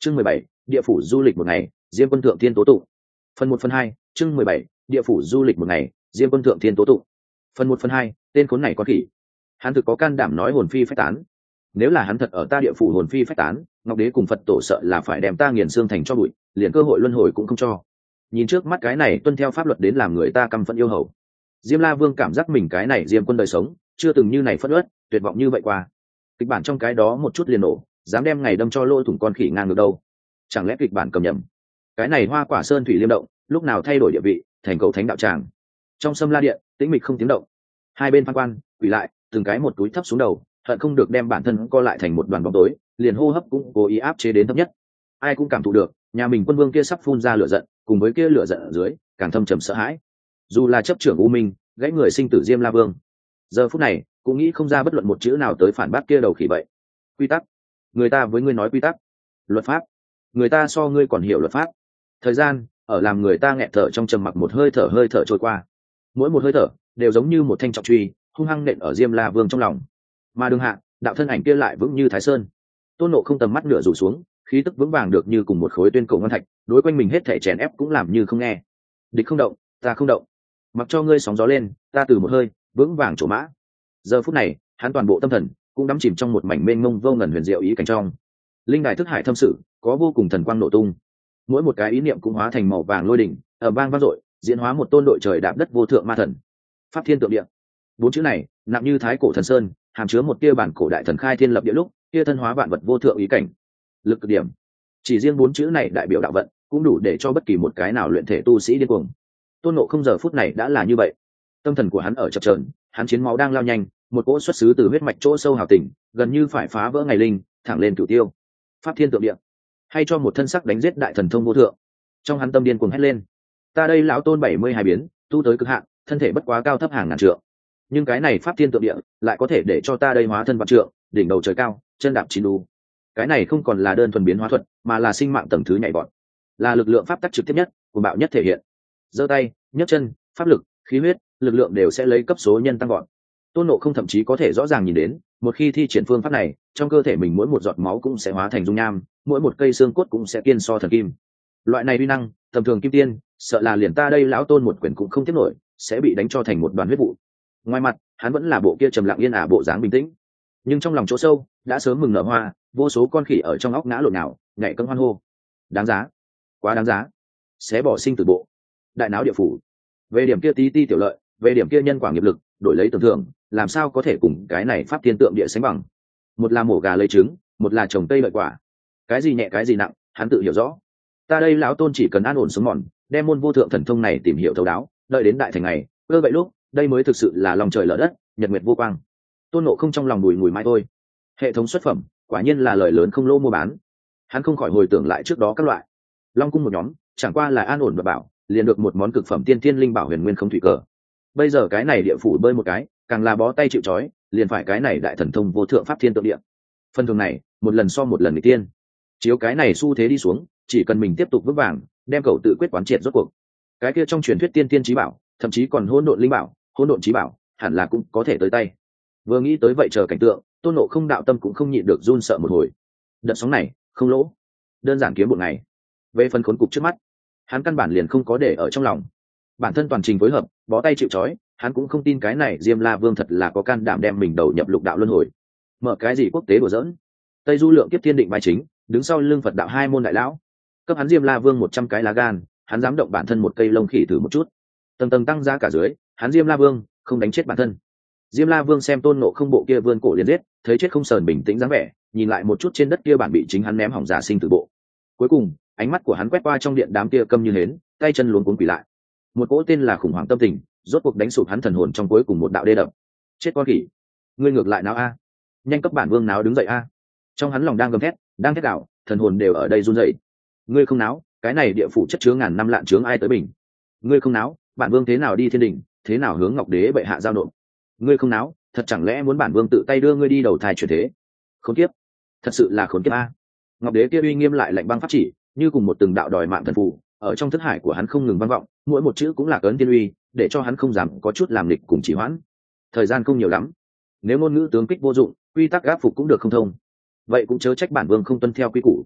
Chương 17, địa phủ du lịch một ngày, Diêm Quân Thượng Thiên tố tụng. Phần 1/2, chương 17, địa phủ du lịch một ngày, Diêm Quân Thượng Thiên tố tụng. Phần 1/2, tên khốn này có khỉ. Hắn thực có can đảm nói hồn phi phách tán. Nếu là hắn thật ở ta địa phủ hồn phi phách tán, Ngọc Đế cùng Phật tổ sợ là phải đem ta nghiền xương thành cho bụi, liền cơ hội luân hồi cũng không cho. Nhìn trước mắt cái này tuân theo pháp luật đến làm người ta căm phẫn yêu hầu. Diêm La Vương cảm giác mình cái này Diêm Quân đời sống, chưa từng như này phẫn uất, tuyệt vọng như vậy qua. Kịch bản trong cái đó một chút liền nổ, dám đem ngày đâm cho lôi thủng con khỉ ngang được đâu. Chẳng lẽ kịch bản cầm nhầm? Cái này Hoa Quả Sơn thủy liêm động, lúc nào thay đổi địa vị, thành cầu thánh đạo tràng. Trong Sâm La Điện, tĩnh mịch không tiếng động. Hai bên phan quan, quỳ lại, từng cái một túi thấp xuống đầu, hận không được đem bản thân co lại thành một đoàn bóng tối, liền hô hấp cũng cố ý áp chế đến thấp nhất. Ai cũng cảm thụ được, nhà mình quân vương kia sắp phun ra lửa giận, cùng với kia lửa giận ở dưới, càng thâm trầm sợ hãi. Dù là chấp trưởng U Minh, gãy người sinh tử Diêm La Vương, giờ phút này cũng nghĩ không ra bất luận một chữ nào tới phản bác kia đầu khỉ vậy. Quy tắc, người ta với ngươi nói quy tắc. Luật pháp, người ta so ngươi còn hiểu luật pháp. Thời gian ở làm người ta nghẹt thở trong trầm mặc, một hơi thở trôi qua, mỗi một hơi thở đều giống như một thanh trọng truy hung hăng nện ở Diêm La Vương trong lòng. Mà đường hạ đạo thân ảnh kia lại vững như Thái Sơn. Tôn Nộ không tầm mắt nửa rủ xuống, khí tức vững vàng được như cùng một khối tuyên cổ ngân thạch, đối quanh mình hết thể chèn ép cũng làm như không nghe. Địch không động, ta không động, mặc cho ngươi sóng gió lên, ta từ một hơi vững vàng trổ mã. Giờ phút này hắn toàn bộ tâm thần cũng đắm chìm trong một mảnh mênh mông vô ngần huyền diệu ý cảnh trong. Linh đài thức hải thâm sự có vô cùng thần quang nổ tung, mỗi một cái ý niệm cũng hóa thành màu vàng lôi đỉnh, ở vang vang dội diễn hóa một tôn đội trời đạp đất vô thượng ma thần. Pháp thiên tượng địa, bốn chữ này nặng như thái cổ thần sơn, hàm chứa một tia bản cổ đại thần khai thiên lập địa lúc kia thân hóa vạn vật vô thượng ý cảnh. Lực cực điểm, chỉ riêng bốn chữ này đại biểu đạo vận cũng đủ để cho bất kỳ một cái nào luyện thể tu sĩ điên cuồng. Tôn Nộ không giờ phút này đã là như vậy, tâm thần của hắn ở chập chờn, hắn chiến máu đang lao nhanh, một cỗ xuất xứ từ huyết mạch chỗ sâu hào tình, gần như phải phá vỡ ngày linh, thẳng lên cửu tiêu. Pháp thiên tượng địa, hay cho một thân sắc đánh giết đại thần thông vô thượng. Trong hắn tâm điên cuồng hét lên, ta đây lão Tôn 72 biến, tu tới cực hạn, thân thể bất quá cao thấp hàng ngàn trượng, nhưng cái này pháp thiên tượng địa lại có thể để cho ta đây hóa thân vạn trượng, đỉnh đầu trời cao, chân đạp chín đu. Cái này không còn là đơn thuần biến hóa thuật, mà là sinh mạng tầng thứ nhảy vọt, là lực lượng pháp tắc trực tiếp nhất, cuồng bạo nhất thể hiện. Giơ tay, nhấc chân, pháp lực, khí huyết, lực lượng đều sẽ lấy cấp số nhân tăng gọn. Tôn Nộ không thậm chí có thể rõ ràng nhìn đến, một khi thi triển phương pháp này, trong cơ thể mình mỗi một giọt máu cũng sẽ hóa thành dung nham, mỗi một cây xương cốt cũng sẽ kiên so thần kim. Loại này uy năng, tầm thường kim tiên, sợ là liền ta đây lão Tôn một quyền cũng không tiếp nổi, sẽ bị đánh cho thành một đoàn huyết vụ. Ngoài mặt, hắn vẫn là bộ kia trầm lặng yên ả bộ dáng bình tĩnh, nhưng trong lòng chỗ sâu đã sớm mừng nở hoa, vô số con khỉ ở trong óc ngã lộn nào, nhảy cẫng hoan hô. Đáng giá, quá đáng giá. Xé bỏ sinh tử bộ, đại náo địa phủ. Về điểm kia tí ti tiểu lợi, về điểm kia nhân quả nghiệp lực, đổi lấy tưởng thưởng, làm sao có thể cùng cái này pháp thiên tượng địa sánh bằng. Một là mổ gà lấy trứng, một là trồng cây lợi quả, cái gì nhẹ cái gì nặng, hắn tự hiểu rõ. Ta đây lão Tôn chỉ cần an ổn sống mòn, đem môn vô thượng thần thông này tìm hiểu thấu đáo, đợi đến đại thành ngày, ưa vậy lúc đây mới thực sự là lòng trời lở đất, nhật nguyệt vô quang. Tôn Nộ không trong lòng bùi ngùi mãi thôi. Hệ thống xuất phẩm quả nhiên là lời lớn không lỗ mua bán. Hắn không khỏi hồi tưởng lại trước đó các loại Long cung một nhóm, chẳng qua là an ổn và bảo, liền được một món cực phẩm tiên thiên linh bảo huyền nguyên không thủy cờ. Bây giờ cái này địa phủ bơi một cái, càng là bó tay chịu trói, liền phải cái này đại thần thông vô thượng pháp thiên tượng địa. Phần thường này một lần so một lần người tiên, chiếu cái này xu thế đi xuống, chỉ cần mình tiếp tục vững vàng, đem cậu tự quyết quán triệt rốt cuộc, cái kia trong truyền thuyết tiên tiên chí bảo, thậm chí còn hỗn độn linh bảo, hỗn độn chí bảo, hẳn là cũng có thể tới tay. Vừa nghĩ tới vậy chờ cảnh tượng, Tôn Nộ không đạo tâm cũng không nhịn được run sợ một hồi. Đợt sóng này không lỗ, đơn giản kiếm một ngày. Về phần khốn cục trước mắt, hắn căn bản liền không có để ở trong lòng. Bản thân toàn trình phối hợp, bó tay chịu trói, hắn cũng không tin cái này Diêm La Vương thật là có can đảm đem mình đầu nhập lục đạo luân hồi. Mở cái gì quốc tế đùa giỡn. Tây Du Lượng Kiếp Thiên Định bài chính, đứng sau lưng Phật đạo hai môn đại lão, cấp hắn Diêm La Vương 100 cái lá gan, hắn dám động bản thân một cây lông khỉ thử một chút. Tầng tầng tăng giá cả dưới, hắn Diêm La Vương không đánh chết bản thân. Diêm La Vương xem Tôn Nộ không bộ kia vươn cổ liền giết, thấy chết không sờn bình tĩnh dáng vẻ, nhìn lại một chút trên đất kia bản bị chính hắn ném hỏng giả sinh tử bộ. Cuối cùng, ánh mắt của hắn quét qua trong điện đám kia câm như hến, tay chân luống cuống quỳ lại. Một cỗ tên là khủng hoảng tâm tình, rốt cuộc đánh sụp hắn thần hồn trong cuối cùng một đạo đê đập. Chết con khỉ, ngươi ngược lại náo a, nhanh cấp bản vương náo đứng dậy a. Trong hắn lòng đang gầm thét, đang thét đạo, thần hồn đều ở đây run rẩy. Ngươi không náo, cái này địa phủ chất chứa ngàn năm lạn chướng ai tới bình. Ngươi không náo, bản vương thế nào đi thiên đình, thế nào hướng Ngọc Đế bệ hạ giao nộp. Ngươi không náo, thật chẳng lẽ muốn bản vương tự tay đưa ngươi đi đầu thai chuyển thế. Khốn kiếp, thật sự là khốn kiếp a. Ngọc Đế kia uy nghiêm lại lạnh băng pháp chỉ, như cùng một từng đạo đòi mạng thần phù, ở trong thức hải của hắn không ngừng vang vọng, mỗi một chữ cũng là cấn tiên uy, để cho hắn không dám có chút làm lịch cùng trì hoãn. Thời gian không nhiều lắm, nếu ngôn ngữ tướng kích vô dụng, quy tắc áp phục cũng được không thông, vậy cũng chớ trách bản vương không tuân theo quy củ.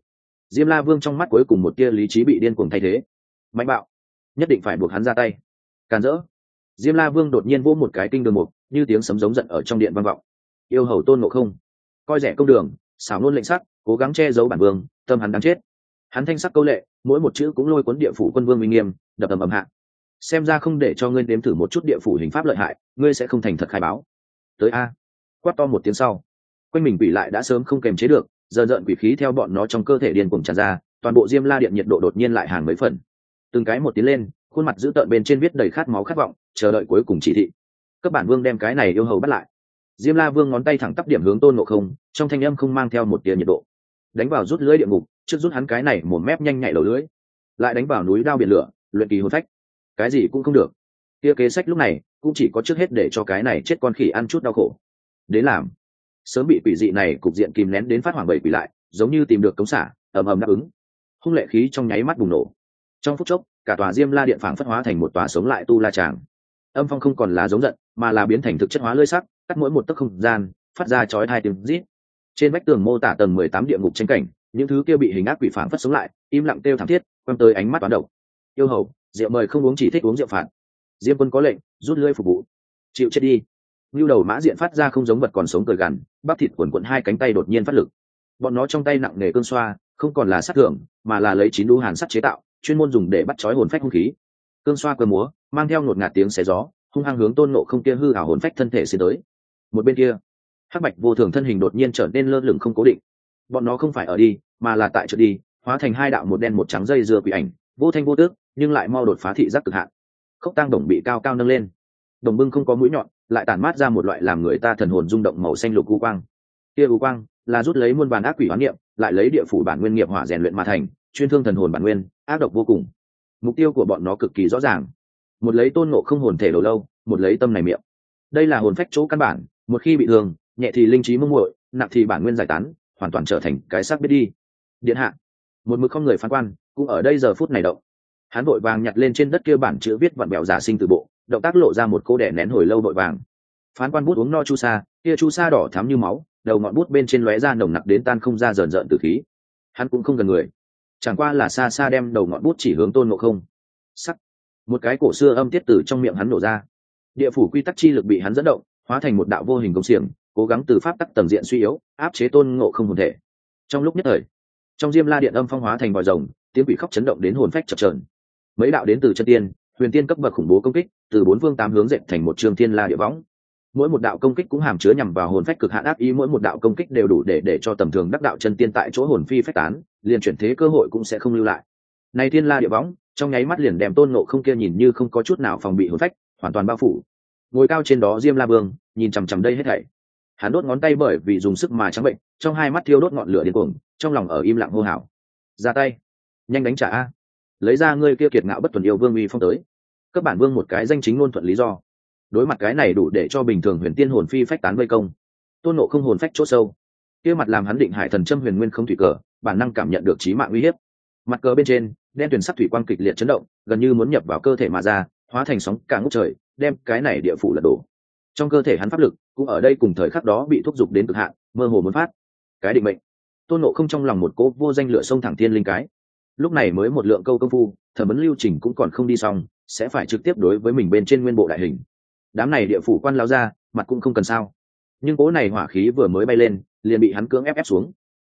Diêm La Vương trong mắt cuối cùng một tia lý trí bị điên cuồng thay thế. Mạnh bạo, nhất định phải buộc hắn ra tay. Càn rỡ. Diêm La Vương đột nhiên vỗ một cái kinh đường mục, như tiếng sấm giống giận ở trong điện vang vọng. Yêu hầu Tôn Ngộ Không, coi rẻ công đường, xảo nôn lệnh sắc, cố gắng che giấu bản vương, tâm hắn đáng chết. Hắn thanh sắc câu lệ, mỗi một chữ cũng lôi cuốn địa phủ quân vương uy nghiêm, đập ầm ầm hạ. Xem ra không để cho ngươi nếm thử một chút địa phủ hình pháp lợi hại, ngươi sẽ không thành thật khai báo. Tới a. Quát to một tiếng sau, quanh mình quỷ lại đã sớm không kềm chế được, dần dần quỷ khí theo bọn nó trong cơ thể điên cuồng tràn ra, toàn bộ Diêm La điện nhiệt độ đột nhiên lại hàng mấy phần. Từng cái một tiến lên, khuôn mặt dữ tợn bên trên viết đầy khát máu khát vọng, chờ đợi cuối cùng chỉ thị. Các bản vương đem cái này yêu hầu bắt lại. Diêm La Vương ngón tay thẳng tắp điểm hướng Tôn Ngộ Không, trong thanh âm không mang theo một tia nhiệt độ. Đánh vào rút lưỡi địa ngục, trước rút hắn cái này một mép nhanh nhạy đầu lưỡi, lại đánh vào núi đao biển lửa, luyện kỳ hồn phách. Cái gì cũng không được. Kia kế sách lúc này cũng chỉ có trước hết để cho cái này chết con khỉ ăn chút đau khổ. Đến làm. Sớm bị quỷ dị này cục diện kìm nén đến phát hoảng bầy quỷ lại, giống như tìm được cống xả, ầm ầm đáp ứng. Hung lệ khí trong nháy mắt bùng nổ. Trong phút chốc, cả tòa Diêm La điện phảng phất hóa thành một tòa sống lại tu la tràng. Âm phong không còn là giống giận, mà là biến thành thực chất hóa lưỡi sắc, cắt mỗi một tấc không gian, phát ra chói tai tiếng rít. Trên vách tường mô tả tầng 18 địa ngục tranh cảnh, những thứ kia bị hình ác quỷ phảng phất sống lại, im lặng kêu thảm thiết, quăng tới ánh mắt toán độc. Yêu hầu, rượu mời không uống, chỉ thích uống rượu phạt. Diêm Quân có lệnh, rút lưỡi phục vụ. Chịu chết đi. Nưu đầu mã diện phát ra không giống vật còn sống cười gằn, bắp thịt quần quần hai cánh tay đột nhiên phát lực. Bọn nó trong tay nặng nề cương xoa, không còn là sát thưởng, mà là lấy chín đu hàn sắt chế tạo, chuyên môn dùng để bắt chói hồn phách hung khí. Cương xoa cơ múa, mang theo ngột ngạt tiếng xé gió, hung hăng hướng Tôn Ngộ Không kia hư ảo hồn phách thân thể xuyên tới. Một bên kia, hắc bạch vô thường thân hình đột nhiên trở nên lơ lửng không cố định. Bọn nó không phải ở đi, mà là tại trượt đi, hóa thành hai đạo một đen một trắng dây dưa quỷ ảnh, vô thanh vô tước, nhưng lại mau đột phá thị giác cực hạn. Khốc tang đồng bị cao cao nâng lên, đồng bưng không có mũi nhọn, lại tản mát ra một loại làm người ta thần hồn rung động màu xanh lục u quang. Kia u quang là rút lấy muôn vàn ác quỷ hoán niệm, lại lấy địa phủ bản nguyên nghiệp hỏa rèn luyện mà thành, chuyên thương thần hồn bản nguyên, ác độc vô cùng. Mục tiêu của bọn nó cực kỳ rõ ràng, một lấy Tôn Ngộ Không hồn thể đầu lâu, một lấy tâm này miệng. Đây là hồn phách chỗ căn bản, một khi bị thương, nhẹ thì linh trí mông muội, nặng thì bản nguyên giải tán, hoàn toàn trở thành cái xác biết đi. Điện hạ, một mực không người phán quan cũng ở đây giờ phút này động. Hắn vội vàng nhặt lên trên đất kia bản chữ viết vặn bẹo giả sinh từ bộ, động tác lộ ra một cô đẻ nén hồi lâu vội vàng. Phán quan bút uống no chu sa, kia chu sa đỏ thắm như máu, đầu ngọn bút bên trên lóe ra nồng nặc đến tan không ra rờn rợn từ khí. Hắn cũng không gần người, chẳng qua là xa xa đem đầu ngọn bút chỉ hướng Tôn Ngộ Không. Sắc, một cái cổ xưa âm tiết từ trong miệng hắn nổ ra. Địa phủ quy tắc chi lực bị hắn dẫn động, hóa thành một đạo vô hình công xiềng, cố gắng từ pháp tắc tầng diện suy yếu, áp chế Tôn Ngộ Không hồn thể. Trong lúc nhất thời, trong Diêm La điện âm phong hóa thành vòi rồng, tiếng quỷ khóc chấn động đến hồn phách chập chờn. Mấy đạo đến từ chân tiên, huyền tiên cấp bậc khủng bố công kích, từ bốn phương tám hướng dệt thành một trường thiên la địa võng. Mỗi một đạo công kích cũng hàm chứa nhằm vào hồn phách cực hạn ác ý, mỗi một đạo công kích đều đủ để cho tầm thường đắc đạo chân tiên tại chỗ hồn phi phách tán, liền chuyển thế cơ hội cũng sẽ không lưu lại. Này thiên la địa võng, trong nháy mắt liền đem Tôn Ngộ Không kia nhìn như không có chút nào phòng bị hồn phách, hoàn toàn bao phủ. Ngồi cao trên đó Diêm La Vương, nhìn chằm chằm đây hết thảy. Hắn đốt ngón tay bởi vì dùng sức mà trắng bệnh, trong hai mắt thiêu đốt ngọn lửa điên cuồng, trong lòng ở im lặng hô hào: "Ra tay, nhanh đánh trả a! Lấy ra ngươi kia kiệt ngạo bất tuần yêu vương uy phong tới." Các bản vương một cái danh chính ngôn thuận lý do. Đối mặt cái này đủ để cho bình thường huyền tiên hồn phi phách tán vây công. Tôn Ngộ Không hồn phách chỗ sâu, kia mặt làm hắn định hải thần châm huyền nguyên không thủy cờ, bản năng cảm nhận được chí mạng uy hiếp. Mặt cờ bên trên, đen tuyền sắc thủy quang kịch liệt chấn động, gần như muốn nhập vào cơ thể mà ra, hóa thành sóng cả ngút trời, đem cái này địa phủ lật đổ. Trong cơ thể hắn pháp lực cũng ở đây cùng thời khắc đó bị thúc giục đến cực hạn, mơ hồ muốn phát. Cái định mệnh. Tôn Ngộ Không trong lòng một cỗ vô danh lửa sông thẳng thiên linh cái. Lúc này mới một lượng câu công phu, thẩm vấn lưu trình cũng còn không đi xong, sẽ phải trực tiếp đối với mình bên trên nguyên bộ đại hình. Đám này địa phủ quan lao ra, mặt cũng không cần sao. Nhưng cỗ này hỏa khí vừa mới bay lên, liền bị hắn cưỡng ép xuống.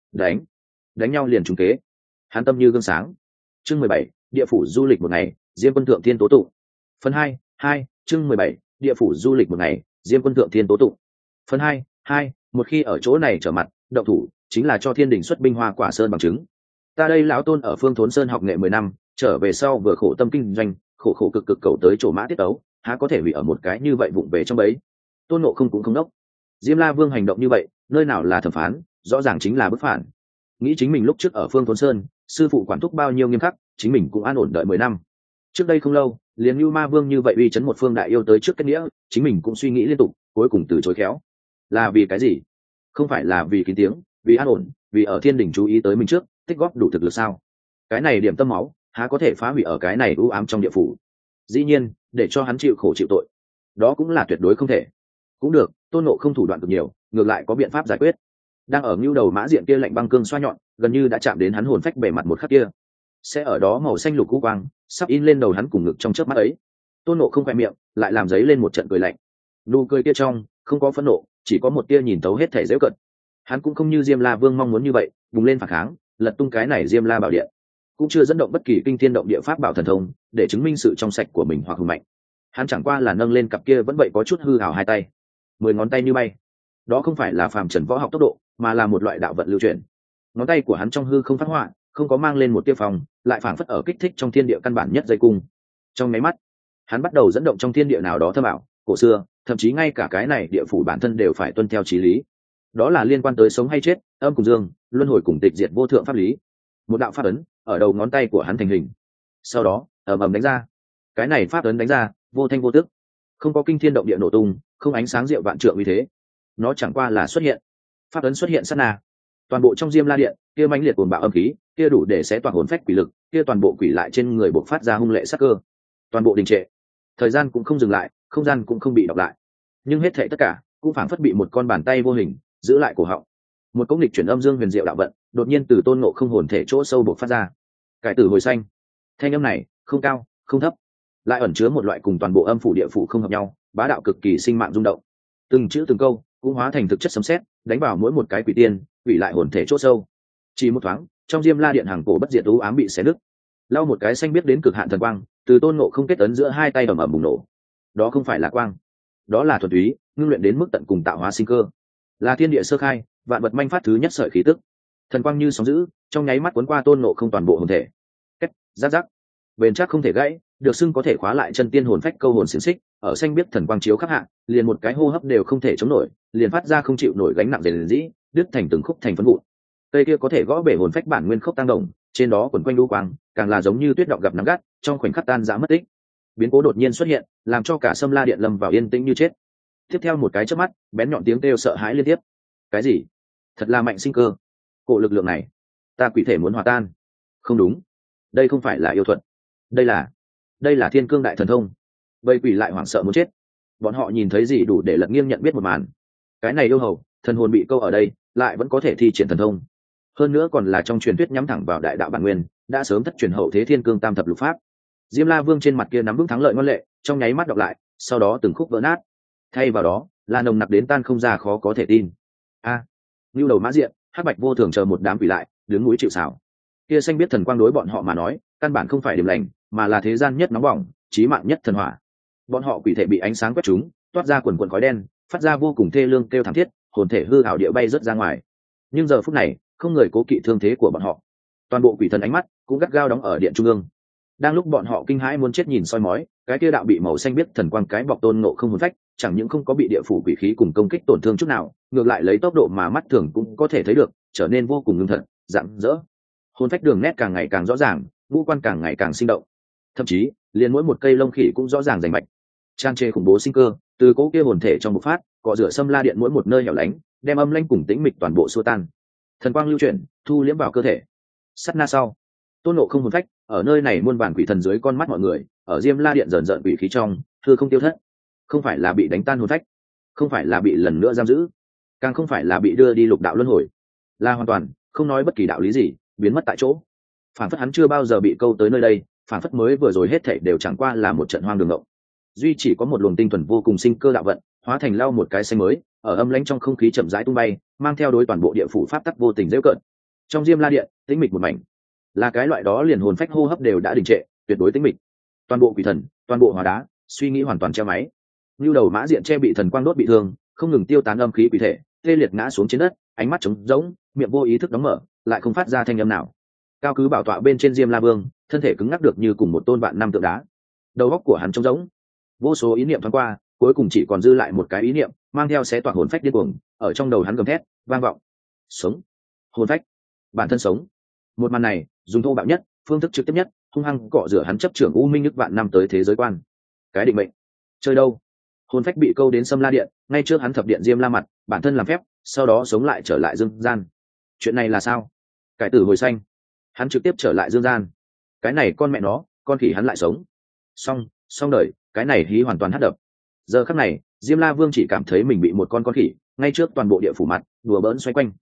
Đánh nhau liền trúng kế. Hắn tâm như gương sáng. Chương 17, địa phủ du lịch một ngày, Diêm Quân thượng thiên tố tụng. Phần 2, chương 17, địa phủ du lịch một ngày, Diêm Quân thượng thiên tố tụng. Phần 2, một khi ở chỗ này trở mặt, động thủ chính là cho thiên đình xuất binh Hoa Quả Sơn bằng chứng. Ta đây lão Tôn ở Phương Thốn Sơn học nghệ 10 năm, trở về sau vừa khổ tâm kinh doanh, khổ cực cầu tới chỗ mã tiết ấu, há có thể hủy ở một cái như vậy vụng về trong bấy. Tôn Ngộ Không cũng không đốc. Diêm La Vương hành động như vậy, nơi nào là thẩm phán, rõ ràng chính là bức phản. Nghĩ chính mình lúc trước ở Phương Thốn Sơn, sư phụ quản thúc bao nhiêu nghiêm khắc, chính mình cũng an ổn đợi 10 năm. Trước đây không lâu, liền Nưu Ma Vương như vậy uy chấn một phương đại yêu tới trước kết nghĩa, chính mình cũng suy nghĩ liên tục, cuối cùng từ chối khéo. Là vì cái gì? Không phải là vì kín tiếng, vì an ổn, vì ở thiên đình chú ý tới mình trước, tích góp đủ thực lực sao? Cái này điểm tâm máu, há có thể phá hủy ở cái này u ám trong địa phủ? Dĩ nhiên, để cho hắn chịu khổ chịu tội, đó cũng là tuyệt đối không thể. Cũng được, Tôn Ngộ Không thủ đoạn cực nhiều, ngược lại có biện pháp giải quyết. đang ở ngưu đầu mã diện kia lạnh băng cương xoa nhọn gần như đã chạm đến hắn hồn phách bề mặt một khắc kia, sẽ ở đó màu xanh lục cú quang sắp in lên đầu hắn cùng ngực trong chớp mắt ấy. Tôn Nộ không khoe miệng lại làm dấy lên một trận cười lạnh, nụ cười kia trong không có phẫn nộ, chỉ có một tia nhìn tấu hết thể dễ cận. Hắn cũng không như Diêm La Vương mong muốn như vậy bùng lên phản kháng, lật tung cái này Diêm La bảo điện, cũng chưa dẫn động bất kỳ kinh thiên động địa pháp bảo thần thông để chứng minh sự trong sạch của mình hoặc hùng mạnh. Hắn chẳng qua là nâng lên cặp kia vẫn vậy có chút hư hào hai tay, 10 ngón tay như bay. Đó không phải là phàm trần võ học tốc độ, mà là một loại đạo vận lưu chuyển. Ngón tay của hắn trong hư không phát họa, không có mang lên một tia phòng, lại phảng phất ở kích thích trong thiên địa căn bản nhất dây cung. Trong mấy mắt, hắn bắt đầu dẫn động trong thiên địa nào đó thâm ảo, cổ xưa, thậm chí ngay cả cái này địa phủ bản thân đều phải tuân theo chí lý. Đó là liên quan tới sống hay chết, âm cùng dương, luân hồi cùng tịch diệt vô thượng pháp lý. Một đạo pháp ấn ở đầu ngón tay của hắn thành hình, sau đó ầm ầm đánh ra. Cái này pháp ấn đánh ra, vô thanh vô tức, không có kinh thiên động địa nổ tung, không ánh sáng diệu vạn trượng như thế. Nó chẳng qua là xuất hiện. Pháp ấn xuất hiện sát na, toàn bộ trong Diêm La điện kia mãnh liệt cuồng bạo âm khí, kia đủ để xé toạc hồn phách quỷ lực, kia toàn bộ quỷ lại trên người bộc phát ra hung lệ sát cơ, toàn bộ đình trệ. Thời gian cũng không dừng lại, không gian cũng không bị đọc lại, nhưng hết thảy tất cả cũng phảng phất bị một con bàn tay vô hình giữ lại cổ họng. Một công lịch chuyển âm dương huyền diệu đạo vận đột nhiên từ Tôn Ngộ không hồn thể chỗ sâu bộc phát ra. Cải tử hồi xanh. Thanh âm này không cao không thấp, lại ẩn chứa một loại cùng toàn bộ âm phủ địa phủ không hợp nhau bá đạo cực kỳ sinh mạng rung động. Từng chữ từng câu cũng hóa thành thực chất sấm sét, đánh vào mỗi một cái quỷ tiên quỷ lại hồn thể chỗ sâu. Chỉ một thoáng, trong Diêm La điện hàng cổ bất diệt u ám bị xé nứt, lau một cái xanh biết đến cực hạn thần quang từ Tôn Ngộ không kết ấn giữa hai tay ầm ầm bùng nổ. Đó không phải là quang, đó là thuần túy ngưng luyện đến mức tận cùng tạo hóa sinh cơ, là thiên địa sơ khai, vạn vật manh phát thứ nhất sợi khí tức. Thần quang như sóng dữ, trong nháy mắt cuốn qua Tôn Ngộ không toàn bộ hồn thể. Cách rắc rắc, bền chắc không thể gãy, được xưng có thể khóa lại chân tiên hồn phách câu hồn xiển xích, ở xanh biết thần quang chiếu khắc hạ, liền một cái hô hấp đều không thể chống nổi, liền phát ra không chịu nổi gánh nặng rền rĩ, đứt thành từng khúc thành phấn vụn. Cây kia có thể gõ bể hồn phách bản nguyên khốc tăng đồng, trên đó quấn quanh đu quang, càng là giống như tuyết động gặp nắng gắt, trong khoảnh khắc tan rã mất tích. Biến cố đột nhiên xuất hiện, làm cho cả Sâm La điện lâm vào yên tĩnh như chết. Tiếp theo một cái chớp mắt, bén nhọn tiếng kêu sợ hãi liên tiếp. Cái gì? Thật là mạnh sinh cơ. Cổ lực lượng này, ta quỷ thể muốn hòa tan. Không đúng, đây không phải là yêu thuật, đây là thiên cương đại thần thông. Vây quỷ lại hoảng sợ muốn chết. Bọn họ nhìn thấy gì đủ để lật nghiêng nhận biết một màn. Cái này yêu hầu, thần hồn bị câu ở đây, lại vẫn có thể thi triển thần thông. Hơn nữa còn là trong truyền thuyết nhắm thẳng vào đại đạo bản nguyên, đã sớm thất truyền hậu thế thiên cương tam thập lục pháp. Diêm La Vương trên mặt kia nắm vững thắng lợi ngoan lệ, trong nháy mắt đọc lại, sau đó từng khúc vỡ nát. Thay vào đó, là nồng nặc đến tan không ra khó có thể tin. Nưu đầu mã diện, hắc bạch vô thường chờ một đám quỷ lại, đứng núi chịu sào. Kia xanh biết thần quang đối bọn họ mà nói, căn bản không phải điểm lành, mà là thế gian nhất nóng bỏng, chí mạng nhất thần hỏa. Bọn họ quỷ thể bị ánh sáng quét trúng, toát ra quần quần khói đen, phát ra vô cùng thê lương kêu thảm thiết, hồn thể hư ảo địa bay rớt ra ngoài. Nhưng giờ phút này, không người cố kỵ thương thế của bọn họ. Toàn bộ quỷ thần ánh mắt cũng gắt gao đóng ở điện trung ương. Đang lúc bọn họ kinh hãi muốn chết nhìn soi mói, cái kia đạo bị màu xanh biết thần quang cái bọc Tôn Ngộ không hồn phách, chẳng những không có bị địa phủ quỷ khí cùng công kích tổn thương chút nào, ngược lại lấy tốc độ mà mắt thường cũng có thể thấy được, trở nên vô cùng ngưng thật, rạng rỡ. Hồn phách đường nét càng ngày càng rõ ràng, ngũ quan càng ngày càng sinh động, thậm chí liền mỗi một cây lông khỉ cũng rõ ràng rành mạch. Tràn trề khủng bố sinh cơ từ cỗ kia hồn thể trong bộc phát, cọ rửa Sâm La điện mỗi một nơi hẻo lánh, đem âm lãnh cùng tĩnh mịch toàn bộ xua tan. Thần quang lưu chuyển, thu liễm vào cơ thể. Sát na sau, Tôn Ngộ không hồn phách ở nơi này muôn vàn quỷ thần dưới con mắt mọi người, ở Diêm La điện dần dần quỷ khí trong hư không tiêu thất. Không phải là bị đánh tan hồn phách, không phải là bị lần nữa giam giữ, càng không phải là bị đưa đi lục đạo luân hồi, là hoàn toàn không nói bất kỳ đạo lý gì, biến mất tại chỗ. Phản phất hắn chưa bao giờ bị câu tới nơi đây, phản phất mới vừa rồi hết thảy đều chẳng qua là một trận hoang đường ngộng. Duy chỉ có một luồng tinh thuần vô cùng sinh cơ đạo vận, hóa thành lau một cái xanh mới, ở âm lãnh trong không khí chậm rãi tung bay, mang theo đối toàn bộ địa phủ pháp tắc vô tình dễ cận. Trong Diêm La điện, tĩnh mịch một mảnh, là cái loại đó liền hồn phách hô hấp đều đã đình trệ, tuyệt đối tĩnh mịch. Toàn bộ quỷ thần, toàn bộ hóa đá, suy nghĩ hoàn toàn treo máy. Nưu đầu mã diện che bị thần quang đốt bị thương, không ngừng tiêu tán âm khí quỷ thể, tê liệt ngã xuống trên đất, ánh mắt trống rỗng, miệng vô ý thức đóng mở, lại không phát ra thanh âm nào. Cao cứ bảo tọa bên trên Diêm La Vương, thân thể cứng ngắc được như cùng một tôn vạn năm tượng đá. Đầu óc của hắn trống rỗng, vô số ý niệm thoáng qua, cuối cùng chỉ còn dư lại một cái ý niệm, mang theo xé toạc hồn phách điên cuồng, ở trong đầu hắn gầm thét, vang vọng. Sống, hồn phách, bản thân sống. Một màn này, dùng thô bạo nhất, phương thức trực tiếp nhất, hung hăng cọ rửa hắn chấp trưởng u minh nước vạn năm tới thế giới quan. Cái định mệnh, chơi đâu? Hồn phách bị câu đến Sâm La điện, ngay trước hắn thập điện Diêm La mặt, bản thân làm phép, sau đó sống lại trở lại dương gian. Chuyện này là sao? Cải tử hồi xanh, hắn trực tiếp trở lại dương gian. Cái này con mẹ nó, con khỉ hắn lại sống. Xong đời, cái này hí hoàn toàn hất đập. Giờ khắc này, Diêm La Vương chỉ cảm thấy mình bị một con khỉ ngay trước toàn bộ địa phủ mặt đùa bỡn xoay quanh.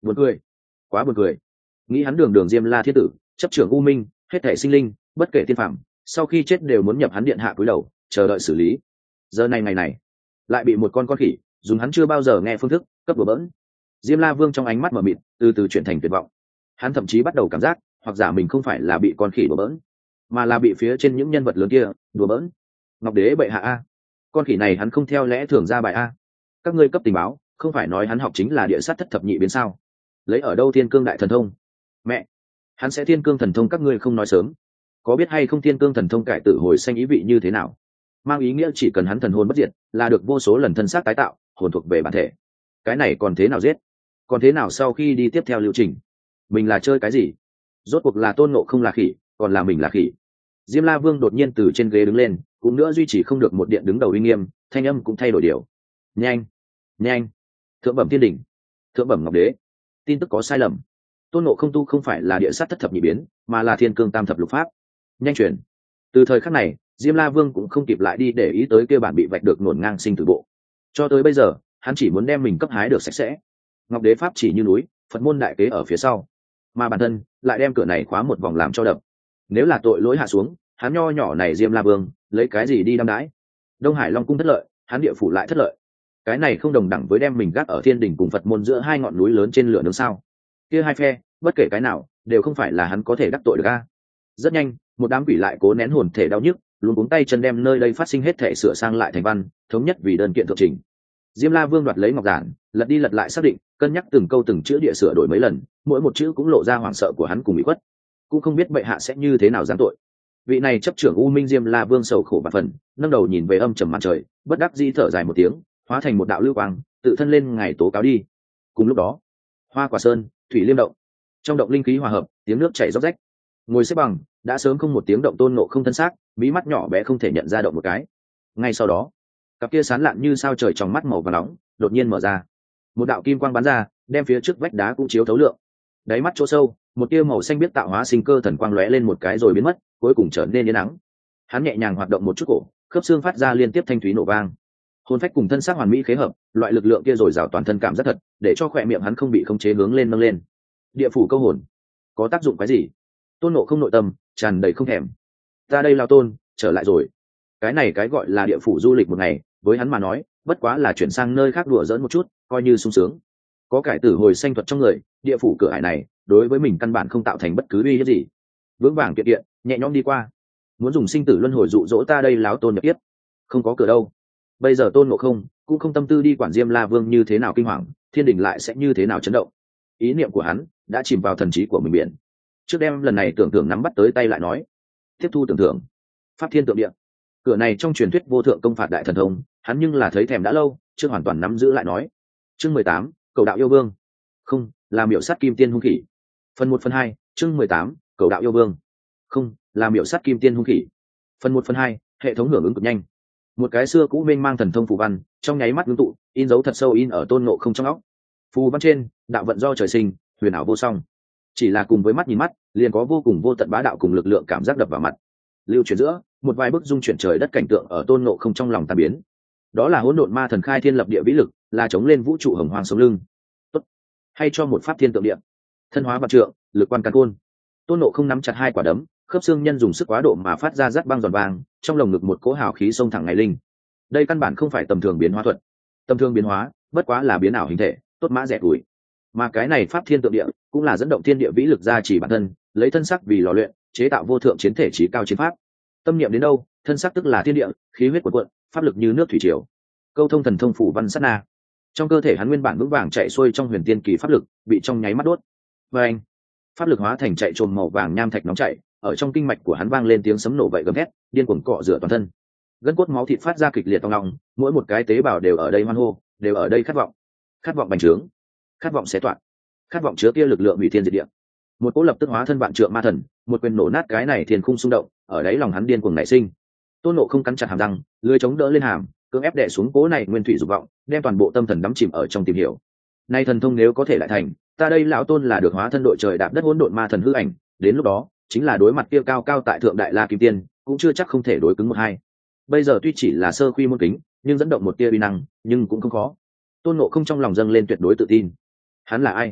Buồn cười, quá buồn cười. Nghĩ hắn đường đường Diêm La thiên tử, chấp trưởng u minh, hết thảy sinh linh, bất kể tiên phạm, sau khi chết đều muốn nhập hắn điện hạ cúi đầu, chờ đợi xử lý. Giờ này ngày này, lại bị một con khỉ dùng hắn chưa bao giờ nghe phương thức cấp bừa bỡn. Diêm La Vương trong ánh mắt mờ mịt từ từ chuyển thành tuyệt vọng. Hắn thậm chí bắt đầu cảm giác hoặc giả mình không phải là bị con khỉ đùa bỡn, mà là bị phía trên những nhân vật lớn kia đùa bỡn. Ngọc đế bệ hạ a, con khỉ này hắn không theo lẽ thường ra bài a. Các ngươi cấp tình báo không phải nói hắn học chính là địa sát thất thập nhị biến sao? Lấy ở đâu thiên cương đại thần thông? Mẹ, hắn sẽ thiên cương thần thông các ngươi không nói sớm. Có biết hay không thiên cương thần thông cải tử hồi sanh ý vị như thế nào? Mang ý nghĩa chỉ cần hắn thần hồn bất diệt là được vô số lần thân xác tái tạo, hồn thuộc về bản thể. Cái này còn thế nào giết? Còn thế nào sau khi đi tiếp theo lưu trình? Mình là chơi cái gì? Rốt cuộc là Tôn Ngộ Không là khỉ, còn là mình là khỉ? Diêm La Vương đột nhiên từ trên ghế đứng lên, cũng nữa duy trì không được một điện đứng đầu uy nghiêm, thanh âm cũng thay đổi điều. Nhanh, nhanh! Thượng bẩm thiên đỉnh, thượng bẩm ngọc đế, tin tức có sai lầm. Tôn Ngộ Không tu không phải là địa sát thất thập nhị biến, mà là thiên cương tam thập lục pháp. Nhanh chuyển! Từ thời khắc này, Diêm La Vương cũng không kịp lại đi để ý tới kia bản bị vạch được ngổn ngang sinh tử bộ. Cho tới bây giờ, hắn chỉ muốn đem mình cấp hái được sạch sẽ. Ngọc đế pháp chỉ như núi, Phật môn đại kế ở phía sau, mà bản thân lại đem cửa này khóa một vòng làm cho đập. Nếu là tội lỗi hạ xuống, hắn nho nhỏ này Diêm La Vương lấy cái gì đi đăm đãi? Đông Hải Long cung thất lợi, hắn địa phủ lại thất lợi. Cái này không đồng đẳng với đem mình gác ở thiên đình cùng Phật môn giữa hai ngọn núi lớn trên lửa nướng sao? Kia hai phe, bất kể cái nào, đều không phải là hắn có thể đắc tội được a. Rất nhanh, một đám quỷ lại cố nén hồn thể đau nhức, luôn cuống tay chân đem nơi đây phát sinh hết thể sửa sang lại thành văn, thống nhất vì đơn kiện thượng trình. Diêm La Vương đoạt lấy ngọc giản, lật đi lật lại xác định, cân nhắc từng câu từng chữ địa sửa đổi mấy lần, mỗi một chữ cũng lộ ra hoảng sợ của hắn cùng bị khuất. Cũng không biết bệ hạ sẽ như thế nào giáng tội. Vị này chấp trưởng U Minh Diêm La Vương sầu khổ bạt phần, nâng đầu nhìn về âm trầm mặt trời, bất đắc dĩ thở dài một tiếng, hóa thành một đạo lưu quang, tự thân lên ngày tố cáo đi. Cùng lúc đó, Hoa Quả Sơn, thủy liêm động, trong động linh khí hòa hợp, tiếng nước chảy róc rách. Ngồi xếp bằng, đã sớm không một tiếng động Tôn Ngộ Không thân xác, mí mắt nhỏ bé không thể nhận ra động một cái. Ngay sau đó, cặp kia sán lạn như sao trời trong mắt màu vàng nóng đột nhiên mở ra, một đạo kim quang bắn ra, đem phía trước vách đá cũng chiếu thấu lượng. Đáy mắt chỗ sâu, một tia màu xanh biết tạo hóa sinh cơ thần quang lóe lên một cái rồi biến mất, cuối cùng trở nên yên nắng. Hắn nhẹ nhàng hoạt động một chút cổ, khớp xương phát ra liên tiếp thanh thúy nổ vang. Hồn phách cùng thân xác hoàn mỹ khế hợp, loại lực lượng kia rồi rào toàn thân cảm rất thật, để cho khỏe miệng hắn không bị khống chế hướng lên nâng lên. Địa phủ câu hồn, có tác dụng cái gì? Tôn Ngộ Không nội tâm tràn đầy không thèm. Ta đây lao tôn trở lại rồi. Cái này cái gọi là địa phủ du lịch một ngày, với hắn mà nói, bất quá là chuyển sang nơi khác đùa giỡn một chút, coi như sung sướng. Có cải tử hồi sanh thuật trong người, địa phủ cửa ải này đối với mình căn bản không tạo thành bất cứ uy hiếp gì. Vững vàng kiện kiện, nhẹ nhõm đi qua. Muốn dùng sinh tử luân hồi dụ dỗ ta đây láo tôn nhập tiếp, không có cửa đâu. Bây giờ Tôn Ngộ Không cũng không tâm tư đi quản Diêm La Vương như thế nào kinh hoàng, thiên đình lại sẽ như thế nào chấn động. Ý niệm của hắn đã chìm vào thần trí của mình biển. Trước đem lần này tưởng tượng nắm bắt tới tay lại nói, tiếp thu tưởng tượng pháp thiên tượng địa, cửa này trong truyền thuyết vô thượng công phạt đại thần thông, hắn nhưng là thấy thèm đã lâu, chưa hoàn toàn nắm giữ lại nói. Chương 18, cầu đạo yêu vương, không là miểu sát kim tiên hung khỉ. Phần 1 phần 2, chương 18, cầu đạo yêu vương, không là miểu sát kim tiên hung khỉ. Phần 1 phần 2, hệ thống hưởng ứng cực nhanh. Một cái xưa cũ mênh mang thần thông phù văn trong nháy mắt ngưng tụ, in dấu thật sâu in ở Tôn Ngộ Không trong óc. Phù văn trên, đạo vận do trời sinh, huyền ảo vô song. Chỉ là cùng với mắt nhìn mắt, liền có vô cùng vô tận bá đạo cùng lực lượng cảm giác đập vào mặt. Lưu chuyển giữa, một vài bức dung chuyển trời đất cảnh tượng ở Tôn Ngộ Không trong lòng tan biến. Đó là hỗn độn ma thần khai thiên lập địa vĩ lực, là chống lên vũ trụ hồng hoàng sống lưng. Tốt, hay cho một pháp thiên tượng địa. Thân hóa vạn trượng, lực quan càn khôn. Tôn Ngộ Không nắm chặt hai quả đấm, khớp xương nhân dùng sức quá độ mà phát ra rát băng giòn vàng, trong lồng ngực một cỗ hào khí xông thẳng ngày linh. Đây căn bản không phải tầm thường biến hóa thuật. Tầm thường biến hóa, bất quá là biến ảo hình thể, tốt mã rẻ tuổi. Mà cái này pháp thiên tượng địa, cũng là dẫn động thiên địa vĩ lực ra chỉ bản thân, lấy thân sắc vì lò luyện, chế tạo vô thượng chiến thể chí cao chiến pháp. Tâm niệm đến đâu, thân sắc tức là thiên địa, khí huyết cuộn cuộn, pháp lực như nước thủy triều. Câu thông thần thông phủ văn sát na. Trong cơ thể hắn nguyên bản vững vàng chạy xuôi trong huyền tiên kỳ pháp lực, bị trong nháy mắt đốt. Và anh, pháp lực hóa thành chạy trồm màu vàng nham thạch nóng chảy, ở trong kinh mạch của hắn vang lên tiếng sấm nổ vậy gầm thét, điên cuồng cọ rửa toàn thân. Gân cốt máu thịt phát ra kịch liệt tong lòng, mỗi một cái tế bào đều ở đây hoan hô, đều ở đây khát vọng bành trướng, khát vọng xé toạc, khát vọng chứa kia lực lượng hủy thiên diệt địa. Một cỗ lập tức hóa thân vạn trượng ma thần, một quyền nổ nát cái này thiên khung xung động, ở đấy lòng hắn điên cuồng nảy sinh. Tôn Ngộ Không cắn chặt hàm răng, lưỡi chống đỡ lên hàm, cưỡng ép đè xuống cỗ này nguyên thủy dục vọng, đem toàn bộ tâm thần đắm chìm ở trong tìm hiểu. Nay thần thông nếu có thể lại thành, ta đây lão Tôn là được hóa thân đội trời đạp đất hỗn độn ma thần hư ảnh, đến lúc đó, chính là đối mặt kia cao cao tại thượng đại la kim tiên, cũng chưa chắc không thể đối cứng một hai. Bây giờ tuy chỉ là sơ quy môn kính, nhưng dẫn động một tia uy năng, nhưng cũng không khó. Tôn Ngộ Không trong lòng dâng lên tuyệt đối tự tin. Hắn là ai?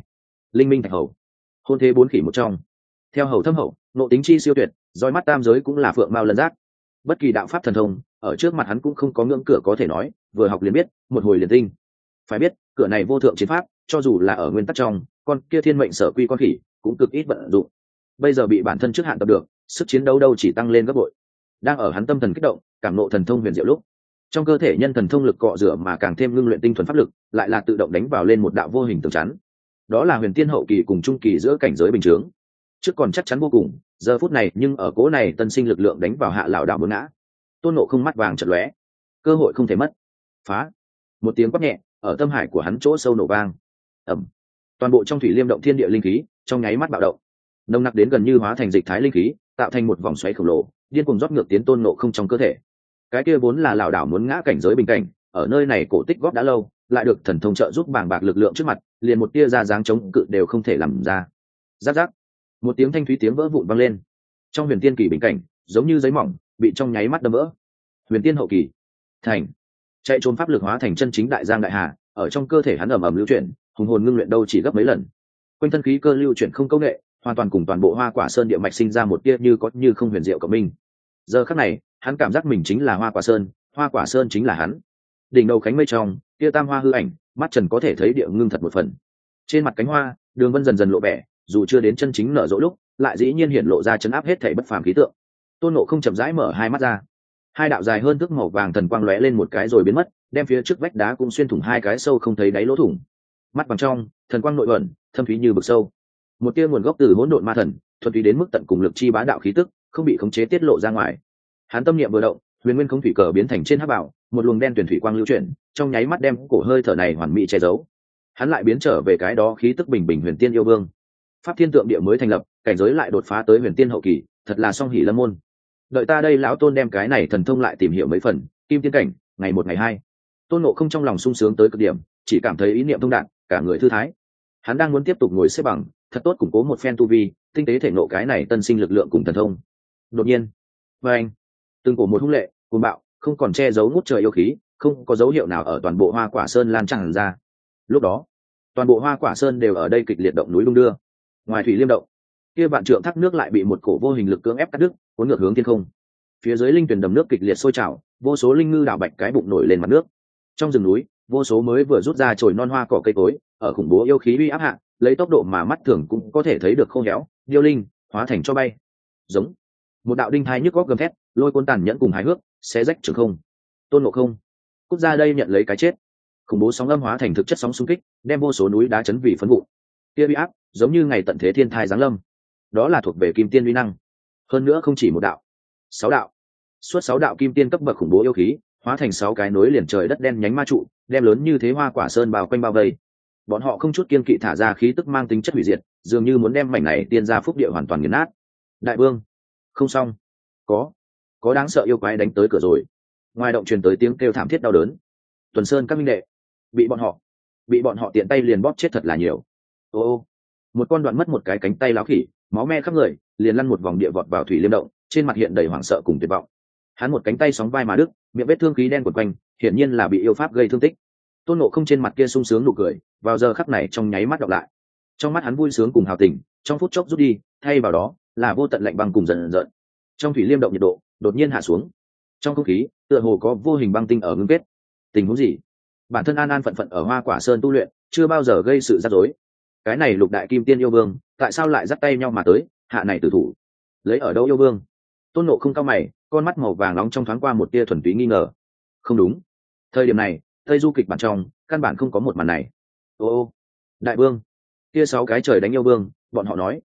linh minh thạch hầu, hôn thế 4 khỉ một trong. Theo hầu thâm hậu, nộ tính chi siêu tuyệt, roi mắt tam giới cũng là phượng mao lân giác. Bất kỳ đạo pháp thần thông ở trước mặt hắn cũng không có ngưỡng cửa có thể nói, vừa học liền biết, một hồi liền tinh. Phải biết, cửa này vô thượng chiến pháp, cho dù là ở nguyên tắc trong, con kia thiên mệnh sở quy con khỉ cũng cực ít vận dụng. Bây giờ bị bản thân trước hạn tập được, sức chiến đấu đâu chỉ tăng lên gấp bội. Đang ở hắn tâm thần kích động, cảm ngộ thần thông huyền diệu lúc, trong cơ thể nhân thần thông lực cọ rửa mà càng thêm ngưng luyện tinh thuần pháp lực, lại là tự động đánh vào lên một đạo vô hình tường chắn. Đó là huyền tiên hậu kỳ cùng trung kỳ giữa cảnh giới bình thường. Trước còn chắc chắn vô cùng, giờ phút này nhưng ở cố này tân sinh lực lượng đánh vào hạ lão đạo muốn ngã. Tôn Ngộ không mắt vàng chợt lóe, cơ hội không thể mất. Phá! Một tiếng quát nhẹ ở tâm hải của hắn chỗ sâu nổ vang. Ầm! Toàn bộ trong thủy liêm động thiên địa linh khí trong nháy mắt bạo động, nồng nặc đến gần như hóa thành dịch thái linh khí, tạo thành một vòng xoáy khổng lồ, điên cuồng rót ngược tiến Tôn Ngộ không trong cơ thể. Cái kia vốn là lão đảo muốn ngã cảnh giới bình cảnh, ở nơi này cổ tích góp đã lâu, lại được thần thông trợ giúp bàng bạc lực lượng trước mặt, liền một tia ra dáng chống cự đều không thể làm ra. Rắc rắc! Một tiếng thanh thúy tiếng vỡ vụn vang lên. Trong huyền tiên kỳ bình cảnh, giống như giấy mỏng, bị trong nháy mắt đâm vỡ. Huyền tiên hậu kỳ, thành. Chạy trốn pháp lực hóa thành chân chính đại giang đại hà, ở trong cơ thể hắn ầm ầm lưu chuyển, hùng hồn ngưng luyện đâu chỉ gấp mấy lần. Quanh thân khí cơ lưu chuyển không công nghệ, hoàn toàn cùng toàn bộ Hoa Quả Sơn địa mạch sinh ra một tia như có như không huyền diệu cộng minh. Giờ khắc này, hắn cảm giác mình chính là Hoa Quả Sơn, Hoa Quả Sơn chính là hắn. Đỉnh đầu cánh mây trong, tia tam hoa hư ảnh, mắt trần có thể thấy địa ngưng thật một phần. Trên mặt cánh hoa, đường vân dần dần lộ vẻ, dù chưa đến chân chính nở rộ lúc, lại dĩ nhiên hiện lộ ra chấn áp hết thảy bất phàm khí tượng. Tôn Ngộ không chậm rãi mở hai mắt ra, hai đạo dài hơn thước màu vàng thần quang lóe lên một cái rồi biến mất, đem phía trước vách đá cũng xuyên thủng hai cái sâu không thấy đáy lỗ thủng. Mắt bằng trong, thần quang nội ẩn, thâm thúy như vực sâu. Một tia nguồn gốc từ hỗn độn ma thần, thuần túy đến mức tận cùng lực chi bá đạo khí tức, không bị khống chế tiết lộ ra ngoài. Hắn tâm niệm vừa động, huyền nguyên không thủy cờ biến thành trên hắc bảo, một luồng đen tuyển thủy quang lưu chuyển, trong nháy mắt đem cổ hơi thở này hoàn mỹ che giấu. Hắn lại biến trở về cái đó khí tức bình bình huyền tiên yêu vương. Pháp thiên tượng địa mới thành lập, cảnh giới lại đột phá tới huyền tiên hậu kỳ, thật là song hỷ lâm môn. Đợi ta đây lão Tôn đem cái này thần thông lại tìm hiểu mấy phần, kim tiên cảnh, ngày một ngày hai. Tôn Ngộ không trong lòng sung sướng tới cực điểm, chỉ cảm thấy ý niệm thông đạt, cả người thư thái. Hắn đang muốn tiếp tục ngồi xếp bằng, thật tốt củng cố một phen tu vi, tinh tế thể nộ cái này tân sinh lực lượng cùng thần thông. Đột nhiên, anh, từng cổ một hung lệ, cuồng bạo, không còn che giấu ngút trời yêu khí, không có dấu hiệu nào ở toàn bộ Hoa Quả Sơn lan tràn ra. Lúc đó, toàn bộ Hoa Quả Sơn đều ở đây kịch liệt động núi đung đưa. Ngoài thủy liêm động, kia vạn trượng thác nước lại bị một cổ vô hình lực cưỡng ép cắt đứt, cuốn ngược hướng thiên không. Phía dưới linh tuyển đầm nước kịch liệt sôi trào, vô số linh ngư đảo bạch cái bụng nổi lên mặt nước. Trong rừng núi, vô số mới vừa rút ra chồi non hoa cỏ cây cối, ở khủng bố yêu khí uy áp hạ, lấy tốc độ mà mắt thường cũng có thể thấy được khô héo, điêu linh, hóa thành cho bay. Giống một đạo đinh thai nhức góc gầm thét, lôi côn tàn nhẫn cùng hài hước, xé rách trường không. Tôn Ngộ không, cút ra đây nhận lấy cái chết. Khủng bố sóng âm hóa thành thực chất sóng xung kích, đem vô số núi đá chấn vì phấn vụn. Kia uy áp, giống như ngày tận thế thiên thai giáng lâm. Đó là thuộc về kim tiên uy năng. Hơn nữa không chỉ một đạo, 6 đạo. Suốt 6 đạo kim tiên cấp bậc khủng bố yêu khí, hóa thành 6 cái nối liền trời đất đen nhánh ma trụ, đem lớn như thế Hoa Quả Sơn bao quanh bao vây. Bọn họ không chút kiên kỵ thả ra khí tức mang tính chất hủy diệt, dường như muốn đem mảnh này tiên gia phúc địa hoàn toàn nghiền nát. Đại vương, không xong, có đáng sợ yêu quái đánh tới cửa rồi. Ngoài động truyền tới tiếng kêu thảm thiết đau đớn. Tuần Sơn các minh đệ, bị bọn họ tiện tay liền bóp chết thật là nhiều. Ô, một con đoạn mất một cái cánh tay láo khỉ, máu me khắp người, liền lăn một vòng địa vọt vào thủy liêm động, trên mặt hiện đầy hoảng sợ cùng tuyệt vọng. Hắn một cánh tay sóng vai mà đứt, miệng vết thương khí đen quần quanh, hiển nhiên là bị yêu pháp gây thương tích. Tôn Ngộ không trên mặt kia sung sướng nụ cười, vào giờ khắc này trong nháy mắt đọc lại. Trong mắt hắn vui sướng cùng hào tình, trong phút chốc rút đi, thay vào đó là vô tận lạnh băng cùng dần dần. Trong thủy liêm động nhiệt độ đột nhiên hạ xuống, trong không khí tựa hồ có vô hình băng tinh ở ngưng kết. Tình huống gì? Bản thân an an phận phận ở Hoa Quả Sơn tu luyện, chưa bao giờ gây sự rắc rối. Cái này lục đại kim tiên yêu vương, tại sao lại dắt tay nhau mà tới, hạ này tử thủ? Lấy ở đâu yêu vương? Tôn Ngộ không cao mày, con mắt màu vàng nóng trong thoáng qua một tia thuần túy nghi ngờ. Không đúng, thời điểm này Tây Du kịch bản trong căn bản không có một màn này. Ô, đại vương, kia 6 cái trời đánh yêu vương, bọn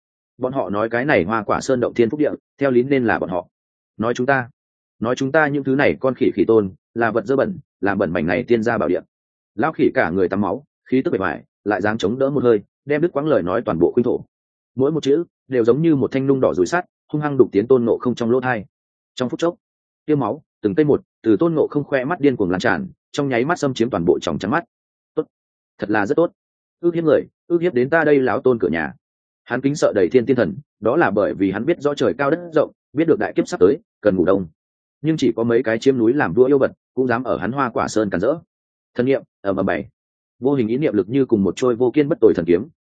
họ nói cái này Hoa Quả Sơn động thiên phúc địa, theo lý nên là bọn họ. Nói chúng ta những thứ này con khỉ khỉ tôn là vật dơ bẩn, làm bẩn mảnh này tiên gia bảo địa. Lão khỉ cả người tắm máu, khí tức bề ngoài lại dáng chống đỡ một hơi, đem đứt quãng lời nói toàn bộ khuynh thổ. Mỗi một chữ đều giống như một thanh nung đỏ rủi sắt, hung hăng đục tiến Tôn Ngộ không trong lỗ tai. Trong phút chốc, tiêu máu từng cây một từ Tôn Ngộ không khoe mắt điên cuồng lan tràn, trong nháy mắt xâm chiếm toàn bộ tròng trắng mắt. Tốt, thật là rất tốt. Ước hiếp người, ước hiếp đến ta đây lão Tôn cửa nhà. Hắn kính sợ đầy thiên tiên thần, đó là bởi vì hắn biết rõ trời cao đất rộng, biết được đại kiếp sắp tới, cần ngủ đông. Nhưng chỉ có mấy cái chiếm núi làm vua yêu vật, cũng dám ở hắn Hoa Quả Sơn cản rỡ. Thần niệm ầm ầm bảy, vô hình ý niệm lực như cùng một trôi vô kiên bất tồi thần kiếm,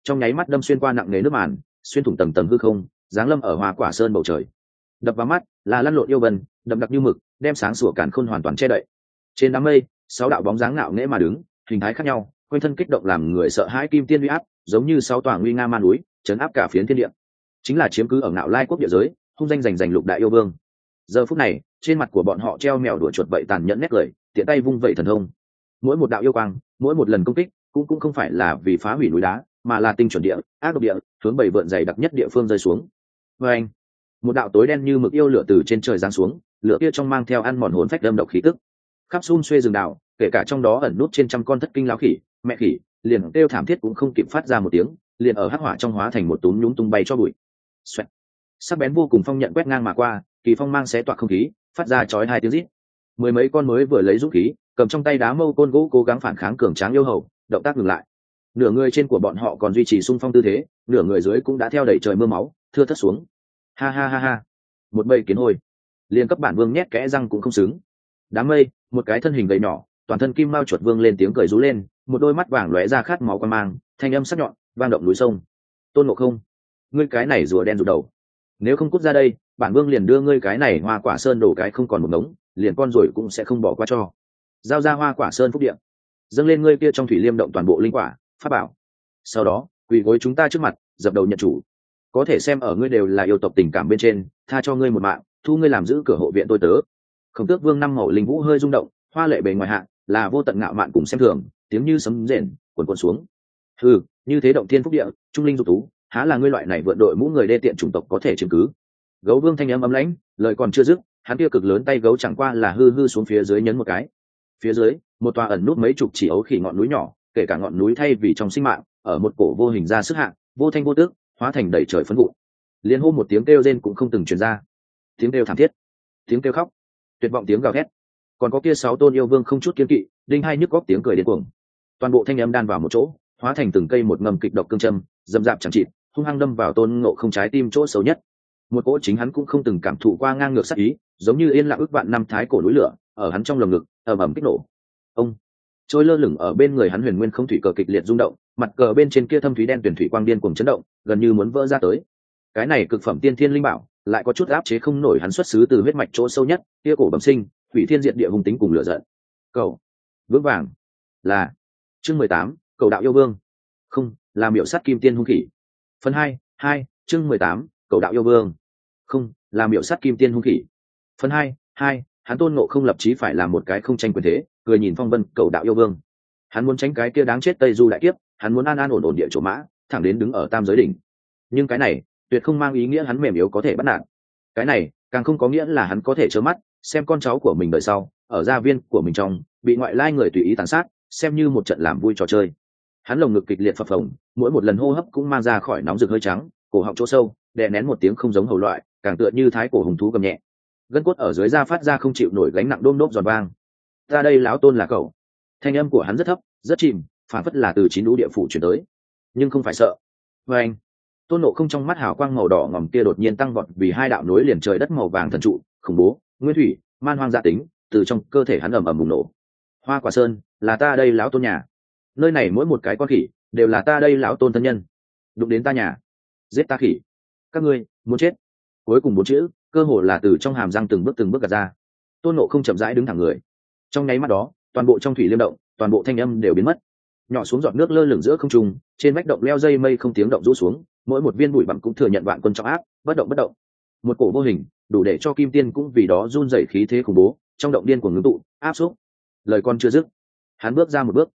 trong nháy mắt đâm xuyên qua nặng nề nước màn, xuyên thủng tầng tầng hư không, giáng lâm ở hoa quả sơn bầu trời. Đập vào mắt là lăn lộn yêu vân, đậm đặc như mực, đem sáng sủa càn khôn hoàn toàn che đậy. Trên đám mây, 6 đạo bóng dáng ngạo nghễ mà đứng, hình thái khác nhau, quanh thân kích động làm người sợ hãi kim tiên uy áp, giống như 6 tòa nguy nga ma núi, chấn áp cả phiến thiên địa. Chính là chiếm cứ ở ngạo lai quốc địa giới, hung danh giành lục đại yêu vương. Giờ phút này, trên mặt của bọn họ treo mèo đuổi chuột vậy tàn nhẫn nét cười, tiện tay vung vậy thần thông. Mỗi một đạo yêu quang, mỗi một lần công kích, cũng không phải là vì phá hủy núi đá, mà là tinh chuẩn địa, ác độc địa, hướng bảy vượn dày đặc nhất địa phương rơi xuống. Và anh, một đạo tối đen như mực yêu lửa từ trên trời giáng xuống, lửa kia trong mang theo ăn mòn hồn phách đâm độc khí tức, khắp xung xuê rừng đảo, kể cả trong đó ẩn nút trên trăm con thất kinh lão khỉ, mẹ khỉ, liền kêu thảm thiết cũng không kịp phát ra một tiếng, liền ở hắc hỏa trong hóa thành một túm nhúng tung bay cho bụi. Xoẹt. Sắc bén vô cùng phong nhận quét ngang mà qua, kỳ phong mang xé toạc không khí, phát ra chói hai tiếng rít. Mười mấy con mới vừa lấy dũng khí, cầm trong tay đá mâu côn gỗ cố gắng phản kháng cường tráng yêu hầu, động tác ngừng lại. Nửa người trên của bọn họ còn duy trì xung phong tư thế, nửa người dưới cũng đã theo đẩy trời mưa máu, thưa thất xuống. Ha ha ha ha. Một bầy kiến hôi, liền cấp bản vương nhét kẽ răng cũng không xứng. Đám mây, một cái thân hình gầy nhỏ, toàn thân kim mao chuột vương lên tiếng cười rú lên, một đôi mắt vàng lóe ra khát máu quan mang, thanh âm sắc nhọn, vang động núi sông. Tôn Ngộ Không, ngươi cái này rùa đen rụt đầu, nếu không cút ra đây, bản vương liền đưa ngươi cái này hoa quả sơn đổ cái không còn một ngống, liền con rồi cũng sẽ không bỏ qua cho. Giao ra hoa quả sơn phúc điện, dâng lên ngươi kia trong thủy liêm động toàn bộ linh quả pháp bảo, sau đó quỳ gối chúng ta trước mặt dập đầu nhận chủ. Có thể xem ở ngươi đều là yêu tộc tình cảm bên trên, tha cho ngươi một mạng, thu ngươi làm giữ cửa hộ viện tôi tớ. Khổng Tước Vương năm màu linh vũ hơi rung động, hoa lệ bề ngoài hạ là vô tận ngạo mạn cùng xem thường, tiếng như sấm rền cuồn cuộn xuống. Hừ, như thế động thiên phúc địa, trung linh dục tú, há là ngươi loại này vượn đội mũ người đê tiện chủng tộc có thể chứng cứ. Gấu Vương thanh âm ấm lãnh, lời còn chưa dứt, hắn kia cực lớn tay gấu chẳng qua là hư hư xuống phía dưới nhấn một cái. Phía dưới, một tòa ẩn nút mấy chục chỉ ấu khỉ ngọn núi nhỏ, kể cả ngọn núi thay vì trong sinh mạng, ở một cổ vô hình ra sức hạng, vô thanh vô tước, hóa thành đầy trời phấn vụ. Liên hô một tiếng kêu rên cũng không từng truyền ra. Tiếng kêu thảm thiết, tiếng kêu khóc, tuyệt vọng tiếng gào thét. Còn có kia 6 tôn yêu vương không chút kiên kỵ, đinh hai nhức góc tiếng cười điên cuồng. Toàn bộ thanh âm đan vào một chỗ, hóa thành từng cây một ngầm kịch độc cương châm, dầm dạp chẳng chịt, hung hăng đâm vào Tôn Ngộ Không trái tim chỗ xấu nhất. Một cỗ chính hắn cũng không từng cảm thụ qua ngang ngược sát ý, giống như yên lặng ước vạn năm thái cổ núi lửa, ở hắn trong lồng ngực ầm ầm kích nổ. Ông trôi lơ lửng ở bên người hắn huyền nguyên không thủy cờ kịch liệt rung động, mặt cờ bên trên kia thâm thúy đen tuyển thủy quang điên cuồng chấn động, gần như muốn vỡ ra tới. Cái này cực phẩm tiên thiên linh bảo, lại có chút áp chế không nổi hắn xuất xứ từ huyết mạch chỗ sâu nhất, kia cổ bẩm sinh, hủy thiên diệt địa hung tính cùng lửa giận. Cầu vững vàng là chương 18, cầu đạo yêu vương. Không, là miểu sát kim tiên hung khỉ. Phần 2, chương 18, cầu đạo yêu vương. Không, là miểu sát kim tiên hung khỉ. Phần 2, hắn Tôn Ngộ Không lập chí phải làm một cái không tranh quyền thế, cười nhìn phong vân cầu đạo yêu vương. Hắn muốn tránh cái kia đáng chết Tây Du đại kiếp, hắn muốn an an ổn ổn địa chỗ mã, thẳng đến đứng ở tam giới đỉnh. Nhưng cái này, tuyệt không mang ý nghĩa hắn mềm yếu có thể bắt nạt. Cái này, càng không có nghĩa là hắn có thể trơ mắt xem con cháu của mình đời sau, ở gia viên của mình trong, bị ngoại lai người tùy ý tàn sát, xem như một trận làm vui trò chơi. Hắn lồng ngực kịch liệt phập phồng, mỗi một lần hô hấp cũng mang ra khỏi nóng rực hơi trắng, cổ họng chỗ sâu, đè nén một tiếng không giống hầu loại, càng tựa như thái cổ hùng thú gầm nhẹ. Gân cốt ở dưới da phát ra không chịu nổi gánh nặng đôm đốp giòn vang. Ra đây lão Tôn là cậu. Thanh âm của hắn rất thấp, rất chìm, phản phất là từ chín đũ địa phủ chuyển tới, nhưng không phải sợ. Và anh, Tôn Ngộ Không trong mắt hào quang màu đỏ ngòm kia đột nhiên tăng vọt, vì hai đạo nối liền trời đất màu vàng thần trụ, khủng bố, nguyên thủy, man hoang dạ tính, từ trong cơ thể hắn ầm ầm bùng nổ. Hoa Quả Sơn, là ta đây lão Tôn nhà. Nơi này mỗi một cái con khỉ, đều là ta đây lão Tôn thân nhân. Đụng đến ta nhà, giết ta khỉ. Các ngươi muốn chết. Cuối cùng 4 chữ, cơ hồ là từ trong hàm răng từng bước gạt ra. Tôn Ngộ Không chậm rãi đứng thẳng người. Trong nháy mắt đó, toàn bộ trong thủy liêm động, toàn bộ thanh âm đều biến mất. Nhỏ xuống giọt nước lơ lửng giữa không trung, trên vách động leo dây mây không tiếng động rũ xuống, mỗi một viên bụi bặm cũng thừa nhận vạn quân trọng áp, bất động. Một cổ vô hình, đủ để cho kim tiên cũng vì đó run rẩy khí thế khủng bố, trong động điên của ngưng tụ, áp xúc. Lời con chưa dứt, hắn bước ra một bước.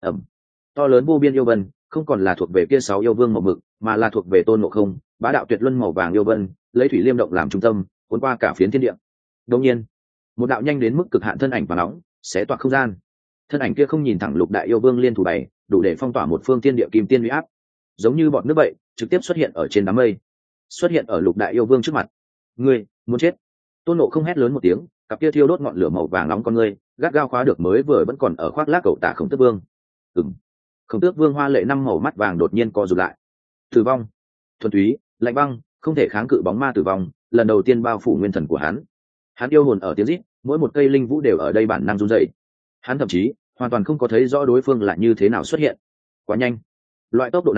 To lớn vô biên yêu vân, không còn là thuộc về kia 6 yêu vương màu mực, mà là thuộc về Tôn Ngộ Không, bá đạo tuyệt luân màu vàng yêu vân, lấy thủy liêm động làm trung tâm, cuốn qua cả phiến thiên địa. Đột nhiên, một đạo nhanh đến mức cực hạn thân ảnh và nóng, xé toạc không gian. Thân ảnh kia không nhìn thẳng lục đại yêu vương liên thủ bày, đủ để phong tỏa một phương thiên địa kim tiên uy áp, giống như bọn nước vậy, trực tiếp xuất hiện ở trên đám mây, xuất hiện ở lục đại yêu vương trước mặt. Ngươi muốn chết. Tôn Ngộ Không hét lớn một tiếng, cặp kia thiêu đốt ngọn lửa màu vàng nóng con ngươi, gắt gao khóa được mới vừa vẫn còn ở khoác lác cậu tả Khổng Tước Vương. Khổng Tước Vương hoa lệ 5 màu mắt vàng đột nhiên co rụt lại. Tử vong, thuần túy, lạnh băng, không thể kháng cự bóng ma tử vong, lần đầu tiên bao phủ nguyên thần của hắn. Hắn yêu hồn ở tiếng rít, mỗi một cây linh vũ đều ở đây bản năng run rẩy. Hắn thậm chí hoàn toàn không có thấy rõ đối phương là như thế nào xuất hiện. Quá nhanh, loại tốc độ này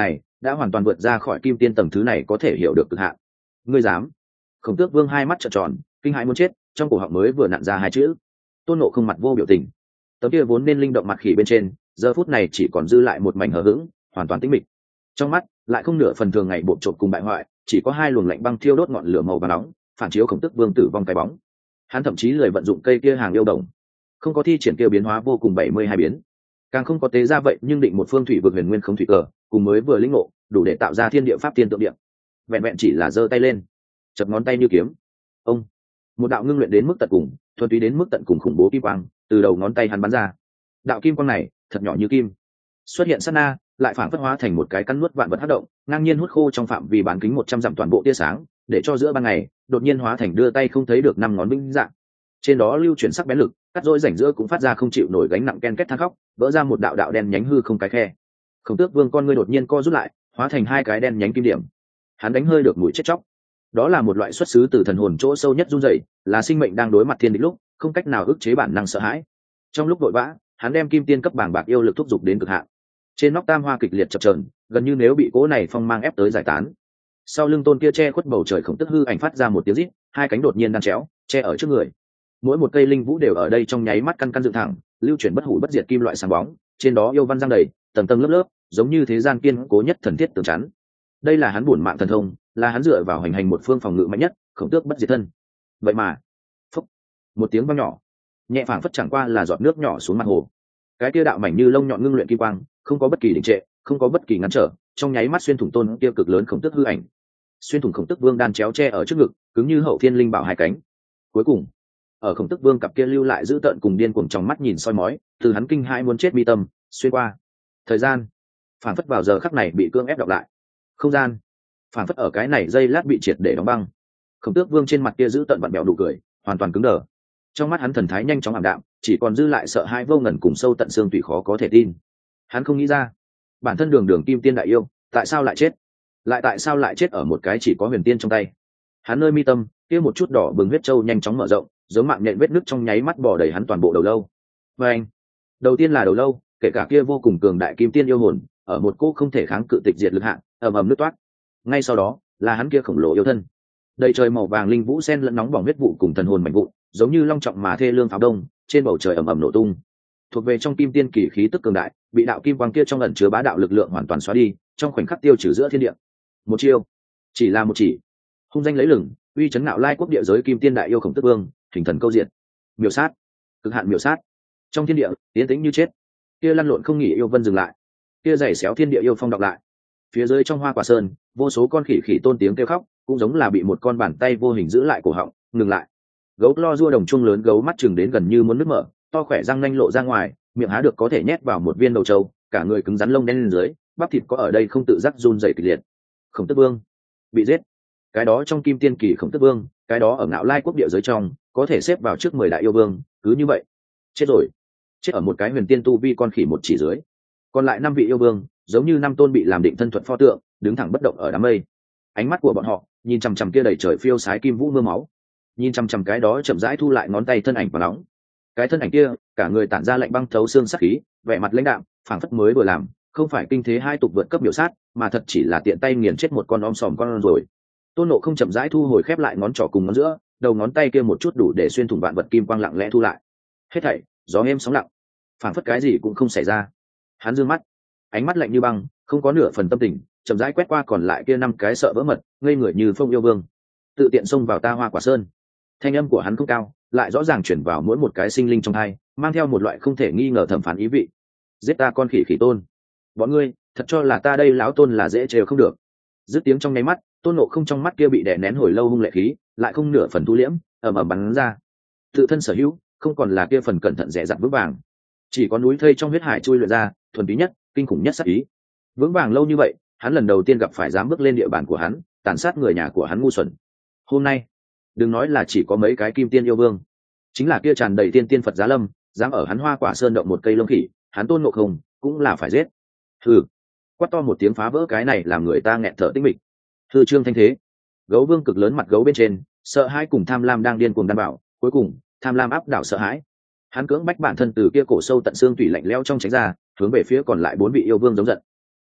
đã hoàn toàn vượt ra khỏi kim tiên tầng thứ này có thể hiểu được cực hạn. Ngươi dám? Khổng Tước Vương hai mắt trợn tròn, kinh hãi muốn chết, trong cổ họng mới vừa nặn ra hai chữ. Tôn Ngộ Không mặt vô biểu tình, tấm kia vốn nên linh động mặt khỉ bên trên giờ phút này chỉ còn dư lại một mảnh hờ hững, hoàn toàn tĩnh mịch. Trong mắt lại không nửa phần thường ngày bộp trộm cùng bại hoại, chỉ có hai luồng lạnh băng thiêu đốt ngọn lửa màu vàng nóng phản chiếu Khổng Tước Vương tử vong cái bóng. Hắn thậm chí lười vận dụng cây kia hàng yêu đồng, không có thi triển kia biến hóa vô cùng 72 biến, càng không có tế ra vậy nhưng định một phương thủy vực huyền nguyên không thủy cờ, cùng mới vừa lĩnh ngộ đủ để tạo ra thiên địa pháp tiên tượng địa. Vẹn vẹn chỉ là giơ tay lên, chập ngón tay như kiếm. Ông, một đạo ngưng luyện đến mức tận cùng, thuần túy đến mức tận cùng khủng bố kim quang từ đầu ngón tay hắn bắn ra. Đạo kim quang này thật nhỏ như kim, xuất hiện sát na lại phản phất hóa thành một cái cắn nuốt vạn vật hấp động, ngang nhiên hút khô trong phạm vi bán kính 100 dặm toàn bộ tia sáng, để cho giữa ban ngày đột nhiên hóa thành đưa tay không thấy được năm ngón vĩnh dạng. Trên đó lưu chuyển sắc bén lực, cắt rỗi rảnh giữa cũng phát ra không chịu nổi gánh nặng ken két than khóc, vỡ ra một đạo đạo đen nhánh hư không cái khe. Khổng Tước Vương con ngươi đột nhiên co rút lại, hóa thành hai cái đen nhánh kim điểm. Hắn đánh hơi được mùi chết chóc. Đó là một loại xuất xứ từ thần hồn chỗ sâu nhất run rẩy, là sinh mệnh đang đối mặt thiên địch lúc không cách nào ức chế bản năng sợ hãi. Trong lúc vội vã, hắn đem kim tiên cấp bảng bạc yêu lực thúc giục đến cực hạn. Trên nóc tam hoa kịch liệt chập chờn, gần như nếu bị cỗ này phong mang ép tới giải tán. Sau lưng tôn kia che khuất bầu trời Khổng Tước hư ảnh phát ra một tiếng rít, hai cánh đột nhiên đan chéo, che ở trước người. Mỗi một cây linh vũ đều ở đây trong nháy mắt căn căn dựng thẳng, lưu chuyển bất hủ bất diệt kim loại sáng bóng, trên đó yêu văn giăng đầy, tầng tầng lớp lớp, giống như thế gian kiên cố nhất thần thiết tường chắn. Đây là hắn bổn mạng thần thông, là hắn dựa vào hành hành một phương phòng ngự mạnh nhất, Khổng Tước bất diệt thân. Vậy mà, phúc, một tiếng vang nhỏ, nhẹ phảng phất chẳng qua là giọt nước nhỏ xuống mặt hồ. Cái kia đạo mảnh như lông nhọn ngưng luyện kim quang, không có bất kỳ đình trệ, không có bất kỳ ngăn trở, trong nháy mắt xuyên thủng tôn kia cực lớn Khổng Tước hư ảnh, xuyên thủng Khổng Tước Vương đan chéo che ở trước ngực, cứng như hậu thiên linh bảo hai cánh. Cuối cùng, ở Khổng Tước Vương cặp kia lưu lại giữ tợn cùng điên cuồng trong mắt nhìn soi mói, từ hắn kinh hãi muốn chết mi tâm xuyên qua thời gian, phản phất vào giờ khắc này bị cưỡng ép đọc lại. Không gian phản phất ở cái này giây lát bị triệt để đóng băng. Khổng Tước Vương trên mặt kia giữ tợn vặn bẹo đủ cười, hoàn toàn cứng đờ. Trong mắt hắn thần thái nhanh chóng ảm đạm, chỉ còn dư lại sợ hãi vô ngần cùng sâu tận xương tủy khó có thể tin. Hắn không nghĩ ra, bản thân đường đường kim tiên đại yêu, tại sao lại chết? Lại tại sao lại chết ở một cái chỉ có huyền tiên trong tay? Hắn nơi mi tâm, kia một chút đỏ bừng huyết châu nhanh chóng mở rộng, giống mạng nhện vết nứt trong nháy mắt bò đầy hắn toàn bộ đầu lâu. Và anh, đầu tiên là đầu lâu, kể cả kia vô cùng cường đại kim tiên yêu hồn, ở một cô không thể kháng cự tịch diệt lực hạng, ầm ầm nứt toát. Ngay sau đó, là hắn kia khổng lồ yêu thân. Đầy trời màu vàng linh vũ sen lẫn nóng bỏng huyết vụ cùng thần hồn mạnh vụ, giống như long trọng mà thê lương pháo đông, trên bầu trời ầm ầm nổ tung. Thuộc về trong kim tiên kỳ khí tức cường đại, bị đạo kim quang kia trong ẩn chứa bá đạo lực lượng hoàn toàn xóa đi, trong khoảnh khắc tiêu trừ giữa thiên địa. Một chiêu, chỉ là một chỉ, hung danh lấy lừng, uy chấn ngạo lai quốc địa giới kim tiên đại yêu Khổng Tước Vương, hình thần câu diện, miểu sát, cực hạn miểu sát. Trong thiên địa tiến tĩnh như chết, kia lăn lộn không nghỉ yêu vân dừng lại, kia giày xéo thiên địa yêu phong đọc lại. Phía dưới trong hoa quả sơn, vô số con khỉ khỉ tôn tiếng kêu khóc, cũng giống là bị một con bàn tay vô hình giữ lại cổ họng, ngừng lại. Gấu lo rua đồng chuông lớn gấu mắt chừng đến gần như muốn nứt mở, to khỏe răng nanh lộ ra ngoài, miệng há được có thể nhét vào một viên đầu trâu, cả người cứng rắn lông đen lên dưới, bắp thịt có ở đây không tự giác run rẩy kịch liệt. Khổng Tước Vương bị giết. Cái đó trong kim tiên kỳ Khổng Tước Vương, cái đó ở ngạo lai quốc địa giới trong, có thể xếp vào trước 10 đại yêu vương, cứ như vậy chết rồi. Chết ở một cái huyền tiên tu vi con khỉ một chỉ dưới. Còn lại 5 vị yêu vương, giống như 5 tôn bị làm định thân thuật pho tượng, đứng thẳng bất động ở đám mây. Ánh mắt của bọn họ nhìn chằm chằm kia đầy trời phiêu sái kim vũ mưa máu, nhìn chằm chằm cái đó chậm rãi thu lại ngón tay thân ảnh và nóng. Cái thân ảnh kia, cả người tản ra lạnh băng thấu xương sắc khí, vẻ mặt lãnh đạm, phảng phất mới vừa làm, không phải kinh thế hai tục vượt cấp biểu sát, mà thật chỉ là tiện tay nghiền chết một con om sòm con rồi. Tôn Ngộ Không chậm rãi thu hồi khép lại ngón trỏ cùng ngón giữa, đầu ngón tay kia một chút đủ để xuyên thủng vạn vật kim quang lặng lẽ thu lại. Hết thảy gió êm sóng lặng, phảng phất cái gì cũng không xảy ra. Hắn dương mắt, ánh mắt lạnh như băng, không có nửa phần tâm tình, chậm rãi quét qua còn lại kia 5 cái sợ vỡ mật, ngây người như phong yêu vương, tự tiện xông vào ta hoa quả sơn. Thanh âm của hắn không cao, lại rõ ràng chuyển vào mỗi một cái sinh linh trong hai, mang theo một loại không thể nghi ngờ thẩm phán ý vị. Giết ta con khỉ khỉ tôn, bọn ngươi thật cho là ta đây lão tôn là dễ trêu không được. Dứt tiếng trong nháy mắt, Tôn Ngộ Không trong mắt kia bị đè nén hồi lâu hung lệ khí, lại không nửa phần thu liễm, ầm ầm bắn ra. Tự thân sở hữu, không còn là kia phần cẩn thận dè dặt vững vàng, chỉ có núi thây trong huyết hải chui luyện ra, thuần túy nhất, kinh khủng nhất sát ý. Vững vàng lâu như vậy, hắn lần đầu tiên gặp phải dám bước lên địa bàn của hắn, tàn sát người nhà của hắn ngu xuẩn. Hôm nay, đừng nói là chỉ có mấy cái kim tiên yêu vương, chính là kia tràn đầy tiên tiên Phật giá lâm, dám ở hắn hoa quả sơn động một cây lông khỉ, hắn Tôn Ngộ Không cũng là phải giết. Hừ, quát to một tiếng phá vỡ cái này làm người ta nghẹt thở tĩnh mịch. Hư trương thanh thế, gấu vương cực lớn mặt gấu bên trên, sợ hãi cùng tham lam đang điên cuồng đan bảo, cuối cùng tham lam áp đảo sợ hãi. Hắn cưỡng bách bản thân từ kia cổ sâu tận xương tủy lạnh lẽo trong tránh ra, hướng về phía còn lại 4 vị yêu vương giống giận.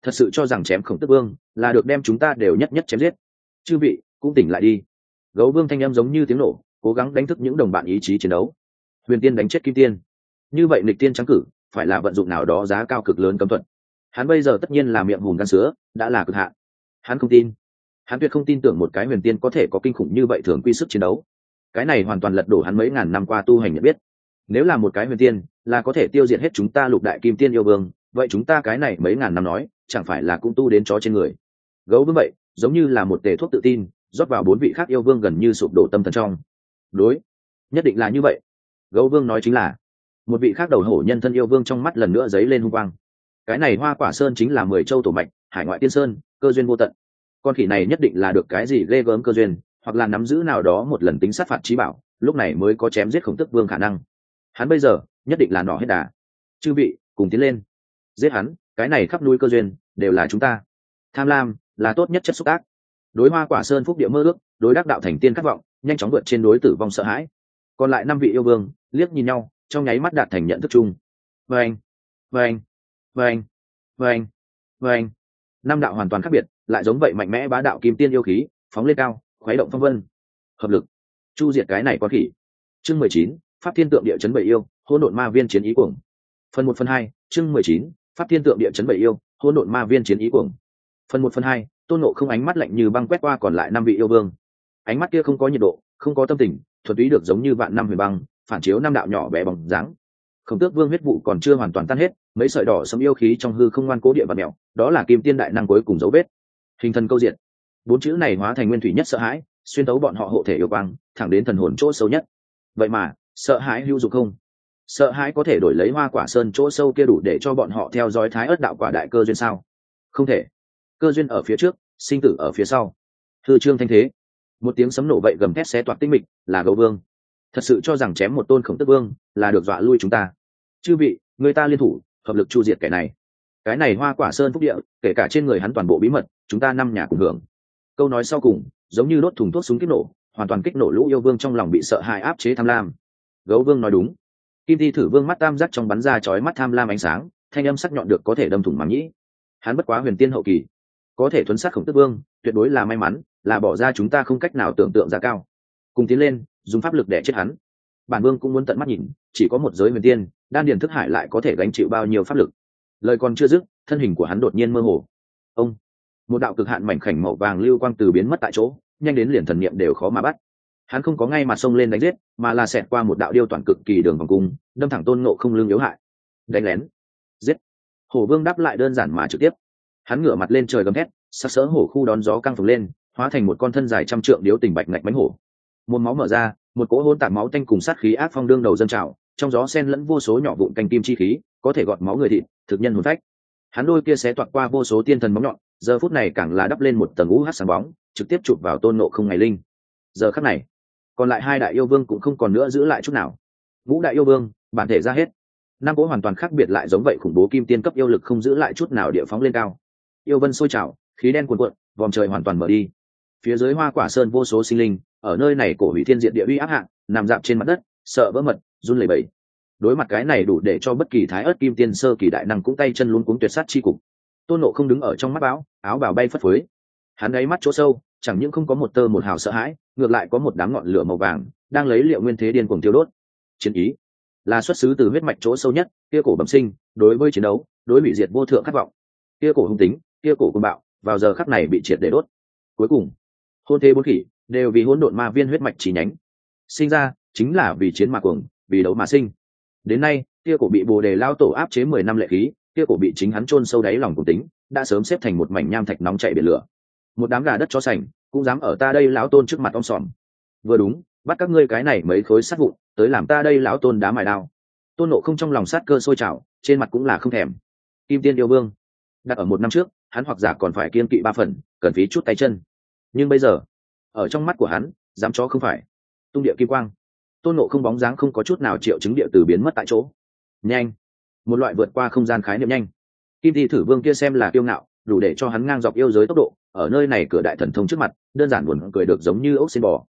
thật sự cho rằng chém Khổng Tước Vương là được đem chúng ta đều nhất nhất chém giết. Chư vị cũng tỉnh lại đi. Gấu Vương thanh âm giống như tiếng nổ, cố gắng đánh thức những đồng bạn ý chí chiến đấu. Huyền Tiên đánh chết Kim Tiên, như vậy nghịch tiên trắng cử phải là vận dụng nào đó giá cao cực lớn cấm thuật. Hắn bây giờ tất nhiên là miệng hùn gan sữa, đã là cực hạn. Hắn không tin, hắn tuyệt không tin tưởng một cái huyền tiên có thể có kinh khủng như vậy thường quy sức chiến đấu. Cái này hoàn toàn lật đổ hắn mấy ngàn năm qua tu hành nhận biết. Nếu là một cái huyền tiên là có thể tiêu diệt hết chúng ta lục đại kim tiên yêu vương, vậy chúng ta cái này mấy ngàn năm nói chẳng phải là cũng tu đến chó trên người. Gấu Vương vậy giống như là một tề thuốc tự tin rót vào 4 vị khác yêu vương gần như sụp đổ tâm thần trong. Đối, nhất định là như vậy. Gấu Vương nói chính là một vị khác đầu hổ nhân thân yêu vương trong mắt lần nữa dấy lên hung quang. Cái này Hoa Quả Sơn chính là 10 châu tổ mạch, hải ngoại tiên sơn, cơ duyên vô tận. Con khỉ này nhất định là được cái gì ghê gớm cơ duyên, hoặc là nắm giữ nào đó một lần tính sát phạt trí bảo, lúc này mới có chém giết Khổng Tước Vương khả năng. Hắn bây giờ nhất định là nỏ hết đà. Chư vị cùng tiến lên, giết hắn, cái này khắp núi cơ duyên đều là chúng ta. Tham lam là tốt nhất chất xúc tác. Đối Hoa Quả Sơn phúc địa mơ ước, đối đắc đạo thành tiên khát vọng, nhanh chóng vượt trên đối tử vong sợ hãi. Còn lại 5 vị yêu vương liếc nhìn nhau, trong nháy mắt đạt thành nhận thức chung. Vâng, vâng, vâng, vâng, vâng. 5 đạo hoàn toàn khác biệt, lại giống vậy mạnh mẽ bá đạo kim tiên yêu khí, phóng lên cao, khuấy động phong vân. Hợp lực, chu diệt cái này con khỉ. Chương 19, Pháp Thiên Tượng Địa chấn bảy yêu, hỗn độn ma viên chiến ý cuồng. Phần 1 phần 2, chương 19, Pháp Thiên Tượng Địa chấn bảy yêu, hỗn độn ma viên chiến ý cuồng. Phần 1 phần 2, Tôn Ngộ Không ánh mắt lạnh như băng quét qua còn lại 5 vị yêu vương. Ánh mắt kia không có nhiệt độ, không có tâm tình, thuần túy được giống như vạn năm huyền băng, phản chiếu 5 đạo nhỏ bé bóng dáng. Khổng Tước Vương huyết vụ còn chưa hoàn toàn tan hết, mấy sợi đỏ sẫm yêu khí trong hư không ngoan cố địa và mèo, đó là kim tiên đại năng cuối cùng dấu vết. Hình thần câu diện. 4 chữ này hóa thành nguyên thủy nhất sợ hãi, xuyên tấu bọn họ hộ thể yêu quang, thẳng đến thần hồn chỗ sâu nhất. Vậy mà, sợ hãi hữu dụng không? Sợ hãi có thể đổi lấy Hoa Quả Sơn chỗ sâu kia đủ để cho bọn họ theo dõi Thái Ức đạo quả đại cơ duyên sao? Không thể. Cơ duyên ở phía trước, sinh tử ở phía sau. Hư trương thanh thế. Một tiếng sấm nổ vậy gầm thét xé toạc tinh mịch, là Gấu Vương. Thật sự cho rằng chém một tôn Khổng Tước Vương là được dọa lui chúng ta. Chư vị, người ta liên thủ, hợp lực chu diệt kẻ này. Cái này Hoa Quả Sơn phúc địa, kể cả trên người hắn toàn bộ bí mật, chúng ta 5 nhà cùng hưởng. Câu nói sau cùng, giống như đốt thùng thuốc súng kích nổ, hoàn toàn kích nổ lũ yêu vương trong lòng bị sợ hãi áp chế tham lam. Gấu Vương nói đúng. Kim Thi Thử Vương mắt tam giác trong bắn ra chói mắt tham lam ánh sáng, thanh âm sắc nhọn được có thể đâm thủng màng nhĩ. Hắn bất quá huyền tiên hậu kỳ, có thể thuấn sát Khổng Tước Vương, tuyệt đối là may mắn, là bỏ ra chúng ta không cách nào tưởng tượng ra cao. Cùng tiến lên, dùng pháp lực để chết hắn. Bản vương cũng muốn tận mắt nhìn, chỉ có một giới huyền tiên, đan điền thức hải lại có thể gánh chịu bao nhiêu pháp lực. Lời còn chưa dứt, thân hình của hắn đột nhiên mơ hồ. Ông, một đạo cực hạn mảnh khảnh màu vàng lưu quang từ biến mất tại chỗ, nhanh đến liền thần niệm đều khó mà bắt. Hắn không có ngay mặt xông lên đánh giết, mà là xẹt qua một đạo điêu toàn cực kỳ đường vòng cung, đâm thẳng Tôn Ngộ Không lưng yếu hại. Đánh lén, giết. Hổ Vương đáp lại đơn giản mà trực tiếp. Hắn ngửa mặt lên trời gầm thét, sắc sỡ hổ khu đón gió căng phồng lên, hóa thành một con thân dài 100 trượng điếu tình bạch ngạch mánh hổ. Mồm máu mở ra, một cỗ hỗn tạp máu tanh cùng sát khí ác phong đương đầu dâng trào, trong gió xen lẫn vô số nhỏ vụn canh kim chi khí, có thể gọt máu người thịt, thực nhân hồn phách. Hắn đôi kia xé toạc qua vô số tiên thần bóng nhọn, giờ phút này càng là đắp lên một tầng UH sáng bóng, trực tiếp chụp vào Tôn Ngộ Không ngày linh. Giờ khắc này, còn lại 2 đại yêu vương cũng không còn nữa giữ lại chút nào. Ngũ đại yêu vương, bản thể ra hết. 5 cỗ hoàn toàn khác biệt lại giống vậy khủng bố kim tiên cấp yêu lực không giữ lại chút nào địa phóng lên cao. Yêu vân sôi trào, khí đen cuồn cuộn, vòm trời hoàn toàn mở đi. Phía dưới Hoa Quả Sơn vô số sinh linh, ở nơi này cổ hủy thiên diệt địa uy áp hạng, nằm dạp trên mặt đất, sợ vỡ mật, run lẩy bẩy. Đối mặt cái này đủ để cho bất kỳ Thái Ức kim tiên sơ kỳ đại năng cũng tay chân luống cuống tuyệt sát chi cục. Tôn Ngộ Không đứng ở trong mắt bão, áo bào bay phất phới. Hắn đáy mắt chỗ sâu, chẳng những không có một tơ một hào sợ hãi, ngược lại có một đám ngọn lửa màu vàng đang lấy liệu nguyên thế điên cuồng tiêu đốt. Chiến ý là xuất xứ từ huyết mạch chỗ sâu nhất, kia cổ bẩm sinh, đối với chiến đấu, đối bị diệt vô thượng khát vọng. Kia cổ hung tính, kia cổ cuồng bạo, vào giờ khắc này bị triệt để đốt. Cuối cùng, hôn thế 4 khỉ đều vì hỗn độn ma viên huyết mạch chỉ nhánh sinh ra, chính là vì chiến mà cuồng, vì đấu mà sinh. Đến nay, kia cổ bị Bồ Đề lao tổ áp chế 10 năm lệ khí, kia cổ bị chính hắn chôn sâu đáy lòng của tính, đã sớm xếp thành một mảnh nham thạch nóng chảy biển lửa. Một đám gà đất chó sành, cũng dám ở ta đây lão tôn trước mặt om sòm. Vừa đúng, bắt các ngươi cái này mấy khối sắt vụn, tới làm ta đây lão tôn đá mài đao. Tôn Ngộ Không trong lòng sát cơ sôi trào, trên mặt cũng là không thèm. Kim Tiên yêu vương, đặt ở 1 năm trước, hắn hoặc giả còn phải kiên kỵ 3 phần, cần phí chút tay chân. Nhưng bây giờ, ở trong mắt của hắn, dám chó không phải. Tung địa kim quang. Tôn Ngộ Không bóng dáng không có chút nào triệu chứng địa từ biến mất tại chỗ. Nhanh, một loại vượt qua không gian khái niệm nhanh. Kim Thi Thử Vương kia xem là kiêu ngạo, đủ để cho hắn ngang dọc yêu giới tốc độ, ở nơi này cửa đại thần thông trước mặt, đơn giản buồn cười được giống như ốc xin bò.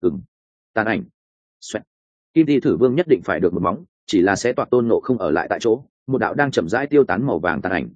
Tàn ảnh. Xoẹt. Kim Thi Thử Vương nhất định phải được một móng, chỉ là sẽ toạc Tôn Ngộ Không ở lại tại chỗ, một đạo đang chậm rãi tiêu tán màu vàng tàn ảnh.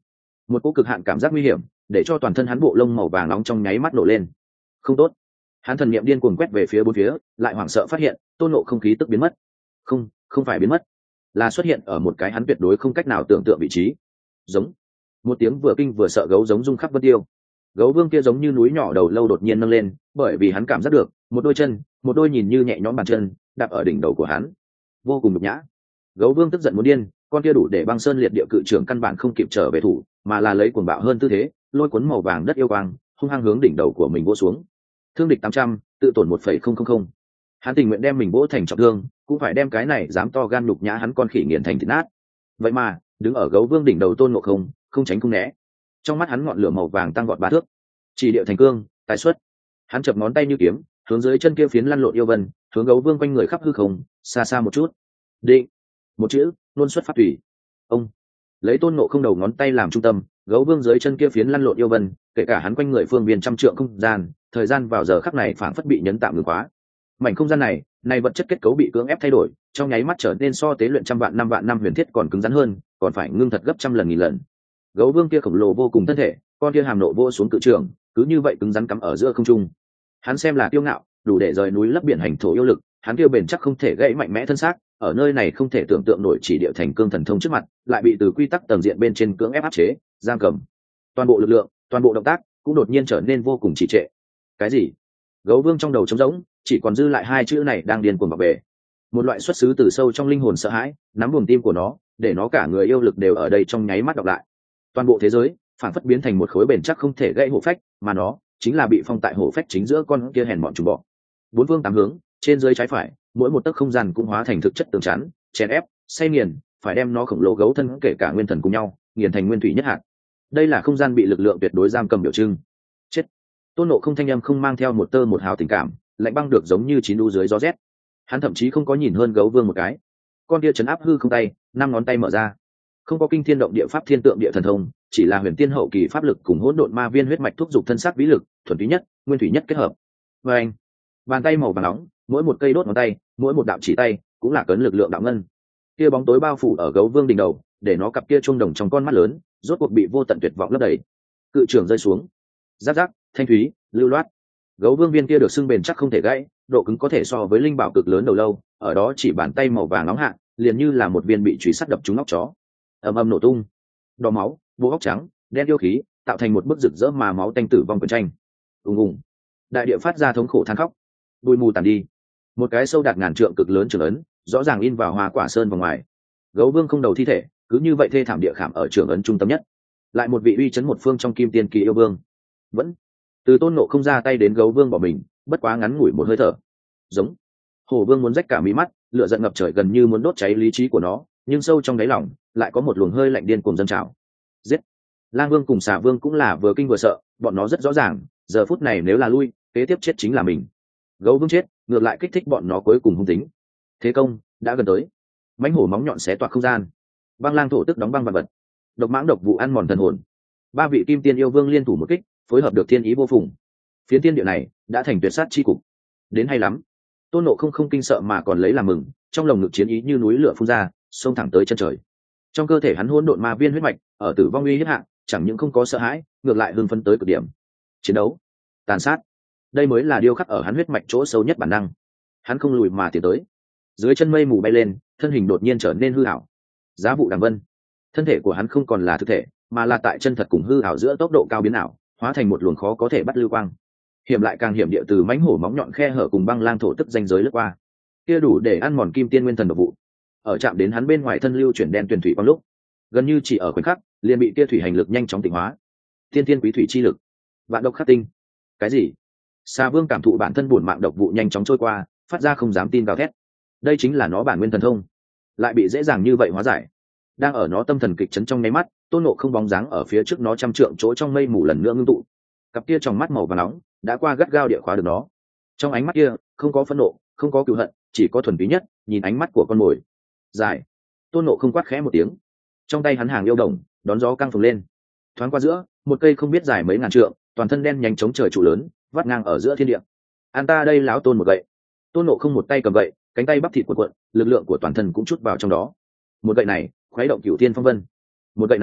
một cỗ cực hạn cảm giác nguy hiểm để cho toàn thân hắn bộ lông màu vàng nóng trong nháy mắt nổ lên. Không tốt. Hắn thần niệm điên cuồng quét về phía bốn phía, lại hoảng sợ phát hiện Tôn Ngộ Không khí tức biến mất. Không phải biến mất, là xuất hiện ở một cái hắn tuyệt đối không cách nào tưởng tượng vị trí. Giống. Một tiếng vừa kinh vừa sợ gấu giống rung khắp vân tiêu. Gấu vương kia giống như núi nhỏ đầu lâu đột nhiên nâng lên, bởi vì hắn cảm giác được một đôi chân, một đôi nhìn như nhẹ nhõm bàn chân đạp ở đỉnh đầu của hắn, vô cùng nhục nhã. Gấu vương tức giận muốn điên, con kia đủ để băng sơn liệt địa cự trưởng căn bản không kịp trở về thủ, mà là lấy cuồng bạo hơn tư thế, lôi cuốn màu vàng đất yêu quang hung hăng hướng đỉnh đầu của mình vỗ xuống. Thương địch 800, tự tổn 1,000. Hắn tình nguyện đem mình vỗ thành trọng thương, cũng phải đem cái này dám to gan nhục nhã hắn con khỉ nghiền thành thịt nát. Vậy mà đứng ở gấu vương đỉnh đầu Tôn Ngộ Không không tránh không né, trong mắt hắn ngọn lửa màu vàng tăng vọt 3 thước, chỉ điệu thành cương tái xuất. Hắn chập ngón tay như kiếm, hướng dưới chân kia phiến lăn lộn yêu vân, hướng gấu vương quanh người khắp hư không, xa xa một chút. Định. Một chữ, luôn xuất phát thủy. Ông. Lấy Tôn Ngộ Không đầu ngón tay làm trung tâm, gấu vương dưới chân kia phiến lăn lộn yêu vân, kể cả hắn quanh người phương viên trăm trượng không gian, thời gian vào giờ khắc này phảng phất bị nhấn tạm ngừng khóa. Mảnh không gian này vật chất kết cấu bị cưỡng ép thay đổi, trong nháy mắt trở nên so tế luyện trăm vạn năm huyền thiết còn cứng rắn hơn, còn phải ngưng thật gấp trăm lần nghìn lần. Gấu vương kia khổng lồ vô cùng thân thể, con kia hàm nộ vô xuống cự trường, cứ như vậy cứng rắn cắm ở giữa không trung. Hắn xem là kiêu ngạo, đủ để rời núi lấp biển hành thổ yêu lực, hắn kia bền chắc không thể gãy mạnh mẽ thân xác, ở nơi này không thể tưởng tượng nổi chỉ địa thành cương thần thông trước mặt, lại bị từ quy tắc tầng diện bên trên cưỡng ép áp chế, giam cầm. Toàn bộ lực lượng, toàn bộ động tác cũng đột nhiên trở nên vô cùng trì trệ. Cái gì? Gấu vương trong đầu trống rỗng, chỉ còn dư lại hai chữ này đang điên cuồng bảo vệ. Một loại xuất xứ từ sâu trong linh hồn sợ hãi nắm buồng tim của nó, để nó cả người yêu lực đều ở đây trong nháy mắt đọc lại. Toàn bộ thế giới phản phất biến thành một khối bền chắc không thể gãy hổ phách, mà nó chính là bị phong tại hổ phách chính giữa con kia hèn mọn trùng bọ. Bốn phương tám hướng, trên dưới trái phải, mỗi một tấc không gian cũng hóa thành thực chất tường chắn, chèn ép, xay nghiền, phải đem nó khổng lồ gấu thân kể cả nguyên thần cùng nhau nghiền thành nguyên thủy nhất hạt. Đây là không gian bị lực lượng tuyệt đối giam cầm biểu trưng. Chết. Tôn Ngộ Không thanh âm không mang theo một tơ một hào tình cảm, lạnh băng được giống như chín đu dưới gió rét. Hắn thậm chí không có nhìn hơn gấu vương một cái. Con kia chấn áp hư không tay, 5 ngón tay mở ra, không có kinh thiên động địa pháp thiên tượng địa thần thông, chỉ là huyền tiên hậu kỳ pháp lực cùng hỗn độn ma viên huyết mạch thúc giục thân xác vĩ lực, thuần túy nhất, nguyên thủy nhất kết hợp. Và anh, bàn tay màu vàng nóng, mỗi một cây đốt ngón tay, mỗi một đạo chỉ tay, cũng là cấn lực lượng đạo ngân. Kia bóng tối bao phủ ở gấu vương đỉnh đầu, để nó cặp kia chuông đồng trong con mắt lớn, rốt cuộc bị vô tận tuyệt vọng lấp đầy. Cự trưởng rơi xuống, giáp giáp, thanh thúy, lưu loát. Gấu vương viên kia được xưng bền chắc không thể gãy, độ cứng có thể so với linh bảo cực lớn đầu lâu, ở đó chỉ bàn tay màu vàng nóng hạ, liền như là một viên bị chùy sắt đập trúng óc chó. Ầm ầm nổ tung, đỏ máu, bộ óc trắng, đen yêu khí, tạo thành một bức rực rỡ mà máu tanh tử vong quyển tranh. Ùng ùng, đại địa phát ra thống khổ than khóc. Bụi mù tàn đi, một cái sâu đạt ngàn trượng cực lớn trường ấn, rõ ràng in vào hoa quả sơn vào ngoài. Gấu vương không đầu thi thể, cứ như vậy thê thảm địa khảm ở trường ấn trung tâm nhất. Lại một vị uy chấn một phương trong kim tiên kỳ yêu vương. Vẫn từ Tôn Ngộ Không ra tay đến gấu vương bỏ mình, bất quá ngắn ngủi một hơi thở. Giống. Hổ vương muốn rách cả mí mắt, lửa giận ngập trời gần như muốn đốt cháy lý trí của nó, nhưng sâu trong đáy lòng lại có một luồng hơi lạnh điên cuồng dâng trào. Giết. Lang vương cùng Xà vương cũng là vừa kinh vừa sợ, bọn nó rất rõ ràng, giờ phút này nếu là lui, kế tiếp chết chính là mình. Gấu vương chết, ngược lại kích thích bọn nó cuối cùng hung tính. Thế công đã gần tới. Mãnh hổ móng nhọn xé toạc không gian. Băng lang thổ tức đóng băng vạn vật. Độc mãng độc vụ ăn mòn thần hồn. Ba vị kim tiên yêu vương liên thủ một kích, phối hợp được thiên ý vô phùng. Phiến tiên địa này đã thành tuyệt sát chi cục. Đến hay lắm. Tôn Ngộ Không không kinh sợ mà còn lấy làm mừng, trong lồng ngực chiến ý như núi lửa phun ra, xông thẳng tới chân trời. Trong cơ thể hắn hỗn độn ma viên huyết mạch, ở tử vong uy hiếp hạ, chẳng những không có sợ hãi, ngược lại hưng phấn tới cực điểm. Chiến đấu, tàn sát, đây mới là điêu khắc ở hắn huyết mạch chỗ sâu nhất bản năng. Hắn không lùi mà tiến tới. Dưới chân mây mù bay lên, thân hình đột nhiên trở nên hư ảo. Giá vụ đằng vân, thân thể của hắn không còn là thực thể, mà là tại chân thật cùng hư ảo giữa tốc độ cao biến ảo, hóa thành một luồng khó có thể bắt lưu quang. Hiểm lại càng hiểm địa từ mãnh hổ móng nhọn khe hở cùng băng lang thổ tức danh giới lướt qua, kia đủ để ăn mòn kim tiên nguyên thần độc vụ. Ở chạm đến hắn bên ngoài thân lưu chuyển đen tuyền thủy quang lúc, gần như chỉ ở khoảnh khắc, liền bị kia thủy hành lực nhanh chóng tịnh hóa. Tiên tiên quý thủy chi lực, vạn độc khắc tinh. Cái gì? Xà vương cảm thụ bản thân buồn mạng độc vụ nhanh chóng trôi qua, phát ra không dám tin gào thét. Đây chính là nó bản nguyên thần thông, lại bị dễ dàng như vậy hóa giải. Đang ở nó tâm thần kịch chấn trong nháy mắt, Tôn Ngộ Không bóng dáng ở phía trước nó trăm trượng chỗ trong mây mù lần nữa ngưng tụ. Cặp kia trong mắt màu vàng nóng đã qua gắt gao địa khóa được nó. Trong ánh mắt kia không có phẫn nộ, không có cừu hận, chỉ có thuần túy nhất nhìn ánh mắt của con mồi. Giải. Tôn Ngộ Không quát khẽ một tiếng, trong tay hắn hàng yêu đồng đón gió căng phồng lên, thoáng qua giữa một cây không biết dài mấy ngàn trượng, toàn thân đen nhánh chống trời trụ lớn vắt ngang ở giữa thiên địa. An ta đây láo tôn một gậy. Tôn Ngộ Không một tay cầm gậy, cánh tay bắp thịt cuộn cuộn, lực lượng của toàn thân cũng chút vào trong đó. Một gậy này khuấy động cửu thiên phong vân. Một gậy này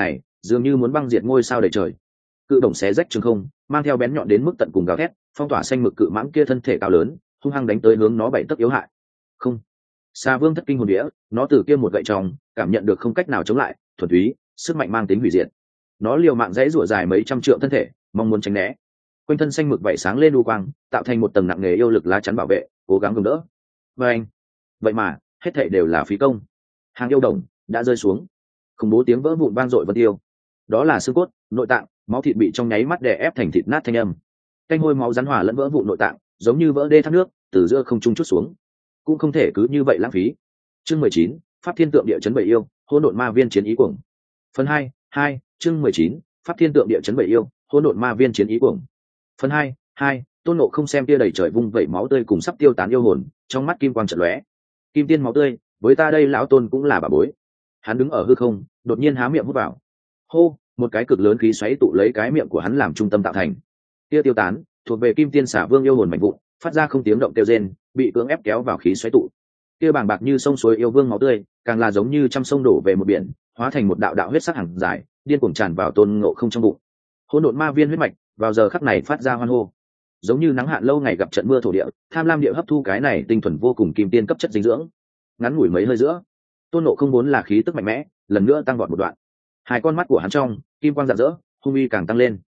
dường như muốn băng diệt ngôi sao đầy trời. Cự đồng xé rách trường không, mang theo bén nhọn đến mức tận cùng gào thét, phong tỏa xanh mực cự mãng kia thân thể cao lớn, hung hăng đánh tới hướng nó bảy tấc yếu hại. Không, Xà Vương thất kinh hồn vía, nó từ kia một gậy tròng, cảm nhận được không cách nào chống lại, thuần túy, sức mạnh mang tính hủy diệt. Nó liều mạng dãy rủa dài mấy trăm trượng thân thể, mong muốn tránh né. Quanh thân xanh mực vảy sáng lên u quang, tạo thành một tầng nặng nề yêu lực lá chắn bảo vệ, cố gắng gồng đỡ. Và anh, vậy mà, hết thảy đều là phí công. Hàng yêu đồng đã rơi xuống, khủng bố tiếng vỡ vụn vang dội vân tiêu. Đó là xương cốt, nội tạng, máu thịt bị trong nháy mắt đè ép thành thịt nát thanh âm. Canh hôi máu rắn hòa lẫn vỡ vụn nội tạng, giống như vỡ đê thác nước, từ giữa không trung chút xuống. Cũng không thể cứ như vậy lãng phí. Chương 19, Pháp Thiên Tượng Địa Chấn Bảy Yêu, Hỗn Độn Ma Viên Chiến Ý Cuồng. Phần 2, chương 19, Pháp Thiên Tượng Địa Chấn Bảy Yêu, Hỗn Độn Ma Viên Chiến Ý Cuồng. Phần 2, Tôn Ngộ không xem tia đầy trời vung vẩy máu tươi cùng sắp tiêu tán yêu hồn, trong mắt kim quang chợt lóe. Kim tiên máu tươi, với ta đây lão tôn cũng là bà bối. Hắn đứng ở hư không, đột nhiên há miệng hút vào. Hô, một cái cực lớn khí xoáy tụ lấy cái miệng của hắn làm trung tâm tạo thành. Tia tiêu tán, thuộc về Kim Tiên Xà Vương yêu hồn mạnh vụn, phát ra không tiếng động kêu rên, bị cưỡng ép kéo vào khí xoáy tụ. Tia bàng bạc như sông suối yêu vương máu tươi, càng là giống như trăm sông đổ về một biển, hóa thành một đạo đạo huyết sắc hằng dài, điên cuồng tràn vào Tôn Ngộ không trong bụng. Hỗn Độn Ma Viên huyết mạch, vào giờ khắc này phát ra hoan hô. Giống như nắng hạn lâu ngày gặp trận mưa thổ địa, tham lam địa hấp thu cái này tinh thuần vô cùng kim tiên cấp chất dinh dưỡng. Ngắn ngủi mấy hơi giữa, Tôn Ngộ không vốn là khí tức mạnh mẽ, lần nữa tăng vọt một đoạn. Hai con mắt của hắn trong kim quang rạng rỡ, hung uy càng tăng lên.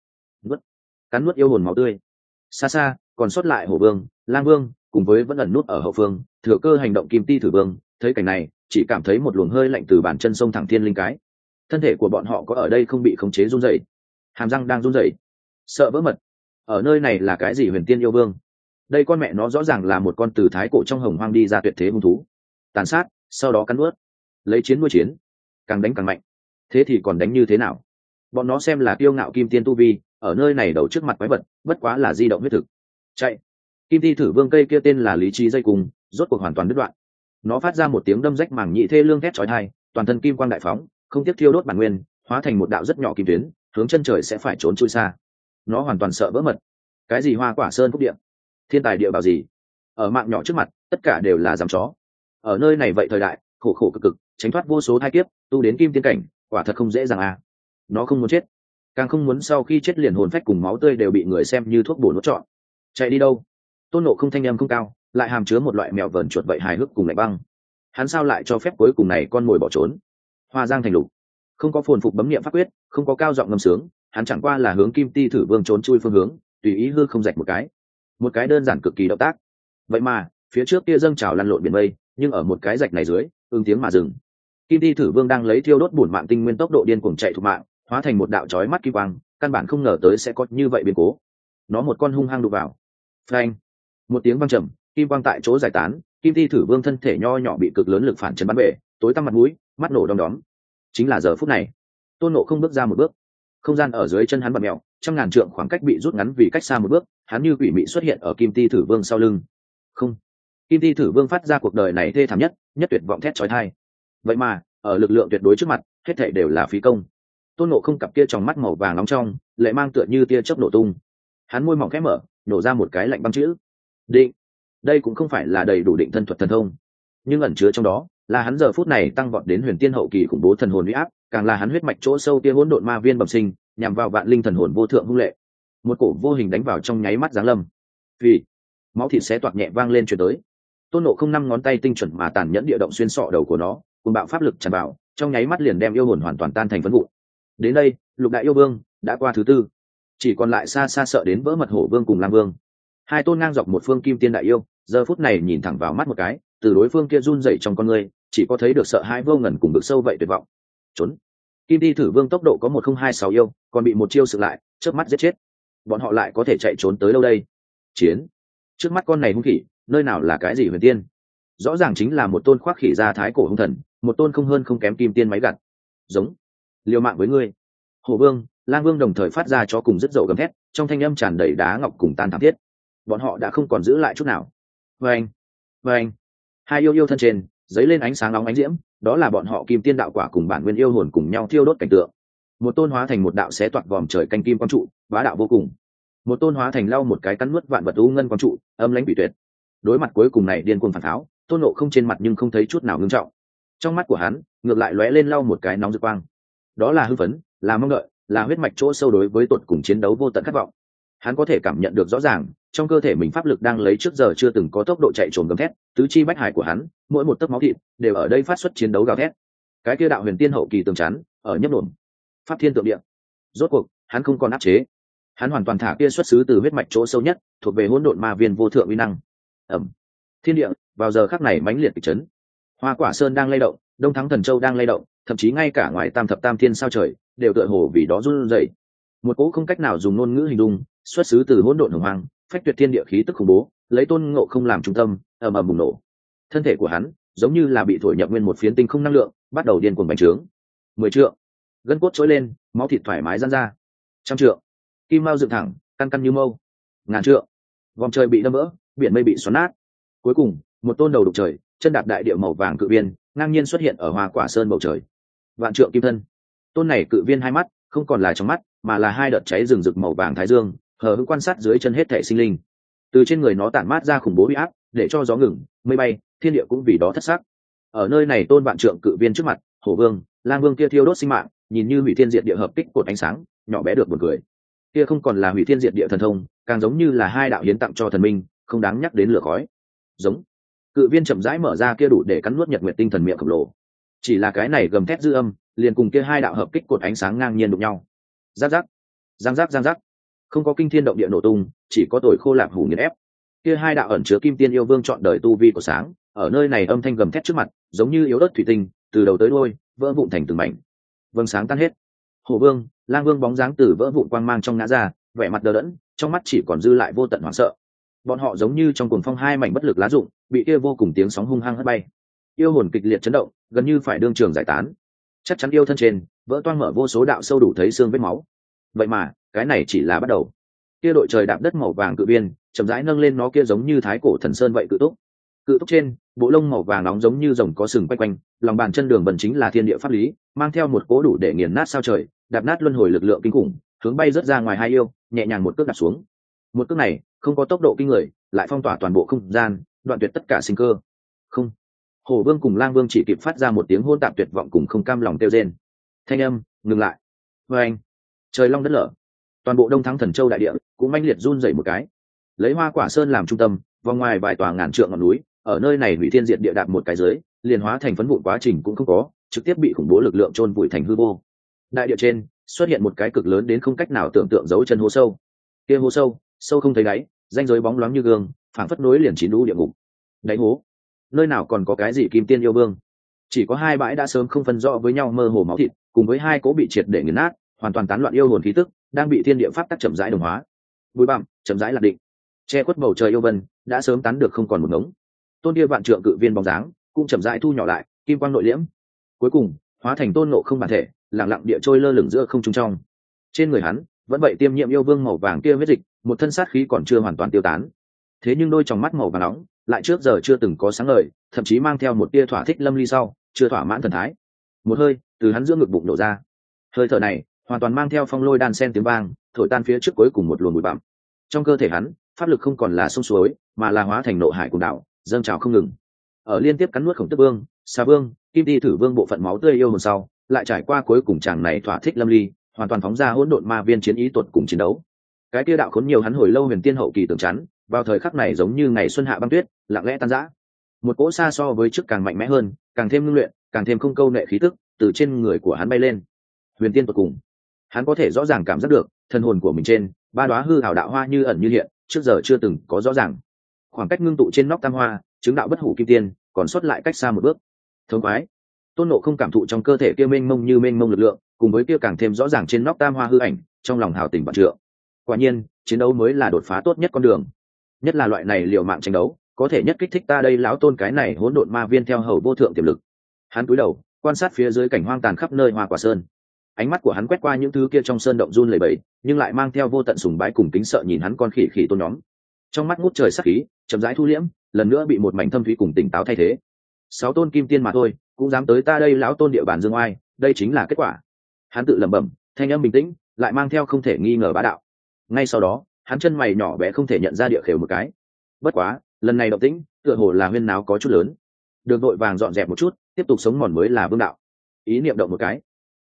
Cắn nuốt yêu hồn máu tươi. Xa xa còn sót lại Hổ Vương, Lang Vương, cùng với vẫn ẩn nút ở hậu phương thừa cơ hành động Kim Ti Thử Vương, thấy cảnh này chỉ cảm thấy một luồng hơi lạnh từ bàn chân sông thẳng thiên linh cái. Thân thể của bọn họ có ở đây không bị khống chế run rẩy, hàm răng đang run rẩy, sợ vỡ mật. Ở nơi này là cái gì huyền tiên yêu vương? Đây con mẹ nó rõ ràng là một con từ thái cổ trong hồng hoang đi ra tuyệt thế hung thú, tàn sát sau đó cắn nuốt, lấy chiến nuôi chiến, càng đánh càng mạnh. Thế thì còn đánh như thế nào? Bọn nó xem là kiêu ngạo kim tiên tu vi, ở nơi này đầu trước mặt quái vật bất quá là di động huyết thực. Chạy! Kim Ti Thử Vương cây kia tên là lý trí dây cùng, rốt cuộc hoàn toàn đứt đoạn. Nó phát ra một tiếng đâm rách màng nhị thê lương thét chói tai, toàn thân kim quang đại phóng, không tiếc thiêu đốt bản nguyên, hóa thành một đạo rất nhỏ kim tuyến, hướng chân trời sẽ phải trốn chui xa. Nó hoàn toàn sợ vỡ mật. Cái gì hoa quả sơn phúc địa, thiên tài địa bảo gì, ở mạng nhỏ trước mặt tất cả đều là giám chó. Ở nơi này vậy thời đại khổ khổ cực cực tránh thoát vô số thai kiếp, tu đến kim tiên cảnh, quả thật không dễ dàng à. Nó không muốn chết, càng không muốn sau khi chết liền hồn phách cùng máu tươi đều bị người xem như thuốc bổ nuốt trọn. Chạy đi đâu? Tôn Ngộ không thanh âm không cao, lại hàm chứa một loại mèo vờn chuột vậy hài hước cùng lạnh băng. Hắn sao lại cho phép cuối cùng này con mồi bỏ trốn? Hoa giang thành lục, không có phồn phục bấm niệm pháp quyết, không có cao giọng ngâm sướng, hắn chẳng qua là hướng Kim Ti Thử Vương trốn chui phương hướng, tùy ý hư không rạch một cái đơn giản cực kỳ động tác. Vậy mà phía trước kia dâng trào lăn lộn biển mây, nhưng ở một cái rạch này dưới ưng tiếng mà dừng. Kim Ti Thử Vương đang lấy thiêu đốt bổn mạng tinh nguyên tốc độ điên cuồng chạy thục mạng, hóa thành một đạo chói mắt kim quang, căn bản không ngờ tới sẽ có như vậy biến cố. Nó một con hung hăng đụng vào. Phanh! Một tiếng vang trầm, kim quang tại chỗ giải tán, Kim Ti Thử Vương thân thể nho nhỏ bị cực lớn lực phản chấn bắn bể, tối tăm mặt mũi, mắt nổ đom đóm. Chính là giờ phút này, Tôn Ngộ không bước ra một bước, không gian ở dưới chân hắn bật mèo, trăm ngàn trượng khoảng cách bị rút ngắn vì cách xa một bước, hắn như quỷ mị xuất hiện ở Kim Ti Thử Vương sau lưng. Không! Kim Ti Thử Vương phát ra cuộc đời này thê thảm nhất tuyệt vọng thét chói tai. Vậy mà ở lực lượng tuyệt đối trước mặt, hết thảy đều là phí công. Tôn Ngộ không cặp kia trong mắt màu vàng nóng trong, lệ mang tựa như tia chớp nổ tung. Hắn môi mỏng khẽ mở, nổ ra một cái lạnh băng chữ: định. Đây cũng không phải là đầy đủ định thân thuật thần thông, nhưng ẩn chứa trong đó là hắn giờ phút này tăng vọt đến huyền tiên hậu kỳ khủng bố thần hồn uy áp, càng là hắn huyết mạch chỗ sâu tia hỗn độn ma viên bẩm sinh, nhằm vào vạn linh thần hồn vô thượng hung lệ. Một cổ vô hình đánh vào trong nháy mắt giáng lâm. Vì máu thịt xé toạc nhẹ vang lên truyền tới. Tôn Ngộ không năm ngón tay tinh chuẩn mà tàn nhẫn địa động xuyên sọ đầu của nó, cùng bạo pháp lực tràn vào, trong nháy mắt liền đem yêu hồn hoàn toàn tan thành phấn vụn. Đến đây, lục đại yêu vương đã qua thứ tư, chỉ còn lại xa xa sợ đến vỡ mật Hổ Vương cùng Lam Vương. Hai tôn ngang dọc một phương kim tiên đại yêu, giờ phút này nhìn thẳng vào mắt một cái, từ đối phương kia run rẩy trong con người, chỉ có thấy được sợ hãi vô ngần cùng vực sâu vậy tuyệt vọng. Trốn! Kim Ti Thử Vương tốc độ có 1026 yêu, còn bị một chiêu sự lại, chớp mắt giết chết. Bọn họ lại có thể chạy trốn tới đâu đây? Chiến! Trước mắt con này hung khỉ, nơi nào là cái gì huyền tiên? Rõ ràng chính là một tôn khoác khỉ ra thái cổ hung thần, một tôn không hơn không kém kim tiên máy gặt. Giống! Liều mạng với ngươi! Hổ Vương, Lang Vương đồng thời phát ra cho cùng rất dậu gầm thét, trong thanh âm tràn đầy đá ngọc cùng tan thảm thiết. Bọn họ đã không còn giữ lại chút nào. Vâng, vâng. Hai yêu thân trên giấy lên ánh sáng nóng ánh diễm, đó là bọn họ kim tiên đạo quả cùng bản nguyên yêu hồn cùng nhau thiêu đốt cảnh tượng. Một tôn hóa thành một đạo xé toạc vòm trời canh kim quang trụ, bá đạo vô cùng. Một tôn hóa thành lau một cái cắn nuốt vạn vật u ngân quang trụ, âm lãnh bị tuyệt. Đối mặt cuối cùng này điên cuồng phản tháo, Tôn Ngộ không trên mặt nhưng không thấy chút nào ngưng trọng. Trong mắt của hắn, ngược lại lóe lên lau một cái nóng rực quang. Đó là hưng phấn, là mong đợi, là huyết mạch chỗ sâu đối với tột cùng chiến đấu vô tận khát vọng. Hắn có thể cảm nhận được rõ ràng, trong cơ thể mình pháp lực đang lấy trước giờ chưa từng có tốc độ chạy trồm gầm thét, tứ chi bách hải của hắn, mỗi một tấc máu thịt đều ở đây phát xuất chiến đấu gào thét. Cái kia đạo huyền tiên hậu kỳ tường chắn, ở nhấp nổm. Pháp thiên tượng địa. Rốt cuộc, hắn không còn áp chế. Hắn hoàn toàn thả kia xuất xứ từ huyết mạch chỗ sâu nhất, thuộc về hỗn độn ma viên vô thượng uy năng. Ầm. Thiên địa, vào giờ khắc này mãnh liệt kịch chấn. Hoa Quả Sơn đang lay động, Đông Thắng Thần Châu đang lay động, thậm chí ngay cả ngoài tam thập tam thiên sao trời đều tựa hồ vì đó run rẩy. Một cỗ không cách nào dùng ngôn ngữ hình dung, xuất xứ từ hỗn độn hồng hoang, phách tuyệt thiên địa khí tức khủng bố, lấy Tôn Ngộ Không làm trung tâm, ầm ầm bùng nổ. Thân thể của hắn giống như là bị thổi nhập nguyên một phiến tinh không năng lượng, bắt đầu điên cuồng bành trướng. 10 trượng, gân cốt trỗi lên, máu thịt thoải mái giãn ra. 100 trượng, kim mao dựng thẳng, căn căn như mâu. 1000 trượng, vòng trời bị đâm vỡ, biển mây bị xoắn nát. Cuối cùng, một tôn đầu đục trời, chân đạp đại địa màu vàng cự viên, ngang nhiên xuất hiện ở Hoa Quả Sơn bầu trời. Vạn trượng kim thân. Tôn này cự viên hai mắt, không còn là trong mắt, mà là hai đợt cháy rừng rực màu vàng thái dương, hờ hững quan sát dưới chân hết thảy sinh linh. Từ trên người nó tản mát ra khủng bố uy áp, để cho gió ngừng, mây bay, thiên địa cũng vì đó thất sắc. Ở nơi này tôn vạn trượng cự viên trước mặt, Hổ Vương, Lang Vương kia thiêu đốt sinh mạng, nhìn như hủy thiên diệt địa hợp kích cột ánh sáng, nhỏ bé được buồn cười. Kia không còn là hủy thiên diệt địa thần thông, càng giống như là hai đạo hiến tặng cho thần minh, không đáng nhắc đến lửa khói. Giống. Cự viên chậm rãi mở ra kia đủ để cắn nuốt nhật nguyệt tinh thần miệng khổng lồ. Chỉ là cái này gầm thét dư âm, liền cùng kia hai đạo hợp kích cột ánh sáng ngang nhiên đụng nhau. Giáp giáp, giang giáp, không có kinh thiên động địa nổ tung, chỉ có tồi khô lạp hủ nghiền ép. Kia hai đạo ẩn chứa kim tiên yêu vương chọn đời tu vi của sáng, ở nơi này âm thanh gầm thét trước mặt, giống như yếu ớt thủy tinh, từ đầu tới đuôi vỡ vụn thành từng mảnh. Vầng sáng tan hết. Hổ Vương, Lang Vương bóng dáng từ vỡ vụn quang mang trong ngã ra, vẻ mặt đờ đẫn, trong mắt chỉ còn dư lại vô tận hoảng sợ. Bọn họ giống như trong cuồng phong hai mảnh bất lực lá rụng, bị kia vô cùng tiếng sóng hung hăng hất bay. Yêu hồn kịch liệt chấn động, gần như phải đương trường giải tán. Chắc chắn yêu thân trên vỡ toang mở vô số đạo sâu đủ thấy xương vết máu. Vậy mà cái này chỉ là bắt đầu. Kia đội trời đạp đất màu vàng cự viên chậm rãi nâng lên nó kia giống như thái cổ thần sơn vậy cự túc trên bộ lông màu vàng nóng giống như rồng có sừng quay quanh, lòng bàn chân đường bần chính là thiên địa pháp lý, mang theo một cố đủ để nghiền nát sao trời, đạp nát luân hồi lực lượng kinh khủng, hướng bay rớt ra ngoài hai yêu, nhẹ nhàng một cước đạp xuống. Một cước này không có tốc độ kinh người, lại phong tỏa toàn bộ không gian, đoạn tuyệt tất cả sinh cơ. Không. Hổ Vương cùng Lang Vương chỉ kịp phát ra một tiếng hỗn tạp tuyệt vọng cùng không cam lòng kêu rên. Thanh âm ngừng lại. Vê anh, trời long đất lở, toàn bộ Đông Thắng Thần Châu đại địa cũng manh liệt run rẩy một cái. Lấy Hoa Quả Sơn làm trung tâm, vòng ngoài vài tòa ngàn trượng ngọn núi, ở nơi này hủy thiên diệt địa đạp một cái dưới, liền hóa thành phấn vụn, quá trình cũng không có, trực tiếp bị khủng bố lực lượng chôn vùi thành hư vô. Đại địa trên xuất hiện một cái cực lớn đến không cách nào tưởng tượng dấu chân hố sâu. Kia hố sâu, sâu không thấy đáy, ranh giới bóng loáng như gương, phảng phất nối liền chín đu địa ngục. Đáy hố, nơi nào còn có cái gì kim tiên yêu vương? Chỉ có hai bãi đã sớm không phân rõ với nhau mơ hồ máu thịt, cùng với hai cố bị triệt để nghiền nát, hoàn toàn tán loạn yêu hồn khí tức, đang bị thiên địa pháp tắc chậm rãi đồng hóa. Bụi bặm chậm rãi lạc định, che khuất bầu trời yêu vân đã sớm tán được không còn một ngống. Tôn kia vạn trượng cự viên bóng dáng cũng chậm rãi thu nhỏ lại, kim quang nội liễm, cuối cùng hóa thành Tôn Ngộ Không bản thể, lặng lặng địa trôi lơ lửng giữa không trung trong. Trên người hắn vẫn vậy tiêm nhiễm yêu vương màu vàng kia huyết dịch, một thân sát khí còn chưa hoàn toàn tiêu tán. Thế nhưng đôi tròng mắt màu vàng nóng lại trước giờ chưa từng có sáng ngời, thậm chí mang theo một tia thỏa thích lâm ly sau chưa thỏa mãn thần thái. Một hơi từ hắn giữa ngực bụng đổ ra, hơi thở này hoàn toàn mang theo phong lôi đan sen tiếng vang, thổi tan phía trước cuối cùng một luồng bụi bặm. Trong cơ thể hắn, pháp lực không còn là sông suối, mà là hóa thành nộ hải cuồng đảo, dâng trào không ngừng. Ở liên tiếp cắn nuốt Khổng Tước Vương, Xà Vương, Kim Ti Thử Vương bộ phận máu tươi yêu hồn sau, lại trải qua cuối cùng chàng này thỏa thích lâm ly, hoàn toàn phóng ra hỗn độn ma viên chiến ý tuột cùng chiến đấu. Cái kia đạo khốn nhiều hắn hồi lâu huyền tiên hậu kỳ tưởng chắn, vào thời khắc này giống như ngày xuân hạ băng tuyết, lặng lẽ tan rã. Một cỗ xa so với trước càng mạnh mẽ hơn, càng thêm ngưng luyện, càng thêm không câu nệ khí tức từ trên người của hắn bay lên. Huyền tiên tuột cùng, hắn có thể rõ ràng cảm giác được thân hồn của mình trên ba đóa hư hảo đạo hoa như ẩn như hiện, trước giờ chưa từng có rõ ràng. Khoảng cách ngưng tụ trên nóc tam hoa, chứng đạo bất hủ kim tiên, còn xuất lại cách xa một bước. Thống khoái, Tôn Ngộ Không cảm thụ trong cơ thể kia mênh mông như mênh mông lực lượng, cùng với kia càng thêm rõ ràng trên nóc tam hoa hư ảnh, trong lòng hào tình vạn trượng. Quả nhiên, chiến đấu mới là đột phá tốt nhất con đường. Nhất là loại này liều mạng tranh đấu, có thể nhất kích thích ta đây lão Tôn cái này hỗn độn ma viên theo hầu vô thượng tiềm lực. Hắn cúi đầu, quan sát phía dưới cảnh hoang tàn khắp nơi Hoa Quả Sơn. Ánh mắt của hắn quét qua những thứ kia trong sơn động run lẩy bẩy, nhưng lại mang theo vô tận sùng bái cùng kính sợ nhìn hắn con khỉ khỉ Tôn nhóm. Trong mắt ngút trời sắc khí, chậm rãi thu liễm, lần nữa bị một mảnh thâm thúy cùng tỉnh táo thay thế. 6 tôn kim tiên mà thôi, cũng dám tới ta đây lão Tôn địa bàn dương oai, đây chính là kết quả. Hắn tự lẩm bẩm, thanh âm bình tĩnh, lại mang theo không thể nghi ngờ bá đạo. Ngay sau đó, hắn chân mày nhỏ bé không thể nhận ra địa khều một cái. Bất quá, lần này động tĩnh, tựa hồ là huyên náo có chút lớn. Được vội vàng dọn dẹp một chút, tiếp tục sống mòn mới là vương đạo. Ý niệm động một cái,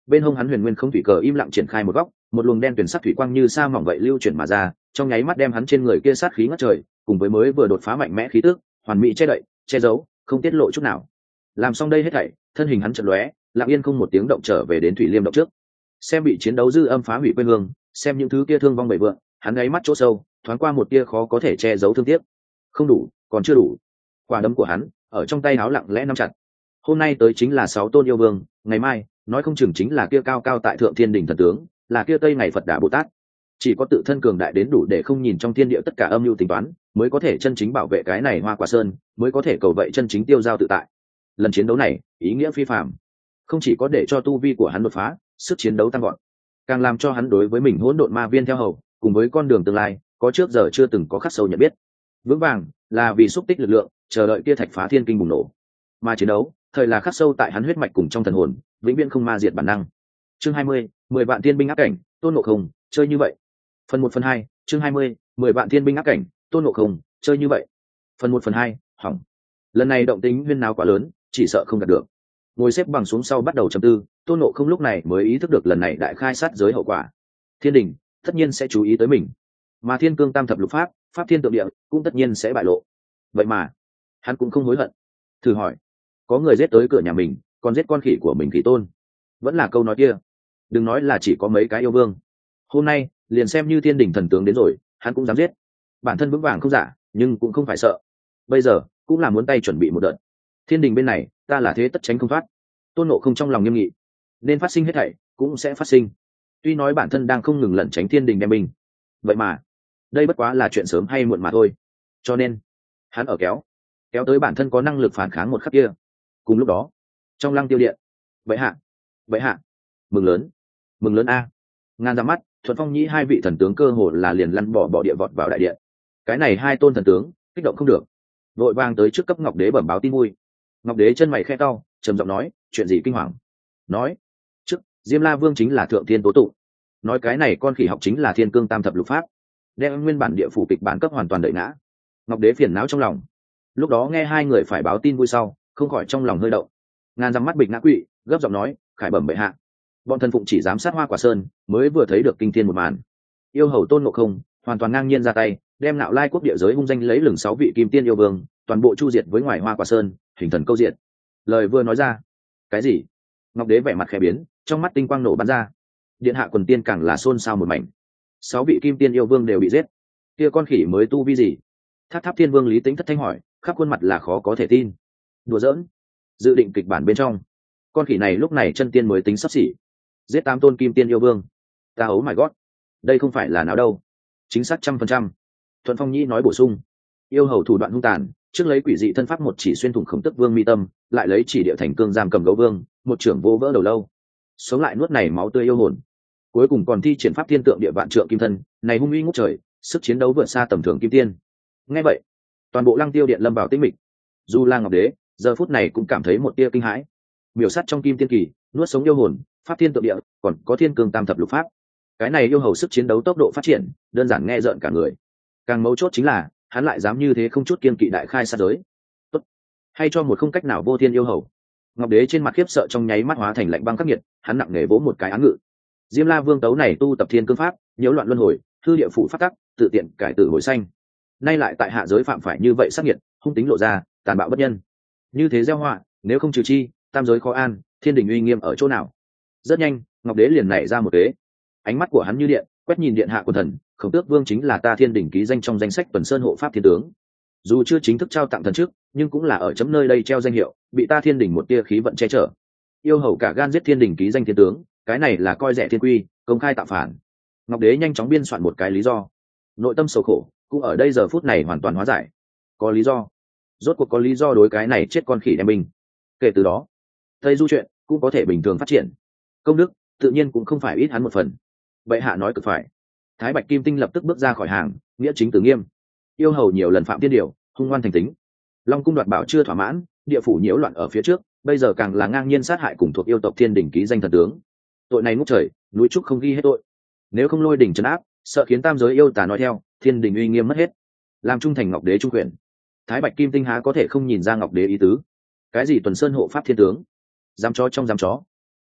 bên hông hắn huyền nguyên không thủy cờ im lặng triển khai một góc, một luồng đen tuyển sắc thủy quang như sa mỏng vậy lưu chuyển mà ra, trong nháy mắt đem hắn trên người kia sát khí ngất trời, cùng với mới vừa đột phá mạnh mẽ khí tức, hoàn mỹ che đậy, che giấu, không tiết lộ chút nào. Làm xong đây hết thảy, thân hình hắn chợt lóe, lặng yên không một tiếng động trở về đến thủy liêm động trước. Xem bị chiến đấu dư âm phá hủy quê hương, xem những thứ kia thương vong bầy vượng, hắn gáy mắt chỗ sâu, thoáng qua một tia khó có thể che giấu thương tiếc. Không đủ, còn chưa đủ. Quả đấm của hắn ở trong tay áo lặng lẽ nắm chặt. Hôm nay tới chính là 6 tôn yêu vương, ngày mai nói không chừng chính là kia cao cao tại thượng thiên đỉnh thần tướng, là kia tây ngày Phật Đà Bồ Tát. Chỉ có tự thân cường đại đến đủ để không nhìn trong thiên địa tất cả âm mưu tính toán, mới có thể chân chính bảo vệ cái này Hoa Quả Sơn, mới có thể cầu vậy chân chính tiêu giao tự tại. Lần chiến đấu này ý nghĩa phi phàm, không chỉ có để cho tu vi của hắn đột phá, sức chiến đấu tăng gọn, càng làm cho hắn đối với mình hỗn độn ma viên theo hầu, cùng với con đường tương lai có trước giờ chưa từng có khắc sâu nhận biết. Vững vàng là vì xúc tích lực lượng, chờ đợi kia thạch phá thiên kinh bùng nổ. Mà chiến đấu, thời là khắc sâu tại hắn huyết mạch cùng trong thần hồn, vĩnh viễn không ma diệt bản năng. Chương 20, 10 vạn tiên binh áp cảnh, Tôn Ngộ Không, chơi như vậy. Phần 1/2, chương 20, 10 vạn tiên binh áp cảnh, Tôn Ngộ Không, chơi như vậy. Phần 1/2, hỏng. Lần này động tính huyên náo quá lớn, chỉ sợ không đạt được. Ngồi xếp bằng xuống sau bắt đầu trầm tư, Tôn Ngộ Không lúc này mới ý thức được lần này đại khai sát giới hậu quả. Thiên đình tất nhiên sẽ chú ý tới mình, mà Thiên Cương Tam Thập Lục Pháp, Pháp Thiên Tượng Địa cũng tất nhiên sẽ bại lộ. Vậy mà hắn cũng không hối hận. Thử hỏi, có người giết tới cửa nhà mình, còn giết con khỉ của mình Khỉ Tôn, vẫn là câu nói kia, đừng nói là chỉ có mấy cái yêu vương, hôm nay liền xem như thiên đình thần tướng đến rồi, hắn cũng dám giết. Bản thân vững vàng không giả, nhưng cũng không phải sợ. Bây giờ cũng là muốn tay chuẩn bị một đợt. Thiên đình bên này ta là thế tất tránh không thoát. Tôn Ngộ Không trong lòng nghiêm nghị, nên phát sinh hết thảy cũng sẽ phát sinh. Tuy nói bản thân đang không ngừng lẩn tránh thiên đình đem binh, vậy mà đây bất quá là chuyện sớm hay muộn mà thôi. Cho nên hắn ở kéo tới bản thân có năng lực phản kháng một khắc kia. Cùng lúc đó, trong Lăng Tiêu Điện, vậy hạ, mừng lớn a. Ngàn ra mắt, Thuận Phong Nhĩ hai vị thần tướng cơ hồ là liền lăn bỏ địa vọt vào đại điện. Cái này hai tôn thần tướng kích động không được, vội vàng tới trước cấp Ngọc Đế bẩm báo tin vui. Ngọc Đế chân mày khẽ cau, trầm giọng nói, chuyện gì kinh hoàng? Nói, trước Diêm La Vương chính là thượng thiên tố tụng, nói cái này con khỉ học chính là Thiên Cương Tam Thập Lục Pháp, đem nguyên bản địa phủ kịch bản cấp hoàn toàn đợi ngã. Ngọc Đế phiền não trong lòng. Lúc đó nghe hai người phải báo tin vui sau, không khỏi trong lòng hơi động. Ngàn dằm mắt bịch ngã quỵ, gấp giọng nói, khải bẩm bệ hạ, bọn thần phụng chỉ giám sát Hoa Quả Sơn, mới vừa thấy được kinh thiên một màn. Yêu hầu Tôn Ngộ Không hoàn toàn ngang nhiên ra tay, đem Nạo Lai quốc địa giới hung danh lấy lừng 6 vị kim tiên yêu vương, toàn bộ chu diệt với ngoài Hoa Quả Sơn, hình thần câu diệt. Lời vừa nói ra, cái gì? Ngọc Đế vẻ mặt khẽ biến, trong mắt tinh quang nổ bắn ra. Điện hạ quần tiên càng là xôn xao một mảnh. 6 vị kim tiên yêu vương đều bị giết. Kia con khỉ mới tu vi gì? Tháp Tháp Thiên Vương Lý Tĩnh thất thanh hỏi, khắp khuôn mặt là khó có thể tin. Đùa giỡn. Dự định kịch bản bên trong, con khỉ này lúc này chân tiên mới tính sắp xỉ, giết 8 tôn kim tiên yêu vương. Ta ấu my god, đây không phải là nào đâu, chính xác 100%. Thuận Phong Nhĩ nói bổ sung, yêu hầu thủ đoạn hung tàn, trước lấy quỷ dị thân pháp một chỉ xuyên thủng Khổng Tức Vương mi tâm, lại lấy chỉ địa thành cương giam cầm Gấu Vương, một trưởng vô vỡ đầu lâu, sống lại nuốt này máu tươi yêu hồn, cuối cùng còn thi triển pháp thiên tượng địa vạn trượng kim thân, này hung uy ngút trời, sức chiến đấu vượt xa tầm thường kim tiên. Nghe vậy, toàn bộ Lăng Tiêu Điện lâm vào tĩnh mịch. Dù là Ngọc Đế giờ phút này cũng cảm thấy một tia kinh hãi. Miểu sát trong kim tiên kỳ, nuốt sống yêu hồn, pháp thiên tượng địa, còn có Thiên Cương Tam Thập Lục Pháp, cái này yêu hầu sức chiến đấu tốc độ phát triển đơn giản nghe rợn cả người. Càng mấu chốt chính là hắn lại dám như thế không chút kiên kỵ đại khai sát giới. Tốt, hay cho một không cách nào vô thiên yêu hầu. Ngọc Đế trên mặt khiếp sợ trong nháy mắt hóa thành lạnh băng khắc nghiệt, hắn nặng nề vỗ một cái án ngự. Diêm La Vương tấu này tu tập Thiên Cương Pháp, nhiễu loạn luân hồi, hư địa phủ pháp tắc, tự tiện cải tử hồi sanh. Nay lại tại hạ giới phạm phải như vậy sắc nghiệt, hung tính lộ ra, tàn bạo bất nhân. Như thế gieo họa, nếu không trừ chi, tam giới khó an, thiên đình uy nghiêm ở chỗ nào? Rất nhanh, Ngọc Đế liền nảy ra một kế. Ánh mắt của hắn như điện, quét nhìn điện hạ quần thần, Khổng Tước Vương chính là ta thiên đình ký danh trong danh sách Tuần Sơn hộ pháp thiên tướng. Dù chưa chính thức trao tặng thần trước, nhưng cũng là ở chấm nơi đây treo danh hiệu, bị ta thiên đình một tia khí vận che chở. Yêu hầu cả gan giết thiên đình ký danh thiên tướng, cái này là coi rẻ thiên quy, công khai tạo phản. Ngọc Đế nhanh chóng biên soạn một cái lý do. Nội tâm sầu khổ cũng ở đây giờ phút này hoàn toàn hóa giải. Có lý do, rốt cuộc có lý do đối cái này chết con khỉ đem mình. Kể từ đó, Tây Du chuyện cũng có thể bình thường phát triển. Công đức tự nhiên cũng không phải ít hắn một phần. Bệ hạ nói cực phải. Thái Bạch Kim Tinh lập tức bước ra khỏi hàng, nghĩa chính tử nghiêm. Yêu hầu nhiều lần phạm tiên điều, hung ngoan thành tính. Long cung đoạt bảo chưa thỏa mãn, địa phủ nhiễu loạn ở phía trước, bây giờ càng là ngang nhiên sát hại cùng thuộc yêu tộc thiên đình ký danh thần tướng. Tội này ngút trời, núi trúc không ghi hết tội. Nếu không lôi đỉnh trấn áp, sợ khiến tam giới yêu tà nói theo, thiên đình uy nghiêm mất hết. Làm trung thành Ngọc Đế trung quyền. Thái Bạch Kim Tinh há có thể không nhìn ra Ngọc Đế ý tứ. Cái gì Tuần Sơn hộ pháp thiên tướng, dám chó trong dám chó.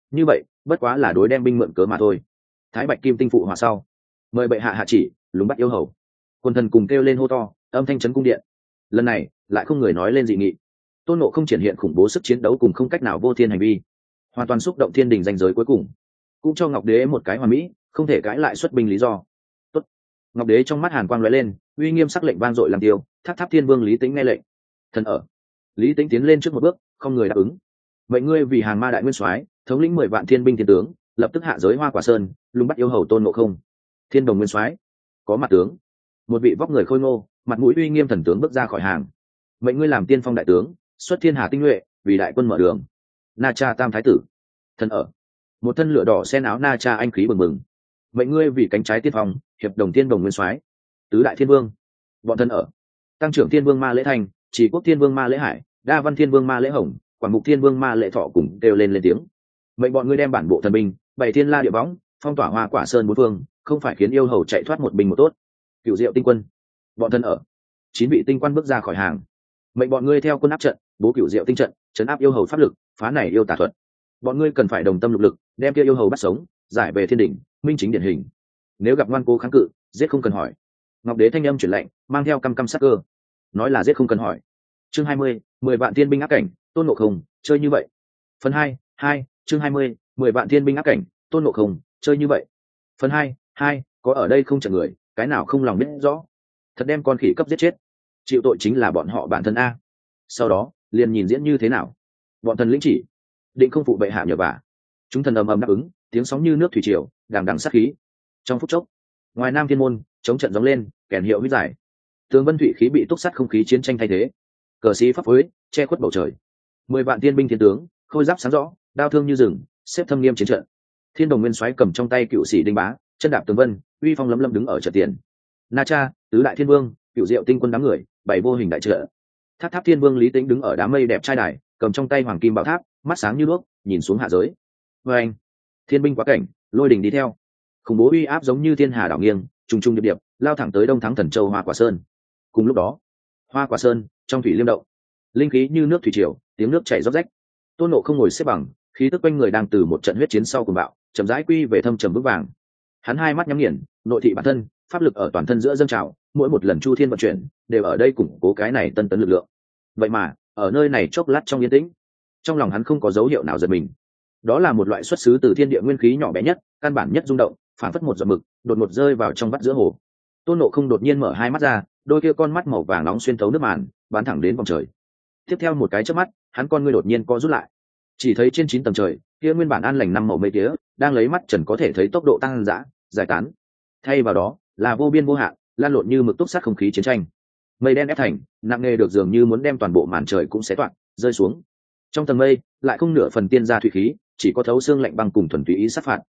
như vậy bất quá là đối đem binh mượn cớ mà thôi. Thái Bạch Kim Tinh phụ hòa sau, mời bệ hạ hạ chỉ, lùng bắt yêu hầu. Quân thần cùng kêu lên hô to, âm thanh chấn cung điện. Lần này lại không người nói lên dị nghị. Tôn Ngộ không triển hiện khủng bố sức chiến đấu cùng không cách nào vô thiên hành vi, hoàn toàn xúc động thiên đình danh giới cuối cùng, cũng cho Ngọc Đế một cái hoàn mỹ không thể cãi lại xuất binh lý do. Tốt. Ngọc Đế trong mắt hàn quang lóe lên, uy nghiêm sắc lệnh vang dội làm tiêu. Tháp Tháp Thiên Vương Lý Tĩnh nghe lệnh. Thần ở. Lý Tĩnh tiến lên trước một bước, không người đáp ứng. Vậy ngươi vì hàng ma đại nguyên soái, thống lĩnh 10 vạn thiên binh thiên tướng, lập tức hạ giới Hoa Quả Sơn, lùng bắt yêu hầu Tôn Ngộ không. Thiên Đồng nguyên soái, có mặt tướng. Một vị vóc người khôi ngô, mặt mũi uy nghiêm thần tướng bước ra khỏi hàng. Mệnh ngươi làm tiên phong đại tướng, xuất thiên hà tinh nhuệ, vì đại quân mở đường. Na Cha Tam Thái tử. Thần ở. Một thân lửa đỏ sen áo Na Cha anh khí bừng bừng. Mệnh ngươi vì cánh trái tiên phong, hiệp đồng tiên đồng nguyên soái. Tứ đại thiên vương. Bọn thần ở. Tăng trưởng thiên vương Ma Lễ Thành, Chỉ Quốc thiên vương Ma Lễ Hải, Đa Văn thiên vương Ma Lễ Hồng, Quảng Mục thiên vương Ma Lễ Thọ cùng đều lên tiếng. Mệnh bọn ngươi đem bản bộ thần binh, bảy thiên la địa võng, phong tỏa Hoa Quả Sơn bốn phương, không phải khiến yêu hầu chạy thoát một binh một tốt. Cửu Diệu tinh quân. Bọn thần ở. 9 vị tinh quan bước ra khỏi hàng. Mệnh bọn ngươi theo quân áp trận, bố Cửu Diệu tinh trận, trấn áp yêu hầu pháp lực, phá này yêu tà thuật. Bọn ngươi cần phải đồng tâm lục lực, đem kia yêu hầu bắt sống, giải về thiên đỉnh, minh chính điển hình. Nếu gặp ngoan cố kháng cự, giết không cần hỏi. Ngọc Đế thanh âm truyền lệnh, mang theo căm căm sắc cơ, nói là giết không cần hỏi. Chương 20, 10 vạn thiên binh áp cảnh, Tôn Ngộ không, chơi như vậy. Phần 2, chương 20, 10 vạn thiên binh áp cảnh, Tôn Ngộ không, chơi như vậy. Phần 2, có ở đây không trận người, cái nào không lòng biết rõ. Thật đem con khỉ cấp giết chết, chịu tội chính là bọn họ bản thân a. Sau đó liền nhìn diễn như thế nào. Bọn thần lĩnh chỉ, định không phụ bệ hạ nhờ vả. Chúng thần ầm ầm đáp ứng, tiếng sóng như nước thủy triều, đằng đằng sát khí. Trong phút chốc, ngoài Nam Thiên môn, chống trận gióng lên, kèn hiệu huyết giải. Tường vân thủy khí bị túc sắt không khí chiến tranh thay thế. Cờ sĩ pháp phối, che khuất bầu trời. 10 vạn thiên binh thiên tướng, khôi giáp sáng rõ, đao thương như rừng, xếp thâm nghiêm chiến trận. Thiên Đồng nguyên soái cầm trong tay cựu sĩ đinh bá, chân đạp tường vân, uy phong lấm lấm đứng ở trận tiền. Na Cha, tứ đại thiên vương, Cửu Diệu tinh quân đám người, bày vô hình đại trợ. Tháp Tháp Thiên Vương Lý Tĩnh đứng ở đám mây đẹp trai đài, cầm trong tay hoàng kim bảo tháp, mắt sáng như đuốc, nhìn xuống hạ giới. Và anh, thiên binh quá cảnh, lôi đình đi theo, khủng bố uy áp giống như thiên hà đảo nghiêng, trùng trùng điệp điệp, lao thẳng tới Đông Thắng Thần Châu Hoa Quả Sơn. Cùng lúc đó, Hoa Quả Sơn, trong thủy liêm động, linh khí như nước thủy triều, tiếng nước chảy róc rách. Tôn Ngộ không ngồi xếp bằng, khí tức quanh người đang từ một trận huyết chiến sau cùng bạo, chậm rãi quy về thâm trầm vững vàng. Hắn hai mắt nhắm nghiền, nội thị bản thân, pháp lực ở toàn thân giữa dâng trào, mỗi một lần chu thiên vận chuyển đều ở đây củng cố cái này tân tấn lực lượng. Vậy mà ở nơi này chốc lát trong yên tĩnh, trong lòng hắn không có dấu hiệu nào giật mình. Đó là một loại xuất xứ từ thiên địa nguyên khí nhỏ bé nhất, căn bản nhất rung động, phản phất một giọt mực đột ngột rơi vào trong vắt giữa hồ. Tôn Ngộ không đột nhiên mở hai mắt ra, đôi kia con mắt màu vàng nóng xuyên thấu nước màn, bắn thẳng đến vòng trời. Tiếp theo một cái chớp mắt, hắn con ngươi đột nhiên co rút lại, chỉ thấy trên 9 tầng trời kia nguyên bản an lành năm màu mây tía đang lấy mắt trần có thể thấy tốc độ tăng dã giải tán, thay vào đó là vô biên vô hạn lan lộn như mực túc sát không khí chiến tranh. Mây đen ép thành nặng nề được dường như muốn đem toàn bộ màn trời cũng xé toạc rơi xuống. Trong tầng mây lại không nửa phần tiên gia thủy khí, chỉ có thấu xương lạnh băng cùng thuần túy ý sát phạt.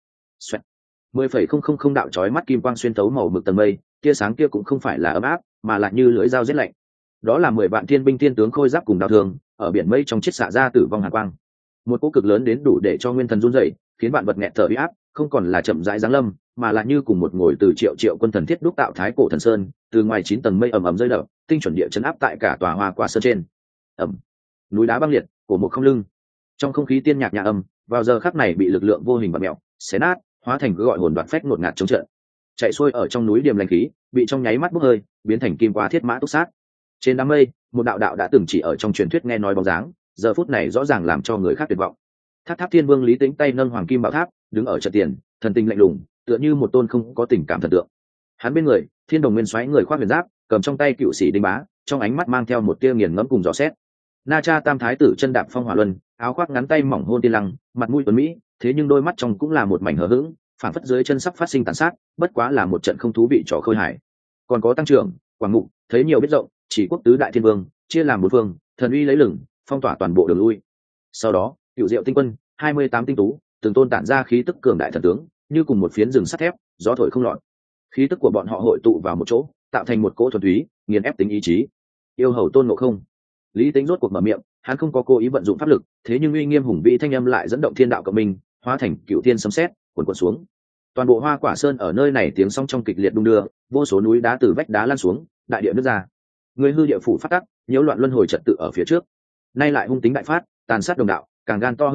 10,000 đạo chói mắt kim quang xuyên thấu màu mực tầng mây, tia sáng kia cũng không phải là ấm áp, mà lại như lưỡi dao rét lạnh. Đó là 10 vạn thiên binh thiên tướng khôi giáp cùng đao thương, ở biển mây trong chiết xạ ra tử vong hàn quang. Một cỗ cực lớn đến đủ để cho nguyên thần run rẩy, khiến vạn vật nghẹt thở uy áp, không còn là chậm rãi giáng lâm, mà là như cùng một ngồi từ triệu quân thần thiết đúc tạo thái cổ thần sơn, từ ngoài 9 tầng mây ầm ầm rơi đập, tinh chuẩn địa chấn áp tại cả tòa Hoa Quả Sơn trên. Ầm. Núi đá băng liệt, cổ một không lưng. Trong không khí tiên nhạc nhà âm, vào giờ khắc này bị lực lượng vô hình bật mèo, xé nát, hóa thành cứ gọi hồn đoạt phách ngột ngạt chống trận. Chạy xuôi ở trong núi điềm lành khí, bị trong nháy mắt bốc hơi, biến thành kim qua thiết mã túc sát. Trên đám mây, một đạo đạo đã từng chỉ ở trong truyền thuyết nghe nói bóng dáng, giờ phút này rõ ràng làm cho người khác tuyệt vọng. Tháp Tháp Thiên Vương Lý Tĩnh tay nâng hoàng kim bảo tháp, đứng ở trận tiền, thần tình lạnh lùng, tựa như một tôn không có tình cảm thần tượng. Hắn bên người, Thiên Đồng nguyên soái người khoác huyền giáp, cầm trong tay cựu sĩ đinh bá, trong ánh mắt mang theo một tia nghiền ngẫm cùng dò xét. Na Cha Tam Thái tử chân đạp phong hỏa luân, áo khoác ngắn tay mỏng hôn tiên lăng, mặt mũi tuấn mỹ, thế nhưng đôi mắt trong cũng là một mảnh hờ hững, phản phất dưới chân sắp phát sinh tàn sát, bất quá là một trận không thú vị trò khơi hài. Còn có Tăng trưởng, Quảng Ngục, thấy nhiều biết rộng, chỉ quốc tứ đại thiên vương, chia làm 4 phương, thần uy lấy lửng, phong tỏa toàn bộ đường lui. Sau đó, Cửu Diệu tinh quân, 28 tinh tú, từng tôn tản ra khí tức cường đại thần tướng, như cùng một phiến rừng sắt thép, gió thổi không lọt. Khí tức của bọn họ hội tụ vào một chỗ, tạo thành một cỗ thuần túy, nghiền ép tính ý chí. Yêu hầu Tôn Ngộ không. Lý Tĩnh rốt cuộc mở miệng, hắn không có cố ý vận dụng pháp lực, thế nhưng uy nghiêm hùng vĩ thanh âm lại dẫn động thiên đạo cộng minh, hóa thành cửu thiên sấm sét, cuồn cuộn xuống. Toàn bộ Hoa Quả Sơn ở nơi này tiếng sóng trong kịch liệt đung đưa, vô số núi đá từ vách đá lăn xuống, đại địa nứt ra. Người hư địa phủ phát tắc, nhiễu loạn luân hồi trật tự ở phía trước. Nay lại hung tính đại phát, tàn sát đồng đạo, càng gan to hơn trời,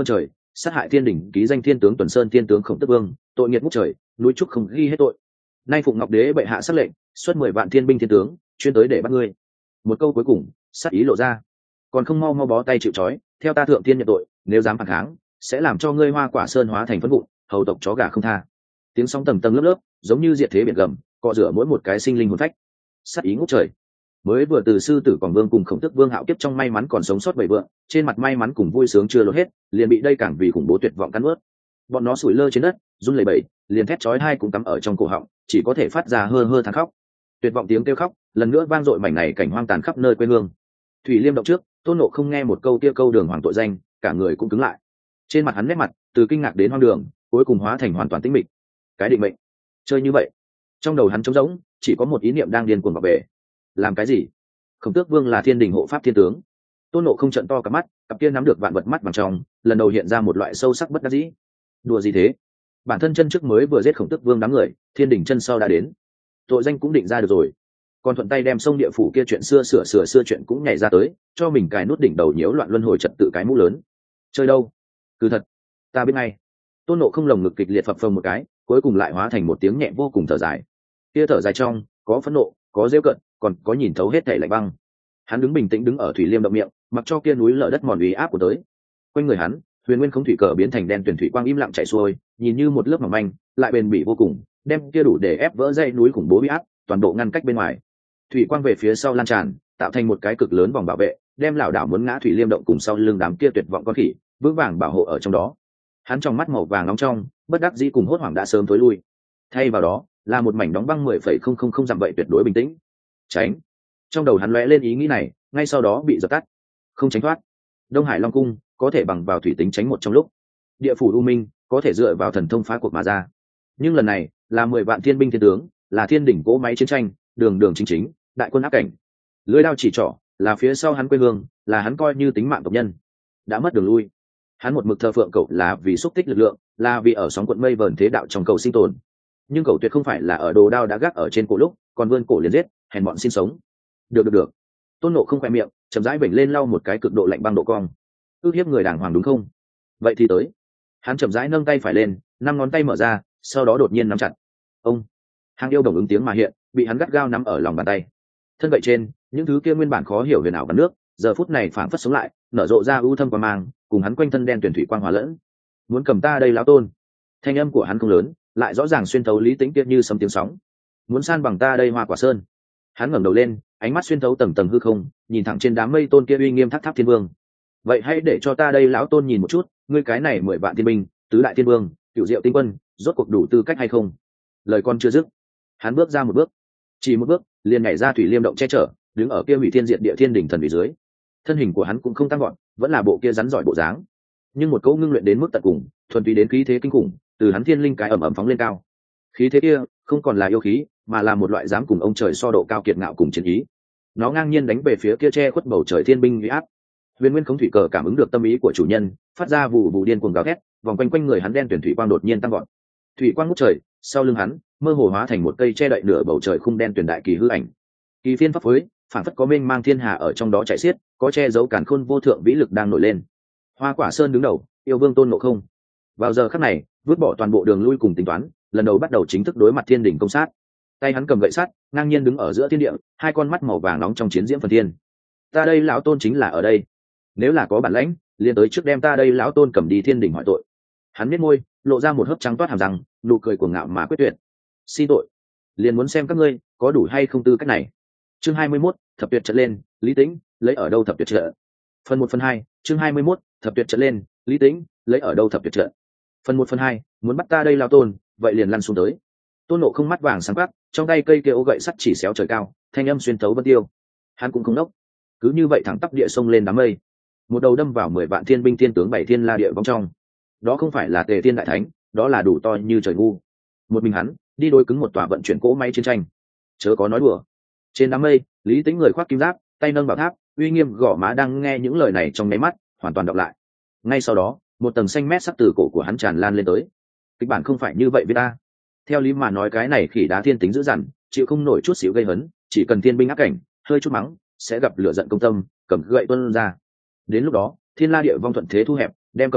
sát hại thiên đình ký danh thiên tướng Tuần Sơn thiên tướng Khổng Tước Vương, tội nghiệt ngút trời, núi trúc không ghi hết tội. Nay phụng Ngọc Đế bệ hạ sắc lệnh, xuất 10 vạn thiên binh thiên tướng, chuyên tới để bắt ngươi. Một câu cuối cùng, sát ý lộ ra. Còn không mau mau bó tay chịu trói, theo ta thượng tiên nhận tội, nếu dám phản kháng, sẽ làm cho ngươi Hoa Quả Sơn hóa thành phấn vụn, hầu tộc chó gà không tha. Tiếng sóng tầng tầng lớp lớp, giống như diệt thế biển gầm, cọ rửa mỗi một cái sinh linh hồn phách. Sát ý ngút trời. Mới vừa từ sư tử Quảng Vương cùng Khổng Tước Vương hạo kiếp trong may mắn còn sống sót 7 vượng, trên mặt may mắn cùng vui sướng chưa lột hết, liền bị đây càng vì khủng bố tuyệt vọng cắn nuốt. Bọn nó sủi lơ trên đất, run lẩy bẩy, liền thét chói tai cũng cắm ở trong cổ họng, chỉ có thể phát ra hơ hơ thảm khóc. Tuyệt vọng tiếng kêu khóc, lần nữa vang dội mảnh này cảnh hoang tàn khắp nơi quê hương. Thủy Liêm động trước, Tôn Ngộ không nghe một câu kia câu đường hoàng tội danh, cả người cũng cứng lại. Trên mặt hắn nét mặt, từ kinh ngạc đến hoang đường, cuối cùng hóa thành hoàn toàn tĩnh mịch. Cái định mệnh, chơi như vậy. Trong đầu hắn trống rỗng, chỉ có một ý niệm đang điên cuồng bảo vệ. Làm cái gì? Khổng Tước Vương là thiên đình hộ pháp thiên tướng. Tôn Ngộ không trợn to cả mắt, cặp kia nắm được vạn vật mắt bằng trong, lần đầu hiện ra một loại sâu sắc bất đắc dĩ. Đùa gì thế? Bản thân chân trước mới vừa giết Khổng Tước Vương đám người, thiên đình chân sau đã đến. Tội danh cũng định ra được rồi, còn thuận tay đem sông địa phủ kia chuyện xưa chuyện cũng nhảy ra tới, cho mình cài nút đỉnh đầu nhiễu loạn luân hồi trật tự cái mũ lớn. Chơi đâu? Cứ thật, ta biết ngay. Tôn Ngộ không lồng ngực kịch liệt phập phồng một cái, cuối cùng lại hóa thành một tiếng nhẹ vô cùng thở dài. Kia thở dài trong, có phẫn nộ, có rêu cận, còn có nhìn thấu hết thảy lạnh băng. Hắn đứng bình tĩnh đứng ở Thủy Liêm động miệng, mặc cho kia núi lở đất mòn uy áp của tới. Quanh người hắn, huyền nguyên không thủy cờ biến thành đen tuyển thủy quang im lặng chảy xuôi, nhìn như một lớp mỏng manh, lại bền bỉ vô cùng, đem kia đủ để ép vỡ dây núi khủng bố uy áp, toàn bộ ngăn cách bên ngoài. Thủy quang về phía sau lan tràn, tạo thành một cái cực lớn vòng bảo vệ, đem lão đảo muốn ngã Thủy Liêm động cùng sau lưng đám kia tuyệt vọng con khỉ, vững vàng bảo hộ ở trong đó. Hắn trong mắt màu vàng nóng trong, bất đắc dĩ cùng hốt hoảng đã sớm tối lui. Thay vào đó, là một mảnh đóng băng 10,000 dặm vậy tuyệt đối bình tĩnh. Tránh. Trong đầu hắn lóe lên ý nghĩ này, ngay sau đó bị dập tắt. Không tránh thoát. Đông Hải Long cung có thể bằng vào thủy tính tránh một trong lúc. Địa phủ U Minh có thể dựa vào thần thông phá cuộc mà ra. Nhưng lần này, là 10 vạn thiên binh thiên tướng, là thiên đỉnh cỗ máy chiến tranh, đường đường chính chính, đại quân áp cảnh. Lưỡi đao chỉ trỏ, là phía sau hắn quê hương, là hắn coi như tính mạng tộc nhân. Đã mất đường lui. Hắn một mực thờ phượng cậu là vì xúc tích lực lượng, là vì ở sóng cuộn mây vờn thế đạo trong cầu sinh tồn. Nhưng cậu tuyệt không phải là ở đồ đao đã gác ở trên cổ lúc, còn vươn cổ liền giết, hèn bọn xin sống. Được. Tôn Ngộ không khỏe miệng, chậm rãi vểnh lên lau một cái cực độ lạnh băng độ cong. Ước hiếp người đàng hoàng đúng không? Vậy thì tới. Hắn chậm rãi nâng tay phải lên, 5 ngón tay mở ra, sau đó đột nhiên nắm chặt. Ông. Hàng yêu đồng ứng tiếng mà hiện, bị hắn gắt gao nắm ở lòng bàn tay. Thân vậy trên, những thứ kia nguyên bản khó hiểu huyền ảo và nước, giờ phút này phảng phất sống lại, nở rộ ra ưu thâm quang mang, cùng hắn quanh thân đen tuyển thủy quang hòa lẫn. Muốn cầm ta đây lão tôn. Thanh âm của hắn không lớn, lại rõ ràng xuyên thấu lý tĩnh tiết như sấm tiếng sóng. Muốn san bằng ta đây Hoa Quả Sơn. Hắn ngẩng đầu lên, ánh mắt xuyên thấu tầng tầng hư không, nhìn thẳng trên đám mây tôn kia uy nghiêm tháp tháp thiên vương. Vậy hãy để cho ta đây lão tôn nhìn một chút, ngươi cái này 10 vạn thiên binh, tứ đại thiên vương, cựu diệu tinh quân, rốt cuộc đủ tư cách hay không? Lời con chưa dứt, hắn bước ra một bước, chỉ một bước, liền nhảy ra Thủy Liêm động che chở, đứng ở kia hủy thiên diệt địa thiên đỉnh thần vị dưới. Thân hình của hắn cũng không tăng gọn, vẫn là bộ kia rắn giỏi bộ dáng, nhưng một cỗ ngưng luyện đến mức tận cùng, thuần túy đến khí thế kinh khủng, từ hắn thiên linh cái ẩm ẩm phóng lên cao. Khí thế kia không còn là yêu khí, mà là một loại dám cùng ông trời so độ cao kiệt ngạo cùng chiến ý. Nó ngang nhiên đánh về phía kia che khuất bầu trời thiên binh uy áp. Huyền Nguyên Khống thủy cờ cảm ứng được tâm ý của chủ nhân, phát ra vụ vụ điên cuồng gào thét, vòng quanh quanh người hắn đen tuyển thủy quang đột nhiên tăng vọt. Thủy quang ngút trời, sau lưng hắn, mơ hồ hóa thành một cây che đậy nửa bầu trời khung đen tuyển đại kỳ hư ảnh. Kỳ phiên pháp phối, phản phất có mênh mang thiên hà ở trong đó chạy xiết, có che giấu càn khôn vô thượng vĩ lực đang nổi lên. Hoa Quả Sơn đứng đầu, yêu vương Tôn Ngộ Không. Vào giờ khắc này, vứt bỏ toàn bộ đường lui cùng tính toán, lần đầu bắt đầu chính thức đối mặt thiên đỉnh công sát. Tay hắn cầm gậy sắt, ngang nhiên đứng ở giữa thiên địa, hai con mắt màu vàng nóng trong chiến diễm phần thiên. Ta đây lão tôn chính là ở đây. Nếu là có bản lãnh, liền tới trước đem ta đây lão tôn cầm đi thiên đỉnh hỏi tội. Hắn nhếch môi, lộ ra một hớp trắng toát hàm răng, nụ cười cuồng ngạo mà quyết tuyệt. Xin tội, liền muốn xem các ngươi có đủ hay không tư cách này. Chương 21, thập tuyệt trận lên, Lý Tĩnh, lấy ở đâu thập tuyệt trận? Phần 1/2, chương 21, thập tuyệt trận lên, Lý Tĩnh, lấy ở đâu thập tuyệt trận? Phần 1/2, muốn bắt ta đây lão tôn, vậy liền lăn xuống tới. Tôn Ngộ không mắt vàng sáng quắc, trong tay cây kia ô gậy sắt chỉ xéo trời cao, thanh âm xuyên thấu vân tiêu. Hắn cũng không đốc, cứ như vậy thẳng tắp địa sông lên đám mây, một đầu đâm vào 10 vạn thiên binh thiên tướng 7 thiên la địa vong trong. Đó không phải là Tề Thiên đại thánh, đó là đủ to như trời ngu. Một mình hắn đi đối cứng một tòa vận chuyển cỗ máy chiến tranh, chớ có nói đùa. Trên đám mây, Lý Tĩnh người khoác kim giáp, tay nâng bảo tháp, uy nghiêm gõ má đang nghe những lời này trong nháy mắt, hoàn toàn đọc lại. Ngay sau đó, một tầng xanh mét sắc từ cổ của hắn tràn lan lên tới. Kịch bản không phải như vậy với ta. Theo lý mà nói cái này khỉ đá thiên tính dữ dằn, chịu không nổi chút xíu gây hấn, chỉ cần thiên binh áp cảnh, hơi chút mắng, sẽ gặp lửa giận công tâm, cầm gậy tuôn ra. Đến lúc đó, thiên la địa vong thuận thế thu hẹp, đem cầm nã,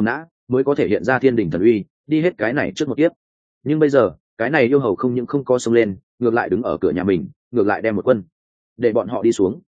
mới có thể hiện ra thiên đình thần uy, đi hết cái này trước một tiếp. Nhưng bây giờ cái này yêu hầu không những không co sông lên, ngược lại đứng ở cửa nhà mình, ngược lại đem một quân để bọn họ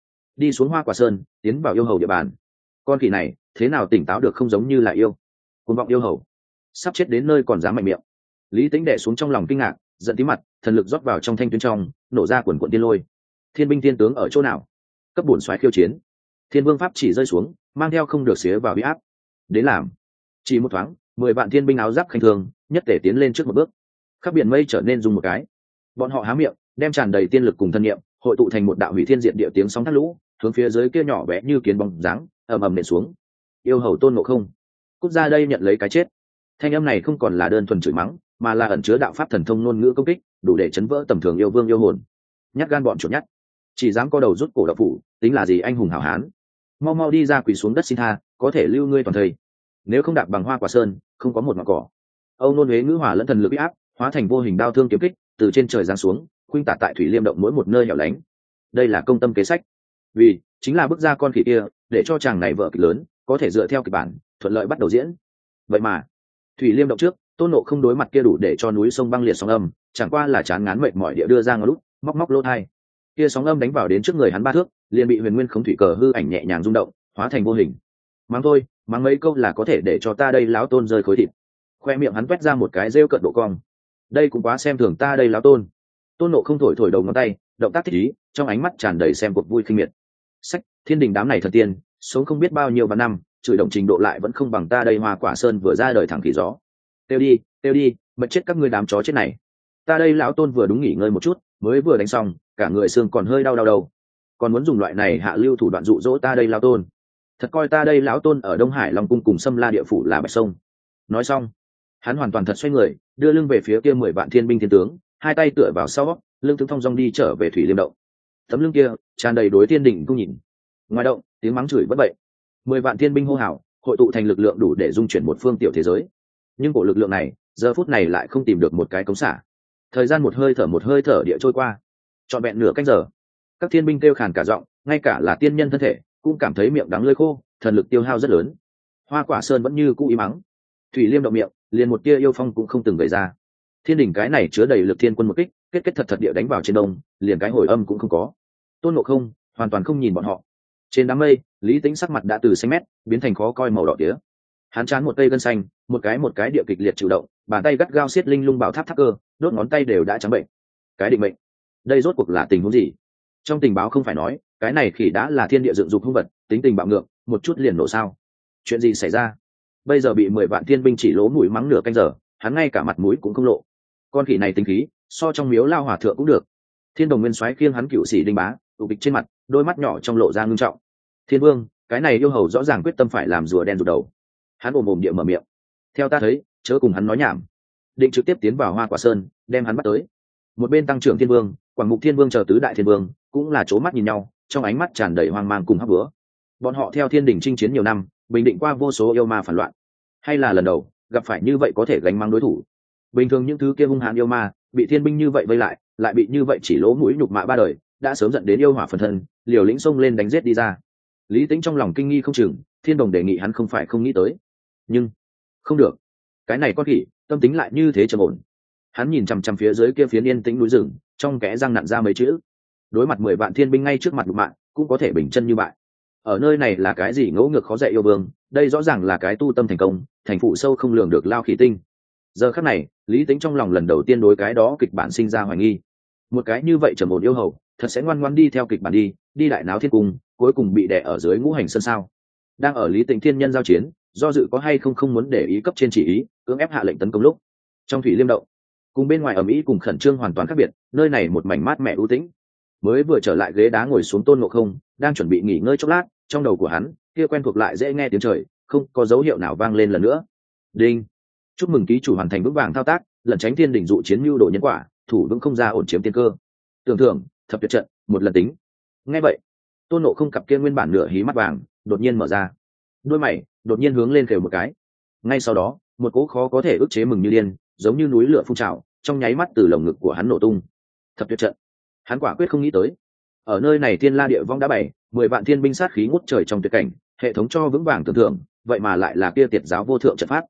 đi xuống Hoa Quả Sơn, tiến vào yêu hầu địa bàn. Con khỉ này thế nào tỉnh táo được, không giống như là yêu, cuồng vọng yêu hầu, sắp chết đến nơi còn dám mạnh miệng. Lý Tĩnh đè xuống trong lòng kinh ngạc, giận tí mặt, thần lực rót vào trong thanh tuyến trong, nổ ra quần quần tiên lôi. Thiên binh thiên tướng ở chỗ nào? Cấp bổn soái khiêu chiến. Thiên vương pháp chỉ rơi xuống, mang theo không được xía vào uy áp. Đến làm. Chỉ một thoáng, 10 vạn thiên binh áo giáp khanh thường, nhất tể tiến lên trước một bước. Khắp biển mây trở nên rung một cái. Bọn họ há miệng, đem tràn đầy tiên lực cùng thân niệm, hội tụ thành một đạo hủy thiên diện địa tiếng sóng thác lũ, hướng phía dưới kia nhỏ bé như kiến bóng dáng, ầm ầm nện xuống. Yêu hầu Tôn Ngộ Không, cút ra đây nhận lấy cái chết. Thanh âm này không còn là đơn thuần chửi mắng, mà là ẩn chứa đạo pháp thần thông ngôn ngữ công kích, đủ để chấn vỡ tầm thường yêu vương yêu hồn. Nhát gan bọn chuột nhát, chỉ dám co đầu rút cổ đậu phủ, tính là gì anh hùng hảo hán? Mau mau đi ra quỳ xuống đất xin tha, có thể lưu ngươi toàn thây. Nếu không đạp bằng Hoa Quả Sơn, không có một ngọn cỏ. Âu Nôn Huế ngữ hỏa lẫn thần lực uy áp, hóa thành vô hình đao thương kiếm kích, từ trên trời giáng xuống, khuynh tả tại thủy liêm động mỗi một nơi hẻo lánh. Đây là công tâm kế sách, vì chính là bước ra con khỉ kia, để cho chàng này vợ kịch lớn có thể dựa theo kịch bản thuận lợi bắt đầu diễn. Vậy mà thủy liêm động trước, Tôn Ngộ Không đối mặt kia đủ để cho núi sông băng liệt sóng âm, chẳng qua là chán ngán mệt mỏi địa đưa ra ngón lút, móc móc lỗ thai. Kia sóng âm đánh vào đến trước người hắn 3 thước, liền bị huyền nguyên khống thủy cờ hư ảnh nhẹ nhàng rung động, hóa thành vô hình. Mắng thôi, mắng mấy câu là có thể để cho ta đây láo Tôn rơi khối thịt. Khoe miệng hắn quét ra một cái rêu cận độ cong. Đây cũng quá xem thường ta đây láo Tôn. Tôn Ngộ Không thổi thổi đầu ngón tay, động tác thích ý, trong ánh mắt tràn đầy xem cuộc vui khinh miệt. Sách, thiên đình đám này thần tiên, sống không biết bao nhiêu vạn năm, chửi động trình độ lại vẫn không bằng ta đây Hoa Quả Sơn vừa ra đời thẳng khỉ gió. Tiêu đi, mệt chết các ngươi đám chó chết này. Ta đây lão Tôn vừa đúng nghỉ ngơi một chút, mới vừa đánh xong, cả người xương còn hơi đau đầu, còn muốn dùng loại này hạ lưu thủ đoạn dụ dỗ ta đây lão Tôn. Thật coi ta đây lão Tôn ở Đông Hải Long cung cùng Xâm La địa phủ là bạch sông. Nói xong, hắn hoàn toàn thật xoay người, đưa lưng về phía kia 10 vạn thiên binh thiên tướng, hai tay tựa vào sau, lưng tướng thong dong đi trở về thủy liêm động. Tấm lưng kia tràn đầy đối thiên đỉnh cung nhìn. Ngoài động, tiếng mắng chửi bất bậy. 10 vạn thiên binh hô hào, hội tụ thành lực lượng đủ để dung chuyển một phương tiểu thế giới. Nhưng cổ lực lượng này, giờ phút này lại không tìm được một cái cống xả. Thời gian một hơi thở địa trôi qua, trọn vẹn nửa canh giờ. Các thiên binh kêu khàn cả giọng, ngay cả là tiên nhân thân thể cũng cảm thấy miệng đắng lưỡi khô, thần lực tiêu hao rất lớn. Hoa Quả Sơn vẫn như cũ im mắng. Thủy liêm động miệng, liền một tia yêu phong cũng không từng gợi ra. Thiên đỉnh cái này chứa đầy lực thiên quân một kích, kết thật địa đánh vào trên đông, liền cái hồi âm cũng không có. Tôn Ngộ Không hoàn toàn không nhìn bọn họ. Trên đám mây, Lý Tĩnh sắc mặt đã từ xanh mét biến thành khó coi màu đỏ tía. Hắn chán một cây gân xanh, một cái địa kịch liệt chịu động, bàn tay gắt gao siết linh lung bảo tháp thác cơ, đốt ngón tay đều đã trắng bệnh. Cái định mệnh, đây rốt cuộc là tình huống gì? Trong tình báo không phải nói cái này khỉ đã là thiên địa dựng dục hung vật, tính tình bạo ngược, một chút liền nổ sao? Chuyện gì xảy ra? Bây giờ bị 10 vạn thiên binh chỉ lố mũi mắng nửa canh giờ, hắn ngay cả mặt mũi cũng không lộ. Con khỉ này tính khí, so trong miếu lao hòa thượng cũng được. Thiên Đồng Nguyên Soái khiêng hắn cựu sĩ đinh bá, tụ bịch trên mặt, đôi mắt nhỏ trong lộ ra ngưng trọng. Thiên Vương, cái này yêu hầu rõ ràng quyết tâm phải làm rùa đen rụt đầu. Hắn ồm địa mở miệng. Theo ta thấy, chớ cùng hắn nói nhảm, định trực tiếp tiến vào Hoa Quả Sơn, đem hắn bắt tới. Một bên tăng trưởng Thiên Vương, Quảng Mục Thiên Vương chờ tứ đại thiên vương, cũng là chố mắt nhìn nhau, trong ánh mắt tràn đầy hoang mang cùng hấp bữa. Bọn họ theo thiên đình chinh chiến nhiều năm, bình định qua vô số yêu ma phản loạn, hay là lần đầu gặp phải như vậy có thể gánh mang đối thủ. Bình thường những thứ kia hung hãn yêu ma, bị thiên binh như vậy vây lại bị như vậy chỉ lỗ mũi nhục mạ 3 đời, đã sớm giận đến yêu hỏa phần thân, liều lĩnh xông lên đánh giết đi ra. Lý Tĩnh trong lòng kinh nghi không chừng, Thiên Đồng đề nghị hắn không phải không nghĩ tới, nhưng không được, cái này con khỉ tâm tính lại như thế trầm ổn. Hắn nhìn chằm chằm phía dưới kia phiến yên tĩnh núi rừng, trong kẽ răng nặn ra mấy chữ: đối mặt 10 vạn thiên binh ngay trước mặt nhục mạ, cũng có thể bình chân như bại. Ở nơi này là cái gì ngỗ ngược khó dạy yêu vương, đây rõ ràng là cái tu tâm thành công, thành phụ sâu không lường được lao khỉ tinh. Giờ khắc này, Lý Tĩnh trong lòng lần đầu tiên đối cái đó kịch bản sinh ra hoài nghi. Một cái như vậy trầm ổn yêu hầu, thật sẽ ngoan ngoãn đi theo kịch bản đi đại náo thiên cung, cuối cùng bị đè ở dưới ngũ hành sơn sao? Đang ở Lý Tĩnh thiên nhân giao chiến, do dự có hay không muốn để ý cấp trên chỉ ý, cưỡng ép hạ lệnh tấn công lúc, trong thủy liêm động, cùng bên ngoài ầm ĩ cùng khẩn trương hoàn toàn khác biệt, nơi này một mảnh mát mẻ u tĩnh. Mới vừa trở lại ghế đá ngồi xuống Tôn Ngộ Không, đang chuẩn bị nghỉ ngơi chốc lát, trong đầu của hắn, kia quen thuộc lại dễ nghe tiếng trời, không có dấu hiệu nào vang lên lần nữa. Đinh! Chúc mừng ký chủ hoàn thành vững vàng thao tác, lẩn tránh thiên đỉnh dụ chiến mưu đồ nhân quả, thủ vững không ra ổn chiếm tiên cơ. Tưởng thưởng, thập tuyệt trận, một lần tính. Nghe vậy, Tôn Ngộ Không cặp kia nguyên bản nửa hí mắt vàng, đột nhiên mở ra. Đôi mày đột nhiên hướng lên khều một cái. Ngay sau đó, một cỗ khó có thể ức chế mừng như điên, giống như núi lửa phun trào, trong nháy mắt từ lồng ngực của hắn nổ tung. Thập tuyệt trận, hắn quả quyết không nghĩ tới. Ở nơi này Thiên La Địa Vong đã bày, 10 vạn thiên binh sát khí ngút trời trong tuyệt cảnh, hệ thống cho vững vàng tưởng thưởng, vậy mà lại là kia tiệt giáo vô thượng trận pháp,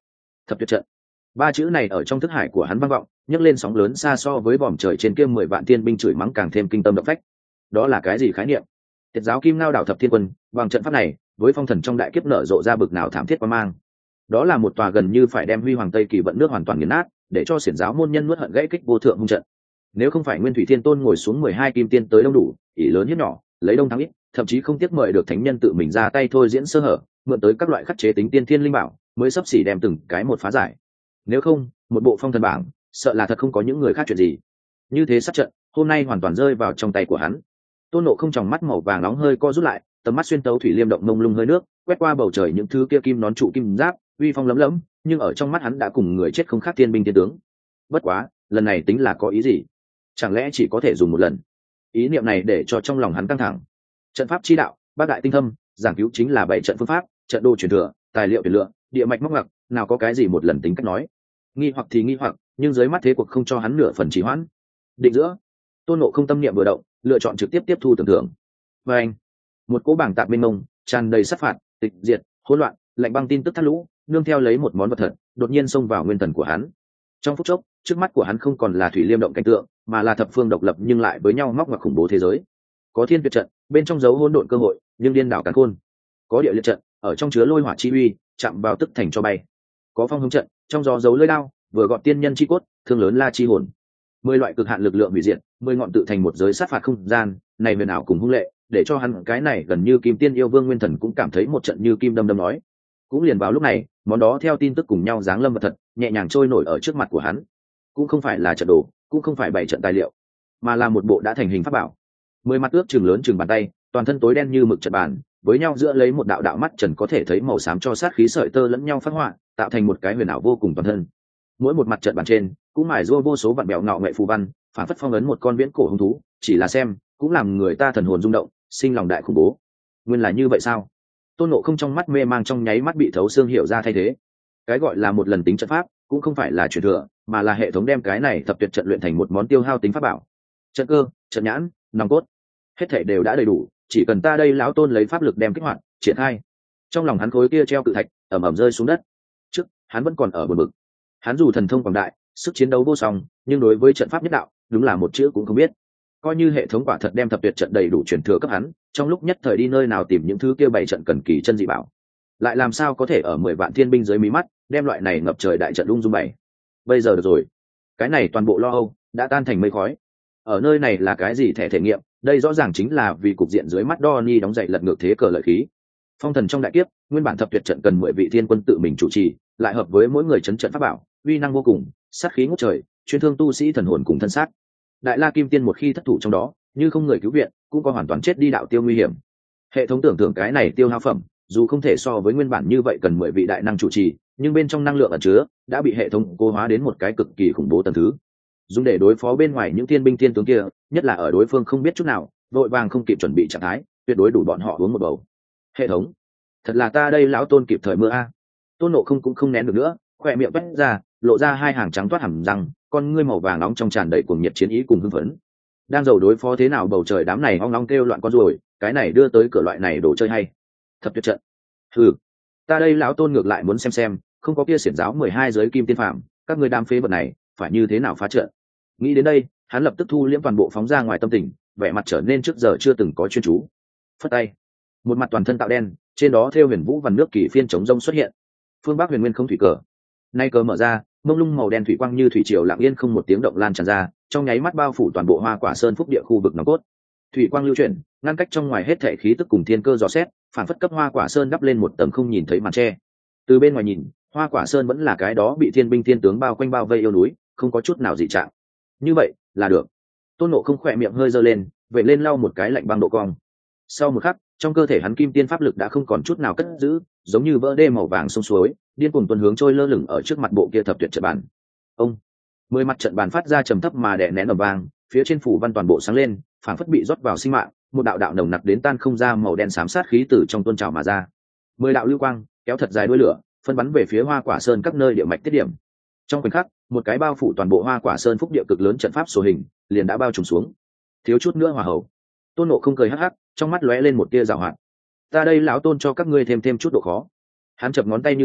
Thập tuyệt trận, ba chữ này ở trong thức hải của hắn vang vọng, nhấc lên sóng lớn xa so với vòm trời trên kia 10 vạn thiên binh chửi mắng càng thêm kinh tâm động phách. Đó là cái gì khái niệm? Tiệt giáo Kim Ngao đảo thập thiên quân, bằng trận pháp này, với phong thần trong đại kiếp nở rộ ra bực nào thảm thiết quan mang. Đó là một tòa gần như phải đem huy hoàng tây kỳ vận nước hoàn toàn nghiền nát, để cho xiển giáo môn nhân nuốt hận gãy kích vô thượng hung trận. Nếu không phải Nguyên Thủy Thiên Tôn ngồi xuống 12 kim tiên tới đông đủ, ỷ lớn hiếp nhỏ, lấy đông thắng ít, thậm chí không tiếc mời được thánh nhân tự mình ra tay thôi diễn sơ hở, mượn tới các loại khắc chế tính tiên thiên linh bảo, mới sắp xỉ đem từng cái một phá giải. Nếu không, một bộ phong thần bảng, sợ là thật không có những người khác chuyện gì. Như thế sát trận, hôm nay hoàn toàn rơi vào trong tay của hắn. Tôn Nộ không tròng mắt màu vàng nóng hơi co rút lại, tầm mắt xuyên tấu thủy liêm động mông lung hơi nước, quét qua bầu trời những thứ kia kim nón trụ kim giáp, uy phong lấm lấm, nhưng ở trong mắt hắn đã cùng người chết không khác thiên binh thiên tướng. Bất quá, lần này tính là có ý gì? Chẳng lẽ chỉ có thể dùng một lần? Ý niệm này để cho trong lòng hắn căng thẳng. Trận pháp chi đạo, bác đại tinh thâm, giảng cứu chính là bảy trận phương pháp, trận đồ truyền thừa, tài liệu tuyển lựa, địa mạch móc ngặc, nào có cái gì một lần tính cách nói. Nghi hoặc thì nghi hoặc, nhưng dưới mắt thế cuộc không cho hắn nửa phần trì hoãn. Định giữa, Tôn Nộ không tâm niệm vừa động, lựa chọn trực tiếp tiếp thu tưởng thưởng. Và anh, một cỗ bảng tạc mênh mông, tràn đầy sát phạt, tịch diệt, hỗn loạn, lạnh băng tin tức thắt lũ, nương theo lấy một món vật thật, đột nhiên xông vào nguyên thần của hắn. Trong phút chốc, trước mắt của hắn không còn là thủy liêm động cảnh tượng, mà là thập phương độc lập nhưng lại với nhau móc ngoặc khủng bố thế giới. Có thiên tuyệt trận, bên trong dấu hỗn độn cơ hội, nhưng điên đảo càn khôn. Có địa liệt trận, ở trong chứa lôi hỏa chi uy, chạm vào tức thành cho bay. Có phong hướng trận, trong gió giấu lưỡi đao, vừa gọt tiên nhân chi cốt, thương lớn la chi hồn. 10 loại cực hạn lực lượng hủy diệt, 10 ngọn tự thành một giới sát phạt không gian, này huyền ảo cùng hung lệ, để cho hắn cái này gần như kim tiên yêu vương nguyên thần cũng cảm thấy một trận như kim đâm đâm nói. Cũng liền vào lúc này, món đó theo tin tức cùng nhau giáng lâm vật thật, nhẹ nhàng trôi nổi ở trước mặt của hắn. Cũng không phải là trận đồ, cũng không phải bảy trận tài liệu, mà là một bộ đã thành hình pháp bảo. 10 mặt ước chừng lớn chừng bàn tay, toàn thân tối đen như mực trận bàn, với nhau giữa lấy một đạo đạo mắt trần có thể thấy màu xám cho sát khí sợi tơ lẫn nhau phát họa, tạo thành một cái huyền ảo vô cùng toàn thân. Mỗi một mặt trận bàn trên cũng mài rua vô số vạn bèo ngạo nghệ phù văn, phản phất phong ấn một con viễn cổ hung thú, chỉ là xem cũng làm người ta thần hồn rung động, sinh lòng đại khủng bố. Nguyên là như vậy sao? Tôn Nộ không trong mắt mê mang trong nháy mắt bị thấu xương hiểu ra thay thế. Cái gọi là một lần tính trận pháp cũng không phải là truyền thừa, mà là hệ thống đem cái này thập tuyệt trận luyện thành một món tiêu hao tính pháp bảo. Trận cơ, trận nhãn, nòng cốt, hết thảy đều đã đầy đủ, chỉ cần ta đây lão Tôn lấy pháp lực đem kích hoạt, triển khai. Trong lòng hắn khối kia treo cự thạch ẩm ẩm rơi xuống đất. Trước, hắn vẫn còn ở bờ bực. Hắn dù thần thông quảng đại, sức chiến đấu vô song, nhưng đối với trận pháp nhất đạo, đúng là một chữ cũng không biết. Coi như hệ thống quả thật đem thập tuyệt trận đầy đủ truyền thừa cấp hắn, trong lúc nhất thời đi nơi nào tìm những thứ kia bảy trận cần kỳ chân dị bảo, lại làm sao có thể ở 10 vạn thiên binh dưới mí mắt đem loại này ngập trời đại trận ung dung bày. Bây giờ được rồi, cái này toàn bộ lo âu đã tan thành mây khói. Ở nơi này là cái gì thẻ thể nghiệm, đây rõ ràng chính là vì cục diện dưới mắt Donnie đóng dậy lật ngược thế cờ lợi khí. Phong thần trong đại kiếp, nguyên bản thập tuyệt trận cần 10 vị thiên quân tự mình chủ trì, lại hợp với mỗi người chấn trận pháp bảo, uy năng vô cùng, sát khí ngút trời, chuyên thương tu sĩ thần hồn cùng thân xác. Đại La Kim Tiên một khi thất thủ trong đó, như không người cứu viện, cũng có hoàn toàn chết đi đạo tiêu nguy hiểm. Hệ thống tưởng tượng cái này tiêu hao phẩm, dù không thể so với nguyên bản như vậy cần 10 vị đại năng chủ trì, nhưng bên trong năng lượng ẩn chứa đã bị hệ thống cố hóa đến một cái cực kỳ khủng bố tầng thứ. Dùng để đối phó bên ngoài những thiên binh thiên tướng kia, nhất là ở đối phương không biết chút nào, vội vàng không kịp chuẩn bị trạng thái, tuyệt đối đủ bọn họ uống một bầu. Hệ thống, thật là ta đây lão Tôn kịp thời mưa a. Tôn Nộ không cũng không nén được nữa, khỏe miệng vét ra, lộ ra hai hàng trắng toát hẳn răng, con ngươi màu vàng nóng trong tràn đầy cuồng nhiệt chiến ý cùng hưng phấn. Đang giàu đối phó thế nào bầu trời đám này ong ong kêu loạn con ruồi, cái này đưa tới cửa loại này đồ chơi hay. Thập tuyệt trận. Hừ, ta đây lão Tôn ngược lại muốn xem, không có kia xiển giáo 12 giới kim tiên phạm, các ngươi đam phế vật này, phải như thế nào phá trận. Nghĩ đến đây, hắn lập tức thu liễm toàn bộ phóng ra ngoài tâm tình, vẻ mặt trở nên trước giờ chưa từng có chuyên chú. Phất tay, một mặt toàn thân tạo đen, trên đó thêu huyền vũ vằn nước kỳ phiên chống rông xuất hiện. Phương Bắc huyền nguyên không thủy cờ, nay cờ mở ra, mông lung màu đen thủy quang như thủy triều lặng yên không một tiếng động lan tràn ra, trong nháy mắt bao phủ toàn bộ Hoa Quả Sơn phúc địa khu vực nòng cốt. Thủy quang lưu chuyển, ngăn cách trong ngoài hết thể khí tức cùng thiên cơ dò xét, phản phất cấp Hoa Quả Sơn đắp lên một tầng không nhìn thấy màn che. Từ bên ngoài nhìn, Hoa Quả Sơn vẫn là cái đó bị thiên binh thiên tướng bao quanh bao vây yêu núi, không có chút nào dị trạng. Như vậy là được. Tôn Nộ không khỏe miệng hơi giơ lên, vậy lên lau một cái lạnh băng độ cong. Sau một khắc, trong cơ thể hắn kim tiên pháp lực đã không còn chút nào cất giữ, giống như vỡ đê màu vàng sông suối, điên cuồng tuôn hướng trôi lơ lửng ở trước mặt bộ kia thập tuyệt trận bàn. Ông, 10 mặt trận bàn phát ra trầm thấp mà đè nén ầm vang, phía trên phủ văn toàn bộ sáng lên, phảng phất bị rót vào sinh mạng, một đạo đạo nồng nặc đến tan không ra màu đen xám sát khí từ trong tuôn trào mà ra. 10 đạo lưu quang kéo thật dài đuôi lửa, phân bắn về phía Hoa Quả Sơn các nơi địa mạch tiết điểm. Trong khoảnh khắc, một cái bao phủ toàn bộ Hoa Quả Sơn phúc địa cực lớn trận pháp sổ hình liền đã bao trùm xuống. Thiếu chút nữa hòa hậu. Tôn Nộ không cười hắc hắc, trong mắt lóe lên một tia giảo hoạt. Ta đây lão Tôn cho các ngươi thêm chút độ khó. Hắn chập ngón tay như kiếm,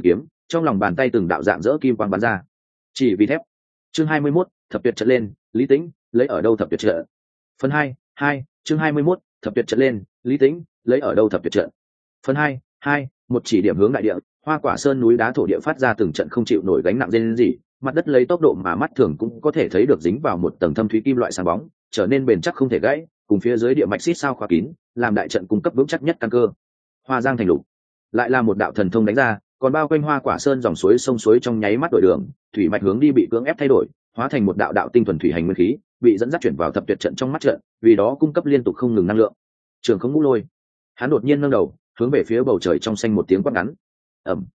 trong lòng bàn tay từng đạo dạng dỡ kim quang bắn ra, chỉ vì thép. Chương 21, thập tuyệt trận lên, Lý Tĩnh lấy ở đâu thập tuyệt trận. Phần 2, chương 21, thập tuyệt trận lên, Lý Tĩnh lấy ở đâu thập tuyệt trận. Phần 2, một chỉ điểm hướng đại địa, Hoa Quả Sơn núi đá thổ địa phát ra từng trận không chịu nổi gánh nặng rên rỉ, mặt đất lấy tốc độ mà mắt thường cũng có thể thấy được dính vào một tầng thâm thúy kim loại sáng bóng, trở nên bền chắc không thể gãy, cùng phía dưới địa mạch xít sao khóa kín, làm đại trận cung cấp vững chắc nhất căn cơ. Hoa Giang thành lục, lại là một đạo thần thông đánh ra, còn bao quanh Hoa Quả Sơn dòng suối sông suối trong nháy mắt đổi đường, thủy mạch hướng đi bị cưỡng ép thay đổi, hóa thành một đạo đạo tinh thuần thủy hành nguyên khí, bị dẫn dắt chuyển vào thập tuyệt trận trong mắt trận, vì đó cung cấp liên tục không ngừng năng lượng. Trường Không Ngũ Lôi, hắn đột nhiên nâng đầu, hướng về phía bầu trời trong xanh một tiếng quát ngắn. Ầm.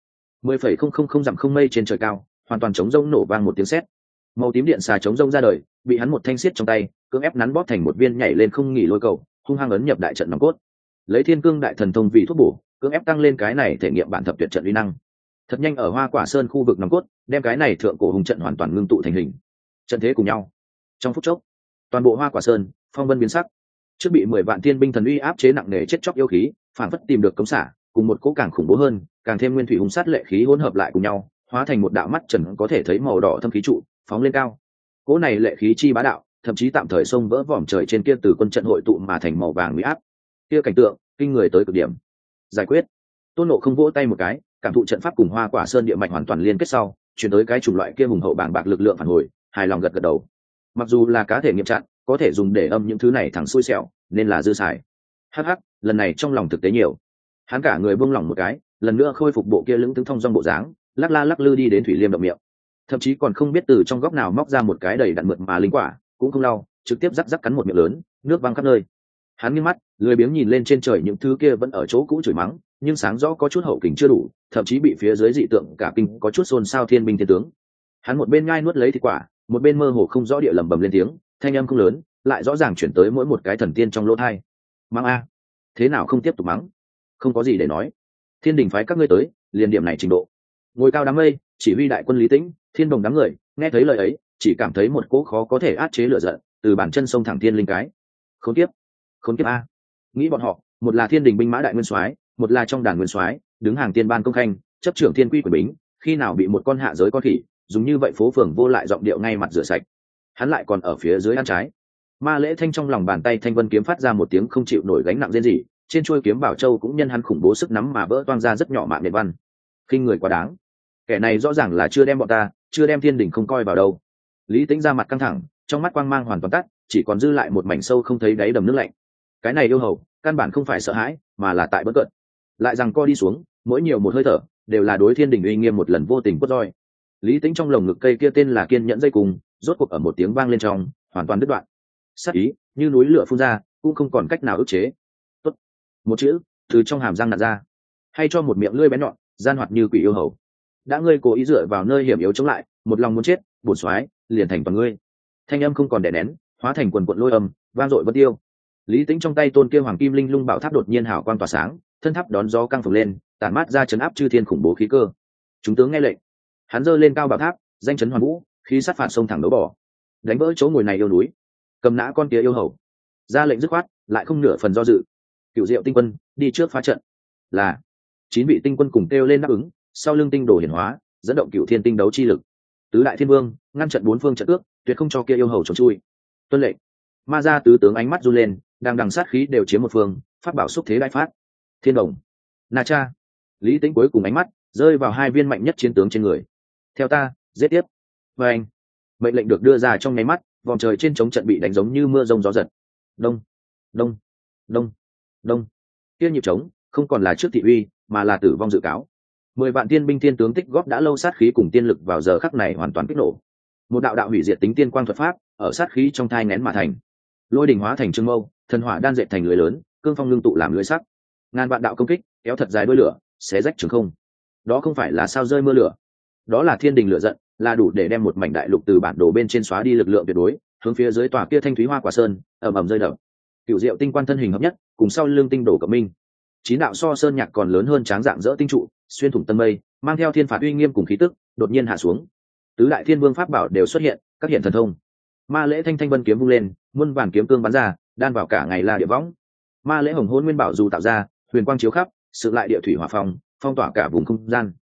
10,000 dặm không mây trên trời cao, hoàn toàn chống rông nổ vang một tiếng sét. Màu tím điện xà chống rông ra đời, bị hắn một thanh xiết trong tay, cưỡng ép nắn bóp thành một viên nhảy lên không nghỉ lôi cầu, hung hăng ấn nhập đại trận nòng cốt. Lấy Thiên Cương đại thần thông vì thuốc bổ, cưỡng ép tăng lên cái này thể nghiệm bản thập tuyệt trận uy năng. Thật nhanh ở Hoa Quả Sơn khu vực nòng cốt, đem cái này thượng cổ hùng trận hoàn toàn ngưng tụ thành hình. Trận thế cùng nhau. Trong phút chốc, toàn bộ Hoa Quả Sơn phong vân biến sắc. Trước bị 10 vạn thiên binh thần uy áp chế nặng nề chết chóc yêu khí, phản phất tìm được cống xả, cùng một cỗ càng khủng bố hơn, càng thêm nguyên thủy hung sát lệ khí hỗn hợp lại cùng nhau, hóa thành một đạo mắt trần có thể thấy màu đỏ thâm khí trụ, phóng lên cao. Cỗ này lệ khí chi bá đạo, thậm chí tạm thời xông vỡ vòm trời trên kia từ quân trận hội tụ mà thành màu vàng uy áp. Kia cảnh tượng kinh người tới cực điểm. Giải quyết. Tôn Ngộ không vỗ tay một cái, cảm thụ trận pháp cùng Hoa Quả Sơn địa mạch hoàn toàn liên kết sau, chuyển tới cái chủng loại kia hùng hậu bàng bạc lực lượng phản hồi, hài lòng gật gật đầu. Mặc dù là cá thể nghiệm trận, có thể dùng để âm những thứ này thẳng xui xẻo, nên là dư xài. Hắc hắc, lần này trong lòng thực tế nhiều. Hắn cả người buông lỏng một cái, lần nữa khôi phục bộ kia lững thững thong dong bộ dáng, lắc la lắc lư đi đến thủy liêm động miệng, thậm chí còn không biết từ trong góc nào móc ra một cái đầy đặn mượt mà linh quả, cũng không lau, trực tiếp rắc rắc cắn một miệng lớn, nước văng khắp nơi. Hắn nghiêng mắt, lười biếng nhìn lên trên trời những thứ kia vẫn ở chỗ cũ chửi mắng, nhưng sáng rõ có chút hậu kình chưa đủ, thậm chí bị phía dưới dị tượng cả kinh có chút xôn xao thiên binh thiên tướng. Hắn một bên ngai nuốt lấy thịt quả, một bên mơ hồ không rõ địa lẩm bẩm lên tiếng, thanh âm không lớn, lại rõ ràng chuyển tới mỗi một cái thần tiên trong lỗ tai. Mắng a, thế nào không tiếp tục mắng? Không có gì để nói. Thiên đình phái các ngươi tới, liền điểm này trình độ. Ngồi cao đám mây, chỉ huy đại quân Lý Tĩnh, Thiên Đồng đám người, nghe thấy lời ấy, chỉ cảm thấy một cỗ khó có thể át chế lửa giận, từ bản chân sông thẳng thiên linh cái. Khốn kiếp a! Nghĩ bọn họ, một là Thiên Đình binh mã đại nguyên soái, một là trong đàn nguyên soái, đứng hàng tiên ban công khanh, chấp trưởng thiên quy quyền bính, khi nào bị một con hạ giới con khỉ, dùng như vậy phố phường vô lại giọng điệu ngay mặt rửa sạch. Hắn lại còn ở phía dưới ăn trái. Ma Lễ Thanh trong lòng bàn tay thanh vân kiếm phát ra một tiếng không chịu nổi gánh nặng rên rỉ, trên chuôi kiếm bảo châu cũng nhân hắn khủng bố sức nắm mà vỡ toang ra rất nhỏ mạng nền văn. Khinh người quá đáng. Kẻ này rõ ràng là chưa đem bọn ta, chưa đem Thiên Đình không coi vào đâu. Lý Tĩnh ra mặt căng thẳng, trong mắt quang mang hoàn toàn tắt, chỉ còn dư lại một mảnh sâu không thấy đáy đầm nước lạnh. Cái này yêu hầu, căn bản không phải sợ hãi, mà là tại bất cận. Lại rằng co đi xuống, mỗi nhiều một hơi thở, đều là đối Thiên Đình uy nghiêm một lần vô tình quất roi. Lý Tĩnh trong lồng ngực cây kia tên là kiên nhẫn dây cùng, rốt cuộc ở một tiếng vang lên trong, hoàn toàn đứt đoạn. Sát ý như núi lửa phun ra, cũng không còn cách nào ức chế. Tốt, một chữ từ trong hàm răng nặn ra, hay cho một miệng lưỡi bén nhọn, gian hoạt như quỷ yêu hầu. Đã ngươi cố ý dựa vào nơi hiểm yếu chống lại, một lòng muốn chết, bổn soái liền thành toàn ngươi. Thanh âm không còn đè nén, hóa thành quần quần lôi âm, vang dội vân tiêu. Lý Tĩnh trong tay tôn kia hoàng kim linh lung bảo tháp đột nhiên hào quang tỏa sáng, thân tháp đón gió căng phồng lên, tản mát ra chấn áp chư thiên khủng bố khí cơ. Chúng tướng nghe lệnh, hắn giơ lên cao bảo tháp, danh chấn hoàn vũ, khí sát phạt sông thẳng đấu bỏ, đánh vỡ chỗ ngồi này yêu núi, cầm nã con kia yêu hầu. Ra lệnh dứt khoát, lại không nửa phần do dự. Cửu Diệu tinh quân đi trước phá trận. Là 9 vị tinh quân cùng kêu lên đáp ứng, sau lưng tinh đồ hiển hóa, dẫn động cửu thiên tinh đấu chi lực. Tứ đại thiên vương ngăn trận bốn phương trận ước, tuyệt không cho kia yêu hầu trốn chui. Tuân lệnh. Ma gia tứ tướng ánh mắt run lên, đang đằng sát khí đều chiếm một phương, pháp bảo xúc thế đại phát. Thiên Đồng, Na Cha. Lý Tĩnh cuối cùng ánh mắt rơi vào hai viên mạnh nhất chiến tướng trên người. Theo ta, giết tiếp. Và anh, mệnh lệnh được đưa ra trong nháy mắt, vòng trời trên trống trận bị đánh giống như mưa rông gió giật. Đông, đông, đông, đông. Kia nhịp trống không còn là trước thị uy, mà là tử vong dự cáo. 10 vạn tiên binh thiên tướng tích góp đã lâu sát khí cùng tiên lực vào giờ khắc này hoàn toàn kích nổ. Một đạo đạo hủy diệt tính tiên quang thuật pháp ở sát khí trong thai nén mà thành. Lôi đỉnh hóa thành trương mâu, thần hỏa đan dệt thành lưới lớn, cương phong ngưng tụ làm lưới sắc. Ngàn vạn đạo công kích kéo thật dài đuôi lửa, xé rách trường không. Đó không phải là sao rơi mưa lửa, đó là thiên đình lửa giận, là đủ để đem một mảnh đại lục từ bản đồ bên trên xóa đi lực lượng tuyệt đối, hướng phía dưới tòa kia thanh thúy Hoa Quả Sơn ầm ầm rơi đập. Cửu Diệu tinh quan thân hình hợp nhất, cùng sau lưng tinh đổ cộng minh. 9 đạo so sơn nhạc còn lớn hơn tráng dạng dỡ tinh trụ, xuyên thủng tân mây, mang theo thiên phạt uy nghiêm cùng khí tức, đột nhiên hạ xuống. Tứ đại thiên vương pháp bảo đều xuất hiện, các hiện thần thông. Ma Lễ Thanh thanh vân kiếm vung lên, muôn vàn kiếm cương bắn ra, đan vào cả ngày là địa võng. Ma Lễ Hồng Hôn nguyên bảo dù tạo ra, huyền quang chiếu khắp, sự lại địa thủy hỏa phong, phong tỏa cả vùng không gian.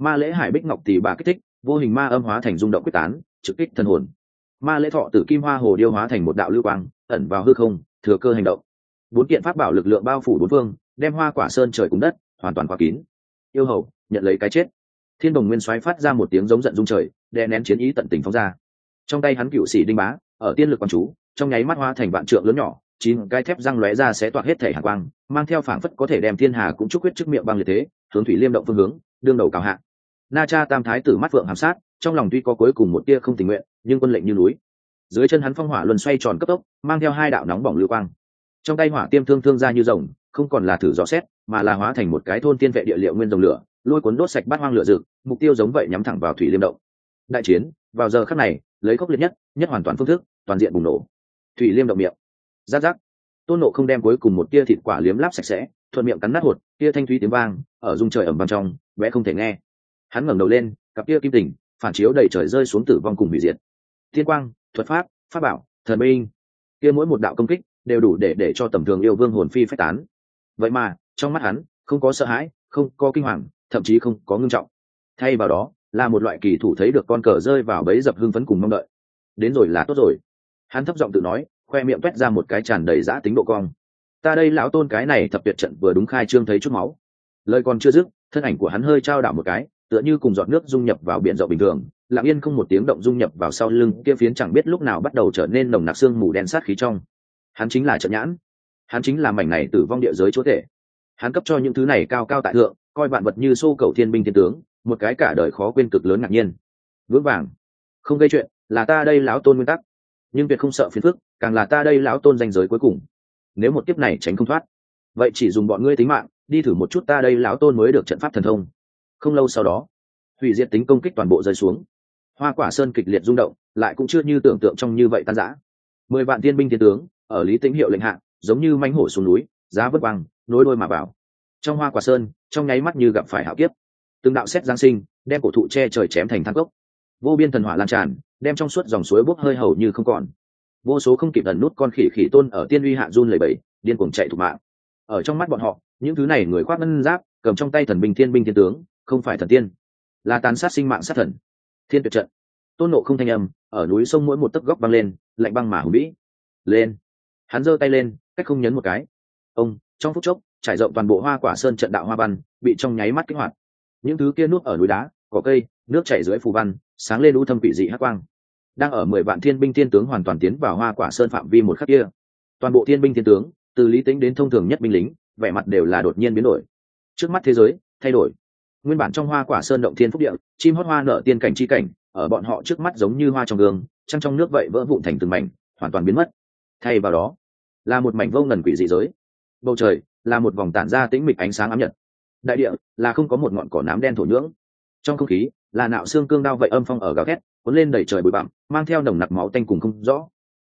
Ma lễ hải bích ngọc tỷ bà kích thích, vô hình ma âm hóa thành rung động quyết tán, trực kích thần hồn. Ma lễ thọ tử kim hoa hồ điêu hóa thành một đạo lưu quang, ẩn vào hư không, thừa cơ hành động. Bốn kiện pháp bảo lực lượng bao phủ bốn phương, đem hoa quả sơn trời cùng đất hoàn toàn khóa kín. Yêu hầu nhận lấy cái chết. Thiên Đồng Nguyên Soái phát ra một tiếng giống giận rung trời, đè nén chiến ý tận tình phóng ra. Trong tay hắn cựu sĩ đinh bá, ở tiên lực quan chú, trong nháy mắt hóa thành vạn trượng lớn nhỏ, chín cái thép răng lóe ra sẽ toạc hết thể hàn quang, mang theo phảng phất có thể đem thiên hà cũng trúc huyết trước miệng băng liệt thế, hướng thủy liêm động phương hướng, đương đầu cào hạ. Na Cha Tam Thái tử mắt vượng hàm sát, trong lòng tuy có cuối cùng một tia không tình nguyện, nhưng quân lệnh như núi. Dưới chân hắn phong hỏa luân xoay tròn cấp tốc, mang theo hai đạo nóng bỏng lưu quang. Trong tay hỏa tiêm thương thương ra như rồng, không còn là thử dò xét, mà là hóa thành một cái thôn tiên vệ địa liệu nguyên rồng lửa, lôi cuốn đốt sạch bát hoang lửa rực, mục tiêu giống vậy nhắm thẳng vào thủy liêm động. Đại chiến vào giờ khắc này, lấy khốc liệt nhất hoàn toàn phương thức, toàn diện bùng nổ. Thủy liêm động miệng, rát rát. Tôn Nộ không đem cuối cùng một tia thịt quả liếm láp sạch sẽ, thuận miệng cắn nát hột, tia thanh thúy tiếng vang, ở rung trời ầm vang trong, vẽ không thể nghe. Hắn ngẩng đầu lên, cặp tia kim tình, phản chiếu đầy trời rơi xuống tử vong cùng hủy diệt. Thiên quang, thuật pháp, pháp bảo, thần binh, kia mỗi một đạo công kích đều đủ để cho tầm thường yêu vương hồn phi phách tán. Vậy mà, trong mắt hắn, không có sợ hãi, không có kinh hoàng, thậm chí không có ngưng trọng. Thay vào đó, là một loại kỳ thủ thấy được con cờ rơi vào bẫy dập hưng phấn cùng mong đợi. Đến rồi là tốt rồi. Hắn thấp giọng tự nói, khoe miệng quét ra một cái tràn đầy dã tính độ cong. Ta đây lão tôn cái này thập tuyệt trận vừa đúng khai trương thấy chút máu. Lời còn chưa dứt, thân ảnh của hắn hơi trao đảo một cái, tựa như cùng giọt nước dung nhập vào biển rộng bình thường, lặng yên không một tiếng động dung nhập vào sau lưng kia phiến chẳng biết lúc nào bắt đầu trở nên nồng nặc sương mù đen sát khí trong. Hắn chính là Trận Nhãn, hắn chính là mảnh này tử vong địa giới chúa thể. Hắn cấp cho những thứ này cao cao tại thượng, coi vạn vật như xô cầu thiên binh thiên tướng, một cái cả đời khó quên cực lớn ngạc nhiên. Vững vàng, không gây chuyện, là ta đây lão tôn nguyên tắc, nhưng việc không sợ phiền phức, càng là ta đây lão tôn danh giới cuối cùng. Nếu một kiếp này tránh không thoát, vậy chỉ dùng bọn ngươi tính mạng đi thử một chút ta đây lão tôn mới được trận pháp thần thông. Không lâu sau đó, hủy diệt tính công kích toàn bộ rơi xuống. Hoa Quả Sơn kịch liệt rung động, lại cũng chưa như tưởng tượng trong như vậy tan rã. 10 vạn tiên binh thiên tướng ở Lý Tĩnh hiệu lệnh hạ, giống như mãnh hổ xuống núi, giá vất vang, nối đôi mà vào. Trong Hoa Quả Sơn, trong nháy mắt như gặp phải hạo kiếp. Từng đạo xét giáng sinh, đem cổ thụ che trời chém thành than cốc. Vô biên thần hỏa lan tràn, đem trong suốt dòng suối bốc hơi hầu như không còn. Vô số không kịp ẩn nút con khỉ khỉ tôn ở tiên uy hạ run lẩy bẩy, điên cuồng chạy thục mạng. Ở trong mắt bọn họ, những thứ này người khoác ngân giáp, cầm trong tay thần binh thiên binh thiên tướng, không phải thần tiên, là tàn sát sinh mạng sát thần. Thiên tuyệt trận. Tôn Nộ không thanh âm ở núi sông mỗi một tấc góc băng lên, lạnh băng mà hùng vĩ. Lên. Hắn giơ tay lên, cách không nhấn một cái. Ông, trong phút chốc, trải rộng toàn bộ Hoa Quả Sơn trận đạo hoa văn, bị trong nháy mắt kích hoạt. Những thứ kia núp ở núi đá, cỏ cây, nước chảy dưới phù văn, sáng lên u thâm quỷ dị hắc quang. Đang ở 10 vạn thiên binh thiên tướng hoàn toàn tiến vào Hoa Quả Sơn phạm vi một khắc kia. Toàn bộ thiên binh thiên tướng, từ Lý Tĩnh đến thông thường nhất binh lính, vẻ mặt đều là đột nhiên biến đổi. Trước mắt thế giới thay đổi. Nguyên bản trong Hoa Quả Sơn động thiên phúc địa, chim hót hoa nở tiên cảnh chi cảnh, ở bọn họ trước mắt giống như hoa trong gương, trăng trong nước vậy vỡ vụn thành từng mảnh, hoàn toàn biến mất. Thay vào đó, là một mảnh vô ngần quỷ dị giới. Bầu trời là một vòng tản ra tĩnh mịch ánh sáng ám nhật. Đại địa là không có một ngọn cỏ nám đen thổ nhưỡng. Trong không khí là nạo xương cương đao vậy âm phong ở gào thét, cuốn lên đầy trời bụi bặm, mang theo nồng nặc máu tanh cùng không rõ.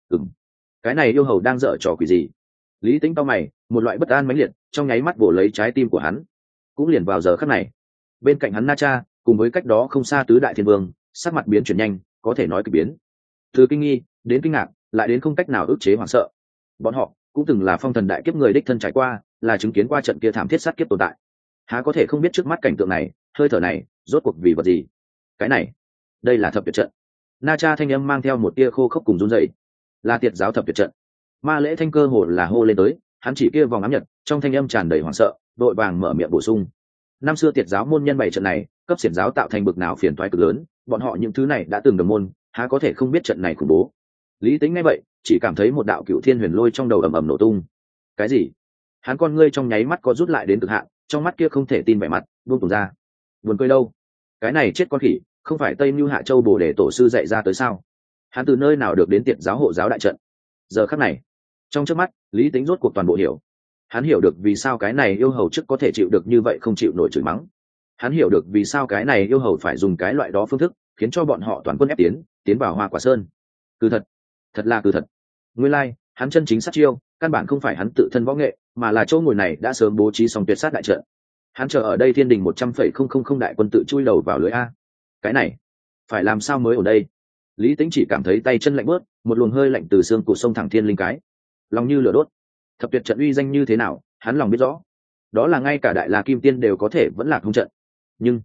Cái này yêu hầu đang dở trò quỷ gì? Lý Tĩnh cau mày, một loại bất an mãnh liệt trong nháy mắt vồ lấy trái tim của hắn. Cũng liền vào giờ khắc này, bên cạnh hắn Na Cha cùng với cách đó không xa tứ đại thiên vương, sắc mặt biến chuyển nhanh, có thể nói kỳ biến. Từ kinh nghi đến kinh ngạc, lại đến không cách nào ức chế hoảng sợ. Bọn họ cũng từng là phong thần đại kiếp người đích thân trải qua, là chứng kiến qua trận kia thảm thiết sát kiếp tồn tại. Há có thể không biết trước mắt cảnh tượng này, hơi thở này, rốt cuộc vì vật gì? Cái này, đây là thập tuyệt trận. Na Cha thanh âm mang theo một tia khô khốc cùng run rẩy. Là Tiệt giáo thập tuyệt trận. Ma Lễ Thanh cơ hồ là hô lên tới, hắn chỉ kia vòng ám nhật, trong thanh âm tràn đầy hoảng sợ, đội vàng mở miệng bổ sung. Năm xưa Tiệt giáo môn nhân bày trận này, cấp xiển giáo tạo thành bực nào phiền toái cực lớn, bọn họ những thứ này đã từng đồng môn, há có thể không biết trận này khủng bố. Lý Tĩnh nghe vậy, chỉ cảm thấy một đạo cựu thiên huyền lôi trong đầu ầm ầm nổ tung. Cái gì? Hắn con ngươi trong nháy mắt có rút lại đến cực hạn, trong mắt kia không thể tin vẻ mặt, buông tùng ra. Buồn cười đâu? Cái này chết con khỉ, không phải Tây Nưu Hạ Châu Bồ Đề tổ sư dạy ra tới sao? Hắn từ nơi nào được đến Tiệt giáo hộ giáo đại trận? Giờ khắc này, trong trước mắt, Lý Tĩnh rốt cuộc toàn bộ hiểu. Hắn hiểu được vì sao cái này yêu hầu trước có thể chịu được như vậy không chịu nổi chửi mắng. Hắn hiểu được vì sao cái này yêu hầu phải dùng cái loại đó phương thức, khiến cho bọn họ toàn quân ép tiến vào Hoa Quả Sơn. Cứ thật là cứ thật. Nguyên lai, hắn chân chính sát chiêu, căn bản không phải hắn tự thân võ nghệ, mà là chỗ ngồi này đã sớm bố trí xong tuyệt sát đại trận. Hắn chờ ở đây thiên đình 100,000 đại quân tự chui đầu vào lưới a. Cái này, phải làm sao mới ở đây? Lý Tĩnh chỉ cảm thấy tay chân lạnh bớt, một luồng hơi lạnh từ xương cổ sông thẳng thiên linh cái, lòng như lửa đốt. Thập tuyệt trận uy danh như thế nào, hắn lòng biết rõ. Đó là ngay cả đại La Kim Tiên đều có thể vẫn là không trận. Nhưng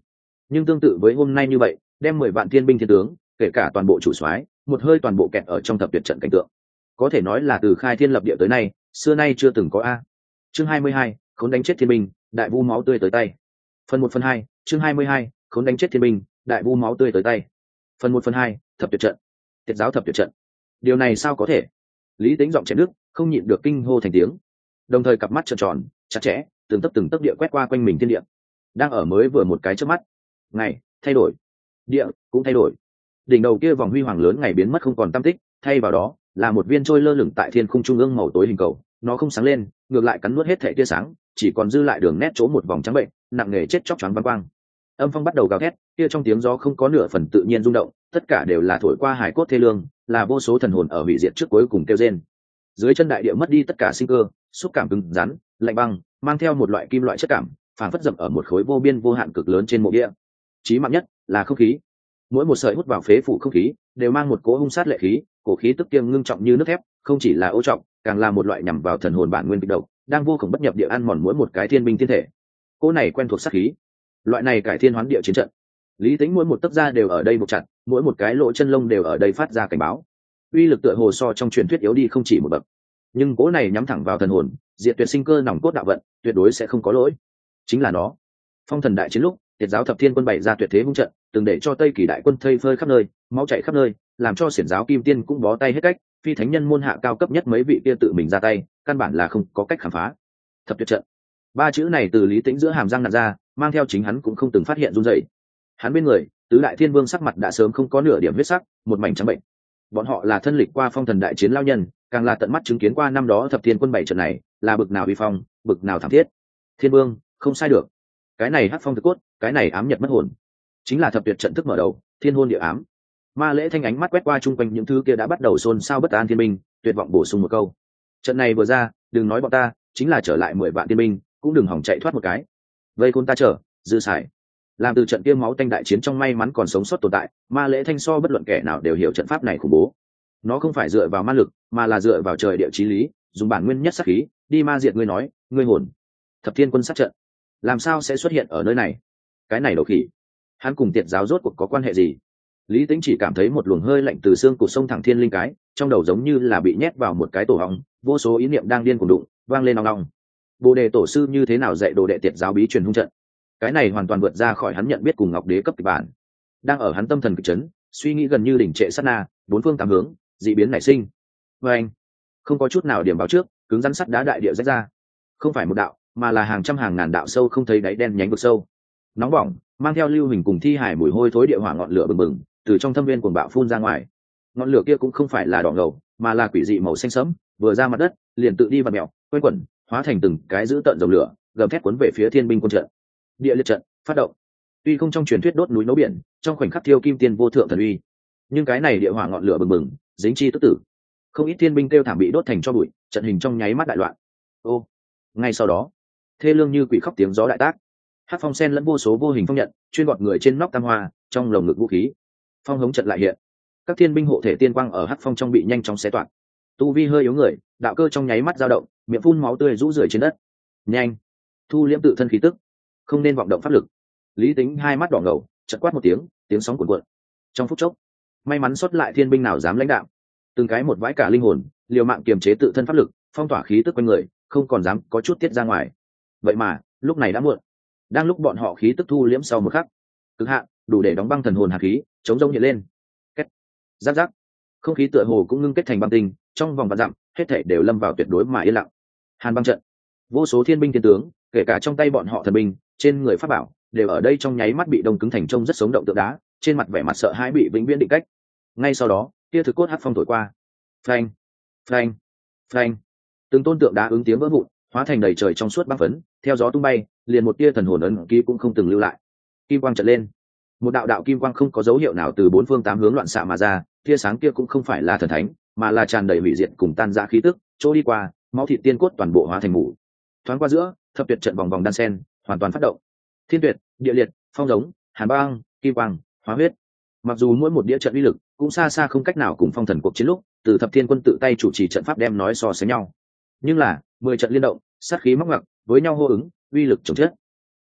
nhưng tương tự với hôm nay như vậy, đem 10 vạn thiên binh thiên tướng, kể cả toàn bộ chủ soái, một hơi toàn bộ kẹt ở trong thập tuyệt trận cảnh tượng, có thể nói là từ khai thiên lập địa tới nay, xưa nay chưa từng có a. Chương 22, khốn đánh chết thiên binh, đại vu máu tươi tới tay. Phần 1 phần 2, chương 22, khốn đánh chết thiên binh, đại vu máu tươi tới tay. Phần 1 phần 2, thập tuyệt trận. Tiệt giáo thập tuyệt trận. Điều này sao có thể? Lý Tính giọng chém nước, không nhịn được kinh hô thành tiếng. Đồng thời cặp mắt tròn tròn, chặt chẽ, từng tấc địa quét qua quanh mình thiên địa. Đang ở mới vừa một cái chớp mắt, ngày thay đổi, địa cũng thay đổi. Đỉnh đầu kia vòng huy hoàng lớn ngày biến mất không còn tăm tích, thay vào đó là một viên trôi lơ lửng tại thiên khung trung ương màu tối hình cầu, nó không sáng lên, ngược lại cắn nuốt hết thể tia sáng, chỉ còn dư lại đường nét chỗ một vòng trắng bệnh, nặng nề chết chóc choáng vắng quang. Âm phong bắt đầu gào thét, kia trong tiếng gió không có nửa phần tự nhiên rung động, tất cả đều là thổi qua hải cốt thê lương, là vô số thần hồn ở hủy diệt trước cuối cùng kêu rên. Dưới chân đại địa mất đi tất cả sinh cơ, xúc cảm cứng rắn, lạnh băng, mang theo một loại kim loại chất cảm, phản phất dậm ở một khối vô biên vô hạn cực lớn trên mộ địa. Chí mạng nhất là không khí, mỗi một sợi hút vào phế phủ không khí đều mang một cỗ hung sát lệ khí, cổ khí tức tiêm ngưng trọng như nước thép, không chỉ là ô trọng, càng là một loại nhằm vào thần hồn bản nguyên kịch độc, đang vô cùng bất nhập địa ăn mòn mỗi một cái thiên binh thiên thể. Cỗ này quen thuộc sát khí, loại này cải thiên hoán địa chiến trận. Lý Tính mỗi một tấc da đều ở đây buộc chặt, mỗi một cái lỗ chân lông đều ở đây phát ra cảnh báo. Uy lực tựa hồ so trong truyền thuyết yếu đi không chỉ một bậc, nhưng cỗ này nhắm thẳng vào thần hồn, diệt tuyệt sinh cơ nòng cốt đạo vận, tuyệt đối sẽ không có lỗi. Chính là nó. Phong thần đại chiến lúc, Tiệt giáo thập thiên quân bày ra tuyệt thế hung trận, từng để cho Tây Kỳ đại quân thây phơi khắp nơi, máu chảy khắp nơi, làm cho xiển giáo kim tiên cũng bó tay hết cách, phi thánh nhân môn hạ cao cấp nhất mấy vị kia tự mình ra tay, căn bản là không có cách khám phá. Thập tuyệt trận, ba chữ này từ Lý Tĩnh giữa hàm răng nặn ra, mang theo chính hắn cũng không từng phát hiện run rẩy. Hắn bên người, tứ đại thiên vương sắc mặt đã sớm không có nửa điểm huyết sắc, một mảnh trắng bệnh. Bọn họ là thân lịch qua phong thần đại chiến lao nhân, càng là tận mắt chứng kiến qua năm đó thập thiên quân bảy trận này, là bực nào uy phong, bực nào thảm thiết. Thiên vương, không sai được. Cái này hắc phong thực cốt, cái này ám nhật mất hồn, chính là thập tuyệt trận thức mở đầu, thiên hôn địa ám. Ma Lễ Thanh ánh mắt quét qua chung quanh những thứ kia đã bắt đầu xôn xao bất an thiên binh, tuyệt vọng bổ sung một câu: trận này vừa ra, đừng nói bọn ta, chính là trở lại 10 vạn thiên binh, cũng đừng hỏng chạy thoát một cái. Vây khôn ta trở, dư xài. Làm từ trận kia máu tanh đại chiến trong may mắn còn sống sót tồn tại, Ma Lễ Thanh so bất luận kẻ nào đều hiểu trận pháp này khủng bố. Nó không phải dựa vào ma lực, mà là dựa vào trời địa chí lý, dùng bản nguyên nhất sát khí đi ma diệt ngươi nói, ngươi hồn. Thập thiên quân sát trận, làm sao sẽ xuất hiện ở nơi này? Cái này đầu khỉ, hắn cùng Tiệt giáo rốt cuộc có quan hệ gì? Lý Tĩnh chỉ cảm thấy một luồng hơi lạnh từ xương cụt sông thẳng thiên linh cái, trong đầu giống như là bị nhét vào một cái tổ hóng, vô số ý niệm đang điên cuồng đụng, vang lên ong ong. Bồ đề tổ sư như thế nào dạy đồ đệ Tiệt giáo bí truyền hung trận? Cái này hoàn toàn vượt ra khỏi hắn nhận biết cùng Ngọc Đế cấp kịch bản. Đang ở hắn tâm thần kịch chấn, suy nghĩ gần như đỉnh trệ sát na, bốn phương tám hướng, dị biến nảy sinh. Và anh, không có chút nào điểm báo trước, cứng rắn sắt đá đại địa rách ra. Không phải một đạo, mà là hàng trăm hàng ngàn đạo sâu không thấy đáy đen nhánh vực sâu. Nóng bỏng, mang theo lưu hình cùng thi hải mùi hôi thối địa hỏa ngọn lửa bừng bừng, từ trong thâm viên cuồng bạo phun ra ngoài. Ngọn lửa kia cũng không phải là đỏ ngầu, mà là quỷ dị màu xanh sẫm, vừa ra mặt đất, liền tự đi vặn mèo, quanh quẩn, hóa thành từng cái dữ tợn dòng lửa, gầm thét cuốn về phía thiên binh quân trận. Địa liệt trận phát động. Tuy không trong truyền thuyết đốt núi nấu biển, trong khoảnh khắc thiêu kim tiên vô thượng thần uy, nhưng cái này địa hỏa ngọn lửa bừng bừng, dính chi tức tử. Không ít thiên binh kêu thảm bị đốt thành tro bụi, trận hình trong nháy mắt đại loạn. Ô, ngay sau đó, thê lương như quỷ khóc tiếng gió đại tác, hát phong sen lẫn vô số vô hình phong nhận, chuyên gọt người trên nóc tam hoa, trong lồng ngực vũ khí. Phong hống trận lại hiện, các thiên binh hộ thể tiên quang ở hát phong trong bị nhanh chóng xé toạc. Tu vi hơi yếu người, đạo cơ trong nháy mắt dao động, miệng phun máu tươi rũ rượi trên đất. Nhanh, thu liễm tự thân khí tức, không nên vọng động pháp lực. Lý Tính hai mắt đỏ ngầu, chợt quát một tiếng, tiếng sóng cuồn cuộn. Trong phút chốc, may mắn xuất lại thiên binh nào dám lãnh đạo, từng cái một vãi cả linh hồn, liều mạng kiềm chế tự thân pháp lực, phong tỏa khí tức quanh người, không còn dám có chút tiết ra ngoài. Vậy mà lúc này đã muộn. Đang lúc bọn họ khí tức thu liễm sau một khắc, cực hạn đủ để đóng băng thần hồn hạt khí chống rông hiện lên. Két, giáp giáp, không khí tựa hồ cũng ngưng kết thành băng tinh, trong vòng vạn dặm hết thảy đều lâm vào tuyệt đối mà yên lặng. Hàn băng trận, vô số thiên binh thiên tướng, kể cả trong tay bọn họ thần binh, trên người pháp bảo, đều ở đây trong nháy mắt bị đông cứng thành trông rất sống động tượng đá, trên mặt vẻ mặt sợ hãi bị vĩnh viễn định cách. Ngay sau đó, kia thực cốt hắc phong thổi qua, phanh, phanh, phanh, từng tôn tượng đá ứng tiếng vỡ vụn, hóa thành đầy trời trong suốt băng phấn, theo gió tung bay, liền một tia thần hồn ấn ký cũng không từng lưu lại. Kim quang chợt lên, một đạo đạo kim quang không có dấu hiệu nào từ bốn phương tám hướng loạn xạ mà ra, tia sáng kia cũng không phải là thần thánh, mà là tràn đầy hủy diệt cùng tan rã khí tức, chỗ đi qua, máu thịt tiên cốt toàn bộ hóa thành mủ. Thoáng qua giữa, thập tuyệt trận vòng vòng đan sen, hoàn toàn phát động. Thiên tuyệt, địa liệt, phong giống, hàn băng, kim quang, hóa huyết. Mặc dù mỗi một địa trận uy lực cũng xa xa không cách nào cùng phong thần cuộc chiến lúc từ thập thiên quân tự tay chủ trì trận pháp đem nói so sánh nhau, nhưng là 10 trận liên động, sát khí móc ngoặc với nhau hô ứng, uy lực chồng chết.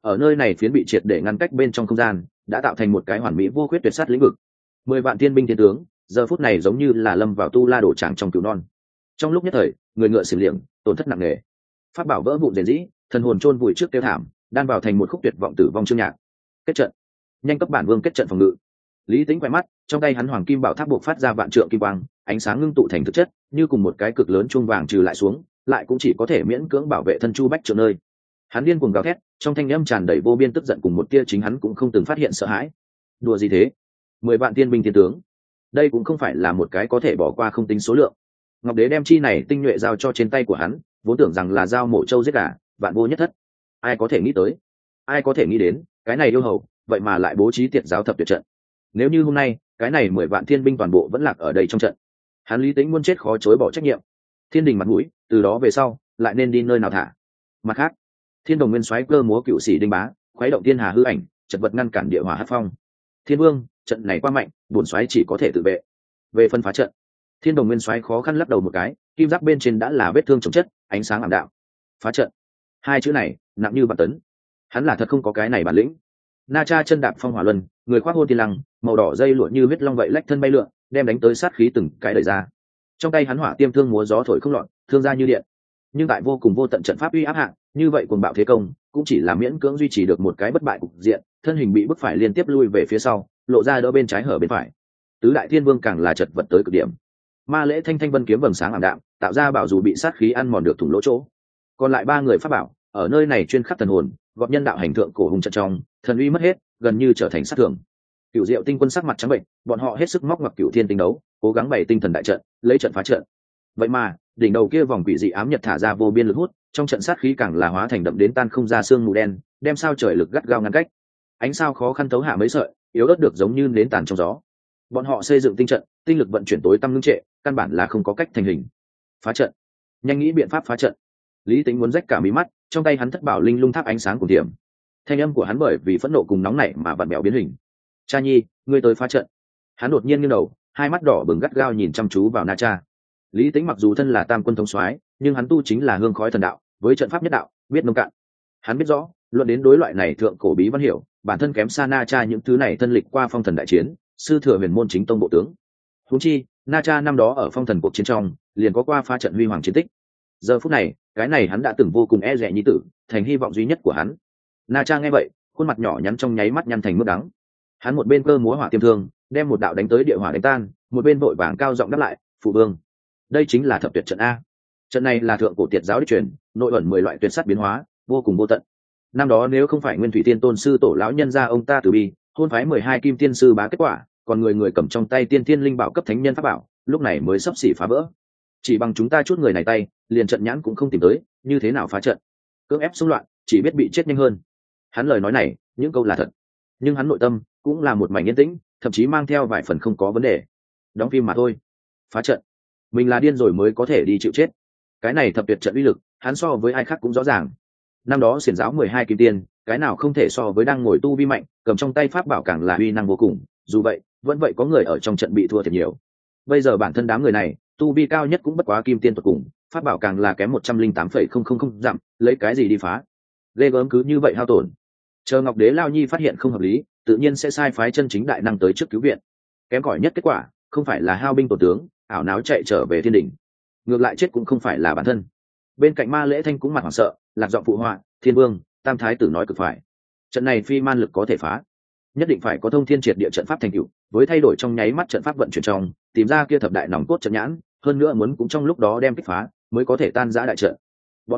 ở nơi này phiến bị triệt để ngăn cách bên trong không gian đã tạo thành một cái hoàn mỹ vô khuyết tuyệt sát lĩnh vực. 10 vạn tiên binh thiên tướng giờ phút này giống như là lâm vào tu la đổ tràng trong cửu non. Trong lúc nhất thời người ngựa xỉu liệng, tổn thất nặng nề, pháp bảo vỡ vụn rền rĩ, thần hồn chôn vùi trước tiêu thảm, đan vào thành một khúc tuyệt vọng tử vong chương nhạc. Kết trận, nhanh cấp bản vương kết trận phòng ngự. Lý Tĩnh quay mắt, trong tay hắn hoàng kim bảo tháp buộc phát ra vạn trượng kim quang, ánh sáng ngưng tụ thành thực chất, như cùng một cái cực lớn chuông vàng trừ lại xuống, lại cũng chỉ có thể miễn cưỡng bảo vệ thân chu bách trượng nơi. Hắn điên cuồng gào thét, trong thanh âm tràn đầy vô biên tức giận cùng một tia chính hắn cũng không từng phát hiện sợ hãi. Đùa gì thế? 10 vạn tiên binh thiên tướng, đây cũng không phải là một cái có thể bỏ qua không tính số lượng. Ngọc Đế đem chi này tinh nhuệ giao cho trên tay của hắn, vốn tưởng rằng là giao mổ trâu giết gà, vạn vô nhất thất. Ai có thể nghĩ tới, ai có thể nghĩ đến, cái này yêu hầu, vậy mà lại bố trí tiệt giáo thập tuyệt trận. Nếu như hôm nay, cái này 10 vạn thiên binh toàn bộ vẫn lạc ở đây trong trận, hắn Lý Tĩnh muốn chết khó chối bỏ trách nhiệm. Thiên đình mặt mũi, từ đó về sau, lại nên đi nơi nào thả. Mặt khác, Thiên Đồng Nguyên Soái cơ múa cựu sĩ đinh bá, khuấy động thiên hà hư ảnh, chật vật ngăn cản địa hỏa hắc phong. Thiên Vương, trận này quá mạnh, bổn soái chỉ có thể tự vệ. Về phân phá trận, Thiên Đồng Nguyên Soái khó khăn lắc đầu một cái, kim giáp bên trên đã là vết thương chồng chất, ánh sáng ảm đạm. Phá trận, hai chữ này nặng như vạn tấn, hắn là thật không có cái này bản lĩnh. Na Cha chân đạp phong hỏa luân, người khoác hôn thiên lăng, màu đỏ dây lụa như huyết long vậy lách thân bay lượn, đem đánh tới sát khí từng cái đẩy ra. Trong tay hắn hỏa tiêm thương múa gió thổi không loạn, thương ra như điện. Nhưng tại vô cùng vô tận trận pháp uy áp hạng, như vậy cuồng bạo thế công cũng chỉ là miễn cưỡng duy trì được một cái bất bại cục diện, thân hình bị bức phải liên tiếp lui về phía sau, lộ ra đỡ bên trái hở bên phải. Tứ đại thiên vương càng là chật vật tới cực điểm. Ma lễ thanh thanh vân kiếm vầng sáng ảm đạm, tạo ra bảo dù bị sát khí ăn mòn được thủng lỗ chỗ. Còn lại ba người pháp bảo ở nơi này chuyên khắc thần hồn, gọt nhân đạo hành thượng cổ hùng trận trong, thần uy mất hết, gần như trở thành sát thường. Cửu Diệu tinh quân sắc mặt trắng bệnh, bọn họ hết sức móc ngoặc cửu thiên tinh đấu, cố gắng bày tinh thần đại trận, lấy trận phá trận. Vậy mà đỉnh đầu kia vòng quỷ dị ám nhật thả ra vô biên lực hút, trong trận sát khí càng là hóa thành đậm đến tan không ra xương mù đen, đem sao trời lực gắt gao ngăn cách. Ánh sao khó khăn thấu hạ mấy sợi, yếu ớt được giống như nến tàn trong gió. Bọn họ xây dựng tinh trận, tinh lực vận chuyển tối tăm ngưng trệ, căn bản là không có cách thành hình. Phá trận, nhanh nghĩ biện pháp phá trận. Lý Tính muốn rách cả mí mắt, trong tay hắn thất bảo linh lung tháp ánh sáng cùng điểm. Thanh âm của hắn bởi vì phẫn nộ cùng nóng nảy mà vặn bèo biến hình. Cha nhi, ngươi tới phá trận. Hắn đột nhiên nghiêng đầu, hai mắt đỏ bừng gắt gao nhìn chăm chú vào Na Cha. Lý Tính mặc dù thân là tam quân thống soái, nhưng hắn tu chính là hương khói thần đạo, với trận pháp nhất đạo biết nông cạn. Hắn biết rõ, luận đến đối loại này thượng cổ bí văn hiểu, bản thân kém xa Na Cha những thứ này thân lịch qua phong thần đại chiến, sư thừa huyền môn chính tông bộ tướng. Huống chi, Na Cha năm đó ở phong thần cuộc chiến trong, liền có qua phá trận huy hoàng chiến tích. Giờ phút này, cái này hắn đã từng vô cùng e dè nhi tử, thành hy vọng duy nhất của hắn. Na Cha nghe vậy, khuôn mặt nhỏ nhắn trong nháy mắt nhăn thành mức đắng. Hắn một bên cơ múa hỏa tiêm thương, đem một đạo đánh tới địa hỏa đánh tan, một bên vội vàng cao giọng đáp lại, phụ vương. Đây chính là thập tuyệt trận a. Trận này là thượng cổ tiệt giáo đích truyền, nội ẩn 10 loại tuyệt sát biến hóa, vô cùng vô tận. Năm đó nếu không phải Nguyên Thủy Tiên Tôn sư tổ lão nhân gia ông ta từ bi, hôn phái 12 kim tiên sư bá kết quả, còn người người cầm trong tay tiên thiên linh bảo cấp thánh nhân pháp bảo, lúc này mới sắp xỉ phá vỡ. Chỉ bằng chúng ta chút người này tay, liền trận nhãn cũng không tìm tới, như thế nào phá trận? Cưỡng ép xung loạn, chỉ biết bị chết nhanh hơn. Hắn lời nói này, những câu là thật, nhưng hắn nội tâm cũng là một mảnh yên tĩnh, thậm chí mang theo vài phần không có vấn đề. Đóng phim mà thôi. Phá trận, mình là điên rồi mới có thể đi chịu chết. Cái này thập tuyệt trận uy lực, hắn so với ai khác cũng rõ ràng. Năm đó xiển giáo 12 kim tiên, cái nào không thể so với đang ngồi tu vi mạnh, cầm trong tay pháp bảo càng là uy năng vô cùng. Dù vậy, vẫn vậy có người ở trong trận bị thua thiệt nhiều. Bây giờ bản thân đám người này, tu vi cao nhất cũng bất quá kim tiên tuyệt cùng, pháp bảo càng là kém 108,000 dặm, lấy cái gì đi phá? Ghê gớm cứ như vậy hao tổn. Chờ Ngọc Đế Lao Nhi phát hiện không hợp lý, tự nhiên sẽ sai phái chân chính đại năng tới trước cứu viện. Kém cỏi nhất kết quả, không phải là hao binh tổ tướng, ảo náo chạy trở về thiên đỉnh, ngược lại chết cũng không phải là bản thân. Bên cạnh Ma Lễ Thanh cũng mặt hoảng sợ, lạc giọng phụ họa, Thiên Vương, Tam Thái tử nói cực phải. Trận này phi man lực có thể phá, nhất định phải có thông thiên triệt địa trận pháp thành tựu, với thay đổi trong nháy mắt trận pháp vận chuyển trong, tìm ra kia thập đại nòng cốt trận nhãn, hơn nữa muốn cũng trong lúc đó đem kích phá, mới có thể tan rã đại trận. Bọn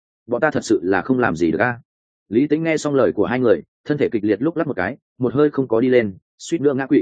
ta thật sự là không làm gì được a. Lý Tĩnh nghe xong lời của hai người, thân thể kịch liệt lúc lắc một cái, một hơi không có đi lên, suýt nữa ngã quỵ.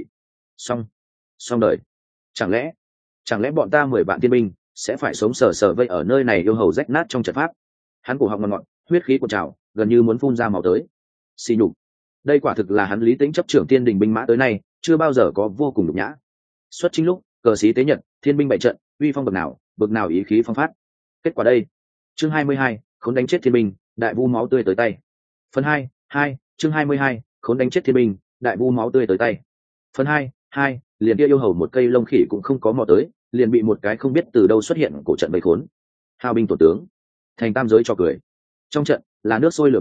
Xong đời. Chẳng lẽ bọn ta 10 vạn tiên binh sẽ phải sống sờ sờ vây ở nơi này yêu hầu rách nát trong trận pháp? Hắn cổ họng ngọt ngọt, huyết khí cuộn trào, gần như muốn phun ra máu tới. Xì nhục. Đây quả thực là hắn Lý Tĩnh chấp trưởng tiên đình binh mã tới nay, chưa bao giờ có vô cùng nhục nhã. Xuất chính lúc, cờ xí tế nhật, thiên binh bại trận, uy phong bực nào ý khí phong phát. Kết quả đây. Chương 22, khốn đánh chết thiên binh, đại vu máu tươi tới tay. Phần 2, chương 22, khốn đánh chết thiên binh, đại vu máu tươi tới tay. Phần 2, liền kia yêu hầu một cây lông khỉ cũng không có mò tới, liền bị một cái không biết từ đâu xuất hiện cổ trận bầy khốn. Hao binh tổ tướng, thành tam giới cho cười. Trong trận là nước sôi lửa bỏng,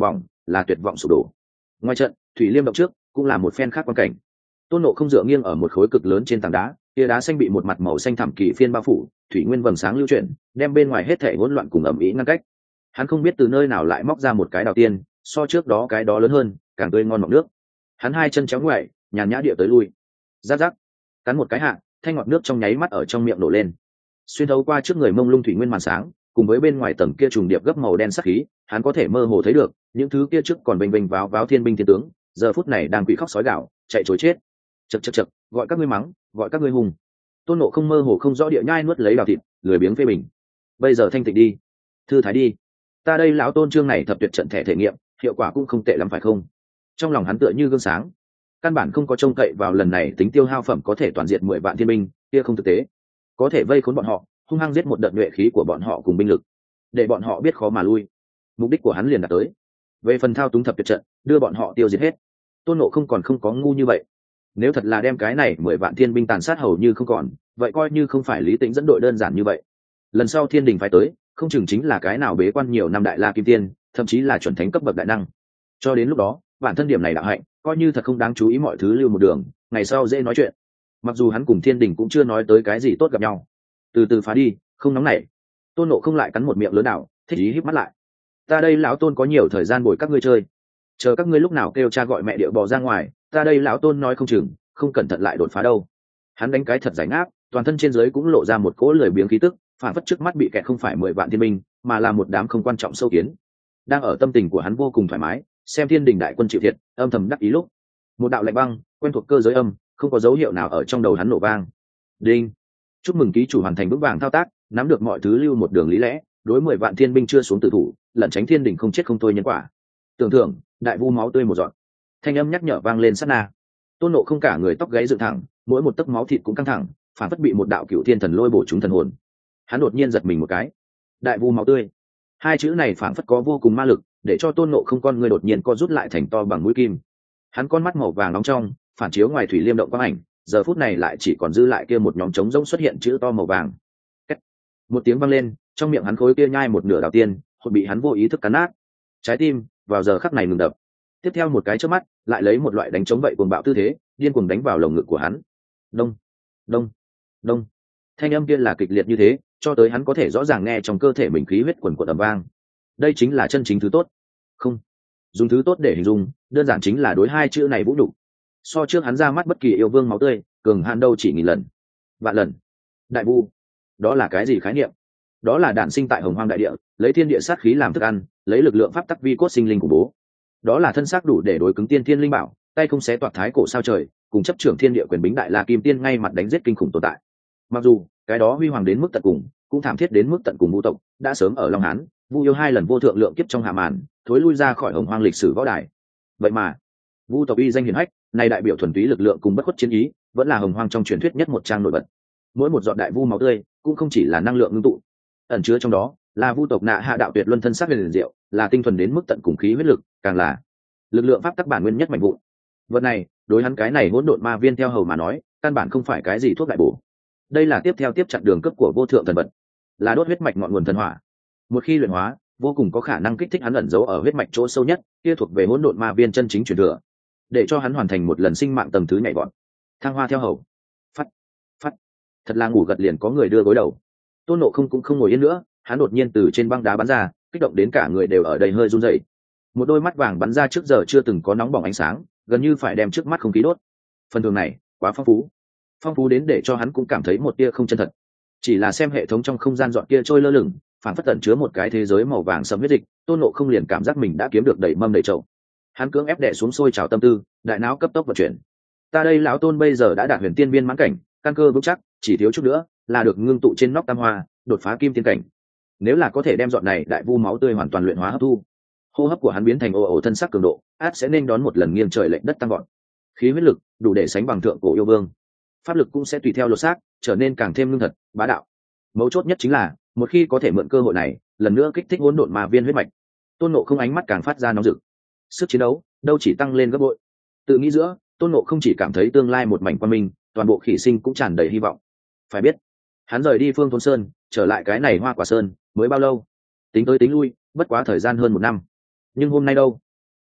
là tuyệt vọng sụp đổ. Ngoài trận, thủy liêm động trước cũng là một phen khác quan cảnh. Tôn Ngộ không dựa nghiêng ở một khối cực lớn trên tảng đá, kia đá xanh bị một mặt màu xanh thẳm kỳ phiên bao phủ, thủy nguyên vầng sáng lưu chuyển, đem bên ngoài hết thảy hỗn loạn cùng ẩm ĩ ngăn cách. Hắn không biết từ nơi nào lại móc ra một cái đào tiên, so trước đó cái đó lớn hơn, càng tươi ngon mọng nước. Hắn hai chân chéo ngoại, nhàn nhã địa tới lui. Rắc rắc, cắn một cái hạ, thanh ngọt nước trong nháy mắt ở trong miệng nổ lên. Xuyên thấu qua trước người mông lung thủy nguyên màn sáng, cùng với bên ngoài tầng kia trùng điệp gấp màu đen sắc khí, hắn có thể mơ hồ thấy được, những thứ kia trước còn bềnh bềnh váo váo thiên binh thiên tướng, giờ phút này đang quỷ khóc sói gạo, chạy trối chết. Chậc chậc chậc, gọi các ngươi mắng, gọi các ngươi hùng. Tôn Ngộ không mơ hồ không rõ địa nhai nuốt lấy đào thịt, lười biếng phê bình. Bây giờ thanh tịnh đi, thư thái đi. Ta đây lão Tôn chương này thập tuyệt trận thẻ thể nghiệm, hiệu quả cũng không tệ lắm phải không? Trong lòng hắn tựa như gương sáng, căn bản không có trông cậy vào lần này tính tiêu hao phẩm có thể toàn diện 10 vạn thiên binh, kia không thực tế. Có thể vây khốn bọn họ, hung hăng giết một đợt nhuệ khí của bọn họ cùng binh lực, để bọn họ biết khó mà lui. Mục đích của hắn liền đạt tới. Về phần thao túng thập tuyệt trận, đưa bọn họ tiêu diệt hết. Tôn Ngộ không còn không có ngu như vậy. Nếu thật là đem cái này 10 vạn thiên binh tàn sát hầu như không còn, vậy coi như không phải Lý Tĩnh dẫn đội đơn giản như vậy. Lần sau Thiên Đình phải tới, không chừng chính là cái nào bế quan nhiều năm đại la kim tiên, thậm chí là chuẩn thánh cấp bậc đại năng. Cho đến lúc đó, bản thân điểm này đạo hạnh, coi như thật không đáng chú ý mọi thứ lưu một đường, ngày sau dễ nói chuyện. Mặc dù hắn cùng Thiên Đình cũng chưa nói tới cái gì tốt gặp nhau. Từ từ phá đi, không nóng nảy. Tôn Ngộ không lại cắn một miệng lớn đảo, thích ý híp mắt lại. Ta đây lão Tôn có nhiều thời gian bồi các ngươi chơi, chờ các ngươi lúc nào kêu cha gọi mẹ điệu bò ra ngoài, ta đây lão Tôn nói không chừng không cẩn thận lại đột phá đâu. Hắn đánh cái thật giải ngáp, toàn thân trên dưới cũng lộ ra một cỗ lười biếng khí tức, phản phất trước mắt bị kẹt không phải 10 vạn thiên binh, mà là một đám không quan trọng sâu kiến. Đang ở tâm tình của hắn vô cùng thoải mái, xem Thiên Đình đại quân chịu thiệt, âm thầm đắc ý lúc, một đạo lạnh băng quen thuộc cơ giới âm không có dấu hiệu nào ở trong đầu hắn nổ vang. Đinh, chúc mừng ký chủ hoàn thành vững vàng thao tác, nắm được mọi thứ lưu một đường lý lẽ, đối 10 vạn thiên binh chưa xuống tử thủ, lẩn tránh Thiên Đình không chết không thôi nhân quả. Tưởng thưởng đại vu máu tươi một giọt. Thanh âm nhắc nhở vang lên sát na. Tôn Ngộ không cả người tóc gáy dựng thẳng, mỗi một tấc máu thịt cũng căng thẳng, phản phất bị một đạo cửu thiên thần lôi bổ trúng thần hồn. Hắn đột nhiên giật mình một cái. Đại vu máu tươi, hai chữ này phản phất có vô cùng ma lực, để cho Tôn Ngộ không con người đột nhiên co rút lại thành to bằng mũi kim. Hắn con mắt màu vàng nóng trong, phản chiếu ngoài thủy liêm động quang ảnh, giờ phút này lại chỉ còn dư lại kia một nhóm trống rỗng xuất hiện chữ to màu vàng. Cách. Một tiếng vang lên, trong miệng hắn khối kia nhai một nửa đào tiên, hồn bị hắn vô ý thức cắn nát. Trái tim vào giờ khắc này ngừng đập. Tiếp theo một cái chớp mắt, lại lấy một loại đánh chống vậy cuồng bạo tư thế, điên cuồng đánh vào lồng ngực của hắn. Đông, đông, đông. Thanh âm kia là kịch liệt như thế, cho tới hắn có thể rõ ràng nghe trong cơ thể mình khí huyết quần quật ầm vang. Đây chính là chân chính thứ tốt. Không, dùng thứ tốt để hình dung, đơn giản chính là đối hai chữ này vũ nhục. So trước hắn ra mắt bất kỳ yêu vương máu tươi, cường hạn đâu chỉ 1000 lần, vạn lần. Đại vu, đó là cái gì khái niệm? Đó là đản sinh tại hồng hoang đại địa, lấy thiên địa sát khí làm thức ăn, lấy lực lượng pháp tắc vi cốt sinh linh của bố. Đó là thân xác đủ để đối cứng tiên thiên linh bảo, tay không xé toạc thái cổ sao trời, cùng chấp trưởng thiên địa quyền bính đại la kim tiên ngay mặt đánh giết kinh khủng tồn tại. Mặc dù cái đó huy hoàng đến mức tận cùng, cũng thảm thiết đến mức tận cùng vu tộc, đã sớm ở Long Hán, Vu yêu 2 lần vô thượng lượng kiếp trong hạ màn, thối lui ra khỏi hồng hoang lịch sử võ đài. Vậy mà, vu tộc uy danh hiển hách, này đại biểu thuần túy lực lượng cùng bất khuất chiến ý, vẫn là hồng hoang trong truyền thuyết nhất một trang nổi bật. Mỗi một giọt đại vu máu tươi, cũng không chỉ là năng lượng ngưng tụ, ẩn chứa trong đó là vu tộc nạ hạ đạo tuyệt luân thân sắc huyền diệu, là tinh thuần đến mức tận cùng khí huyết lực, càng là lực lượng pháp tắc bản nguyên nhất mạnh vụn. Vật này, đối hắn cái này hỗn độn ma viên theo hầu mà nói, căn bản không phải cái gì thuốc đại bổ. Đây là tiếp theo tiếp chặn đường cấp của vô thượng thần vật, là đốt huyết mạch ngọn nguồn thần hỏa. Một khi luyện hóa, vô cùng có khả năng kích thích hắn ẩn giấu ở huyết mạch chỗ sâu nhất, kia thuộc về hỗn độn ma viên chân chính truyền thừa, để cho hắn hoàn thành một lần sinh mạng tầng thứ nhảy vọt. Thăng hoa theo hầu, phát phát, thật là ngủ gật liền có người đưa gối đầu. Tôn Ngộ không cũng không ngồi yên nữa, hắn đột nhiên từ trên băng đá bắn ra, kích động đến cả người đều ở đây hơi run rẩy. Một đôi mắt vàng bắn ra trước giờ chưa từng có nóng bỏng ánh sáng, gần như phải đem trước mắt không khí đốt. Phần thường này quá phong phú đến để cho hắn cũng cảm thấy một tia không chân thật. Chỉ là xem hệ thống trong không gian dọn kia trôi lơ lửng, phản phất tẩn chứa một cái thế giới màu vàng sẫm huyết dịch, Tôn Ngộ không liền cảm giác mình đã kiếm được đầy mâm đầy chậu. Hắn cưỡng ép đè xuống sôi trào tâm tư, đại não cấp tốc vận chuyển. Ta đây lão Tôn bây giờ đã đạt huyền tiên viên mãn cảnh, căn cơ vững chắc, chỉ thiếu chút nữa là được ngưng tụ trên nóc tam hoa, đột phá kim tiên cảnh. Nếu là có thể đem dọn này đại vu máu tươi hoàn toàn luyện hóa hấp thu, hô hấp của hắn biến thành ồ ồ thân sắc cường độ, át sẽ nên đón một lần nghiêng trời lệch đất tăng gọn. Khí huyết lực đủ để sánh bằng thượng cổ yêu vương, pháp lực cũng sẽ tùy theo lột xác, trở nên càng thêm lương thật, bá đạo. Mấu chốt nhất chính là, một khi có thể mượn cơ hội này, lần nữa kích thích hỗn độn ma viên huyết mạch, Tôn Ngộ không ánh mắt càng phát ra nóng rực, sức chiến đấu đâu chỉ tăng lên gấp bội. Tự nghĩ giữa, Tôn Ngộ không chỉ cảm thấy tương lai một mảnh quang minh, toàn bộ khỉ sinh cũng tràn đầy hy vọng. Phải biết, hắn rời đi Phương Thôn Sơn, trở lại cái này Hoa Quả Sơn, mới bao lâu? Tính tới tính lui, bất quá thời gian hơn 1 năm. Nhưng hôm nay đâu?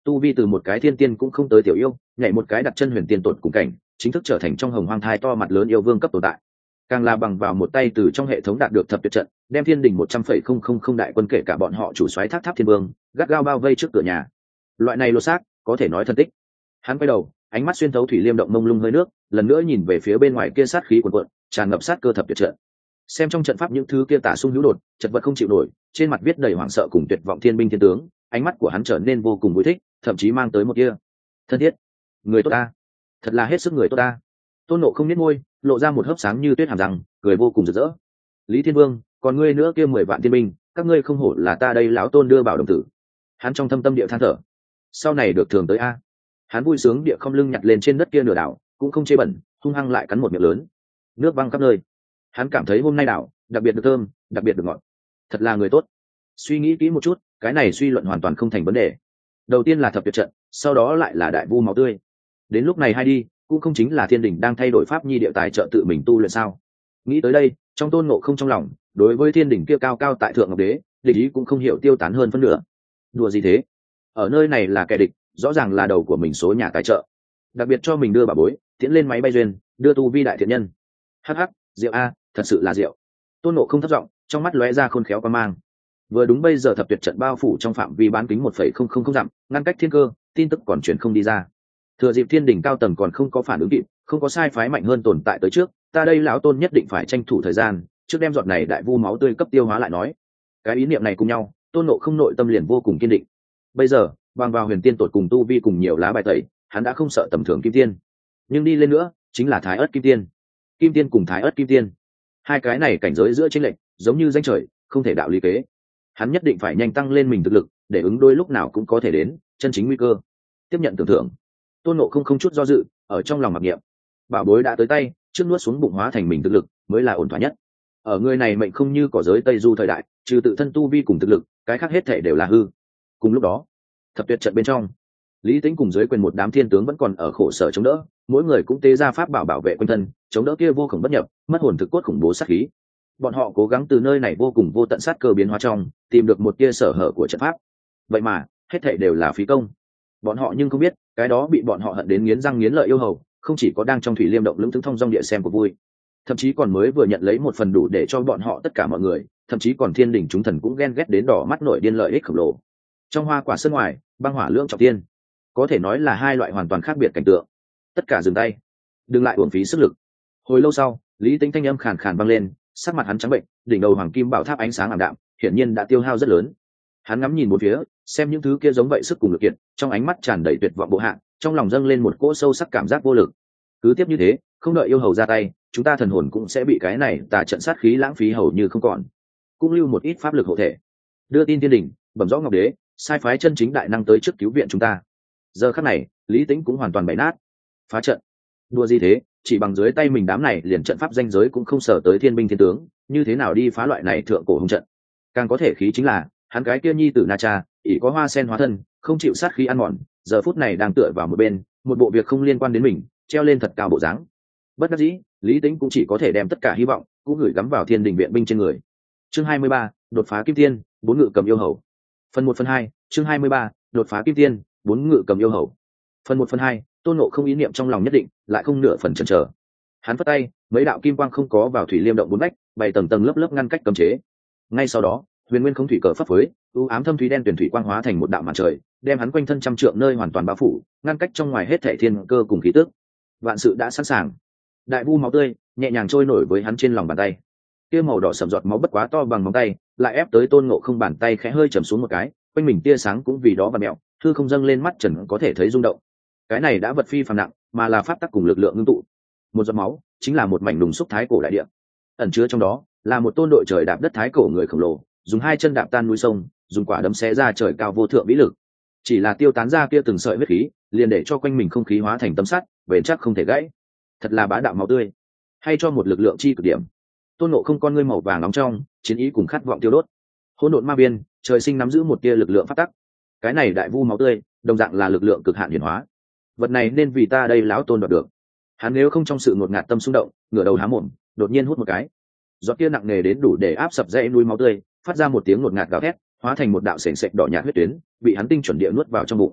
tu vi từ một cái thiên tiên cũng không tới tiểu yêu, nhảy một cái đặt chân huyền tiên tột cùng cảnh, chính thức trở thành trong hồng hoang thai to mặt lớn yêu vương cấp tồn tại. Càng là bằng vào một tay từ trong hệ thống đạt được thập tuyệt trận, đem thiên đình 100,000 đại quân kể cả bọn họ chủ soái Tháp Tháp Thiên Vương gắt gao bao vây trước cửa nhà. Loại này lột xác có thể nói thân tích. Hắn quay đầu, ánh mắt xuyên thấu thủy liêm động mông lung hơi nước, lần nữa nhìn về phía bên ngoài kia sát khí cuồn cuộn, tràn ngập sát cơ thập tuyệt trận. Xem trong trận pháp những thứ kia tả xung hữu đột, chật vật không chịu nổi, trên mặt viết đầy hoảng sợ cùng tuyệt vọng thiên binh thiên tướng, ánh mắt của hắn trở nên vô cùng vui thích, thậm chí mang tới một kia thân thiết. Người tốt ta, thật là hết sức người tốt ta. Tôn Nộ không nhếch môi, lộ ra một hớp sáng như tuyết hàm răng, cười vô cùng rực rỡ. Lý Thiên Vương, còn ngươi nữa kia 10 vạn thiên binh, các ngươi không hổ là ta đây lão Tôn đưa bảo đồng tử. Hắn trong thâm tâm địa than thở, sau này được thường tới a. Hắn vui sướng địa không lưng nhặt lên trên đất kia nửa đảo, cũng không chê bẩn, hung hăng lại cắn một miệng lớn, nước văng khắp nơi. Hắn cảm thấy hôm nay đảo đặc biệt được thơm, đặc biệt được ngọt, thật là người tốt. Suy nghĩ kỹ một chút, cái này suy luận hoàn toàn không thành vấn đề. Đầu tiên là thập tuyệt trận, sau đó lại là đại vu máu tươi. Đến lúc này hay đi, cũng không chính là thiên đình đang thay đổi pháp nhi địa tài trợ tự mình tu luyện sao? Nghĩ tới đây, trong Tôn Ngộ không trong lòng, đối với thiên đình kia cao cao tại thượng ngọc đế, địch ý cũng không hiểu tiêu tán hơn phân nửa. Đùa gì thế? Ở nơi này là kẻ địch, rõ ràng là đầu của mình số nhà tài trợ, đặc biệt cho mình đưa bà bối, tiến lên máy bay duyên, đưa tu vi đại thiện nhân. Hắc hắc, rượu a, thật sự là rượu. Tôn Ngộ không thất giọng, trong mắt lóe ra khôn khéo quan mang. Vừa đúng bây giờ thập tuyệt trận bao phủ trong phạm vi bán kính 1,000 dặm, ngăn cách thiên cơ, tin tức còn truyền không đi ra. Thừa dịp thiên đình cao tầng còn không có phản ứng kịp, không có sai phái mạnh hơn tồn tại tới trước, ta đây lão Tôn nhất định phải tranh thủ thời gian, trước đem giọt này đại vu máu tươi cấp tiêu hóa lại nói. Cái ý niệm này cùng nhau, Tôn Ngộ không nội tâm liền vô cùng kiên định. Bây giờ, bằng vào huyền tiên tột cùng tu vi cùng nhiều lá bài tẩy, hắn đã không sợ tầm thường kim tiên, nhưng đi lên nữa chính là thái ớt kim tiên. Kim tiên cùng thái ớt kim tiên, hai cái này cảnh giới giữa chênh lệch giống như danh trời, không thể đạo lý kế. Hắn nhất định phải nhanh tăng lên mình thực lực, để ứng đối lúc nào cũng có thể đến chân chính nguy cơ. Tiếp nhận tưởng thưởng, Tôn Ngộ không chút do dự, ở trong lòng mặc niệm, bảo bối đã tới tay, trước nuốt xuống bụng hóa thành mình thực lực mới là ổn thỏa nhất. Ở người này mệnh không như cỏ giới Tây Du thời đại, trừ tự thân tu vi cùng thực lực, cái khác hết thể đều là hư. Cùng lúc đó, thập tuyệt trận bên trong, Lý Tĩnh cùng dưới quyền một đám thiên tướng vẫn còn ở khổ sở chống đỡ, mỗi người cũng tế ra pháp bảo bảo vệ quanh thân, chống đỡ kia vô cùng bất nhập, mất hồn thực cốt khủng bố sát khí. Bọn họ cố gắng từ nơi này vô cùng vô tận sát cơ biến hóa trong, tìm được một tia sở hở của trận pháp. Vậy mà, hết thảy đều là phí công. Bọn họ nhưng không biết, cái đó bị bọn họ hận đến nghiến răng nghiến lợi yêu hầu, không chỉ có đang trong thủy liêm động lững thững thông dong địa xem của vui, thậm chí còn mới vừa nhận lấy một phần đủ để cho bọn họ tất cả mọi người, thậm chí còn thiên đình chúng thần cũng ghen ghét đến đỏ mắt nổi điên lợi ích khổng lồ. Trong hoa quả sơn ngoài, băng hỏa lưỡng trọng thiên, có thể nói là hai loại hoàn toàn khác biệt cảnh tượng. Tất cả dừng tay, đừng lại uổng phí sức lực. Hồi lâu sau, Lý Tĩnh thanh âm khàn khàn vang lên, sắc mặt hắn trắng bệnh, đỉnh đầu hoàng kim bảo tháp ánh sáng ảm đạm, hiển nhiên đã tiêu hao rất lớn. Hắn ngắm nhìn một phía, xem những thứ kia giống vậy sức cùng lực kiện, trong ánh mắt tràn đầy tuyệt vọng bộ hạ, trong lòng dâng lên một cỗ sâu sắc cảm giác vô lực. Cứ tiếp như thế, không đợi yêu hầu ra tay, chúng ta thần hồn cũng sẽ bị cái này tà trận sát khí lãng phí hầu như không còn. Cũng lưu một ít pháp lực hộ thể, đưa tin thiên đình, bẩm rõ ngọc đế, sai phái chân chính đại năng tới trước cứu viện chúng ta. Giờ khắc này, Lý Tĩnh cũng hoàn toàn bày nát. Phá trận? Đùa gì thế, chỉ bằng dưới tay mình đám này liền trận pháp danh giới cũng không sở tới thiên binh thiên tướng, như thế nào đi phá loại này thượng cổ hung trận? Càng có thể khí chính là, hắn cái kia nhi tử Na Cha, ỷ có hoa sen hóa thân, không chịu sát khí ăn mòn, giờ phút này đang tựa vào một bên, một bộ việc không liên quan đến mình, treo lên thật cao bộ dáng. Bất đắc dĩ, Lý Tĩnh cũng chỉ có thể đem tất cả hy vọng cũng gửi gắm vào thiên đình viện binh trên người. Chương 23, đột phá kim tiên, 4 ngự cầm yêu hầu. Phần 1/2, chương 23, đột phá kim tiên, 4 ngự cầm yêu hầu. Phần 1/2, Tôn Ngộ không ý niệm trong lòng nhất định, lại không nửa phần chần chờ. Hắn phất tay, mấy đạo kim quang không có vào thủy liêm động bốn vách, bày tầng tầng lớp lớp ngăn cách cấm chế. Ngay sau đó, huyền nguyên không thủy cờ phấp phới, u ám thâm thúy đen tuyển thủy quang hóa thành một đạo màn trời, đem hắn quanh thân trăm trượng nơi hoàn toàn bao phủ, ngăn cách trong ngoài hết thảy thiên cơ cùng khí tức. Vạn sự đã sẵn sàng. Đại vu máu tươi nhẹ nhàng trôi nổi với hắn trên lòng bàn tay. Kia màu đỏ sẫm giọt máu bất quá to bằng móng tay, lại ép tới Tôn Ngộ không bàn tay khẽ hơi trầm xuống một cái, quanh mình tia sáng cũng vì đó vặn mèo, thư không dâng lên mắt trần có thể thấy rung động. Cái này đã vật phi phàm nặng, mà là pháp tắc cùng lực lượng ngưng tụ. Một giọt máu chính là một mảnh đùng xúc thái cổ đại địa, ẩn chứa trong đó là một tôn đội trời đạp đất thái cổ người khổng lồ, dùng hai chân đạp tan núi sông, dùng quả đấm xé ra trời cao vô thượng vĩ lực. Chỉ là tiêu tán ra kia từng sợi huyết khí, liền để cho quanh mình không khí hóa thành tấm sắt, bền chắc không thể gãy. Thật là bá đạo máu tươi, hay cho một lực lượng chi cực điểm. Tôn Ngộ không con ngươi màu vàng nóng trong, chiến ý cùng khát vọng tiêu đốt. Hỗn độn ma biên, trời sinh nắm giữ một tia lực lượng pháp tắc. Cái này đại vu máu tươi, đồng dạng là lực lượng cực hạn hiển hóa. Vật này nên vì ta đây lão Tôn đoạt được. Hắn nếu không trong sự ngột ngạt tâm xung động, ngửa đầu há mồm, đột nhiên hút một cái. Giọt kia nặng nề đến đủ để áp sập dãy núi máu tươi, phát ra một tiếng ngột ngạt gào thét, hóa thành một đạo sền sệt đỏ nhạt huyết tuyến, bị hắn tinh chuẩn địa nuốt vào trong bụng.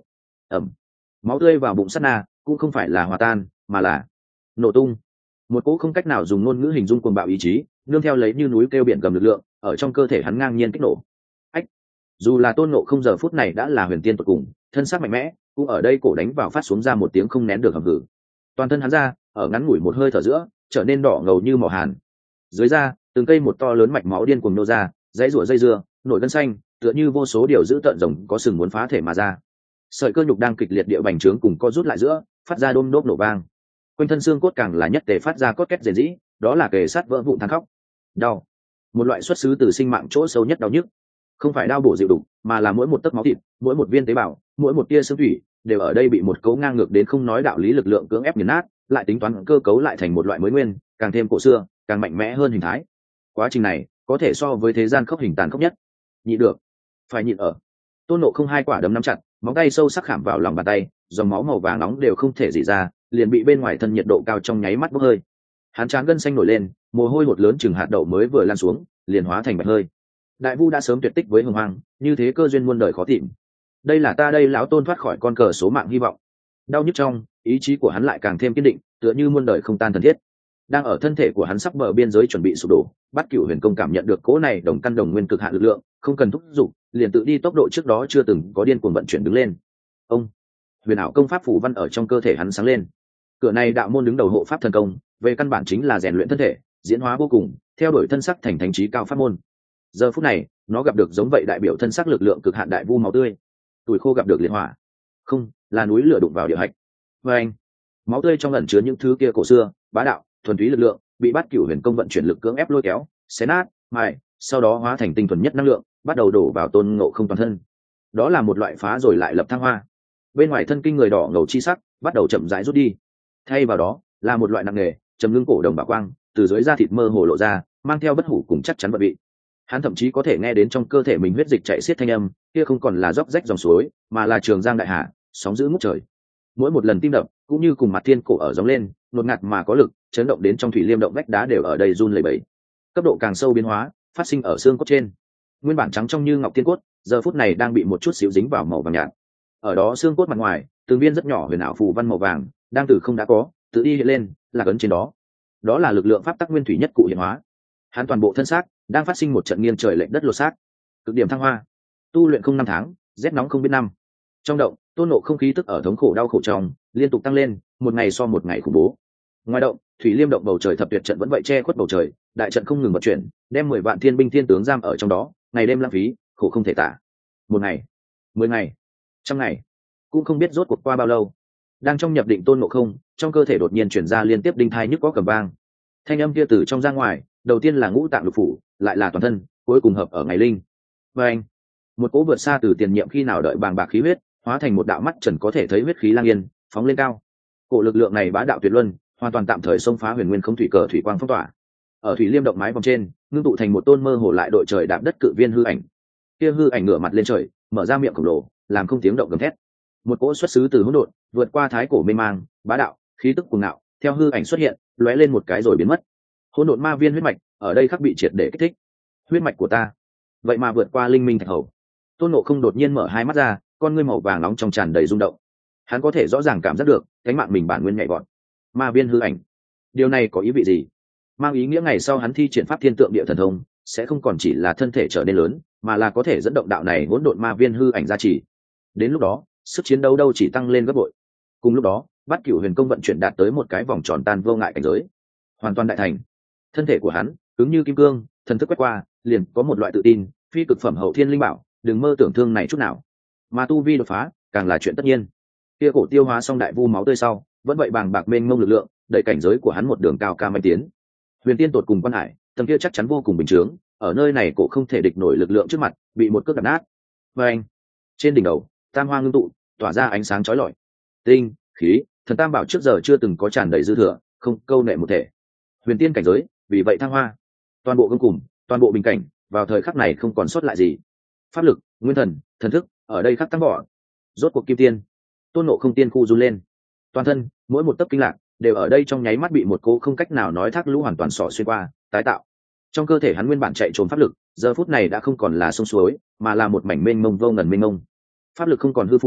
ẩm, máu tươi vào bụng sát na cũng không phải là hòa tan mà là nổ tung. Một cỗ không cách nào dùng ngôn ngữ hình dung cuồng bạo ý chí nương theo lấy như núi kêu biển gầm lực lượng ở trong cơ thể hắn ngang nhiên kích nổ. Ách, dù là Tôn Ngộ Không giờ phút này đã là huyền tiên tột cùng, thân xác mạnh mẽ, cũng ở đây cổ đánh vào phát xuống ra một tiếng không nén được hầm hử. Toàn thân hắn ra ở ngắn ngủi một hơi thở giữa trở nên đỏ ngầu như mỏ hàn. Dưới da từng cây một to lớn mạch máu điên cuồng nô ra, dãy rủa dây dưa, nổi gân xanh, tựa như vô số điều giữ tợn rồng có sừng muốn phá thể mà ra. Sợi cơ nhục đang kịch liệt địa bành trướng cùng co rút lại giữa, phát ra đôm đốp nổ vang. Quanh thân xương cốt càng là nhất tề phát ra cốt két rền rĩ, đó là kề sát vỡ vụn than khóc. Đau, một loại xuất xứ từ sinh mạng chỗ sâu nhất đau nhức, không phải đau bổ dịu đục, mà là mỗi một tấc máu thịt, mỗi một viên tế bào, mỗi một tia xương thủy đều ở đây bị một cấu ngang ngược đến không nói đạo lý lực lượng cưỡng ép nghiền nát, lại tính toán cơ cấu lại thành một loại mới nguyên, càng thêm cổ xưa, càng mạnh mẽ hơn hình thái. Quá trình này có thể so với thế gian khốc hình tàn khốc nhất. Nhịn được, phải nhịn ở. Tôn Ngộ Không hai quả đấm nắm chặt, móng tay sâu sắc khảm vào lòng bàn tay, dòng máu màu vàng nóng đều không thể rỉ ra, liền bị bên ngoài thân nhiệt độ cao trong nháy mắt bốc hơi. Hắn trán gân xanh nổi lên, mồ hôi hột lớn chừng hạt đậu mới vừa lan xuống, liền hóa thành bạch hơi. Đại Vu đã sớm tuyệt tích với hồng hoang, như thế cơ duyên muôn đời khó tìm. Đây là ta đây lão Tôn thoát khỏi con cờ số mạng hy vọng. Đau nhức trong, ý chí của hắn lại càng thêm kiên định, tựa như muôn đời không tan thần thiết. Đang ở thân thể của hắn sắp bờ biên giới chuẩn bị sụp đổ, Bát Cửu Huyền Công cảm nhận được cỗ này đồng căn đồng nguyên cực hạn lực lượng, không cần thúc giục, liền tự đi tốc độ trước đó chưa từng có điên cuồng vận chuyển đứng lên. Ông, huyền ảo công pháp phù văn ở trong cơ thể hắn sáng lên. Cửa này đạo môn đứng đầu hộ pháp thần công, về căn bản chính là rèn luyện thân thể, diễn hóa vô cùng, theo đuổi thân sắc thành thánh trí cao pháp môn. Giờ phút này, nó gặp được giống vậy đại biểu thân sắc lực lượng cực hạn đại vu máu tươi. Tuổi khô gặp được liệt hỏa, không, là núi lửa đụng vào địa hạch. Và anh, máu tươi trong ẩn chứa những thứ kia cổ xưa, bá đạo, thuần túy lực lượng, bị Bát Cửu Huyền Công vận chuyển lực cưỡng ép lôi kéo, xé nát, mài, sau đó hóa thành tinh thuần nhất năng lượng, bắt đầu đổ vào Tôn Ngộ Không toàn thân. Đó là một loại phá rồi lại lập thăng hoa. Bên ngoài thân kinh người đỏ ngầu chi sắc bắt đầu chậm rãi rút đi, thay vào đó là một loại nặng nề trầm ngưng cổ đồng bảo quang từ dưới da thịt mơ hồ lộ ra, mang theo bất hủ cùng chắc chắn vận vị. Hắn thậm chí có thể nghe đến trong cơ thể mình huyết dịch chạy xiết thanh âm, kia không còn là róc rách dòng suối, mà là trường giang đại hà, sóng dữ ngút trời. Mỗi một lần tim đập cũng như cùng mặt thiên cổ ở gióng lên, ngột ngạt mà có lực, chấn động đến trong thủy liêm động vách đá đều ở đây run lẩy bẩy. Cấp độ càng sâu biến hóa phát sinh ở xương cốt trên. Nguyên bản trắng trong như ngọc tiên cốt, giờ phút này đang bị một chút xíu dính vào màu vàng nhạt. Ở đó xương cốt mặt ngoài, từng viên rất nhỏ huyền ảo phù văn màu vàng đang từ không đã có, tự đi hiện lên, là ấn trên đó. Đó là lực lượng pháp tắc nguyên thủy nhất cụ hiện hóa. Hắn toàn bộ thân xác đang phát sinh một trận nghiêng trời lệch đất lột xác. Cực điểm thăng hoa. Tu luyện không năm tháng, rét nóng không biết năm. Trong động, Tôn Ngộ Không khí tức ở thống khổ đau khổ trong liên tục tăng lên, một ngày so một ngày khủng bố. Ngoài động, thủy liêm động bầu trời thập tuyệt trận vẫn vậy che khuất bầu trời, đại trận không ngừng vận chuyển, đem 10 vạn thiên binh thiên tướng giam ở trong đó, ngày đêm lãng phí, khổ không thể tả. Một ngày, 10 ngày, trăm ngày, cũng không biết rốt cuộc qua bao lâu. Đang trong nhập định Tôn Ngộ Không, trong cơ thể đột nhiên chuyển ra liên tiếp đinh thai nhức có cầm vang. Thanh âm kia từ trong ra ngoài, đầu tiên là ngũ tạng lục phủ, lại là toàn thân, cuối cùng hợp ở ngày linh. Và anh, một cỗ vượt xa từ tiền nhiệm khi nào đợi bàng bạc khí huyết, hóa thành một đạo mắt trần có thể thấy huyết khí lang yên, phóng lên cao. Cổ lực lượng này bá đạo tuyệt luân, hoàn toàn tạm thời xông phá huyền nguyên không thủy cờ thủy quang phong tỏa. Ở thủy liêm động mái vòng trên, ngưng tụ thành một tôn mơ hồ lại đội trời đạp đất cự viên hư ảnh. Kia hư ảnh ngửa mặt lên trời, mở ra miệng khổng lồ, làm không tiếng động gầm thét. Một cỗ xuất xứ từ hỗn độn, vượt qua thái cổ mê mang, bá đạo, khí tức cuồng ngạo, theo hư ảnh xuất hiện, lóe lên một cái rồi biến mất. Hỗn độn ma viên huyết mạch, ở đây khắc bị triệt để kích thích. Huyết mạch của ta, vậy mà vượt qua linh minh thạch hầu. Tôn Ngộ Không đột nhiên mở hai mắt ra, con ngươi màu vàng nóng trong tràn đầy rung động. Hắn có thể rõ ràng cảm giác được, cánh mạng mình bản nguyên nhảy vọt. Ma viên hư ảnh, điều này có ý vị gì? Mang ý nghĩa ngày sau hắn thi triển pháp thiên tượng địa thần thông, sẽ không còn chỉ là thân thể trở nên lớn, mà là có thể dẫn động đạo này hỗn độn ma viên hư ảnh gia trì. Đến lúc đó, sức chiến đấu đâu chỉ tăng lên gấp bội. Cùng lúc đó, Bát Cửu Huyền Công vận chuyển đạt tới một cái vòng tròn tan vô ngại cảnh giới, hoàn toàn đại thành. Thân thể của hắn cứng như kim cương, thần thức quét qua, liền có một loại tự tin, phi cực phẩm hậu thiên linh bảo, đừng mơ tưởng thương này chút nào. Mà tu vi đột phá, càng là chuyện tất nhiên. Kia cổ tiêu hóa xong đại vu máu tươi sau, vẫn vậy bàng bạc mênh mông lực lượng, đẩy cảnh giới của hắn một đường cao ca manh tiến. Huyền tiên tột cùng quan hải, tầng kia chắc chắn vô cùng bình chướng, ở nơi này cổ không thể địch nổi lực lượng trước mặt, bị một cước đập nát. Và anh, trên đỉnh đầu, tam hoa ngưng tụ, tỏa ra ánh sáng chói lọi. Tinh, khí, thần tam bảo trước giờ chưa từng có tràn đầy dư thừa, không câu nệ một thể. Huyền tiên cảnh giới, vì vậy thăng hoa. Toàn bộ gương cùng, toàn bộ bình cảnh, vào thời khắc này không còn sót lại gì. Pháp lực, nguyên thần, thần thức, ở đây khắc tăng bỏ. Rốt cuộc kim tiên, Tôn Ngộ Không tiên khu run lên. Toàn thân, mỗi một tấc kinh lạc, đều ở đây trong nháy mắt bị một cô không cách nào nói thác lũ hoàn toàn xỏ xuyên qua, tái tạo. Trong cơ thể hắn nguyên bản chạy trốn pháp lực, giờ phút này đã không còn là sông suối, mà là một mảnh mênh mông vô ngần mênh mông. Pháp lực không còn hư phụ,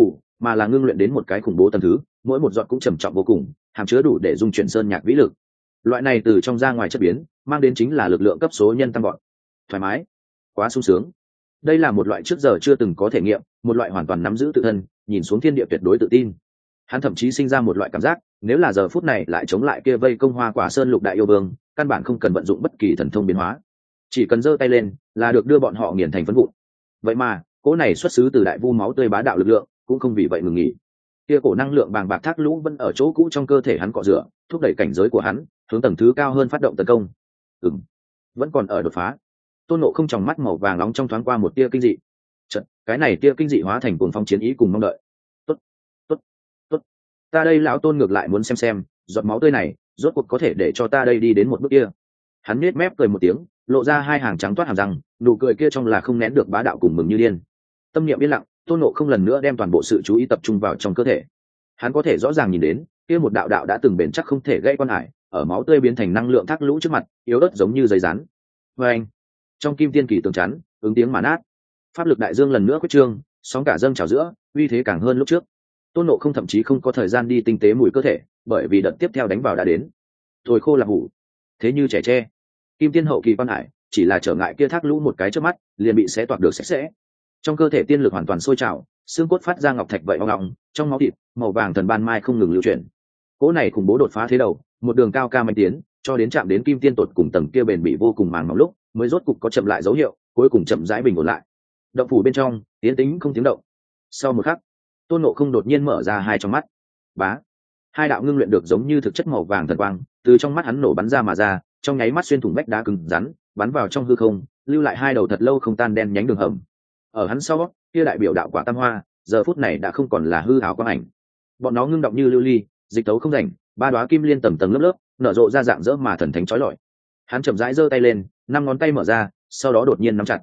mà là ngưng luyện đến một cái khủng bố tầm thứ, mỗi một giọt cũng trầm trọng vô cùng, hàm chứa đủ để dung chuyển sơn nhạc vĩ lực. Loại này từ trong ra ngoài chất biến, mang đến chính là lực lượng cấp số nhân tăng gọn. Thoải mái, quá sung sướng. Đây là một loại trước giờ chưa từng có thể nghiệm, một loại hoàn toàn nắm giữ tự thân, nhìn xuống thiên địa tuyệt đối tự tin. Hắn thậm chí sinh ra một loại cảm giác, nếu là giờ phút này lại chống lại kia vây công Hoa Quả Sơn lục đại yêu vương, căn bản không cần vận dụng bất kỳ thần thông biến hóa, chỉ cần giơ tay lên là được đưa bọn họ nghiền thành phấn vụn. Vậy mà cỗ này xuất xứ từ đại vu máu tươi bá đạo lực lượng cũng không vì vậy ngừng nghỉ. Kia cổ năng lượng bàng bạc thác lũ vẫn ở chỗ cũ trong cơ thể hắn cọ rửa, thúc đẩy cảnh giới của hắn hướng tầng thứ cao hơn phát động tấn công. Vẫn còn ở đột phá. Tôn Ngộ Không tròng mắt màu vàng nóng trong thoáng qua một tia kinh dị. Chợt, cái này tia kinh dị hóa thành cuồng phong chiến ý cùng mong đợi. Tốt, tốt, tốt. Ta đây lão Tôn ngược lại muốn xem, giọt máu tươi này rốt cuộc có thể để cho ta đây đi đến một bước kia. Hắn nhếch mép cười một tiếng, lộ ra hai hàng trắng toát hàm răng, nụ cười kia trong là không nén được bá đạo cùng mừng như điên. Tâm niệm yên lặng, Tôn Ngộ Không lần nữa đem toàn bộ sự chú ý tập trung vào trong cơ thể. Hắn có thể rõ ràng nhìn đến, kia một đạo đạo đã từng bền chắc không thể gãy quan hải, ở máu tươi biến thành năng lượng thác lũ trước mặt, yếu ớt giống như giấy rắn. Anh, trong kim tiên kỳ tường chắn, ứng tiếng mà nát. Pháp lực đại dương lần nữa quyết trương, sóng cả dâng trào giữa, uy thế càng hơn lúc trước. Tôn Ngộ Không thậm chí không có thời gian đi tinh tế mùi cơ thể, bởi vì đợt tiếp theo đánh vào đã đến. Thôi khô là hủ, thế như trẻ tre. Kim tiên hậu kỳ quan hải, chỉ là trở ngại kia thác lũ một cái trước mắt, liền bị xé toạc được sạch sẽ. Trong cơ thể tiên lực hoàn toàn sôi trào, xương cốt phát ra ngọc thạch vậy ong ong, trong máu thịt màu vàng thần ban mai không ngừng lưu chuyển. Cỗ này khủng bố đột phá thế đầu, một đường cao ca mạnh tiến, cho đến chạm đến kim tiên tột cùng tầng kia bền bị vô cùng màng mỏng lúc, mới rốt cục có chậm lại dấu hiệu, cuối cùng chậm rãi bình ổn lại. Động phủ bên trong, yên tĩnh không tiếng động. Sau một khắc, Tôn Ngộ Không đột nhiên mở ra hai trong mắt. Bá, hai đạo ngưng luyện được giống như thực chất màu vàng thần quang, từ trong mắt hắn nổ bắn ra mà ra, trong nháy mắt xuyên thủng vách đá cứng rắn, bắn vào trong hư không, lưu lại hai đầu thật lâu không tan đen nhánh đường hầm. Ở hắn sau, kia đại biểu đạo quả tam hoa, giờ phút này đã không còn là hư ảo quang ảnh. Bọn nó ngưng động như lưu ly, dịch tấu không rảnh, ba đóa kim liên tầng tầng lớp lớp, nở rộ ra dạng dỡ mà thần thánh chói lọi. Hắn chậm rãi giơ tay lên, năm ngón tay mở ra, sau đó đột nhiên nắm chặt.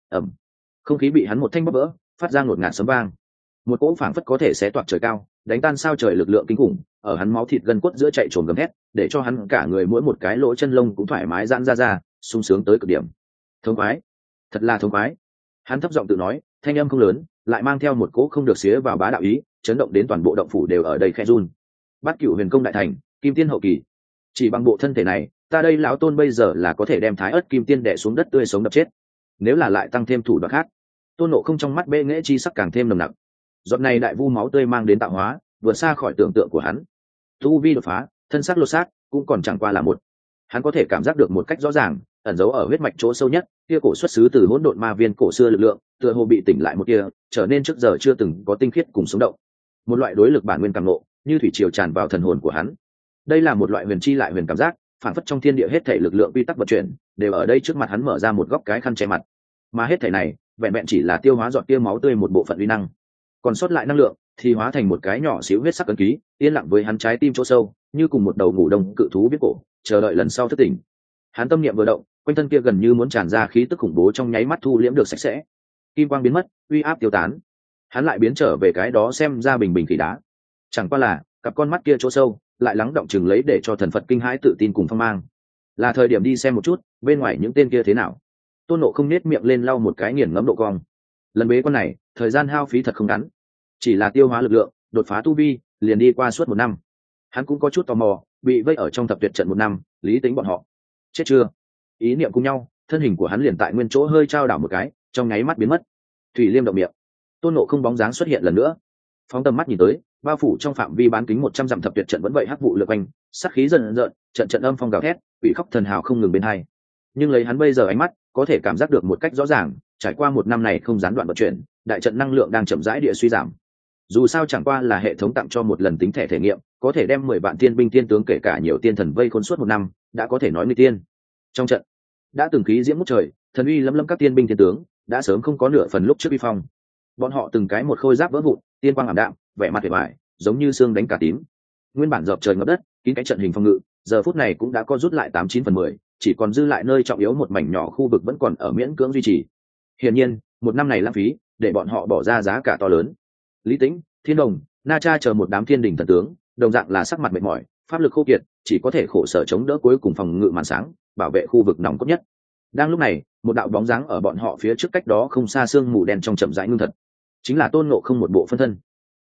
Không khí bị hắn một thanh bóp vỡ, phát ra ngột ngạt sấm vang. Một cỗ phảng phất có thể xé toạc trời cao, đánh tan sao trời lực lượng kinh khủng, ở hắn máu thịt gân cốt giữa chạy trồm gầm thét, để cho hắn cả người mỗi một cái lỗ chân lông cũng thoải mái giãn ra, sung sướng tới cực điểm. Thống khoái, thật là thống khoái. Hắn thấp giọng tự nói, thanh âm không lớn, lại mang theo một cỗ không được xía vào bá đạo ý, chấn động đến toàn bộ động phủ đều ở đây khẽ run. Bát Cửu Huyền Công đại thành, kim tiên hậu kỳ. Chỉ bằng bộ thân thể này, ta đây lão Tôn bây giờ là có thể đem Thái Ức kim tiên đè xuống đất tươi sống đập chết. Nếu là lại tăng thêm thủ đoạn khác, Tôn Ngộ Không trong mắt bệ nghệ chi sắc càng thêm nồng nặc. Giọt này đại vu máu tươi mang đến tạo hóa, vượt xa khỏi tưởng tượng của hắn. Tu vi đột phá, thân xác lột xác, cũng còn chẳng qua là một. Hắn có thể cảm giác được một cách rõ ràng, ẩn giấu ở huyết mạch chỗ sâu nhất, kia cổ xuất xứ từ hỗn độn ma viên cổ xưa lực lượng, tựa hồ bị tỉnh lại một kia, trở nên trước giờ chưa từng có tinh khiết cùng sống động. Một loại đối lực bản nguyên càng ngộ, như thủy triều tràn vào thần hồn của hắn. Đây là một loại huyền chi lại huyền cảm giác, phản phất trong thiên địa hết thảy lực lượng quy tắc vận chuyển, đều ở đây trước mặt hắn mở ra một góc cái khăn che mặt. Mà hết thảy này, vẹn vẹn chỉ là tiêu hóa giọt tia máu tươi một bộ phận uy năng. Còn sót lại năng lượng thì hóa thành một cái nhỏ xíu huyết sắc ấn ký, yên lặng với hắn trái tim chỗ sâu, như cùng một đầu ngủ đông cự thú biết cổ, chờ đợi lần sau thức tỉnh. Hắn tâm niệm vừa động, quanh thân kia gần như muốn tràn ra khí tức khủng bố trong nháy mắt thu liễm được sạch sẽ. Kim quang biến mất, uy áp tiêu tán. Hắn lại biến trở về cái đó xem ra bình bình khí đá. Chẳng qua là, cặp con mắt kia chỗ sâu lại lắng động chừng lấy để cho thần Phật kinh hãi tự tin cùng phong mang. Là thời điểm đi xem một chút, bên ngoài những tên kia thế nào. Tôn Ngộ Không nết miệng lên lau một cái nghiền ngẫm độ cong. Lần bế quan này, thời gian hao phí thật không ngắn. Chỉ là tiêu hóa lực lượng, đột phá tu vi, liền đi qua suốt một năm. Hắn cũng có chút tò mò, bị vây ở trong thập tuyệt trận một năm, lý tính bọn họ chết chưa? Ý niệm cùng nhau, thân hình của hắn liền tại nguyên chỗ hơi trao đảo một cái, trong nháy mắt biến mất. Thủy Liêm động miệng, Tôn Ngộ Không bóng dáng xuất hiện lần nữa. Phóng tầm mắt nhìn tới, bao phủ trong phạm vi bán kính 100 dặm thập tuyệt trận vẫn vậy hắc vụ lượn quanh, sát khí dần dần, trận trận âm phong gào thét, quỷ khóc thần hào không ngừng bên hai. Nhưng lấy hắn bây giờ ánh mắt, có thể cảm giác được một cách rõ ràng, trải qua một năm này không gián đoạn vận chuyển, đại trận năng lượng đang chậm rãi địa suy giảm. Dù sao chẳng qua là hệ thống tặng cho một lần tính thẻ thể nghiệm, có thể đem 10 vạn tiên binh tiên tướng kể cả nhiều tiên thần vây khốn suốt một năm, đã có thể nói nguy tiên. Trong trận, đã từng khí diễm ngút trời, thần uy lấm lấm các tiên binh tiên tướng, đã sớm không có nửa phần lúc trước uy phong. Bọn họ từng cái một khôi giáp vỡ vụn, tiên quang ảm đạm, vẻ mặt vẻ vải, giống như xương đánh cả tím. Nguyên bản dọc trời ngập đất, kín cái trận hình phòng ngự, giờ phút này cũng đã co rút lại 89/10, chỉ còn dư lại nơi trọng yếu một mảnh nhỏ khu vực vẫn còn ở miễn cưỡng duy trì. Hiển nhiên, một năm này lãng phí, để bọn họ bỏ ra giá cả to lớn. Lý Tĩnh, Thiên Đồng, Na Cha chờ một đám thiên đình thần tướng, đồng dạng là sắc mặt mệt mỏi, pháp lực khô kiệt, chỉ có thể khổ sở chống đỡ cuối cùng phòng ngự màn sáng, bảo vệ khu vực nòng cốt nhất. Đang lúc này, một đạo bóng dáng ở bọn họ phía trước cách đó không xa sương mù đen trong chậm rãi ngưng thật, chính là Tôn Ngộ Không một bộ phân thân.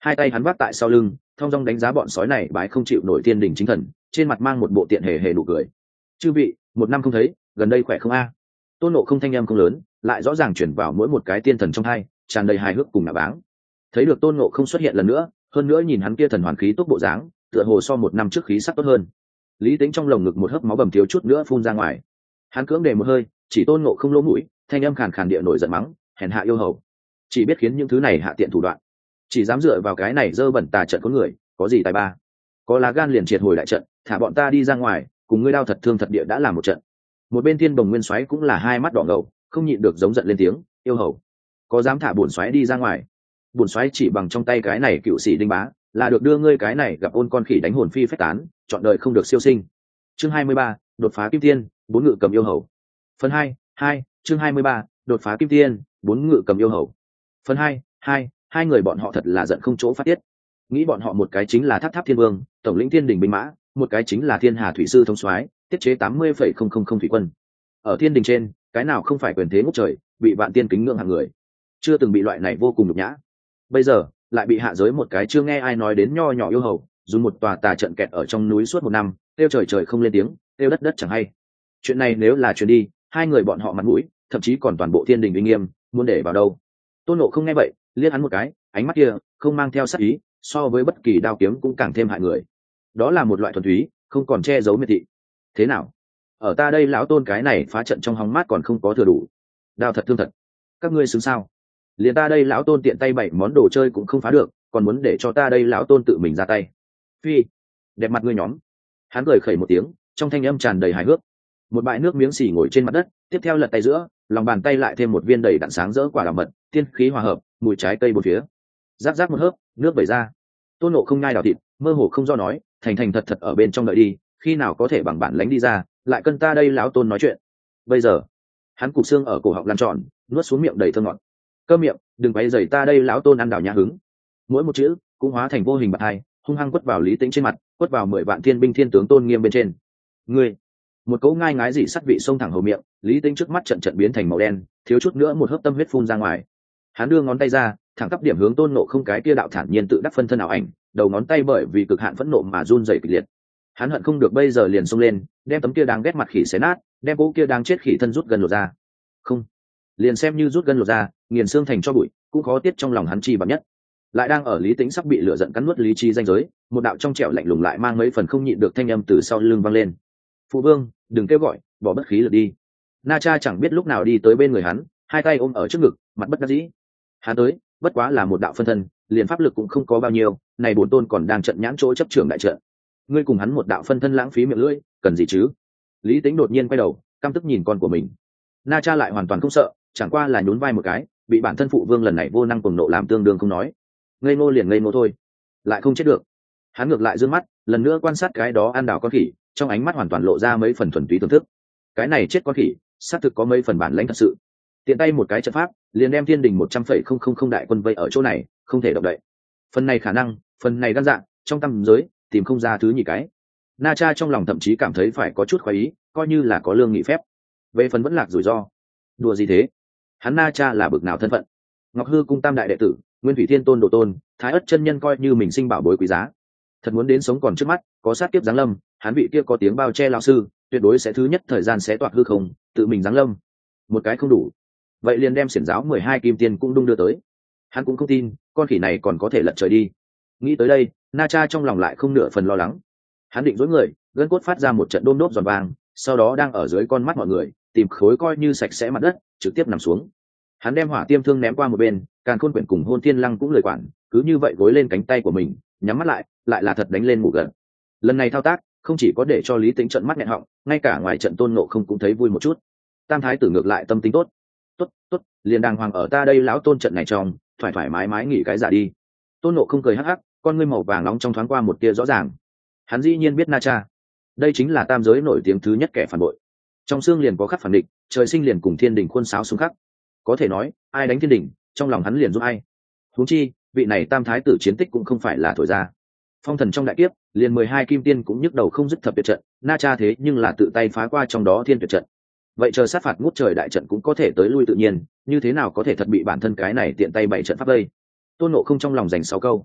hai tay hắn vác tại sau lưng, thong dong đánh giá bọn sói này bái không chịu nổi thiên đình chính thần, trên mặt mang một bộ tiện hề hề nụ cười. Chư vị, một năm không thấy, gần đây khỏe không a? Tôn Ngộ Không thanh âm không lớn, lại rõ ràng chuyển vào mỗi một cái tiên thần trong hai, tràn đầy hài hước cùng nạ báng. Thấy được Tôn Ngộ Không xuất hiện lần nữa, hơn nữa nhìn hắn kia thần hoàn khí tốc bộ dáng, tựa hồ so một năm trước khí sắc tốt hơn. Lý Tính trong lồng ngực một hớp máu bầm thiếu chút nữa phun ra ngoài. Hắn cưỡng đề một hơi, chỉ Tôn Ngộ Không lỗ mũi, thanh âm khàn khàn địa nổi giận mắng, hèn hạ yêu hầu, chỉ biết khiến những thứ này hạ tiện thủ đoạn, chỉ dám dựa vào cái này dơ bẩn tà trận con người, có gì tài ba? Có lá gan liền triệt hồi đại trận, thả bọn ta đi ra ngoài, cùng ngươi đao thật thương thật địa đã làm một trận. Một bên Thiên Bồng Nguyên Soái cũng là hai mắt đỏ ngầu, không nhịn được giống giận lên tiếng, yêu hầu, có dám thả bổn soái đi ra ngoài? Bổn soái chỉ bằng trong tay cái này cựu sĩ đinh bá, là được đưa ngươi cái này gặp ôn con khỉ đánh hồn phi phách tán, chọn đời không được siêu sinh. Chương 23, đột phá kim tiên, bốn ngự cầm yêu hầu. Phần 2, chương 23, đột phá kim tiên, bốn ngự cầm yêu hầu. Phần 2, hai người bọn họ thật là giận không chỗ phát tiết. Nghĩ bọn họ một cái chính là Tháp Tháp Thiên Vương, tổng lĩnh Thiên Đình binh mã, một cái chính là Thiên Hà thủy sư thống soái, tiết chế 80,000 thủy quân. Ở Thiên Đình trên, cái nào không phải quyền thế ngút trời, bị vạn tiên kính ngưỡng hàng người, chưa từng bị loại này vô cùng nhục nhã. Bây giờ lại bị hạ giới một cái chưa nghe ai nói đến nho nhỏ yêu hầu, dùng một tòa tà trận kẹt ở trong núi suốt một năm, kêu trời trời không lên tiếng, kêu đất đất chẳng hay. Chuyện này nếu là truyền đi, hai người bọn họ mặt mũi, thậm chí còn toàn bộ Thiên Đình uy nghiêm, muốn để vào đâu? Tôn Ngộ Không nghe vậy, liếc hắn một cái, ánh mắt kia không mang theo sát ý, so với bất kỳ đao kiếm cũng càng thêm hại người. Đó là một loại thuần túy, không còn che giấu miệt thị. Thế nào? Ở ta đây lão Tôn cái này phá trận trong hóng mát còn không có thừa đủ. Đao thật thương thật. Các ngươi xứng sao? Liền ta đây lão Tôn tiện tay 7 món đồ chơi cũng không phá được, còn muốn để cho ta đây lão Tôn tự mình ra tay. Phi, đẹp mặt ngươi nhóm. Hắn cười khẩy một tiếng, trong thanh âm tràn đầy hài hước. Một bãi nước miếng xì ngồi trên mặt đất, tiếp theo lật tay giữa, lòng bàn tay lại thêm một viên đầy đặn sáng rỡ quả đào mật, tiên khí hòa hợp, mùi trái cây bốn phía. Rác rác một hớp, nước vẩy ra. Tôn Ngộ Không nhai đào thịt, mơ hồ không do nói, thành thành thật thật ở bên trong đợi đi, khi nào có thể bằng bản lánh đi ra, lại cân ta đây lão Tôn nói chuyện. Bây giờ, hắn cục xương ở cổ họng lăn tròn, nuốt xuống miệng đầy thơm ngọt. Câm miệng, đừng quấy rầy ta đây lão Tôn ăn đào nhã hứng. Mỗi một chữ cũng hóa thành vô hình bạt hai, hung hăng quất vào Lý Tĩnh trên mặt, quất vào 10 vạn thiên binh thiên tướng tôn nghiêm bên trên. Ngươi, một cỗ ngai ngái dị sắt vị xông thẳng hầu miệng, Lý Tĩnh trước mắt trận trận biến thành màu đen, thiếu chút nữa một hớp tâm huyết phun ra ngoài. Hắn đưa ngón tay ra, thẳng tắp điểm hướng Tôn Ngộ Không cái kia đạo thản nhiên tự đắc phân thân ảo ảnh, đầu ngón tay bởi vì cực hạn phẫn nộ mà run rẩy kịch liệt. Hắn hận không được bây giờ liền xông lên, đem tấm kia đang ghét mặt khỉ xé nát, đem cỗ kia đang chết khỉ thân rút gần lột ra. Không, liền xem như rút gần lột ra, nghiền xương thành cho bụi, cũng khó tiết trong lòng hắn chi bằng nhất. Lại đang ở Lý Tĩnh sắp bị lửa giận cắn nuốt lý trí danh giới, một đạo trong trẻo lạnh lùng lại mang mấy phần không nhịn được thanh âm từ sau lưng vang lên. Phụ vương, đừng kêu gọi, bỏ bất khí lực đi. Na Cha chẳng biết lúc nào đi tới bên người hắn, hai tay ôm ở trước ngực, mặt bất đắc dĩ. Hắn tới, bất quá là một đạo phân thân, liền pháp lực cũng không có bao nhiêu, này bổn tôn còn đang trận nhãn chỗ chấp trường đại trận. Ngươi cùng hắn một đạo phân thân lãng phí miệng lưỡi, cần gì chứ? Lý Tĩnh đột nhiên quay đầu, căm tức nhìn con của mình. Na Cha lại hoàn toàn không sợ, chẳng qua là nhún vai một cái, bị bản thân phụ vương lần này vô năng cuồng nộ làm tương đương không nói. Ngây ngô liền ngây ngô thôi, lại không chết được. Hắn ngược lại dương mắt, lần nữa quan sát cái đó ăn đảo con khỉ, trong ánh mắt hoàn toàn lộ ra mấy phần thuần túy thưởng thức. Cái này chết con khỉ, xác thực có mấy phần bản lãnh thật sự. Tiện tay một cái trận pháp, liền đem Thiên Đình 100,000 đại quân vây ở chỗ này, không thể động đậy. Phần này khả năng, phần này gan dạ, trong tâm giới tìm không ra thứ nhì cái. Na Cha trong lòng thậm chí cảm thấy phải có chút khoái ý, coi như là có lương nghị phép. Về phần vẫn lạc rủi ro, đùa gì thế? Hắn Na Cha là bực nào thân phận? Ngọc Hư cung tam đại đệ tử, Nguyên Thủy Thiên Tôn Đồ Tôn, Thái Ất chân nhân coi như mình sinh bảo bối quý giá. Thật muốn đến sống còn trước mắt, có sát kiếp giáng lâm, hắn vị kia có tiếng bao che lão sư, tuyệt đối sẽ thứ nhất thời gian sẽ toạc hư không, tự mình giáng lâm. Một cái không đủ, vậy liền đem xiển giáo 12 kim tiên cũng đung đưa tới. Hắn cũng không tin, con khỉ này còn có thể lật trời đi. Nghĩ tới đây, Na Cha trong lòng lại không nửa phần lo lắng. Hắn định dối người, gân cốt phát ra một trận đôm đốp giòn vàng, sau đó đang ở dưới con mắt mọi người, tìm khối coi như sạch sẽ mặt đất, trực tiếp nằm xuống. Hắn đem hỏa tiêm thương ném qua một bên, Càn Khôn quyển cùng Hôn Thiên Lăng cũng lời quản, cứ như vậy gối lên cánh tay của mình, nhắm mắt lại, lại là thật đánh lên ngủ gần. Lần này thao tác, không chỉ có để cho Lý Tĩnh trợn mắt nghẹn họng, ngay cả ngoài trận Tôn Ngộ Không cũng thấy vui một chút. Tam thái tử ngược lại tâm tính tốt. Tốt, liền đàng hoàng ở ta đây lão Tôn trận này trong, thoải thoải mái mái nghỉ cái giả đi. Tôn Ngộ Không cười hắc hắc, con ngươi màu vàng nóng trong thoáng qua một tia rõ ràng. Hắn dĩ nhiên biết Na Cha, đây chính là tam giới nổi tiếng thứ nhất kẻ phản bội. Trong xương liền có khắc phản địch, trời sinh liền cùng Thiên Đình khuôn sáo xung khắc. Có thể nói, ai đánh Thiên Đình, trong lòng hắn liền giúp ai. Huống chi, vị này tam thái tử chiến tích cũng không phải là thổi ra. Phong thần trong đại kiếp, liền 12 kim tiên cũng nhức đầu không dứt thập tuyệt trận, Na Cha thế nhưng là tự tay phá qua trong đó thiên tuyệt trận. Vậy chờ sát phạt ngút trời đại trận cũng có thể tới lui tự nhiên, như thế nào có thể thật bị bản thân cái này tiện tay bày trận pháp đây? Tôn Ngộ Không trong lòng dành 6 câu.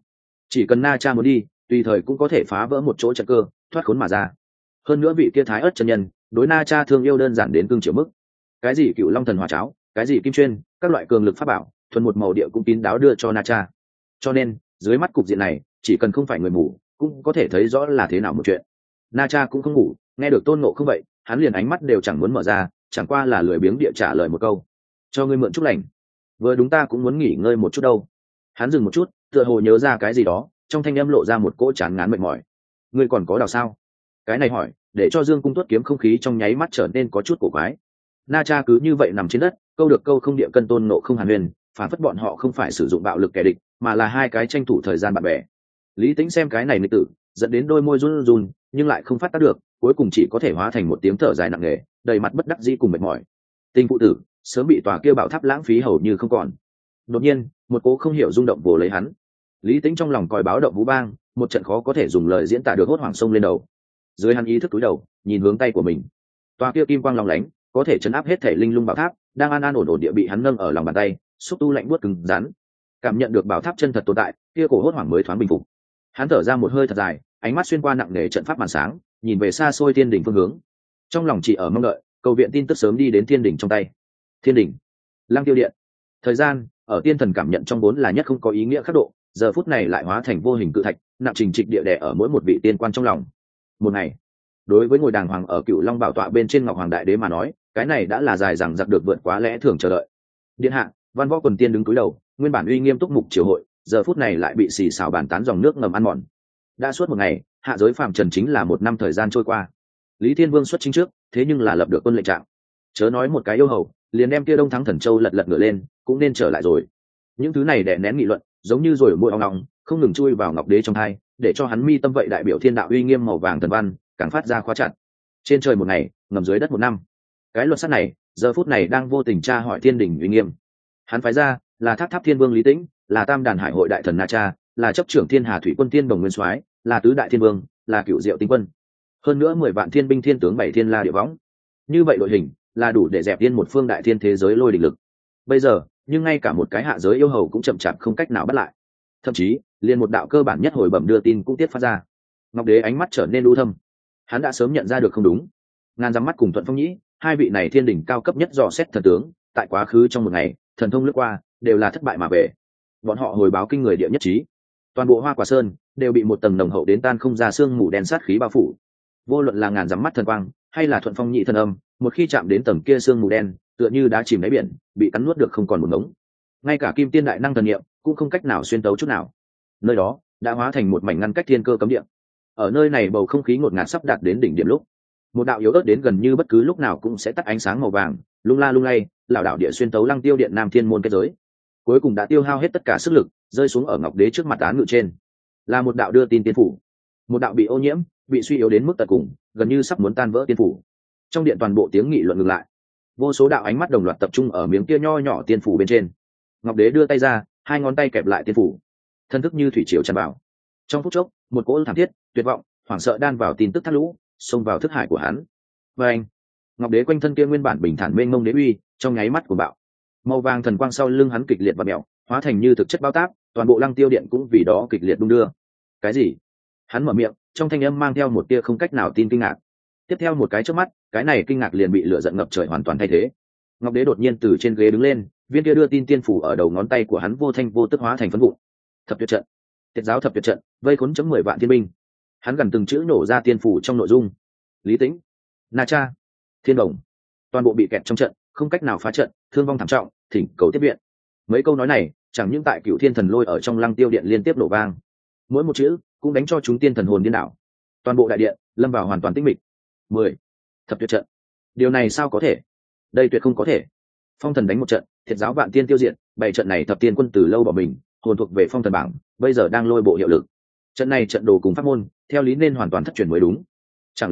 chỉ cần Na Cha muốn đi tùy thời cũng có thể phá vỡ một chỗ trận cơ thoát khốn mà ra. Hơn nữa vị kia thái ớt chân nhân đối Na Cha thương yêu đơn giản đến cương chiều mức. Cái gì cựu long thần hỏa cháo, cái gì kim chuyên, các loại cường lực pháp bảo thuần một màu địa cũng kín đáo đưa cho Na Cha. Cho nên dưới mắt cục diện này chỉ cần không phải người mù cũng có thể thấy rõ là thế nào một chuyện. Na Cha cũng không ngủ, nghe được Tôn Ngộ không vậy hắn liền ánh mắt đều chẳng muốn mở ra, chẳng qua là lười biếng địa trả lời một câu: cho ngươi mượn chút lành. Vừa đúng ta cũng muốn nghỉ ngơi một chút đâu. Hắn dừng một chút, tựa hồ nhớ ra cái gì đó, trong thanh âm lộ ra một cỗ chán ngán mệt mỏi. Ngươi còn có đào sao? Cái này hỏi để cho Dương Cung Tuất kiếm không khí trong nháy mắt trở nên có chút cổ quái. Na Cha cứ như vậy nằm trên đất, câu được câu không địa cân Tôn Ngộ không hàn huyền, phản phất bọn họ không phải sử dụng bạo lực kẻ địch mà là hai cái tranh thủ thời gian bạn bè. Lý Tĩnh xem cái này nữ tử dẫn đến đôi môi run run nhưng lại không phát tác được, cuối cùng chỉ có thể hóa thành một tiếng thở dài nặng nề, đầy mặt bất đắc dĩ cùng mệt mỏi. Tình phụ tử sớm bị tòa kia bảo tháp lãng phí hầu như không còn. Đột nhiên một cố không hiểu rung động vồ lấy hắn. Lý Tĩnh trong lòng còi báo động vũ bang, một trận khó có thể dùng lời diễn tả được hốt hoảng sông lên đầu. Dưới hắn ý thức túi đầu nhìn hướng tay của mình, tòa kia kim quang long lánh có thể chấn áp hết thể linh lung bảo tháp đang an an ổn ổn địa bị hắn nâng ở lòng bàn tay, xúc tu lạnh buốt cứng rắn. Cảm nhận được bảo tháp chân thật tồn tại, kia cổ hốt hoảng mới thoáng bình phục. Hắn thở ra một hơi thật dài, ánh mắt xuyên qua nặng nề trận pháp màn sáng, nhìn về xa xôi thiên đỉnh phương hướng. Trong lòng chỉ ở mong đợi cầu viện tin tức sớm đi đến thiên đỉnh trong tay. Thiên đỉnh, Lăng Tiêu Điện. Thời gian ở tiên thần cảm nhận trong vốn là nhất không có ý nghĩa khắc độ, giờ phút này lại hóa thành vô hình cự thạch, nặng trình trịch địa đè ở mỗi một vị tiên quan trong lòng. Một ngày, đối với ngôi đàng hoàng ở Cựu Long bảo tọa bên trên Ngọc Hoàng Đại Đế mà nói, cái này đã là dài dằng dặc được vượt quá lẽ thường chờ đợi. Điện hạ, Văn Võ quần tiên đứng cúi đầu, nguyên bản uy nghiêm túc mục triều hội, giờ phút này lại bị xì xào bàn tán dòng nước ngầm ăn mòn. Đã suốt một ngày, hạ giới phàm trần chính là một năm thời gian trôi qua. Lý Thiên Vương xuất chính trước, thế nhưng là lập được quân lệnh trạng. Chớ nói một cái yêu hầu, liền đem kia Đông Thắng Thần Châu lật lật ngửa lên, cũng nên trở lại rồi. Những thứ này đè nén nghị luận, giống như rồi môi ong ong, không ngừng chui vào Ngọc Đế trong tai, để cho hắn mi tâm vậy đại biểu thiên đạo uy nghiêm màu vàng thần văn, càng phát ra khóa chặt. Trên trời một ngày, ngầm dưới đất một năm. Cái luật sắt này, giờ phút này đang vô tình tra hỏi thiên đình uy nghiêm. Hắn phái ra là Tháp Tháp Thiên Vương Lý Tĩnh, là Tam Đàn Hải hội đại thần Na Cha, là chấp trưởng Thiên Hà Thủy Quân Tiên Đồng Nguyên Soái, là tứ đại thiên vương, là cựu diệu tinh quân. Hơn nữa 10 vạn thiên binh thiên tướng 7 thiên la địa võng. Như vậy đội hình là đủ để dẹp yên một phương đại thiên thế giới lôi đỉnh lực. Bây giờ, nhưng ngay cả một cái hạ giới yêu hầu cũng chậm chạp không cách nào bắt lại. Thậm chí, liền một đạo cơ bản nhất hồi bẩm đưa tin cũng tiết phát ra. Ngọc Đế ánh mắt trở nên u thâm. Hắn đã sớm nhận ra được không đúng. Ngàn dặm mắt cùng Thuận Phong Nhĩ, hai vị này thiên đỉnh cao cấp nhất dò xét thần tướng, tại quá khứ trong một ngày, thần thông lướt qua, đều là thất bại mà về. Bọn họ hồi báo kinh người địa nhất trí. Toàn bộ Hoa Quả Sơn đều bị một tầng nồng hậu đến tan không ra xương mù đen sát khí bao phủ. Vô luận là ngàn dặm mắt thần quang, hay là Thuận Phong Nhị thần âm, một khi chạm đến tầng kia xương mù đen, tựa như đá chìm đáy biển, bị cắn nuốt được không còn một ngống. Ngay cả Kim Tiên đại năng thần niệm cũng không cách nào xuyên tấu chút nào. Nơi đó đã hóa thành một mảnh ngăn cách thiên cơ cấm địa. Ở nơi này bầu không khí ngột ngạt sắp đạt đến đỉnh điểm lúc, một đạo yếu ớt đến gần như bất cứ lúc nào cũng sẽ tắt ánh sáng màu vàng, lung la lung lay, lảo đảo địa xuyên tấu Lăng Tiêu Điện Nam Thiên môn kết giới. Cuối cùng đã tiêu hao hết tất cả sức lực, rơi xuống ở Ngọc Đế trước mặt án ngự trên. Là một đạo đưa tin tiên phủ, một đạo bị ô nhiễm, bị suy yếu đến mức tận cùng, gần như sắp muốn tan vỡ tiên phủ. Trong điện toàn bộ tiếng nghị luận ngừng lại, vô số đạo ánh mắt đồng loạt tập trung ở miếng kia nho nhỏ tiên phủ bên trên. Ngọc Đế đưa tay ra, hai ngón tay kẹp lại tiên phủ, thân thức như thủy triều tràn vào. Trong phút chốc, một cỗ thảm thiết, tuyệt vọng, hoảng sợ đan vào tin tức thác lũ, xông vào thức hải của hắn. Và anh, Ngọc Đế quanh thân kia nguyên bản bình thản mênh mông đế uy, trong nháy mắt của bạo, màu vàng thần quang sau lưng hắn kịch liệt và mèo, hóa thành như thực chất bao táp, toàn bộ Lăng Tiêu Điện cũng vì đó kịch liệt đung đưa. Cái gì? Hắn mở miệng, trong thanh âm mang theo một tia không cách nào tin kinh ngạc. Tiếp theo một cái chớp mắt, cái này kinh ngạc liền bị lửa giận ngập trời hoàn toàn thay thế. Ngọc Đế đột nhiên từ trên ghế đứng lên, viên kia đưa tin tiên phủ ở đầu ngón tay của hắn vô thanh vô tức hóa thành phấn vụn. Thập tuyệt trận, Tiệt giáo thập tuyệt trận, vây khốn chấm 10 vạn thiên binh. Hắn gần từng chữ nổ ra tiên phủ trong nội dung. Lý Tĩnh, Na Cha, Thiên Đồng, toàn bộ bị kẹt trong trận, không cách nào phá trận, thương vong thảm trọng, thỉnh cầu tiếp viện. Mấy câu nói này, chẳng những tại Cửu Thiên Thần Lôi ở trong Lăng Tiêu Điện liên tiếp nổ vang, mỗi một chữ cũng đánh cho chúng tiên thần hồn điên đảo. Toàn bộ đại điện lâm vào hoàn toàn tĩnh mịch. 10. Thập tuyệt trận. Điều này sao có thể? Đây tuyệt không có thể. Phong thần đánh một trận, Thiệt giáo vạn tiên tiêu diệt, 7 trận này thập tiên quân từ lâu bỏ mình, hồn thuộc về phong thần bảng, bây giờ đang lôi bộ hiệu lực. Trận này trận đồ cùng pháp môn, theo lý nên hoàn toàn thất truyền mới đúng. Chẳng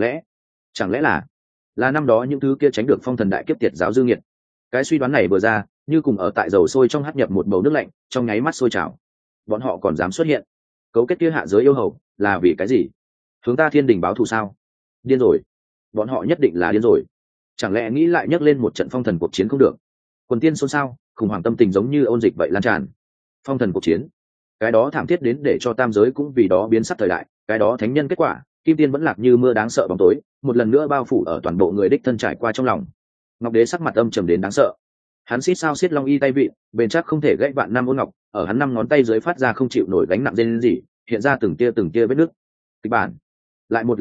lẽ là năm đó những thứ kia tránh được phong thần đại kiếp Tiệt giáo dư nghiệt. Cái suy đoán này vừa ra, như cùng ở tại dầu sôi trong hắt nhập một bầu nước lạnh, trong nháy mắt sôi trào. Bọn họ còn dám xuất hiện, cấu kết kia hạ giới yêu hầu, là vì cái gì? Hướng ta thiên đình báo thù sao? Điên rồi, bọn họ nhất định là điên rồi. Chẳng lẽ nghĩ lại nhắc lên một trận phong thần cuộc chiến không được? Quần tiên xôn xao, khủng hoảng tâm tình giống như ôn dịch vậy lan tràn. Phong thần cuộc chiến, cái đó thảm thiết đến để cho tam giới cũng vì đó biến sắc thời đại, cái đó thánh nhân kết quả, kim tiên vẫn lạc như mưa đáng sợ bóng tối, một lần nữa bao phủ ở toàn bộ người đích thân trải qua trong lòng. Ngọc Đế sắc mặt âm trầm đến đáng sợ. Hắn xít sao xiết long y tay vị, bền chắc không thể gãy vạn năm ôn ngọc, ở hắn 5 ngón tay dưới phát ra không chịu nổi gánh nặng rên rỉ, hiện ra từng tia vết nứt. Kịch bản lại một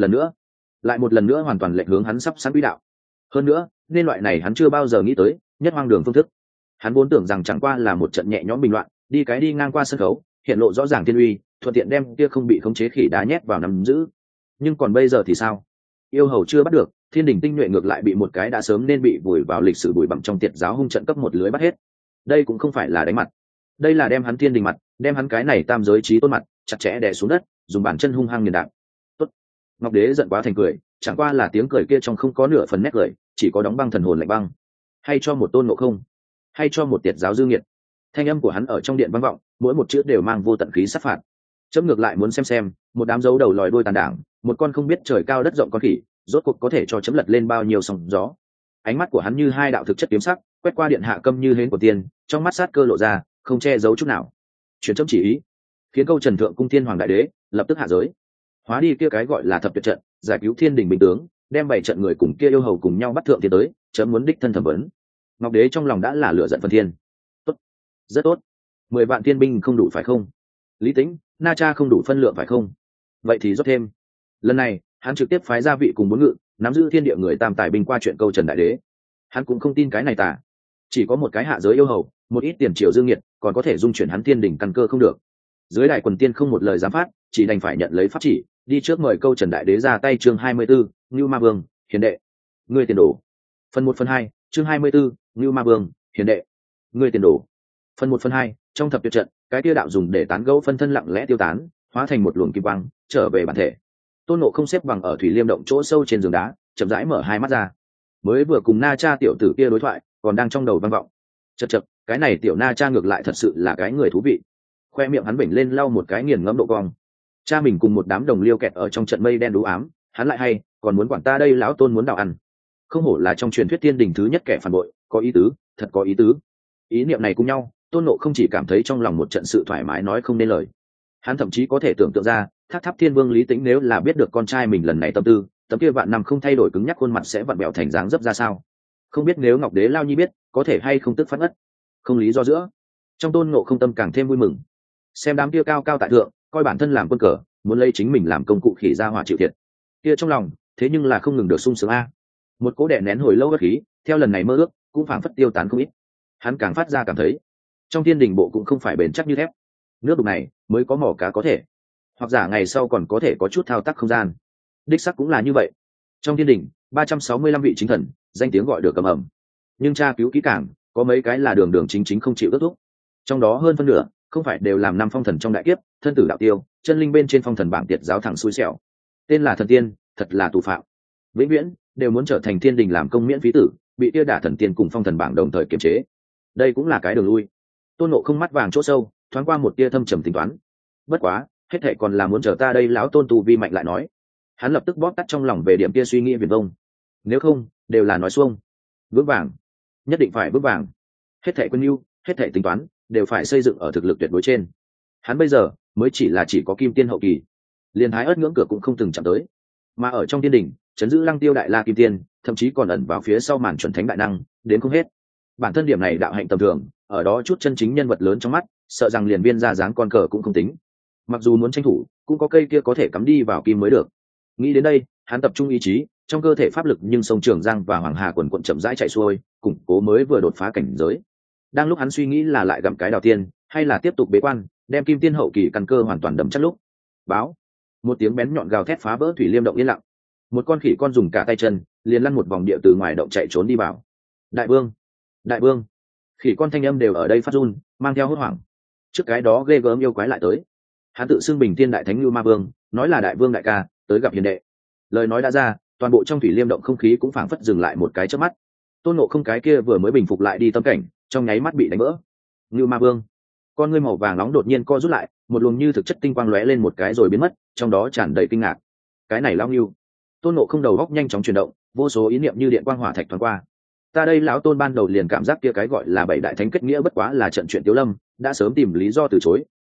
lần nữa hoàn toàn lệch hướng hắn sắp sẵn quỹ đạo. Hơn nữa, nên loại này hắn chưa bao giờ nghĩ tới, nhất hoang đường phương thức. Hắn vốn tưởng rằng chẳng qua là một trận nhẹ nhõm bình loạn, đi ngang qua sân khấu, hiện lộ rõ ràng thiên uy, thuận tiện đem kia không bị khống chế khỉ đá nhét vào nắm giữ. Nhưng còn bây giờ thì sao? Yêu hầu chưa bắt được, thiên đình tinh nhuệ ngược lại bị một cái đã sớm nên bị vùi vào lịch sử bụi bặm trong tiệt giáo hung trận cấp một lưới bắt hết. Đây cũng không phải là đánh mặt, đây là đem hắn thiên đình mặt, đem hắn cái này tam giới trí tôn mặt chặt chẽ đè xuống đất, dùng bàn chân hung hăng nghiền đạp. Tốt. Ngọc Đế giận quá thành cười, chẳng qua là tiếng cười kia trong không có nửa phần nét cười, chỉ có đóng băng thần hồn lạnh băng. Hay cho một tôn ngộ không, hay cho một tiệt giáo dư nghiệt. Thanh âm của hắn ở trong điện vang vọng, mỗi một chữ đều mang vô tận khí sát phạt. Chấm ngược lại muốn xem, một đám dấu đầu lòi đuôi tàn đảng, một con không biết trời cao đất rộng con khỉ, rốt cuộc có thể cho chấm lật lên bao nhiêu sóng gió. Ánh mắt của hắn như hai đạo thực chất kiếm sắc, quét qua điện hạ câm như hến của tiên, trong mắt sát cơ lộ ra, không che giấu chút nào. Truyền chấm chỉ ý, khiến câu trần thượng cung thiên hoàng đại đế lập tức hạ giới, hóa đi kia cái gọi là thập tuyệt trận, giải cứu thiên đình bình tướng, đem 7 trận người cùng kia yêu hầu cùng nhau bắt thượng tiến tới, chấm muốn đích thân thẩm vấn. Ngọc Đế trong lòng đã là lửa giận phân thiên. Tốt, rất tốt. 10 vạn thiên binh không đủ phải không? Lý Tĩnh, Na Cha không đủ phân lượng phải không? Vậy thì rót thêm. Lần này, hắn trực tiếp phái ra vị cùng 4 ngự, nắm giữ thiên địa người tam tài binh qua chuyện câu trần đại đế. Hắn cũng không tin cái này tả, chỉ có một cái hạ giới yêu hầu, một ít tiền triều dương nghiệt, còn có thể dung chuyển hắn thiên đỉnh căn cơ không được. Dưới đại quần tiên không một lời dám phát, chỉ đành phải nhận lấy pháp chỉ, đi trước mời câu trần đại đế ra tay. Chương 24, Ngưu Ma Vương, hiền đệ, ngươi tiền đồ. Phần 1 phần 2, chương 24, Ngưu Ma Vương, hiền đệ, ngươi tiền đồ. Phần 1 phần 2, trong thập tuyệt trận, cái tiêu đạo dùng để tán gẫu phân thân lặng lẽ tiêu tán, hóa thành một luồng kim quang, trở về bản thể. Tôn Ngộ không xếp bằng ở thủy liêm động chỗ sâu trên giường đá, chậm rãi mở hai mắt ra. Mới vừa cùng Na Cha tiểu tử kia đối thoại, còn đang trong đầu vang vọng. Chậc, cái này tiểu Na Cha ngược lại thật sự là cái người thú vị. Khoe miệng hắn vểnh lên lau một cái nghiền ngẫm độ cong. Cha mình cùng một đám đồng liêu kẹt ở trong trận mây đen đú ám, hắn lại hay, còn muốn quản ta đây lão Tôn muốn đào ăn. Không hổ là trong truyền thuyết thiên đình thứ nhất kẻ phản bội, có ý tứ, thật có ý tứ. Ý niệm này cùng nhau, Tôn Ngộ không chỉ cảm thấy trong lòng một trận sự thoải mái nói không nên lời. Hắn thậm chí có thể tưởng tượng ra, Tháp Tháp Thiên Vương Lý Tĩnh nếu là biết được con trai mình lần này tâm tư, tấm kia vạn năm không thay đổi cứng nhắc khuôn mặt sẽ vặn bẹo thành dáng dấp ra sao. Không biết nếu Ngọc Đế Lao Nhi biết, có thể hay không tức phát ngất. Không lý do giữa, trong Tôn Ngộ không tâm càng thêm vui mừng. Xem đám kia cao cao tại thượng, coi bản thân làm quân cờ, muốn lấy chính mình làm công cụ khỉ ra hỏa chịu thiệt. Kia trong lòng, thế nhưng là không ngừng được sung sướng a. Một cỗ đè nén hồi lâu bất khí, theo lần này mơ ước, cũng phảng phất tiêu tán không ít. Hắn càng phát ra cảm thấy, trong thiên đình bộ cũng không phải bền chắc như thép. Nước đục này mới có mỏ cá có thể, hoặc giả ngày sau còn có thể có chút thao tác không gian. Đích sắc cũng là như vậy. Trong thiên đình 365 vị chính thần, danh tiếng gọi được cầm ẩm, nhưng tra cứu kỹ càng, có mấy cái là đường đường chính chính không chịu ước thúc. Trong đó hơn phân nửa không phải đều làm 5 phong thần trong đại kiếp, thân tử đạo tiêu, chân linh bên trên phong thần bảng tiệt giáo thẳng xui xẻo. Tên là thần tiên, thật là tù phạm, vĩnh viễn đều muốn trở thành thiên đình làm công miễn phí tử, bị tiêu đả thần tiên cùng phong thần bảng đồng thời kiềm chế. Đây cũng là cái đường lui. Tôn Ngộ không mắt vàng chỗ sâu, thoáng qua một tia thâm trầm tính toán. Bất quá, hết thệ còn là muốn chờ ta đây lão Tôn tu vi mạnh lại nói. Hắn lập tức bóp tắt trong lòng về điểm kia suy nghĩ viển vông. Nếu không, đều là nói xuông. Vững vàng, nhất định phải vững vàng. Hết thệ quân nhu, hết thệ tính toán, đều phải xây dựng ở thực lực tuyệt đối trên. Hắn bây giờ mới chỉ có kim tiên hậu kỳ, liền thái ớt ngưỡng cửa cũng không từng chạm tới. Mà ở trong thiên đình, chấn giữ lăng tiêu đại la kim tiên, thậm chí còn ẩn vào phía sau màn chuẩn thánh đại năng, đến không hết. Bản thân điểm này đạo hạnh tầm thường, ở đó chút chân chính nhân vật lớn trong mắt, sợ rằng liền viên ra dáng con cờ cũng không tính. Mặc dù muốn tranh thủ, cũng có cây kia có thể cắm đi vào kim mới được. Nghĩ đến đây, hắn tập trung ý chí, trong cơ thể pháp lực nhưng sông Trường Giang và Hoàng Hà quần quận chậm rãi chạy xuôi, củng cố mới vừa đột phá cảnh giới. Đang lúc hắn suy nghĩ là lại gặm cái đào tiên, hay là tiếp tục bế quan, đem kim tiên hậu kỳ căn cơ hoàn toàn đấm chắc lúc. Báo, một tiếng bén nhọn gào thét phá vỡ thủy liêm động yên lặng. Một con khỉ con dùng cả tay chân, liền lăn một vòng địa từ ngoài động chạy trốn đi vào. Đại vương, đại vương, khỉ con thanh âm đều ở đây phát run, mang theo hốt hoảng. Trước cái đó ghê gớm yêu quái lại tới. Hắn tự xưng bình tiên đại thánh Ngưu Ma Vương, nói là đại vương đại ca, tới gặp hiền đệ. Lời nói đã ra, toàn bộ trong thủy liêm động không khí cũng phảng phất dừng lại một cái chớp mắt. Tôn Ngộ không cái kia vừa mới bình phục lại đi tâm cảnh, trong nháy mắt bị đánh vỡ. Ngưu Ma Vương, con ngươi màu vàng nóng đột nhiên co rút lại, một luồng như thực chất tinh quang lóe lên một cái rồi biến mất, trong đó tràn đầy kinh ngạc. Cái này lão Ngưu. Tôn Ngộ không đầu góc nhanh chóng chuyển động, vô số ý niệm như điện quang hỏa thạch thoáng qua. Ta đây lão Tôn ban đầu liền cảm giác kia cái gọi là bảy đại thánh kết nghĩa bất quá là trận chuyện Tiếu Lâm, đã sớm tìm lý do từ chối,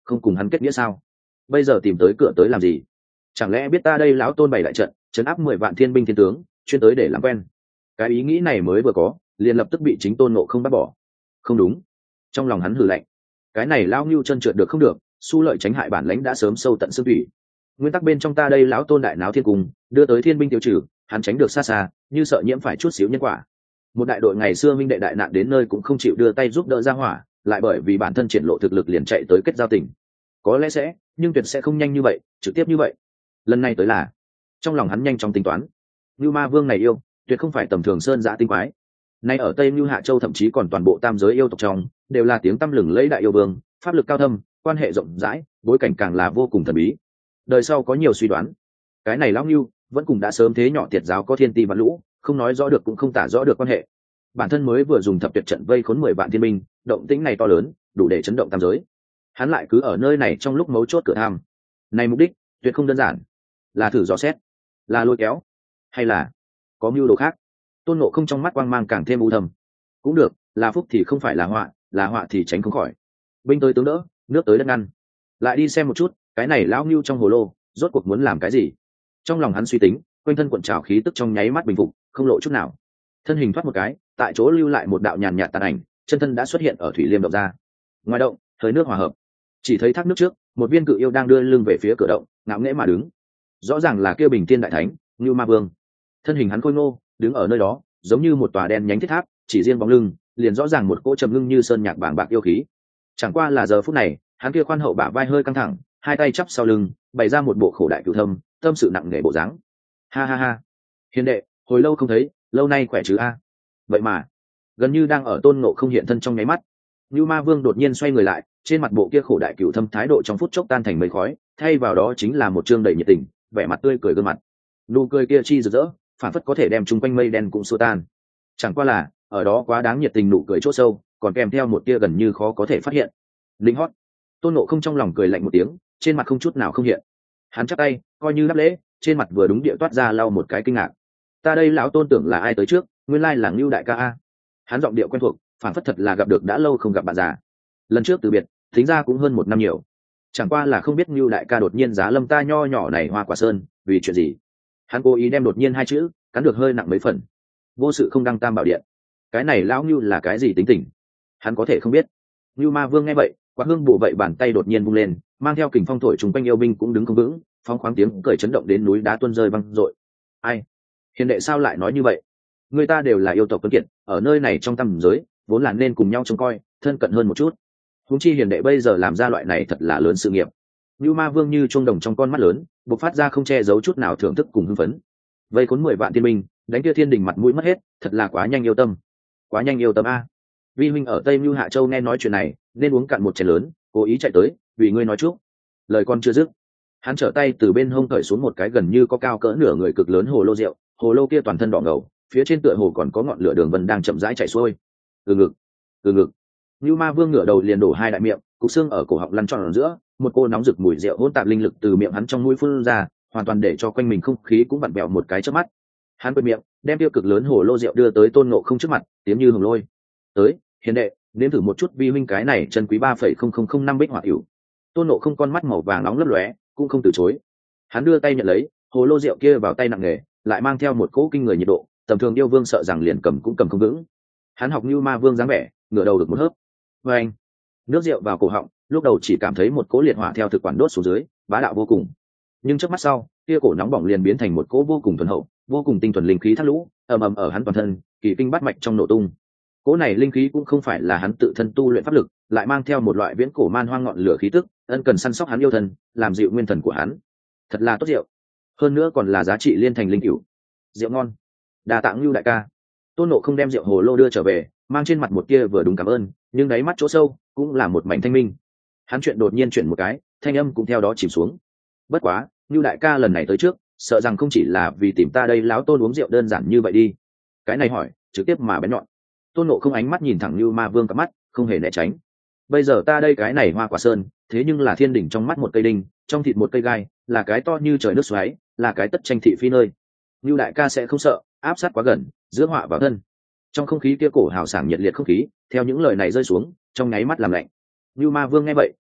không cùng hắn kết nghĩa sao? Bây giờ tìm tới cửa tới làm gì? Chẳng lẽ biết ta đây lão tôn bày đại trận trấn áp 10 vạn thiên binh thiên tướng, chuyên tới để làm quen? Cái ý nghĩ này mới vừa có, liền lập tức bị chính Tôn Ngộ Không bắt bỏ. Không đúng. Trong lòng hắn hừ lạnh, cái này lão ngưu chân trượt được không được, su lợi tránh hại bản lãnh đã sớm sâu tận xương thủy. Nguyên tắc bên trong ta đây lão tôn đại náo thiên cung, đưa tới thiên binh tiêu trừ, hắn tránh được xa xa, như sợ nhiễm phải chút xíu nhân quả. Một đại đội ngày xưa minh đệ đại nạn đến nơi cũng không chịu đưa tay giúp đỡ ra hỏa, lại bởi vì bản thân triển lộ thực lực liền chạy tới kết giao tình. Có lẽ sẽ, nhưng tuyệt sẽ không nhanh như vậy, trực tiếp như vậy. Lần này tới là, trong lòng hắn nhanh chóng tính toán. Như Ma Vương này yêu, tuyệt không phải tầm thường sơn dã tinh quái. Nay ở Tây Như Hạ Châu thậm chí còn toàn bộ tam giới yêu tộc trong, đều là tiếng tăm lừng lẫy đại yêu vương, pháp lực cao thâm, quan hệ rộng rãi, bối cảnh càng là vô cùng thần bí. Đời sau có nhiều suy đoán, cái này lão Ngưu vẫn cùng đã sớm thế nhỏ tiệt giáo có thiên ti và lũ, không nói rõ được cũng không tả rõ được quan hệ. Bản thân mới vừa dùng thập tuyệt trận vây khốn 10 vạn thiên binh, động tĩnh này to lớn, đủ để chấn động tam giới. Hắn lại cứ ở nơi này trong lúc mấu chốt cửa tham. Này mục đích tuyệt không đơn giản, là thử dò xét, là lôi kéo, hay là có mưu đồ khác? Tôn Ngộ Không trong mắt quang mang càng thêm u thầm. Cũng được, là phúc thì không phải là họa thì tránh không khỏi. Binh tới tướng đỡ, nước tới đất ngăn. Lại đi xem một chút, cái này lão Ngưu trong hồ lô, rốt cuộc muốn làm cái gì? Trong lòng hắn suy tính, quanh thân cuộn trào khí tức trong nháy mắt bình phục, không lộ chút nào. Thân hình thoát một cái, tại chỗ lưu lại một đạo nhàn nhạt tàn ảnh, chân thân đã xuất hiện ở thủy liêm động ra. Ngoài động, hơi nước hòa hợp, chỉ thấy thác nước trước, một viên cự yêu đang đưa lưng về phía cửa động, ngạo nghễ mà đứng. Rõ ràng là kia Bình Thiên đại thánh, Ngưu Ma Vương. Thân hình hắn khôi ngô, đứng ở nơi đó, giống như một tòa đen nhánh thiết tháp, chỉ riêng bóng lưng, liền rõ ràng một cỗ trầm ngưng như sơn nhạc bàng bạc yêu khí. Chẳng qua là giờ phút này, hắn kia khoan hậu bả vai hơi căng thẳng, hai tay chắp sau lưng, bày ra một bộ khổ đại cửu thâm, tâm sự nặng nề bộ dáng. Ha ha ha, hiền đệ, hồi lâu không thấy, lâu nay khỏe chứ a? Vậy mà, gần như đang ở Tôn Ngộ Không hiện thân trong nháy mắt, Như Ma Vương đột nhiên xoay người lại, trên mặt bộ kia khổ đại cửu thâm thái độ trong phút chốc tan thành mây khói, thay vào đó chính là một trương đầy nhiệt tình, vẻ mặt tươi cười gương mặt. Nụ cười kia chi rực rỡ, phản phất có thể đem chung quanh mây đen cũng xua tan. Chẳng qua là, ở đó quá đáng nhiệt tình nụ cười chỗ sâu, còn kèm theo một tia gần như khó có thể phát hiện. Linh hót. Tôn Ngộ Không trong lòng cười lạnh một tiếng, trên mặt không chút nào không hiện. Hắn chắp tay, coi như đáp lễ, trên mặt vừa đúng địa toát ra lau một cái kinh ngạc. Ta đây lão Tôn tưởng là ai tới trước, nguyên lai là Ngưu đại ca a. Hắn giọng điệu quen thuộc, phản phất thật là gặp được đã lâu không gặp bạn già. Lần trước từ biệt, tính ra cũng hơn 1 năm nhiều. Chẳng qua là không biết Ngưu đại ca đột nhiên giá lâm ta nho nhỏ này Hoa Quả Sơn, vì chuyện gì? Hắn cố ý đem đột nhiên hai chữ cắn được hơi nặng mấy phần. Vô sự không đăng tam bảo điện. Cái này lão Ngưu là cái gì tính tình? Hắn có thể không biết. Ngưu Ma Vương nghe vậy, Quạt Hương bổ vậy bàn tay đột nhiên vung lên, mang theo kình phong thổi chúng quanh yêu binh cũng đứng không vững, phóng khoáng tiếng cười chấn động đến núi đá tuôn rơi văng rội. Ai? Hiền đệ sao lại nói như vậy? Người ta đều là yêu tộc tuấn kiệt, ở nơi này trong tầm giới, vốn là nên cùng nhau trông coi, thân cận hơn một chút. Huống chi hiền đệ bây giờ làm ra loại này thật là lớn sự nghiệp. Ngưu Ma Vương như chuông đồng trong con mắt lớn, bộc phát ra không che giấu chút nào thưởng thức cùng hưng phấn. Vây khốn 10 vạn thiên binh, đánh kia thiên đình mặt mũi mất hết, thật là quá nhanh yêu tâm. Quá nhanh yêu tâm a. Vi huynh ở Tây Như Hạ Châu nghe nói chuyện này, nên uống cạn một chén lớn, cố ý chạy tới, vì ngươi nói chúc. Lời con chưa dứt, hắn trở tay từ bên hông cởi xuống một cái gần như có cao cỡ nửa người cực lớn hồ lô rượu, hồ lô kia toàn thân đỏ ngầu, phía trên tựa hồ còn có ngọn lửa đường vân đang chậm rãi chảy xuôi. Từ ngực, từ ngực. Như Ma Vương ngửa đầu liền đổ hai đại miệng, cục xương ở cổ họng lăn tròn ở giữa, một cô nóng rực mùi rượu hỗn tạp linh lực từ miệng hắn trong mũi phun ra, hoàn toàn để cho quanh mình không khí cũng vặn vẹo một cái chớp mắt. Hắn quệt miệng, đem tiêu cực lớn hồ lô rượu đưa tới Tôn Ngộ Không trước mặt, tiếng như hồng lôi. Tới, hiền đệ, nếm thử một chút vi huynh cái này chân quý 3,0005 bích hỏa hữu. Tôn Ngộ Không con mắt màu vàng nóng lấp lóe, cũng không từ chối. Hắn đưa tay nhận lấy, hồ lô rượu kia vào tay nặng nề, lại mang theo một cỗ kinh người nhiệt độ, tầm thường yêu vương sợ rằng liền cầm cũng cầm không vững. Hắn học như Ma Vương dáng vẻ, ngửa đầu được một hớp. Và anh, nước rượu vào cổ họng, lúc đầu chỉ cảm thấy một cỗ liệt hỏa theo thực quản đốt xuống dưới, bá đạo vô cùng. Nhưng chớp mắt sau, kia cổ nóng bỏng liền biến thành một cỗ vô cùng thuần hậu, vô cùng tinh thuần linh khí thác lũ, ầm ầm ở hắn toàn thân, kỳ kinh bát mạch trong nổ tung. Cỗ này linh khí cũng không phải là hắn tự thân tu luyện pháp lực, lại mang theo một loại viễn cổ man hoang ngọn lửa khí tức, ân cần săn sóc hắn yêu thân, làm dịu nguyên thần của hắn. Thật là tốt rượu, hơn nữa còn là giá trị liên thành linh cửu. Rượu ngon, đa tạ Ngưu đại ca. Tôn Ngộ Không đem rượu hồ lô đưa trở về, mang trên mặt một tia vừa đúng cảm ơn, nhưng đáy mắt chỗ sâu cũng là một mảnh thanh minh. Hắn chuyện đột nhiên chuyển một cái, thanh âm cũng theo đó chìm xuống. Bất quá, Ngưu đại ca lần này tới trước, sợ rằng không chỉ là vì tìm ta đây láo Tôn uống rượu đơn giản như vậy đi. Cái này hỏi trực tiếp mà bén nhọn. Tôn Ngộ Không ánh mắt nhìn thẳng Ngưu Ma Vương cặp mắt, không hề né tránh. Bây giờ ta đây cái này Hoa Quả Sơn, thế nhưng là thiên đỉnh trong mắt một cây đinh, trong thịt một cây gai, là cái to như trời nước xoáy, là cái tất tranh thị phi nơi. Ngưu đại ca sẽ không sợ, áp sát quá gần, giữa họa vào thân. Trong không khí kia cổ hào sảng nhiệt liệt không khí, theo những lời này rơi xuống, trong nháy mắt làm lạnh. Ngưu Ma Vương nghe vậy,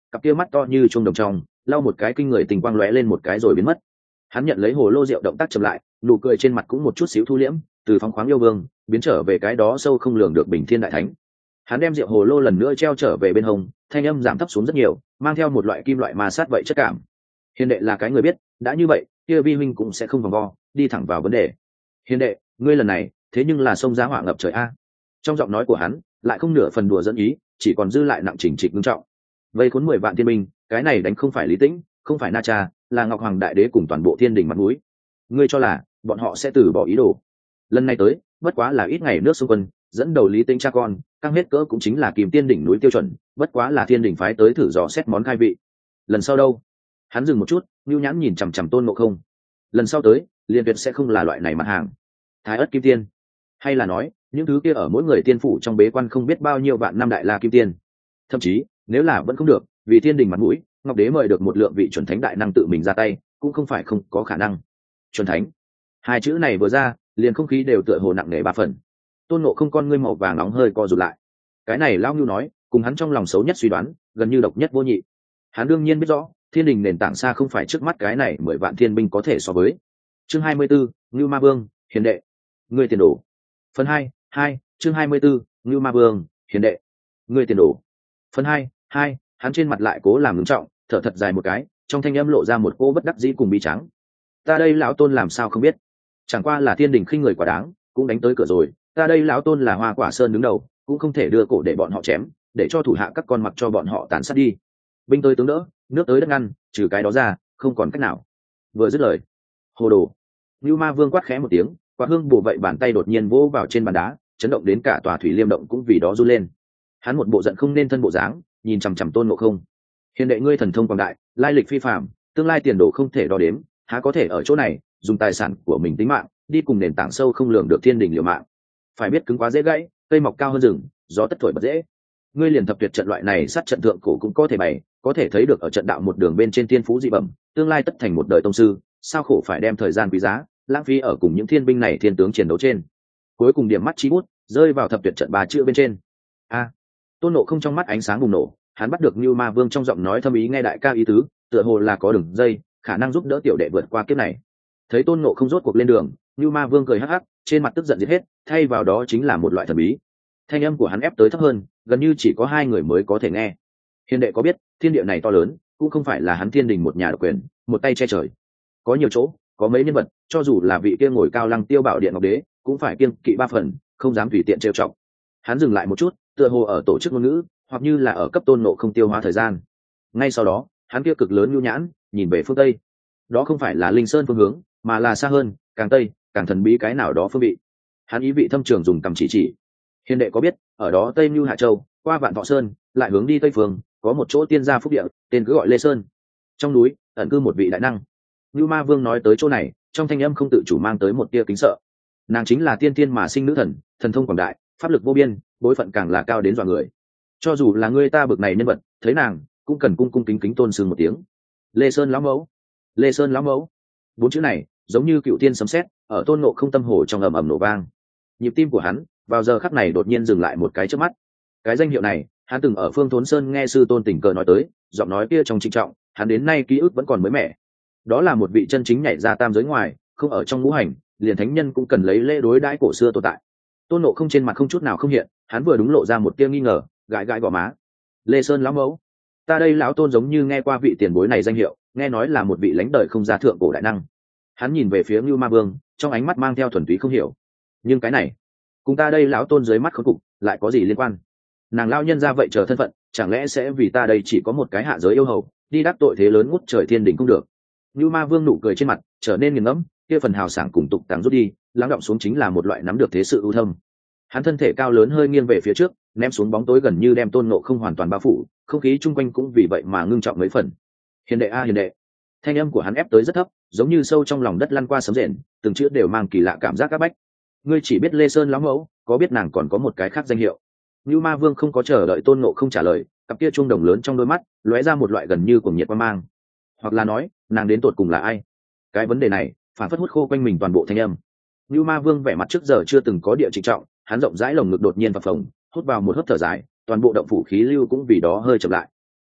cặp kia mắt to như chuông đồng trong lau một cái kinh người tình quang lóe lên một cái rồi biến mất. Hắn nhận lấy hồ lô rượu, động tác chậm lại, nụ cười trên mặt cũng một chút xíu thu liễm, từ phóng khoáng yêu vương biến trở về cái đó sâu không lường được bình thiên đại thánh. Hắn đem rượu hồ lô lần nữa treo trở về bên hông, thanh âm giảm thấp xuống rất nhiều, mang theo một loại kim loại ma sát vậy chất cảm. Hiền đệ là cái người biết, đã như vậy kia vi huynh cũng sẽ không vòng vo, đi thẳng vào vấn đề. Hiền đệ, ngươi lần này thế nhưng là sông giá hỏa ngập trời a. Trong giọng nói của hắn lại không nửa phần đùa dẫn ý, chỉ còn dư lại nặng chỉnh trịch nghiêm trọng. Vây cuốn 10 vạn thiên binh, cái này đánh không phải Lý Tĩnh, không phải Na Cha, là Ngọc Hoàng Đại Đế cùng toàn bộ thiên đình mặt mũi. Ngươi cho là bọn họ sẽ từ bỏ ý đồ? Lần này tới bất quá là ít ngày nước xung quân dẫn đầu Lý Tĩnh cha con, căng hết cỡ cũng chính là kìm tiên đỉnh núi tiêu chuẩn, bất quá là thiên đình phái tới thử dò xét món khai vị. Lần sau đâu? Hắn dừng một chút, nhu nhãn nhìn chằm chằm Tôn Ngộ Không. Lần sau tới liền tuyệt sẽ không là loại này mặt hàng. Thái ất kim tiên, hay là nói những thứ kia ở mỗi người tiên phủ trong bế quan không biết bao nhiêu vạn năm đại la kim tiên. Thậm chí nếu là vẫn không được, vì thiên đình mặt mũi, Ngọc Đế mời được một lượng vị chuẩn thánh đại năng tự mình ra tay, cũng không phải không có khả năng. Chuẩn thánh, hai chữ này vừa ra, liền không khí đều tựa hồ nặng nề 3 phần. Tôn Ngộ Không con ngươi màu vàng nóng hơi co rụt lại. Cái này lão ngưu nói, cùng hắn trong lòng xấu nhất suy đoán, gần như độc nhất vô nhị. Hắn đương nhiên biết rõ, thiên đình nền tảng xa không phải trước mắt cái này 10 vạn thiên binh có thể so với. Chương 24, Ngưu Ma Vương, hiền đệ, ngươi tiền đồ. Phần 2, chương 24, Ngưu Ma Vương, hiền đệ, ngươi tiền đồ. Phần 2, hắn trên mặt lại cố làm ngưng trọng, thở thật dài một cái, trong thanh âm lộ ra một cô bất đắc dĩ cùng bi trắng. Ta đây lão Tôn làm sao không biết, chẳng qua là thiên đình khinh người quá đáng, cũng đánh tới cửa rồi, ta đây lão Tôn là Hoa Quả Sơn đứng đầu, cũng không thể đưa cổ để bọn họ chém, để cho thủ hạ các con mặc cho bọn họ tàn sát đi. Binh tới tướng đỡ, nước tới đất ngăn, trừ cái đó ra không còn cách nào. Vừa dứt lời, hồ đồ, Ngưu Ma Vương quát khẽ một tiếng, quả hương bổ vậy bàn tay đột nhiên vỗ vào trên bàn đá, chấn động đến cả tòa thủy liêm động cũng vì đó run lên. Hắn một bộ giận không nên thân bộ dáng, nhìn chằm chằm Tôn Ngộ Không. Hiền đệ ngươi thần thông quảng đại, lai lịch phi phàm, tương lai tiền đồ không thể đo đếm, há có thể ở chỗ này dùng tài sản của mình tính mạng đi cùng nền tảng sâu không lường được thiên đình liều mạng? Phải biết cứng quá dễ gãy, cây mọc cao hơn rừng, gió tất thổi bật dễ. Ngươi liền thập tuyệt trận loại này sát trận thượng cổ cũng có thể bày, có thể thấy được ở trận đạo một đường bên trên thiên phú dị bẩm, tương lai tất thành một đời tông sư, sao khổ phải đem thời gian quý giá lãng phí ở cùng những thiên binh này thiên tướng chiến đấu trên. Cuối cùng điểm mắt chi bút rơi vào thập tuyệt trận 3 chữ bên trên. A! Tôn Ngộ Không trong mắt ánh sáng bùng nổ, hắn bắt được Nưu Ma Vương trong giọng nói thâm ý nghe đại ca ý tứ, tựa hồ là có đường dây khả năng giúp đỡ tiểu đệ vượt qua kiếp này. Thấy Tôn Ngộ Không rốt cuộc lên đường, Nưu Ma Vương cười hắc hắc, trên mặt tức giận giết hết, thay vào đó chính là một loại thần bí. Thanh âm của hắn ép tới thấp hơn, gần như chỉ có 2 người mới có thể nghe. Hiền đệ có biết, thiên địa này to lớn, cũng không phải là hắn thiên đình một nhà độc quyền, một tay che trời. Có nhiều chỗ, có mấy nhân vật, cho dù là vị kia ngồi cao lăng tiêu bảo điện Ngọc Đế, cũng phải kiêng kỵ 3 phần, không dám tùy tiện trêu chọc. Hắn dừng lại một chút, tựa hồ ở tổ chức ngôn ngữ, hoặc như là ở cấp Tôn Ngộ Không tiêu hóa thời gian. Ngay sau đó, hắn kia cực lớn nhu nhãn nhìn về phương tây. Đó không phải là Linh Sơn phương hướng, mà là xa hơn, càng tây, càng thần bí cái nào đó phương vị. Hắn ý vị thâm trường dùng cầm chỉ. Hiền đệ có biết, ở đó Tây Nưu Hạ Châu, qua Vạn Thọ Sơn, lại hướng đi tây phương, có một chỗ tiên gia phúc địa, tên cứ gọi Lê Sơn. Trong núi ẩn cư một vị đại năng. Nưu Ma Vương nói tới chỗ này, trong thanh âm không tự chủ mang tới một tia kính sợ. Nàng chính là tiên tiên mà sinh nữ thần, thần thông quảng đại, pháp lực vô biên, bối phận càng là cao đến dọa người. Cho dù là người ta bực này nhân vật, thấy nàng cũng cần cung cung kính kính tôn sưng một tiếng. Lê Sơn lão mẫu, Lê Sơn lão mẫu. 4 chữ này giống như cựu tiên sấm sét, ở Tôn Ngộ Không tâm hồ trong ầm ầm nổ vang. Nhịp tim của hắn vào giờ khắc này đột nhiên dừng lại một cái trước mắt. Cái danh hiệu này hắn từng ở Phương Thốn Sơn nghe sư tôn tình cờ nói tới, giọng nói kia trong trịnh trọng, hắn đến nay ký ức vẫn còn mới mẻ. Đó là một vị chân chính nhảy ra tam giới ngoài, không ở trong ngũ hành, liền thánh nhân cũng cần lấy lễ đối đãi cổ xưa tồn tại. Tôn Ngộ Không trên mặt không chút nào không hiện, hắn vừa đúng lộ ra một tia nghi ngờ, gãi gãi gò má. Lê Sơn lão mẫu, ta đây lão Tôn giống như nghe qua vị tiền bối này danh hiệu, nghe nói là một vị lãnh đời không gia thượng cổ đại năng. Hắn nhìn về phía Ngưu Ma Vương, trong ánh mắt mang theo thuần túy không hiểu. Nhưng cái này cùng ta đây lão Tôn dưới mắt khốn cục lại có gì liên quan? Nàng lao nhân ra vậy chờ thân phận, chẳng lẽ sẽ vì ta đây chỉ có một cái hạ giới yêu hầu, đi đắc tội thế lớn ngút trời thiên đình không được? Ngưu Ma Vương nụ cười trên mặt trở nên nghiền ngẫm, kia phần hào sảng cùng tục tàng rút đi, lắng động xuống chính là một loại nắm được thế sự ưu thâm. Hắn thân thể cao lớn hơi nghiêng về phía trước, ném xuống bóng tối gần như đem Tôn Ngộ Không hoàn toàn bao phủ, không khí chung quanh cũng vì vậy mà ngưng trọng mấy phần. Hiền đệ a hiền đệ. Thanh âm của hắn ép tới rất thấp, giống như sâu trong lòng đất lăn qua sấm rền, từng chữ đều mang kỳ lạ cảm giác áp bách. Ngươi chỉ biết Lê Sơn lão mẫu, có biết nàng còn có một cái khác danh hiệu? Nưu Ma Vương không có chờ đợi Tôn Ngộ Không trả lời, cặp kia chuông đồng lớn trong đôi mắt lóe ra một loại gần như cuồng nhiệt quan mang. Hoặc là nói, nàng đến tột cùng là ai? Cái vấn đề này phản phất hút khô quanh mình toàn bộ thanh âm. Nưu Ma Vương vẻ mặt trước giờ chưa từng có địa trịnh trọng, hắn rộng rãi lồng ngực đột nhiên phập phồng, hút vào một hớp thở dài, toàn bộ động phủ khí lưu cũng vì đó hơi chậm lại.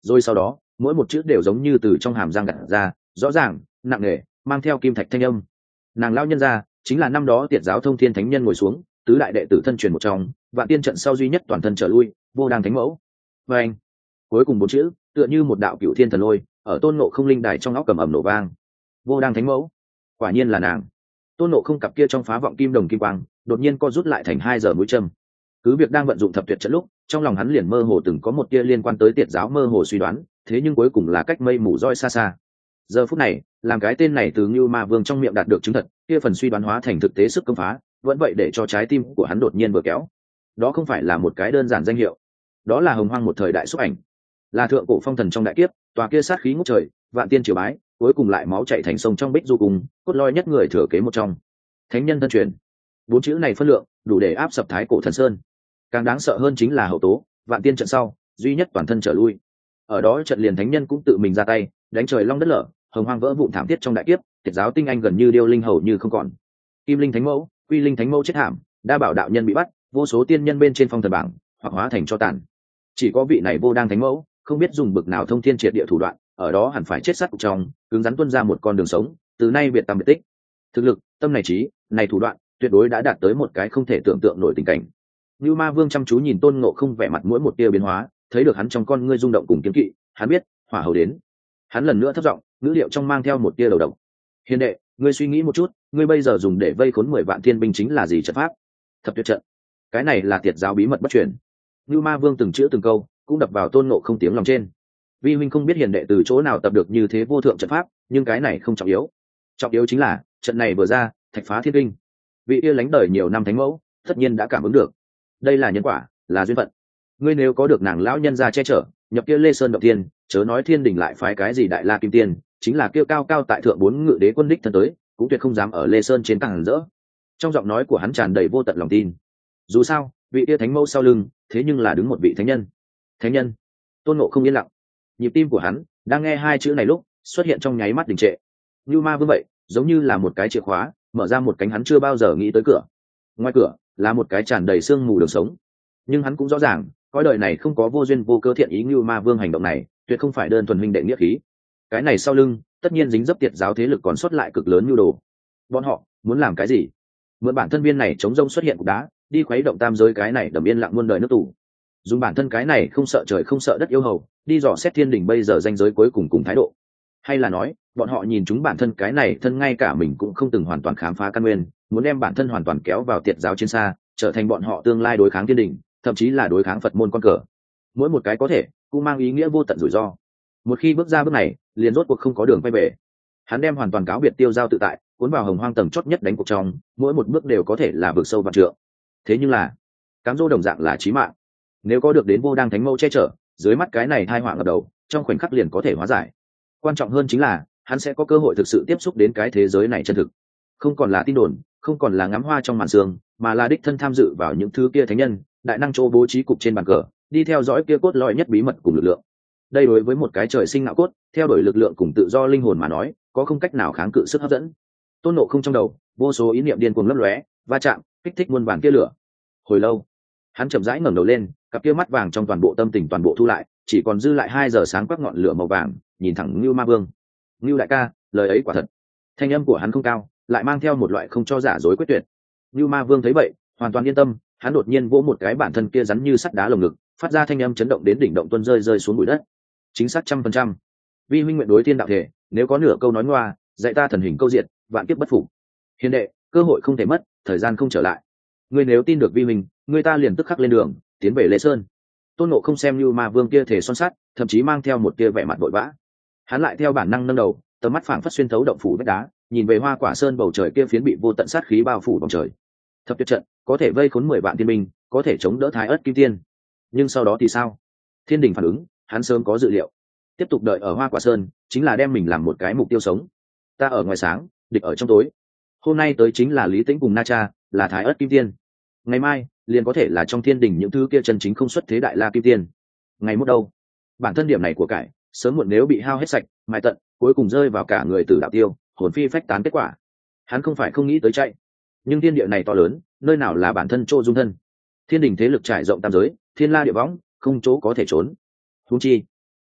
rồi sau đó mỗi một chữ đều giống như từ trong hàm răng gặt ra, rõ ràng nặng nề, mang theo kim thạch thanh âm. Nàng lao nhân ra chính là năm đó tiệt giáo thông thiên thánh nhân ngồi xuống, tứ đại đệ tử thân truyền một trong, vạn tiên trận sau duy nhất toàn thân trở lui, vô đăng thánh mẫu. Và anh cuối cùng bốn chữ tựa như một đạo cựu thiên thần lôi ở tôn nộ không linh đài trong óc cầm ầm nổ vang. Vô đăng thánh mẫu, quả nhiên là nàng. Tôn nộ không cặp kia trong phá vọng kim đồng kim quang đột nhiên co rút lại thành 2 giờ mũi châm. Cứ việc đang vận dụng thập tuyệt trận lúc, trong lòng hắn liền mơ hồ từng có một tia liên quan tới tiệt giáo mơ hồ suy đoán, thế nhưng cuối cùng là cách mây mù roi xa xa. Giờ phút này, làm cái tên này từ Ngưu Ma Vương trong miệng đạt được chứng thật, kia phần suy đoán hóa thành thực tế sức công phá, vẫn vậy để cho trái tim của hắn đột nhiên vừa kéo. Đó không phải là một cái đơn giản danh hiệu, đó là hồng hoang một thời đại xúc ảnh, là thượng cổ phong thần trong đại kiếp, tòa kia sát khí ngút trời, vạn tiên triều bái, cuối cùng lại máu chảy thành sông trong bích du cùng, cốt lõi nhất người thừa kế một trong. Thánh nhân thân truyền. 4 chữ này phân lượng, đủ để áp sập thái cổ thần sơn. Càng đáng sợ hơn chính là hậu tố, vạn tiên trận sau, duy nhất toàn thân trở lui. Ở đó trận liền thánh nhân cũng tự mình ra tay, đánh trời long đất lở, hồng hoang vỡ vụn thảm thiết trong đại kiếp, tiệt giáo tinh anh gần như điêu linh hầu như không còn. Kim linh thánh mẫu, quy linh thánh mẫu chết thảm, đa bảo đạo nhân bị bắt, vô số tiên nhân bên trên phong thần bảng hoặc hóa thành cho tàn. Chỉ có vị này vô đăng thánh mẫu, không biết dùng bực nào thông thiên triệt địa thủ đoạn, ở đó hẳn phải chết sắt trong, cứng rắn tuôn ra một con đường sống, từ nay biệt tầm biệt tích. Thực lực, tâm này trí, này thủ đoạn, tuyệt đối đã đạt tới một cái không thể tưởng tượng nổi tình cảnh. Như Ma Vương chăm chú nhìn Tôn Ngộ Không vẻ mặt mỗi một tia biến hóa, thấy được hắn trong con ngươi rung động cùng kiếm kỵ, hắn biết, hỏa hầu đến. Hắn lần nữa thấp giọng, ngữ liệu trong mang theo một tia đầu độc. Hiền đệ, ngươi suy nghĩ một chút, ngươi bây giờ dùng để vây khốn 10 vạn thiên binh chính là gì trận pháp? Thập tuyệt trận. Cái này là tiệt giáo bí mật bất truyền. Như Ma Vương từng chữ từng câu, cũng đập vào Tôn Ngộ Không tiếng lòng trên. Vi huynh không biết hiền đệ từ chỗ nào tập được như thế vô thượng trận pháp, nhưng cái này không trọng yếu. Trọng yếu chính là, trận này vừa ra, thạch phá thiên kinh. Vị yêu lánh đời nhiều năm thánh mẫu, tất nhiên đã cảm ứng được. Đây là nhân quả, là duyên phận. Ngươi nếu có được nàng lão nhân gia che chở, nhập kia Lê Sơn động tiên, chớ nói thiên đình lại phái cái gì đại la kim tiên, chính là kêu cao cao tại thượng 4 ngự đế quân đích thân tới, cũng tuyệt không dám ở Lê Sơn trên càng rỡ. Trong giọng nói của hắn tràn đầy vô tận lòng tin. Dù sao, vị tia thánh mẫu sau lưng, thế nhưng là đứng một vị thánh nhân. Thánh nhân. Tôn Ngộ không yên lặng. Nhịp tim của hắn đang nghe 2 chữ này lúc xuất hiện trong nháy mắt đình trệ. Như Ma Vương vậy, giống như là một cái chìa khóa, mở ra một cánh hắn chưa bao giờ nghĩ tới cửa. Ngoài cửa là một cái tràn đầy sương mù đường sống, nhưng hắn cũng rõ ràng, cõi đời này không có vô duyên vô cớ thiện ý. Như Ma Vương hành động này tuyệt không phải đơn thuần huynh đệ nghĩa khí. Cái này sau lưng tất nhiên dính dấp tiệt giáo thế lực còn sót lại cực lớn nhu đồ. Bọn họ muốn làm cái gì? Mượn bản thân viên này chống rông xuất hiện cục đá, đi khuấy động tam giới cái này đầm yên lặng muôn đời nước tù. Dùng bản thân cái này không sợ trời không sợ đất yêu hầu, đi dò xét thiên đình bây giờ danh giới cuối cùng cùng thái độ. Hay là nói, bọn họ nhìn chúng bản thân cái này thân ngay cả mình cũng không từng hoàn toàn khám phá căn nguyên, muốn đem bản thân hoàn toàn kéo vào tiệt giáo trên xa, trở thành bọn họ tương lai đối kháng thiên đình, thậm chí là đối kháng Phật môn con cờ. Mỗi một cái có thể, cũng mang ý nghĩa vô tận rủi ro. Một khi bước ra bước này, liền rốt cuộc không có đường quay về. Hắn đem hoàn toàn cáo biệt tiêu giao tự tại, cuốn vào hồng hoang tầng chót nhất đánh cuộc trong, mỗi một bước đều có thể là vực sâu vạn trượng. Thế nhưng là, cám dỗ đồng dạng là chí mạng. Nếu có được đến vô đăng thánh mẫu che chở, dưới mắt cái này tai họa ngập đầu, trong khoảnh khắc liền có thể hóa giải. Quan trọng hơn chính là, hắn sẽ có cơ hội thực sự tiếp xúc đến cái thế giới này chân thực. Không còn là tin đồn, không còn là ngắm hoa trong màn sương, mà là đích thân tham dự vào những thứ kia thánh nhân, đại năng chỗ bố trí cục trên bàn cờ, đi theo dõi kia cốt lõi nhất bí mật cùng lực lượng. Đây đối với một cái trời sinh ngạo cốt, theo đuổi lực lượng cùng tự do linh hồn mà nói, có không cách nào kháng cự sức hấp dẫn. Tôn Ngộ Không trong đầu, vô số ý niệm điên cuồng lấp lóe, va chạm, kích thích muôn vàn kia lửa. Hồi lâu, hắn chậm rãi ngẩng đầu lên, cặp kia mắt vàng trong toàn bộ tâm tình toàn bộ thu lại, chỉ còn dư lại 2 giờ sáng quắc ngọn lửa màu vàng, nhìn thẳng Ngưu Ma Vương. Ngưu đại ca, lời ấy quả thật. Thanh âm của hắn không cao, lại mang theo một loại không cho giả dối quyết tuyệt. Ngưu Ma Vương thấy vậy, hoàn toàn yên tâm, hắn đột nhiên vỗ một cái bản thân kia rắn như sắt đá lồng ngực, phát ra thanh âm chấn động đến đỉnh động tuôn rơi xuống bụi đất. Chính xác 100%. Vi huynh nguyện đối thiên đạo thể, nếu có nửa câu nói ngoa, dạy ta thần hình câu diệt, vạn kiếp bất phục. Hiền đệ, cơ hội không thể mất, thời gian không trở lại. Ngươi nếu tin được vi huynh, ngươi ta liền tức khắc lên đường, tiến về Lê Sơn. Tôn Ngộ không xem như Ma Vương kia thể son sắt, thậm chí mang theo một tia vẻ mặt vội vã. Hắn lại theo bản năng nâng đầu, tầm mắt phảng phất xuyên thấu động phủ vách đá, nhìn về Hoa Quả Sơn bầu trời kia phiến bị vô tận sát khí bao phủ vòng trời. Thập tuyệt trận có thể vây khốn 10 vạn thiên binh, có thể chống đỡ Thái Ức Kim Tiên. Nhưng sau đó thì sao? Thiên đình phản ứng, hắn sớm có dự liệu. Tiếp tục đợi ở Hoa Quả Sơn, chính là đem mình làm một cái mục tiêu sống. Ta ở ngoài sáng, địch ở trong tối. Hôm nay tới chính là Lý Tĩnh cùng Na Cha, là Thái Ức Kim Tiên. Ngày mai, liền có thể là trong thiên đình những thứ kia chân chính không xuất thế đại la kim tiên. Ngày mốt đâu? Bản thân điểm này của cải, sớm muộn nếu bị hao hết sạch, mai tận, cuối cùng rơi vào cả người tử đạo tiêu, hồn phi phách tán kết quả. Hắn không phải không nghĩ tới chạy, nhưng thiên địa này to lớn, nơi nào là bản thân chỗ dung thân. Thiên đình thế lực trải rộng tam giới, thiên la địa võng, không chỗ có thể trốn. Huống chi,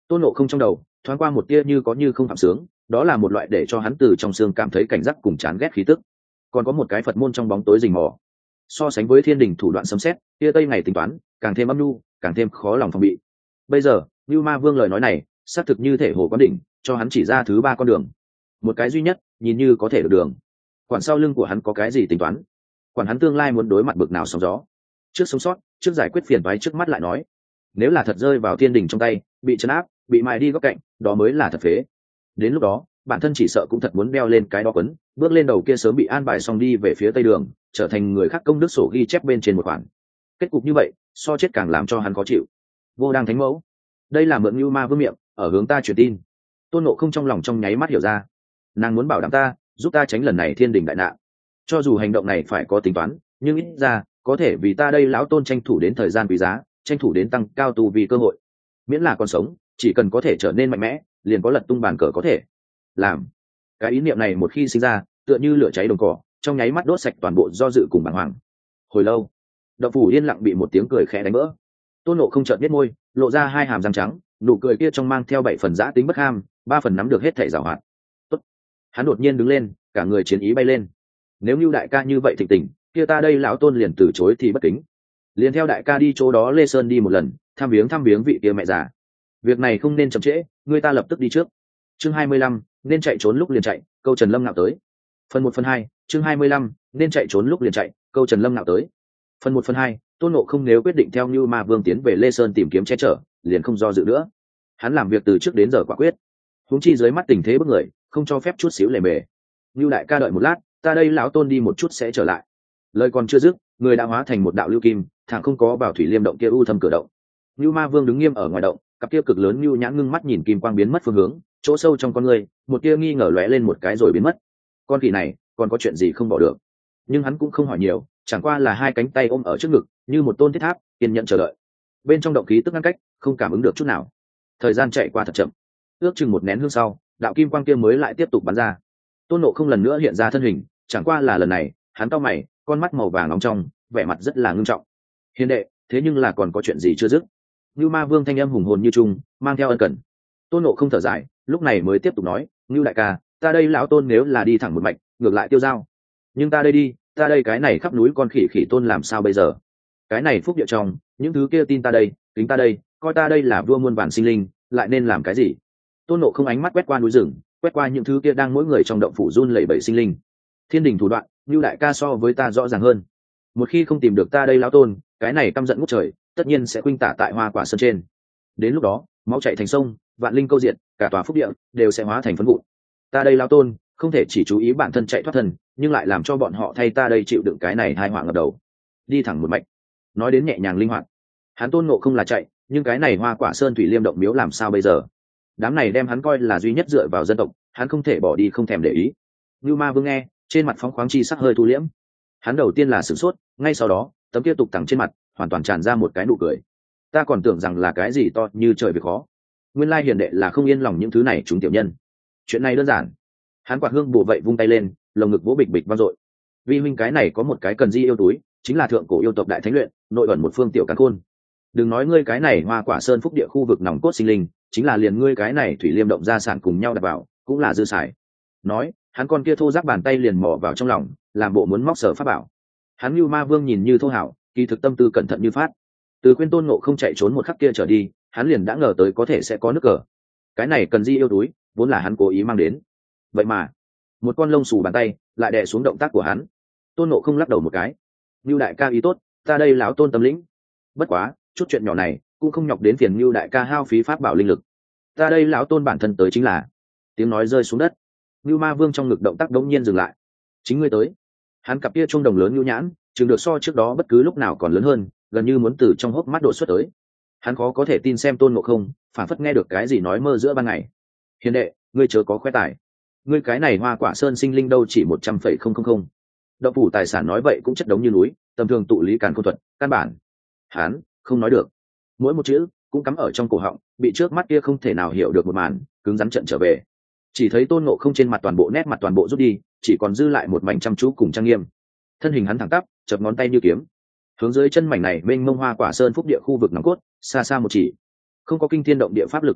Tôn Ngộ Không trong đầu thoáng qua một tia như có như không phạm sướng, đó là một loại để cho hắn từ trong xương cảm thấy cảnh giác cùng chán ghét khí tức. Còn có một cái Phật môn trong bóng tối rình mò, so sánh với thiên đình thủ đoạn sấm xét, tia tây ngày tính toán càng thêm âm nhu, càng thêm khó lòng phòng bị. Bây giờ Nưu Ma Vương lời nói này xác thực như thể hồ quán đỉnh, cho hắn chỉ ra thứ ba con đường, một cái duy nhất nhìn như có thể được đường. Quản sau lưng của hắn có cái gì tính toán, quản hắn tương lai muốn đối mặt bực nào sóng gió, trước sống sót, trước giải quyết phiền toái trước mắt lại nói. Nếu là thật rơi vào thiên đình trong tay, bị trấn áp, bị mài đi góc cạnh, đó mới là thật phế. Đến lúc đó bản thân chỉ sợ cũng thật muốn đeo lên cái đó quấn, bước lên đầu kia sớm bị an bài xong đi về phía tây đường, trở thành người khác công đức sổ ghi chép bên trên một khoản. Kết cục như vậy so chết càng làm cho hắn khó chịu. Vô Đang Thánh Mẫu, đây là mượn Nưu Ma Vương miệng ở hướng ta truyền tin. Tôn Ngộ Không trong lòng trong nháy mắt hiểu ra, nàng muốn bảo đảm ta, giúp ta tránh lần này thiên đình đại nạn. Cho dù hành động này phải có tính toán, nhưng ít ra có thể vì ta đây lão tôn tranh thủ đến thời gian quý giá, tranh thủ đến tăng cao tu vì cơ hội. Miễn là còn sống, chỉ cần có thể trở nên mạnh mẽ, liền có lật tung bàn cờ có thể làm. Cái ý niệm này một khi sinh ra, tựa như lửa cháy đồng cỏ, trong nháy mắt đốt sạch toàn bộ do dự cùng bàng hoàng. Hồi lâu, động phủ yên lặng bị một tiếng cười khẽ đánh vỡ. Tôn Ngộ Không chợt biết môi, lộ ra hai hàm răng trắng, nụ cười kia trong mang theo 7 phần dã tính bất ham, 3 phần nắm được hết thảy giảo hoạt. Tốt. Hắn đột nhiên đứng lên, cả người chiến ý bay lên. Nếu như đại ca như vậy thịnh tình, kia ta đây lão tôn liền từ chối thì bất kính. Liền theo đại ca đi chỗ đó Lê Sơn đi một lần, thăm viếng vị kia mẹ già. Việc này không nên chậm trễ, người ta lập tức đi trước. Chương 25, nên chạy trốn lúc liền chạy, câu Trần Lâm nạo tới. Phần 1/2, chương 25, nên chạy trốn lúc liền chạy, câu Trần Lâm nạo tới. Phần 1/2, Tôn Ngộ Không nếu quyết định theo Nưu Ma Vương tiến về Lê Sơn tìm kiếm che chở, liền không do dự nữa. Hắn làm việc từ trước đến giờ quả quyết. Huống chi dưới mắt tình thế bức người, không cho phép chút xíu lề mề. Nưu đại ca đợi một lát, ta đây lão tôn đi một chút sẽ trở lại. Lời còn chưa dứt, người đã hóa thành một đạo lưu kim, thẳng không có vào thủy liêm động kia u thâm cửa động. Nưu Ma Vương đứng nghiêm ở ngoài động, cặp kia cực lớn nưu nhãn ngưng mắt nhìn kim quang biến mất phương hướng, chỗ sâu trong con người, một tia nghi ngờ lóe lên một cái rồi biến mất. Con khỉ này còn có chuyện gì không bỏ được? Nhưng hắn cũng không hỏi nhiều, chẳng qua là hai cánh tay ôm ở trước ngực, như một tôn thiết tháp, kiên nhẫn chờ đợi. Bên trong động khí tức ngăn cách, không cảm ứng được chút nào. Thời gian chạy qua thật chậm, ước chừng một nén hương sau, đạo kim quang kia mới lại tiếp tục bắn ra. Tôn Ngộ Không lần nữa hiện ra thân hình, chẳng qua là lần này, hắn cau mày, con mắt màu vàng nóng trong, vẻ mặt rất là ngưng trọng. Hiền đệ, thế nhưng là còn có chuyện gì chưa dứt? Nưu Ma Vương thanh âm hùng hồn như trung, mang theo ân cần. Tôn Ngộ Không thở dài, lúc này mới tiếp tục nói, Nưu đại ca, ta đây lão tôn nếu là đi thẳng một mạch, ngược lại tiêu dao. Nhưng ta đây cái này khắp núi con khỉ khỉ tôn làm sao bây giờ? Cái này phúc địa trong, những thứ kia tin ta đây, kính ta đây, coi ta đây là vua muôn vàn sinh linh, lại nên làm cái gì? Tôn Ngộ Không ánh mắt quét qua núi rừng, quét qua những thứ kia đang mỗi người trong động phủ run lẩy bẩy sinh linh. Thiên đình thủ đoạn, Nưu đại ca so với ta rõ ràng hơn. Một khi không tìm được ta đây lão tôn, cái này căm giận ngút trời, tất nhiên sẽ khuynh tả tại Hoa Quả Sơn trên. Đến lúc đó, máu chảy thành sông, vạn linh câu diện, cả tòa phúc địa đều sẽ hóa thành phấn vụn. Ta đây lão tôn, không thể chỉ chú ý bản thân chạy thoát thân, nhưng lại làm cho bọn họ thay ta đây chịu đựng cái này hai họa ngập đầu. Đi thẳng một mạch. Nói đến nhẹ nhàng linh hoạt, hắn Tôn Ngộ Không là chạy, nhưng cái này Hoa Quả Sơn thủy liêm động miếu làm sao bây giờ? Đám này đem hắn coi là duy nhất dựa vào dân tộc, hắn không thể bỏ đi không thèm để ý. Nưu Ma Vương nghe, trên mặt phóng khoáng chi sắc hơi thu liễm. Hắn đầu tiên là sửng sốt, ngay sau đó, tấm kia tục tằng trên mặt hoàn toàn tràn ra một cái nụ cười. Ta còn tưởng rằng là cái gì to như trời việc khó. Nguyên lai hiền đệ là không yên lòng những thứ này chúng tiểu nhân. Chuyện này đơn giản. Hắn quạt hương bổ vậy vung tay lên, lồng ngực vỗ bịch bịch vang dội. Vi huynh cái này có một cái cần di yêu túi, chính là thượng cổ yêu tộc đại thánh luyện, nội ẩn một phương tiểu càn khôn. Đừng nói ngươi cái này Hoa Quả Sơn phúc địa khu vực nòng cốt sinh linh, chính là liền ngươi cái này thủy liêm động gia sản cùng nhau đặt vào, cũng là dư xài. Nói, hắn con kia thô ráp bàn tay liền mò vào trong lòng, làm bộ muốn móc sở pháp bảo. Hắn Nưu Ma Vương nhìn như thô hảo, kỳ thực tâm tư cẩn thận như phát. Từ khuyên Tôn Ngộ Không chạy trốn một khắc kia trở đi, hắn liền đã ngờ tới có thể sẽ có nước cờ. Cái này cần di yêu túi, vốn là hắn cố ý mang đến. Vậy mà, một con lông xù bàn tay lại đè xuống động tác của hắn. Tôn Ngộ Không lắc đầu một cái. Nưu đại ca ý tốt, ta đây lão tôn tâm lĩnh. Bất quá, chút chuyện nhỏ này cũng không nhọc đến phiền Nưu đại ca hao phí pháp bảo linh lực. Ta đây lão tôn bản thân tới chính là. Tiếng nói rơi xuống đất. Nưu Ma Vương trong ngực động tác đống nhiên dừng lại. Chính ngươi tới. Hắn cặp kia trung đồng lớn nhu nhãn, chừng được so trước đó bất cứ lúc nào còn lớn hơn, gần như muốn từ trong hốc mắt đổ xuất tới. Hắn khó có thể tin xem Tôn Ngộ Không, phản phất nghe được cái gì nói mơ giữa ban ngày. Hiền đệ, ngươi chớ có khoe tài. Ngươi cái này Hoa Quả Sơn sinh linh đâu chỉ 100,000. Động phủ tài sản nói vậy cũng chất đống như núi, tầm thường tụ lý càn khôn thuật, căn bản. Hắn không nói được. Mỗi một chữ cũng cắm ở trong cổ họng, bị trước mắt kia không thể nào hiểu được một màn, cứng rắn trận trở về. Chỉ thấy Tôn Ngộ Không trên mặt toàn bộ nét mặt toàn bộ rút đi, chỉ còn dư lại một mảnh chăm chú cùng trang nghiêm. Thân hình hắn thẳng tắp, chập ngón tay như kiếm, hướng dưới chân mảnh này mênh mông Hoa Quả Sơn phúc địa khu vực nòng cốt, xa xa một chỉ. Không có kinh thiên động địa pháp lực ba động,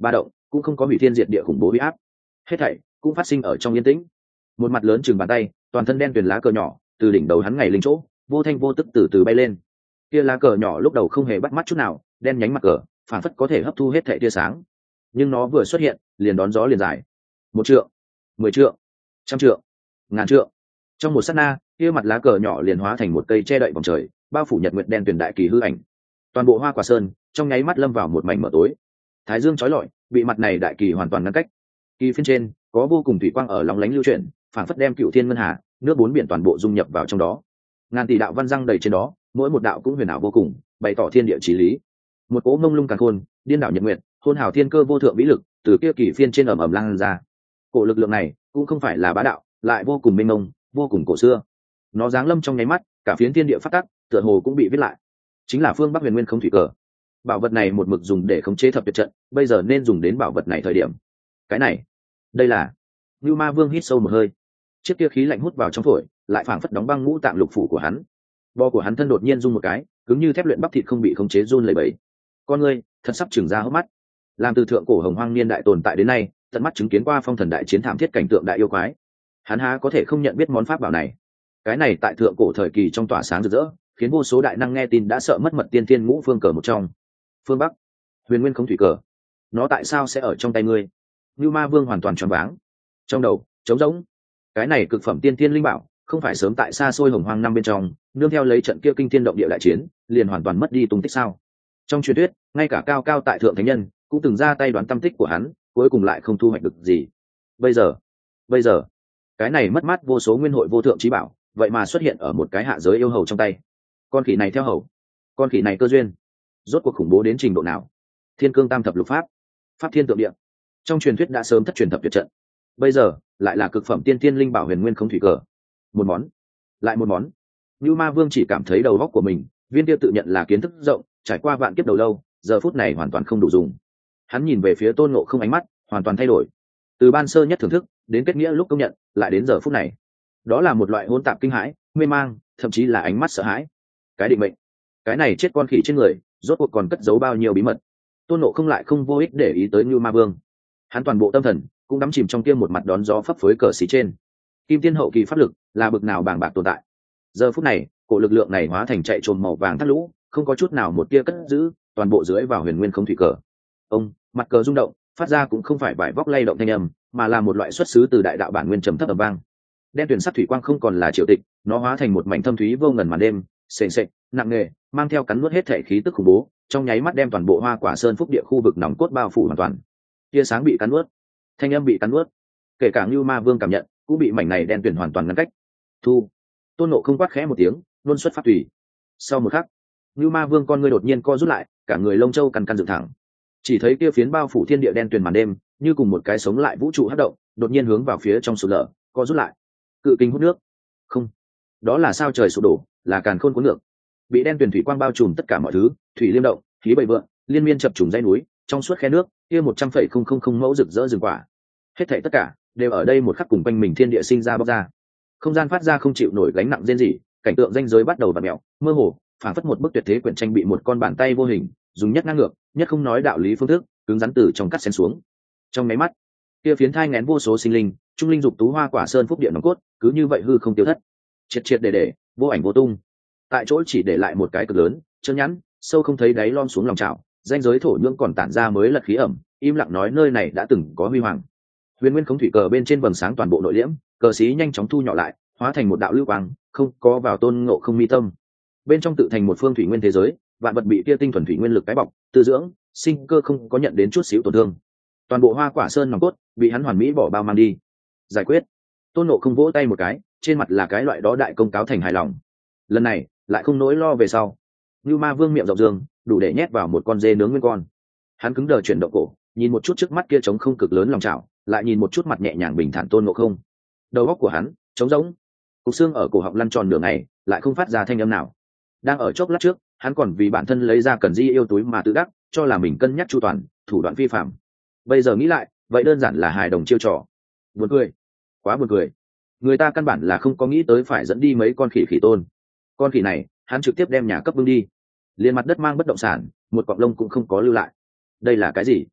cũng không có hủy thiên diệt địa khủng bố huy áp, hết thảy cũng phát sinh ở trong yên tĩnh. Một mặt lớn chừng bàn tay, toàn thân đen tuyền lá cờ nhỏ từ đỉnh đầu hắn ngày linh chỗ vô thanh vô tức từ từ bay lên. Kia lá cờ nhỏ lúc đầu không hề bắt mắt chút nào, đen nhánh mặt cờ phản phất có thể hấp thu hết thảy tia sáng, nhưng nó vừa xuất hiện liền đón gió liền dài. 1 trượng, 10 trượng, 100 trượng, ngàn trượng. Trong một sát na, kia mặt lá cờ nhỏ liền hóa thành một cây che đậy vòng trời, bao phủ nhật nguyệt đen tuyền đại kỳ hư ảnh. Toàn bộ Hoa Quả Sơn trong nháy mắt lâm vào một mảnh mờ tối. Thái dương chói lọi bị mặt này đại kỳ hoàn toàn ngăn cách. Kỳ phiên trên có vô cùng thủy quang ở lóng lánh lưu chuyển, phảng phất đem cựu thiên ngân hà, nước bốn biển toàn bộ dung nhập vào trong đó. Ngàn tỷ đạo văn răng đầy trên đó, mỗi một đạo cũng huyền ảo vô cùng, bày tỏ thiên địa chí lý. Một cỗ mông lung càn khôn, điên đảo nhật nguyệt, hôn hào thiên cơ vô thượng vĩ lực, từ kia kỳ phiên trên ầm ầm lan ra. Cổ lực lượng này cũng không phải là bá đạo, lại vô cùng mênh mông, vô cùng cổ xưa. Nó giáng lâm trong nháy mắt, cả phiến thiên địa phát tắc, tựa hồ cũng bị viết lại. Chính là phương Bắc Huyền Nguyên không thủy cờ. Bảo vật này một mực dùng để khống chế thập tuyệt trận, bây giờ nên dùng đến bảo vật này thời điểm. Cái này, đây là. Nưu Ma Vương hít sâu một hơi. Chiếc kia khí lạnh hút vào trong phổi, lại phảng phất đóng băng ngũ tạng lục phủ của hắn. Bò của hắn thân đột nhiên rung một cái, cứng như thép luyện bắp thịt không bị khống chế run lẩy bẩy. Con ngươi thật sắp trừng ra hốc mắt. Làm từ thượng cổ hồng hoang niên đại tồn tại đến nay, tận mắt chứng kiến qua phong thần đại chiến thảm thiết cảnh tượng đại yêu quái. Hắn há có thể không nhận biết món pháp bảo này. Cái này tại thượng cổ thời kỳ trong tỏa sáng rực rỡ, khiến vô số đại năng nghe tin đã sợ mất mật tiên thiên ngũ phương cờ một trong. Phương Bắc, Huyền Nguyên không thủy cờ. Nó tại sao sẽ ở trong tay ngươi? Nưu Ma Vương hoàn toàn choáng váng. Trong đầu trống rỗng. Cái này cực phẩm tiên thiên linh bảo, không phải sớm tại xa xôi hồng hoang năm bên trong, nương theo lấy trận kia kinh thiên động địa đại chiến, liền hoàn toàn mất đi tung tích sao? Trong truyền thuyết, ngay cả cao cao tại thượng thánh nhân cũng từng ra tay đoán tâm tích của hắn, cuối cùng lại không thu hoạch được gì. Bây giờ, cái này mất mát vô số nguyên hội vô thượng trí bảo, vậy mà xuất hiện ở một cái hạ giới yêu hầu trong tay. Con khỉ này theo hầu, con khỉ này cơ duyên, rốt cuộc khủng bố đến trình độ nào? Thiên cương tam thập lục pháp, pháp thiên tượng địa, trong truyền thuyết đã sớm thất truyền thập tuyệt trận, bây giờ lại là cực phẩm tiên tiên linh bảo huyền nguyên không thủy cờ. Một món lại một món. Nưu Ma Vương chỉ cảm thấy đầu óc của mình, viên kia tự nhận là kiến thức rộng, trải qua vạn kiếp đầu lâu, giờ phút này hoàn toàn không đủ dùng. Hắn nhìn về phía Tôn Ngộ Không, ánh mắt hoàn toàn thay đổi, từ ban sơ nhất thưởng thức đến kết nghĩa lúc công nhận, lại đến giờ phút này, đó là một loại hỗn tạp kinh hãi, mê mang, thậm chí là ánh mắt sợ hãi. Cái định mệnh, cái này chết con khỉ trên người, rốt cuộc còn cất giấu bao nhiêu bí mật? Tôn Ngộ Không lại không vô ích để ý tới Nưu Ma Vương. Hắn toàn bộ tâm thần cũng đắm chìm trong kia một mặt đón gió phấp phới cờ xí trên. Kim tiên hậu kỳ pháp lực là bực nào bàng bạc tồn tại. Giờ phút này, cổ lực lượng này hóa thành chạy trồm màu vàng thắt lũ, không có chút nào một tia cất giữ, toàn bộ dưới vào huyền nguyên không thủy cờ. Ông, mặt cờ rung động, phát ra cũng không phải vải vóc lay động thanh âm, mà là một loại xuất xứ từ đại đạo bản nguyên trầm thấp ầm vang. Đen tuyền sắc thủy quang không còn là triều tịch, nó hóa thành một mảnh thâm thúy vô ngần màn đêm, sền sệt, nặng nề, mang theo cắn nuốt hết thể khí tức khủng bố, trong nháy mắt đem toàn bộ Hoa Quả Sơn phúc địa khu vực nòng cốt bao phủ hoàn toàn. Tia sáng bị cắn nuốt, thanh âm bị cắn nuốt, kể cả Nưu Ma Vương cảm nhận cũng bị mảnh này đen tuyền hoàn toàn ngăn cách. Thu. Tôn Ngộ không quát khẽ một tiếng, luôn xuất pháp tùy. Sau một khắc, Nưu Ma Vương con ngươi đột nhiên co rút lại, cả người lông châu căn căn dựng thẳng. Chỉ thấy kia phiến bao phủ thiên địa đen tuyền màn đêm, như cùng một cái sống lại vũ trụ hấp động, đột nhiên hướng vào phía trong sụp lở, co rút lại. Cự kính hút nước. Không, đó là sao trời sụp đổ, là càn khôn cuốn ngược. Bị đen tuyền thủy quang bao trùm tất cả mọi thứ, thủy liêm động, khí bầy vượng, liên miên chập trùng dãy núi, trong suốt khe nước, kia 100,000 mẫu rực rỡ rừng quả. Hết thảy tất cả đều ở đây một khắc cùng quanh mình thiên địa sinh ra bốc ra. Không gian phát ra không chịu nổi gánh nặng rên rỉ, cảnh tượng ranh giới bắt đầu vặn mèo, mơ hồ, phảng phất một bức tuyệt thế quyển tranh bị một con bàn tay vô hình dùng nhất ngang ngược, nhất không nói đạo lý phương thức, cứng rắn từ trong cắt xén xuống. Trong máy mắt, kia phiến thai nghén vô số sinh linh, trung linh dục tú Hoa Quả Sơn phúc địa nòng cốt, cứ như vậy hư không tiêu thất, triệt triệt để vô ảnh vô tung. Tại chỗ chỉ để lại một cái cực lớn, trơn nhẵn, sâu không thấy đáy lom xuống lòng trào, ranh giới thổ nhưỡng còn tản ra mới lật khí ẩm, im lặng nói nơi này đã từng có huy hoàng. Huyền nguyên khống thủy cờ bên trên vầng sáng toàn bộ nội liễm, cờ xí nhanh chóng thu nhỏ lại, hóa thành một đạo lưu quang, không có vào Tôn Ngộ Không mi tâm. Bên trong tự thành một phương thủy nguyên thế giới, vạn vật bị kia tinh thuần thủy nguyên lực cái bọc, tư dưỡng, sinh cơ không có nhận đến chút xíu tổn thương. Toàn bộ Hoa Quả Sơn nòng cốt bị hắn hoàn mỹ bỏ bao mang đi. Giải quyết. Tôn Ngộ Không vỗ tay một cái, trên mặt là cái loại đó đại công cáo thành hài lòng. Lần này lại không nỗi lo về sau. Nưu Ma Vương miệng rộng dương, đủ để nhét vào một con dê nướng nguyên con. Hắn cứng đờ chuyển động cổ, nhìn một chút trước mắt kia trống không cực lớn lòng chảo, lại nhìn một chút mặt nhẹ nhàng bình thản Tôn Ngộ Không. Đầu óc của hắn trống rỗng, cục xương ở cổ họng lăn tròn nửa ngày, lại không phát ra thanh âm nào. Đang ở chốc lát trước, hắn còn vì bản thân lấy ra Cẩn Di yêu túi mà tự đắc, cho là mình cân nhắc chu toàn, thủ đoạn phi phạm. Bây giờ nghĩ lại, vậy đơn giản là hài đồng chiêu trò. Buồn cười, quá buồn cười. Người ta căn bản là không có nghĩ tới phải dẫn đi mấy con khỉ khỉ tôn. Con khỉ này, hắn trực tiếp đem nhà cấp vương đi, liền mặt đất mang bất động sản, một cọng lông cũng không có lưu lại. Đây là cái gì?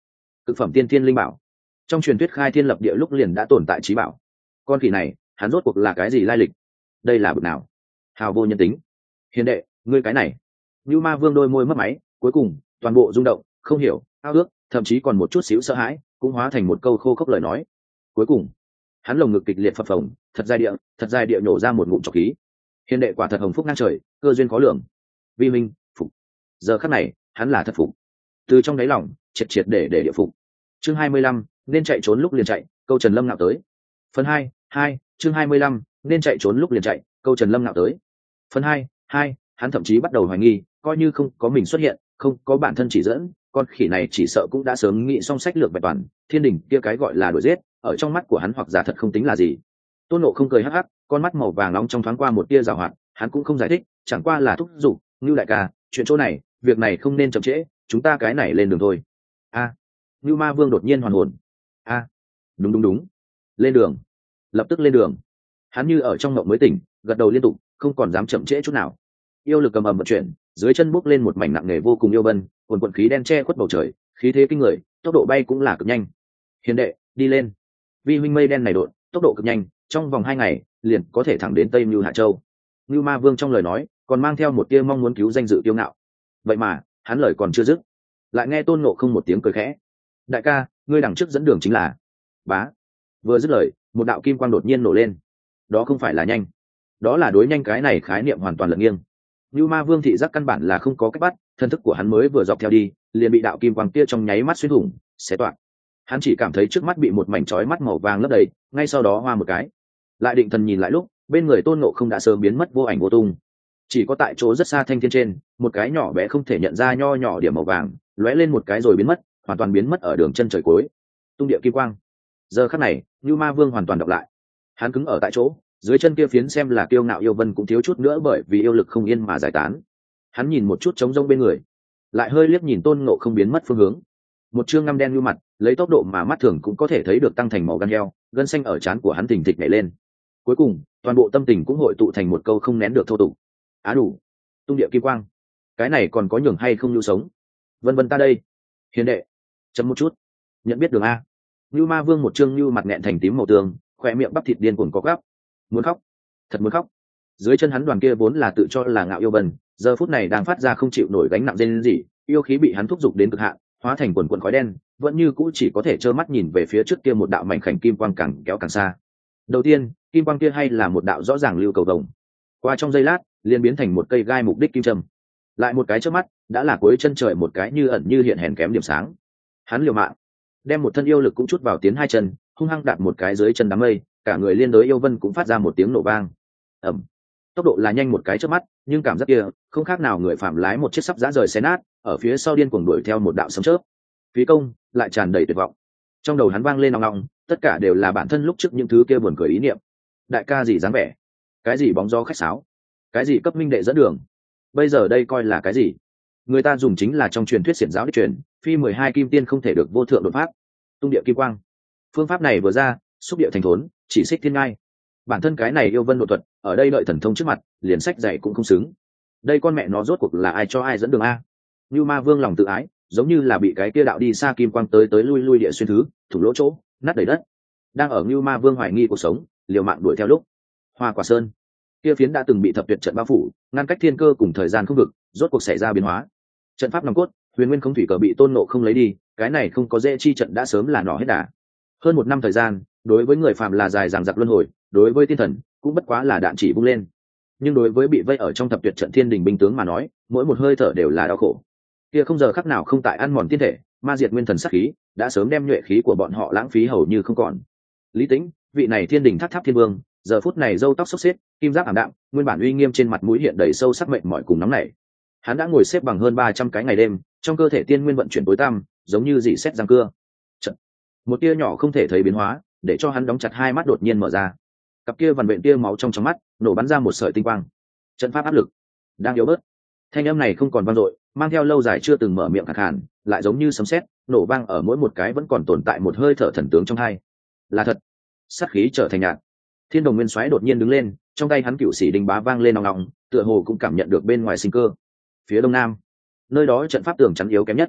cực phẩm tiên thiên linh bảo, trong truyền thuyết khai thiên lập địa lúc liền đã tồn tại trí bảo. Con khỉ này hắn rốt cuộc là cái gì lai lịch? Đây là bực nào hào vô nhân tính. Hiền đệ, ngươi cái này. Như Ma Vương đôi môi mất máy, cuối cùng toàn bộ rung động, không hiểu, ao ước, thậm chí còn một chút xíu sợ hãi cũng hóa thành một câu khô khốc lời nói. Cuối cùng hắn lồng ngực kịch liệt phập phồng, thật dài địa nổ ra một ngụm trọc khí. Hiền đệ quả thật hồng phúc ngang trời, cơ duyên khó lường. Vi minh phục. Giờ khắc này hắn là thật phục, từ trong đáy lòng triệt để địa phục. Chương 25, nên chạy trốn lúc liền chạy, câu Trần Lâm Ngạo tới. Phần 2, chương 25, nên chạy trốn lúc liền chạy, câu Trần Lâm Ngạo tới. Phần 2, hắn thậm chí bắt đầu hoài nghi, coi như không có mình xuất hiện, không có bản thân chỉ dẫn, con khỉ này chỉ sợ cũng đã sớm nghĩ xong sách lược bạch toàn, thiên đình kia cái gọi là đuổi giết, ở trong mắt của hắn hoặc giả thật không tính là gì. Tôn Ngộ không cười hắc hắc, con mắt màu vàng nóng trong thoáng qua một tia giảo hoạt, hắn cũng không giải thích, chẳng qua là thúc giục, Ngưu đại ca, chuyện chỗ này, việc này không nên chậm trễ, chúng ta cái này lên đường thôi. A. Ngưu Ma Vương đột nhiên hoàn hồn. A. Đúng, lên đường, lập tức lên đường. Hắn như ở trong mộng mới tỉnh, gật đầu liên tục, không còn dám chậm trễ chút nào. Yêu lực cầm ầm vận chuyển, dưới chân bốc lên một mảnh nặng nề vô cùng yêu vân, cuồn cuộn khí đen che khuất bầu trời, khí thế kinh người, tốc độ bay cũng là cực nhanh. Hiền đệ, đi lên. Vi huynh mây đen này đột, tốc độ cực nhanh, trong vòng 2 ngày liền có thể thẳng đến Tây Nưu Hạ Châu. Nưu Ma Vương trong lời nói còn mang theo một tia mong muốn cứu danh dự kiêu ngạo. Vậy mà hắn lời còn chưa dứt, lại nghe Tôn Ngộ không một tiếng cười khẽ. Đại ca, ngươi đằng trước dẫn đường chính là. Bá. Vừa dứt lời, một đạo kim quang đột nhiên nổ lên. Đó không phải là nhanh, đó là đối nhanh cái này khái niệm hoàn toàn lật nghiêng. Nưu Ma Vương thị giác căn bản là không có cách bắt, thân thức của hắn mới vừa dọc theo đi, liền bị đạo kim quang kia trong nháy mắt xuyên thủng, xé toạc. Hắn chỉ cảm thấy trước mắt bị một mảnh chói mắt màu vàng lấp đầy, ngay sau đó hoa một cái, lại định thần nhìn lại lúc bên người Tôn Ngộ không đã sớm biến mất vô ảnh vô tung, chỉ có tại chỗ rất xa thanh thiên trên một cái nhỏ bé không thể nhận ra nho nhỏ điểm màu vàng lóe lên một cái rồi biến mất, hoàn toàn biến mất ở đường chân trời cuối. Tung địa kim quang. Giờ khắc này Như Ma Vương hoàn toàn đọc lại, hắn cứng ở tại chỗ, dưới chân kia phiến xem là kiêu ngạo yêu vân cũng thiếu chút nữa bởi vì yêu lực không yên mà giải tán. Hắn nhìn một chút trống rỗng bên người, lại hơi liếc nhìn Tôn Ngộ không biến mất phương hướng. Một chương ngăm đen như mặt, lấy tốc độ mà mắt thường cũng có thể thấy được tăng thành màu gan heo, gân xanh ở trán của hắn thình thịch nhảy lên. Cuối cùng toàn bộ tâm tình cũng hội tụ thành một câu không nén được thô tục. Á đủ. Tung địa kim quang, cái này còn có nhường hay không lưu sống. Vân vân ta đây. Hiền đệ, chấm một chút, nhận biết đường a. Như Ma Vương một chương như mặt nghẹn thành tím màu tường, khỏe miệng bắp thịt điên cuồng có gắp, muốn khóc, thật muốn khóc. Dưới chân hắn đoàn kia vốn là tự cho là ngạo yêu vân, giờ phút này đang phát ra không chịu nổi gánh nặng rên rỉ, yêu khí bị hắn thúc giục đến cực hạn, hóa thành quần quần khói đen, vẫn như cũ chỉ có thể trơ mắt nhìn về phía trước kia một đạo mảnh khảnh kim quang càng kéo càng xa. Đầu tiên kim quang kia hay là một đạo rõ ràng lưu cầu vồng, qua trong giây lát liền biến thành một cây gai mục đích kim châm, lại một cái chớp mắt đã là cuối chân trời một cái như ẩn như hiện hèn kém điểm sáng. Hắn liều mạng đem một thân yêu lực cũng chút vào tiến hai chân, hung hăng đạp một cái dưới chân đám mây, cả người liên đối yêu vân cũng phát ra một tiếng nổ vang. Ầm. Tốc độ là nhanh một cái chớp mắt, nhưng cảm giác kia không khác nào người phạm lái một chiếc sắp giã rời xé nát, ở phía sau điên cuồng đuổi theo một đạo sấm chớp. Phí công lại tràn đầy tuyệt vọng, trong đầu hắn vang lên nòng nòng, tất cả đều là bản thân lúc trước những thứ kia buồn cười ý niệm. Đại ca gì dáng vẻ, cái gì bóng gió khách sáo, cái gì cấp minh đệ dẫn đường, bây giờ đây coi là cái gì? Người ta dùng chính là trong truyền thuyết xiển giáo đích truyền, phi 12 kim tiên không thể được vô thượng đột pháp. Tung địa kim quang, phương pháp này vừa ra, xúc địa thành thốn, chỉ xích thiên ngai. Bản thân cái này yêu vân độ thuật, ở đây đợi thần thông trước mặt, liền sách dạy cũng không xứng. Đây con mẹ nó rốt cuộc là ai cho ai dẫn đường a? Như Ma Vương lòng tự ái, giống như là bị cái kia đạo đi xa kim quang tới lui lui địa xuyên thứ, thủng lỗ chỗ, nát đầy đất. Đang ở Như Ma Vương hoài nghi cuộc sống, liều mạng đuổi theo lúc, Hoa Quả Sơn, kia phiến đã từng bị thập tuyệt trận bao phủ, ngăn cách thiên cơ cùng thời gian không vực, rốt cuộc xảy ra biến hóa. Trận pháp nòng cốt, Huyền Nguyên không thủy cờ bị Tôn Ngộ không lấy đi, cái này không có dễ chi trận đã sớm là nỏ hết đà. Hơn 1 năm thời gian, đối với người phàm là dài dằng dặc luân hồi, đối với tiên thần cũng bất quá là đạn chỉ vung lên. Nhưng đối với bị vây ở trong thập tuyệt trận thiên đình binh tướng mà nói, mỗi một hơi thở đều là đau khổ. Kia không giờ khắc nào không tại ăn mòn tiên thể, ma diệt nguyên thần sát khí, đã sớm đem nhuệ khí của bọn họ lãng phí hầu như không còn. Lý Tĩnh, vị này thiên đình tháp tháp thiên vương, giờ phút này râu tóc xốc xếch, kim giáp ảm đạm, nguyên bản uy nghiêm trên mặt mũi hiện đầy sâu sắc mệnh mỏi cùng nóng nảy. Hắn đã ngồi xếp bằng hơn 300 cái ngày đêm, trong cơ thể tiên nguyên vận chuyển tối tăm, giống như dị xét răng cưa. Trận. Một tia nhỏ không thể thấy biến hóa, để cho hắn đóng chặt hai mắt đột nhiên mở ra. Cặp kia vằn vện tia máu trong mắt, nổ bắn ra một sợi tinh quang. Trận pháp áp lực đang yếu bớt. Thanh âm này không còn vang dội, mang theo lâu dài chưa từng mở miệng khàn khàn, lại giống như sấm sét, nổ vang ở mỗi một cái vẫn còn tồn tại một hơi thở thần tướng trong hai. Là thật. Sát khí trở thành nhạt. Thiên Đồng Nguyên Soái đột nhiên đứng lên, trong tay hắn cựu sĩ đinh bá vang lên nòng nòng, tựa hồ cũng cảm nhận được bên ngoài sinh cơ. Phía đông nam, nơi đó trận pháp tường chắn yếu kém nhất,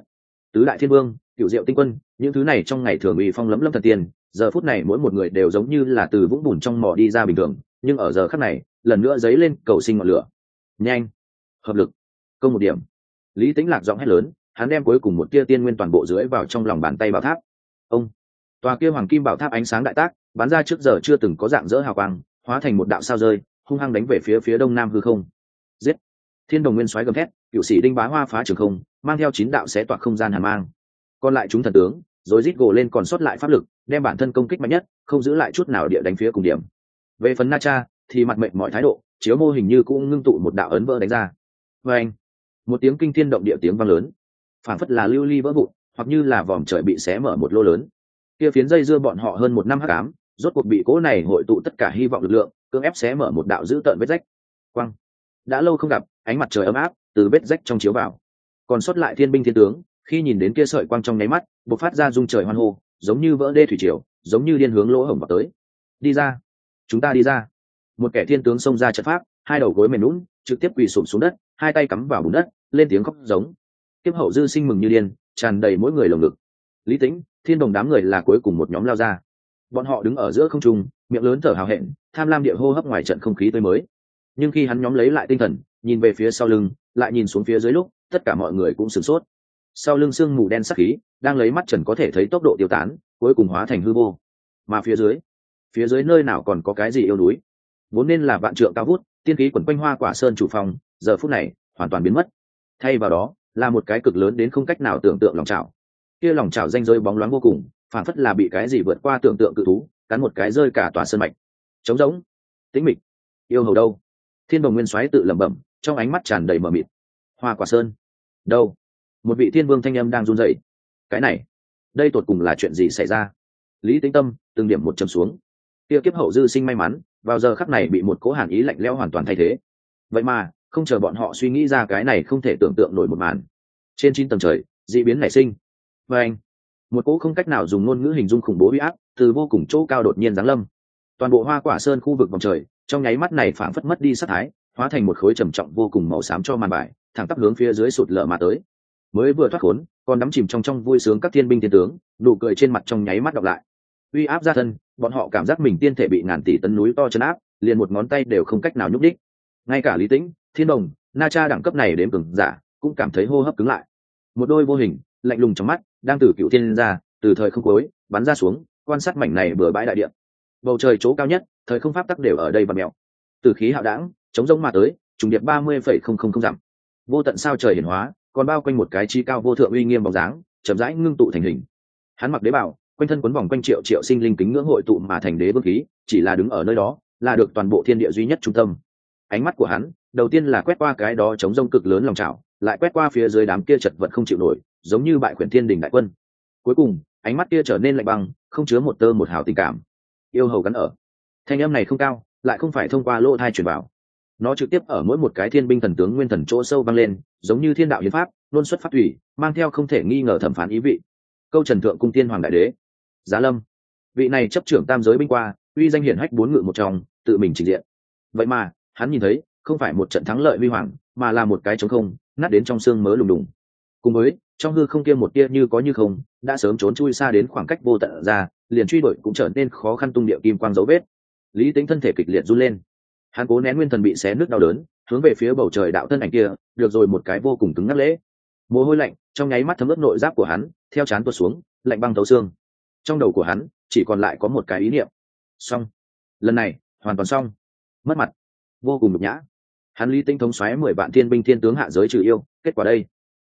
Tứ đại thiên vương, cựu diệu tinh quân, những thứ này trong ngày thường uy phong lẫm lâm thần tiên, giờ phút này mỗi một người đều giống như là từ vũng bùn trong mỏ đi ra bình thường, nhưng ở giờ khắc này lần nữa dấy lên cầu sinh ngọn lửa. Nhanh, hợp lực, công một điểm. Lý Tĩnh lạc giọng hét lớn, hắn đem cuối cùng một tia tiên nguyên toàn bộ dưới vào trong lòng bàn tay bảo tháp. Ông, tòa kia hoàng kim bảo tháp ánh sáng đại tác, bắn ra trước giờ chưa từng có dạng dỡ hào quang, hóa thành một đạo sao rơi, hung hăng đánh về phía đông nam hư không. Giết! Thiên Đồng Nguyên xoáy gầm thét, cựu sĩ Đinh Bá Hoa phá trường không, mang theo 9 đạo xé toạc không gian hàn mang. Còn lại chúng thần tướng, rồi rít gồ lên còn sót lại pháp lực, đem bản thân công kích mạnh nhất, không giữ lại chút nào địa đánh phía cùng điểm. Về phần Na Cha, thì mặt mệnh mọi thái độ, chiếu mô hình như cũng ngưng tụ một đạo ấn vỡ đánh ra. Và anh, một tiếng kinh thiên động địa tiếng vang lớn, phảng phất là lưu ly vỡ vụn, hoặc như là vòm trời bị xé mở một lô lớn. Kia phiến dây dưa bọn họ hơn một năm hắc ám, rốt cuộc bị cố này hội tụ tất cả hy vọng lực lượng, cưỡng ép xé mở một đạo dữ tợn vết rách. Quang, đã lâu không gặp, ánh mặt trời ấm áp từ vết rách trong chiếu vào. Còn sót lại thiên binh thiên tướng, khi nhìn đến kia sợi quang trong nháy mắt, bộc phát ra rung trời hoan hô, giống như vỡ đê thủy triều, giống như điên hướng lỗ hổng vào tới. Đi ra, chúng ta đi ra. Một kẻ thiên tướng xông ra trận pháp, hai đầu gối mềm nhũn, trực tiếp quỳ sụp xuống đất, hai tay cắm vào bùn đất, lên tiếng khóc giống. Tiếp hậu dư sinh mừng như điên, tràn đầy mỗi người lồng ngực. Lý Tĩnh, Thiên Đồng đám người là cuối cùng một nhóm lao ra. Bọn họ đứng ở giữa không trung, miệng lớn thở hào hẹn, tham lam địa hô hấp ngoài trận không khí tươi mới. Nhưng khi hắn nhóm lấy lại tinh thần, nhìn về phía sau lưng, lại nhìn xuống phía dưới lúc, tất cả mọi người cũng sửng sốt. Sau lưng sương mù đen sắc khí, đang lấy mắt trần có thể thấy tốc độ tiêu tán, cuối cùng hóa thành hư vô. Mà phía dưới nơi nào còn có cái gì yêu núi? Vốn nên là vạn trượng cao vút, tiên khí quẩn quanh Hoa Quả Sơn chủ phòng, giờ phút này hoàn toàn biến mất. Thay vào đó, là một cái cực lớn đến không cách nào tưởng tượng lòng chảo. Kia lòng chảo ranh rơi bóng loáng vô cùng, phản phất là bị cái gì vượt qua tưởng tượng cự thú, cắn một cái rơi cả tòa sơn mạch. Trống rỗng, tĩnh mịch. Yêu hầu đâu? Thiên Đồng Nguyên Soái tự lẩm bẩm, trong ánh mắt tràn đầy mờ mịt. Hoa Quả Sơn đâu? Một vị thiên vương thanh âm đang run rẩy. Cái này, đây tột cùng là chuyện gì xảy ra? Lý Tĩnh Tâm từng điểm một châm xuống. Kia kiếp hậu dư sinh may mắn, vào giờ khắc này bị một cỗ hàn ý lạnh lẽo hoàn toàn thay thế. Vậy mà, không chờ bọn họ suy nghĩ ra cái này không thể tưởng tượng nổi một màn. Trên 9 tầng trời, dị biến nảy sinh. Và anh, một cỗ không cách nào dùng ngôn ngữ hình dung khủng bố uy áp từ vô cùng chỗ cao đột nhiên giáng lâm. Toàn bộ Hoa Quả Sơn khu vực vòng trời, trong nháy mắt này phảng phất mất đi sát thái, hóa thành một khối trầm trọng vô cùng màu xám cho màn bài, thẳng tắp hướng phía dưới sụt lở mà tới. Mới vừa thoát khốn, còn đắm chìm trong vui sướng các thiên binh thiên tướng, nụ cười trên mặt trong nháy mắt đọc lại. Uy áp ra thân, bọn họ cảm giác mình tiên thể bị ngàn tỷ tấn núi to trấn áp, liền một ngón tay đều không cách nào nhúc đích. Ngay cả Lý Tĩnh, Thiên Đồng, Na Cha đẳng cấp này đến cường giả, cũng cảm thấy hô hấp cứng lại. Một đôi vô hình, lạnh lùng trong mắt, đang từ cựu thiên ra, từ thời không cuối, bắn ra xuống, quan sát mảnh này bừa bãi đại địa. Bầu trời chỗ cao nhất, thời không pháp tắc đều ở đây vặn mèo. Từ khí hạo đãng, chống rông mà tới, trùng điệp 30,000 dặm. Vô tận sao trời hiển hóa, còn bao quanh một cái chi cao vô thượng uy nghiêm bóng dáng, chậm rãi ngưng tụ thành hình. Hắn mặc đế bào, quanh thân quấn vòng quanh triệu triệu sinh linh kính ngưỡng hội tụ mà thành đế vương khí, chỉ là đứng ở nơi đó, là được toàn bộ thiên địa duy nhất trung tâm. Ánh mắt của hắn, đầu tiên là quét qua cái đó chống rông cực lớn lòng trào, lại quét qua phía dưới đám kia chật vật không chịu nổi, giống như bại quyển thiên đình đại quân. Cuối cùng, ánh mắt kia trở nên lạnh băng, không chứa một tơ một hào tình cảm. Yêu hầu gắn ở. Thanh âm này không cao, lại không phải thông qua lỗ tai truyền vào. Nó trực tiếp ở mỗi một cái thiên binh thần tướng nguyên thần chỗ sâu vang lên, giống như thiên đạo hiến pháp, luôn xuất phát thủy, mang theo không thể nghi ngờ thẩm phán ý vị. Câu Trần Thượng Cung Tiên Hoàng Đại Đế, Giá Lâm, vị này chấp trưởng tam giới binh qua, uy danh hiển hách 4 ngự một trong, tự mình trình diện. Vậy mà, hắn nhìn thấy, không phải một trận thắng lợi huy hoàng, mà là một cái trống không, nát đến trong xương mớ lùng đùng. Cùng với, trong hư không kia một tia như có như không, đã sớm trốn chui xa đến khoảng cách vô tận ra, liền truy đuổi cũng trở nên khó khăn tung địa kim quang dấu vết. Lý Tĩnh thân thể kịch liệt run lên. Hắn cố nén nguyên thần bị xé nứt đau đớn, hướng về phía bầu trời đạo thân ảnh kia, được rồi một cái vô cùng cứng ngắc lễ. Mồ hôi lạnh trong nháy mắt thấm ướt nội giáp của hắn, theo trán tuột xuống, lạnh băng thấu xương. Trong đầu của hắn chỉ còn lại có một cái ý niệm: xong, lần này hoàn toàn xong. Mất mặt, vô cùng nhục nhã. Hắn Lý Tĩnh thống soái 10 vạn thiên binh thiên tướng hạ giới trừ yêu, kết quả đây,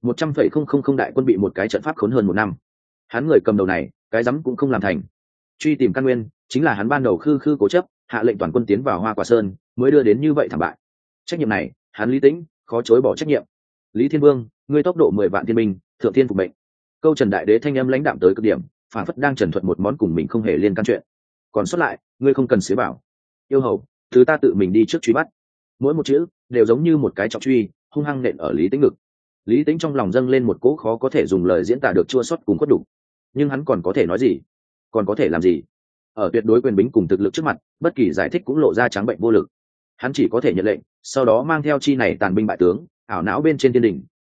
100,000 đại quân bị một cái trận pháp khốn hơn 1 năm. Hắn người cầm đầu này, cái rắm cũng không làm thành. Truy tìm căn nguyên, chính là hắn ban đầu khư cố chấp, hạ lệnh toàn quân tiến vào Hoa Quả Sơn, mới đưa đến như vậy thảm bại. Trách nhiệm này, hắn Lý Tĩnh khó chối bỏ trách nhiệm. Lý Thiên Vương, ngươi tốc độ 10 vạn thiên binh, thượng thiên phục mệnh. Câu Trần Đại Đế thanh âm lãnh đạm tới cực điểm, phản phất đang trần thuật một món cùng mình không hề liên can chuyện. Còn sót lại, ngươi không cần xế bảo. Yêu hầu, thứ ta tự mình đi trước truy bắt. Mỗi một chữ đều giống như một cái trọng truy, hung hăng nện ở Lý Tĩnh ngực. Lý Tĩnh trong lòng dâng lên một cỗ khó có thể dùng lời diễn tả được chua xót cùng khuất đủ. Nhưng hắn còn có thể nói gì? Còn có thể làm gì? Ở tuyệt đối quyền bính cùng thực lực trước mặt, bất kỳ giải thích cũng lộ ra trắng bệnh vô lực. Hắn chỉ có thể nhận lệnh, sau đó mang theo chi này tàn binh bại tướng, ảo não bên trên thiên đỉnh,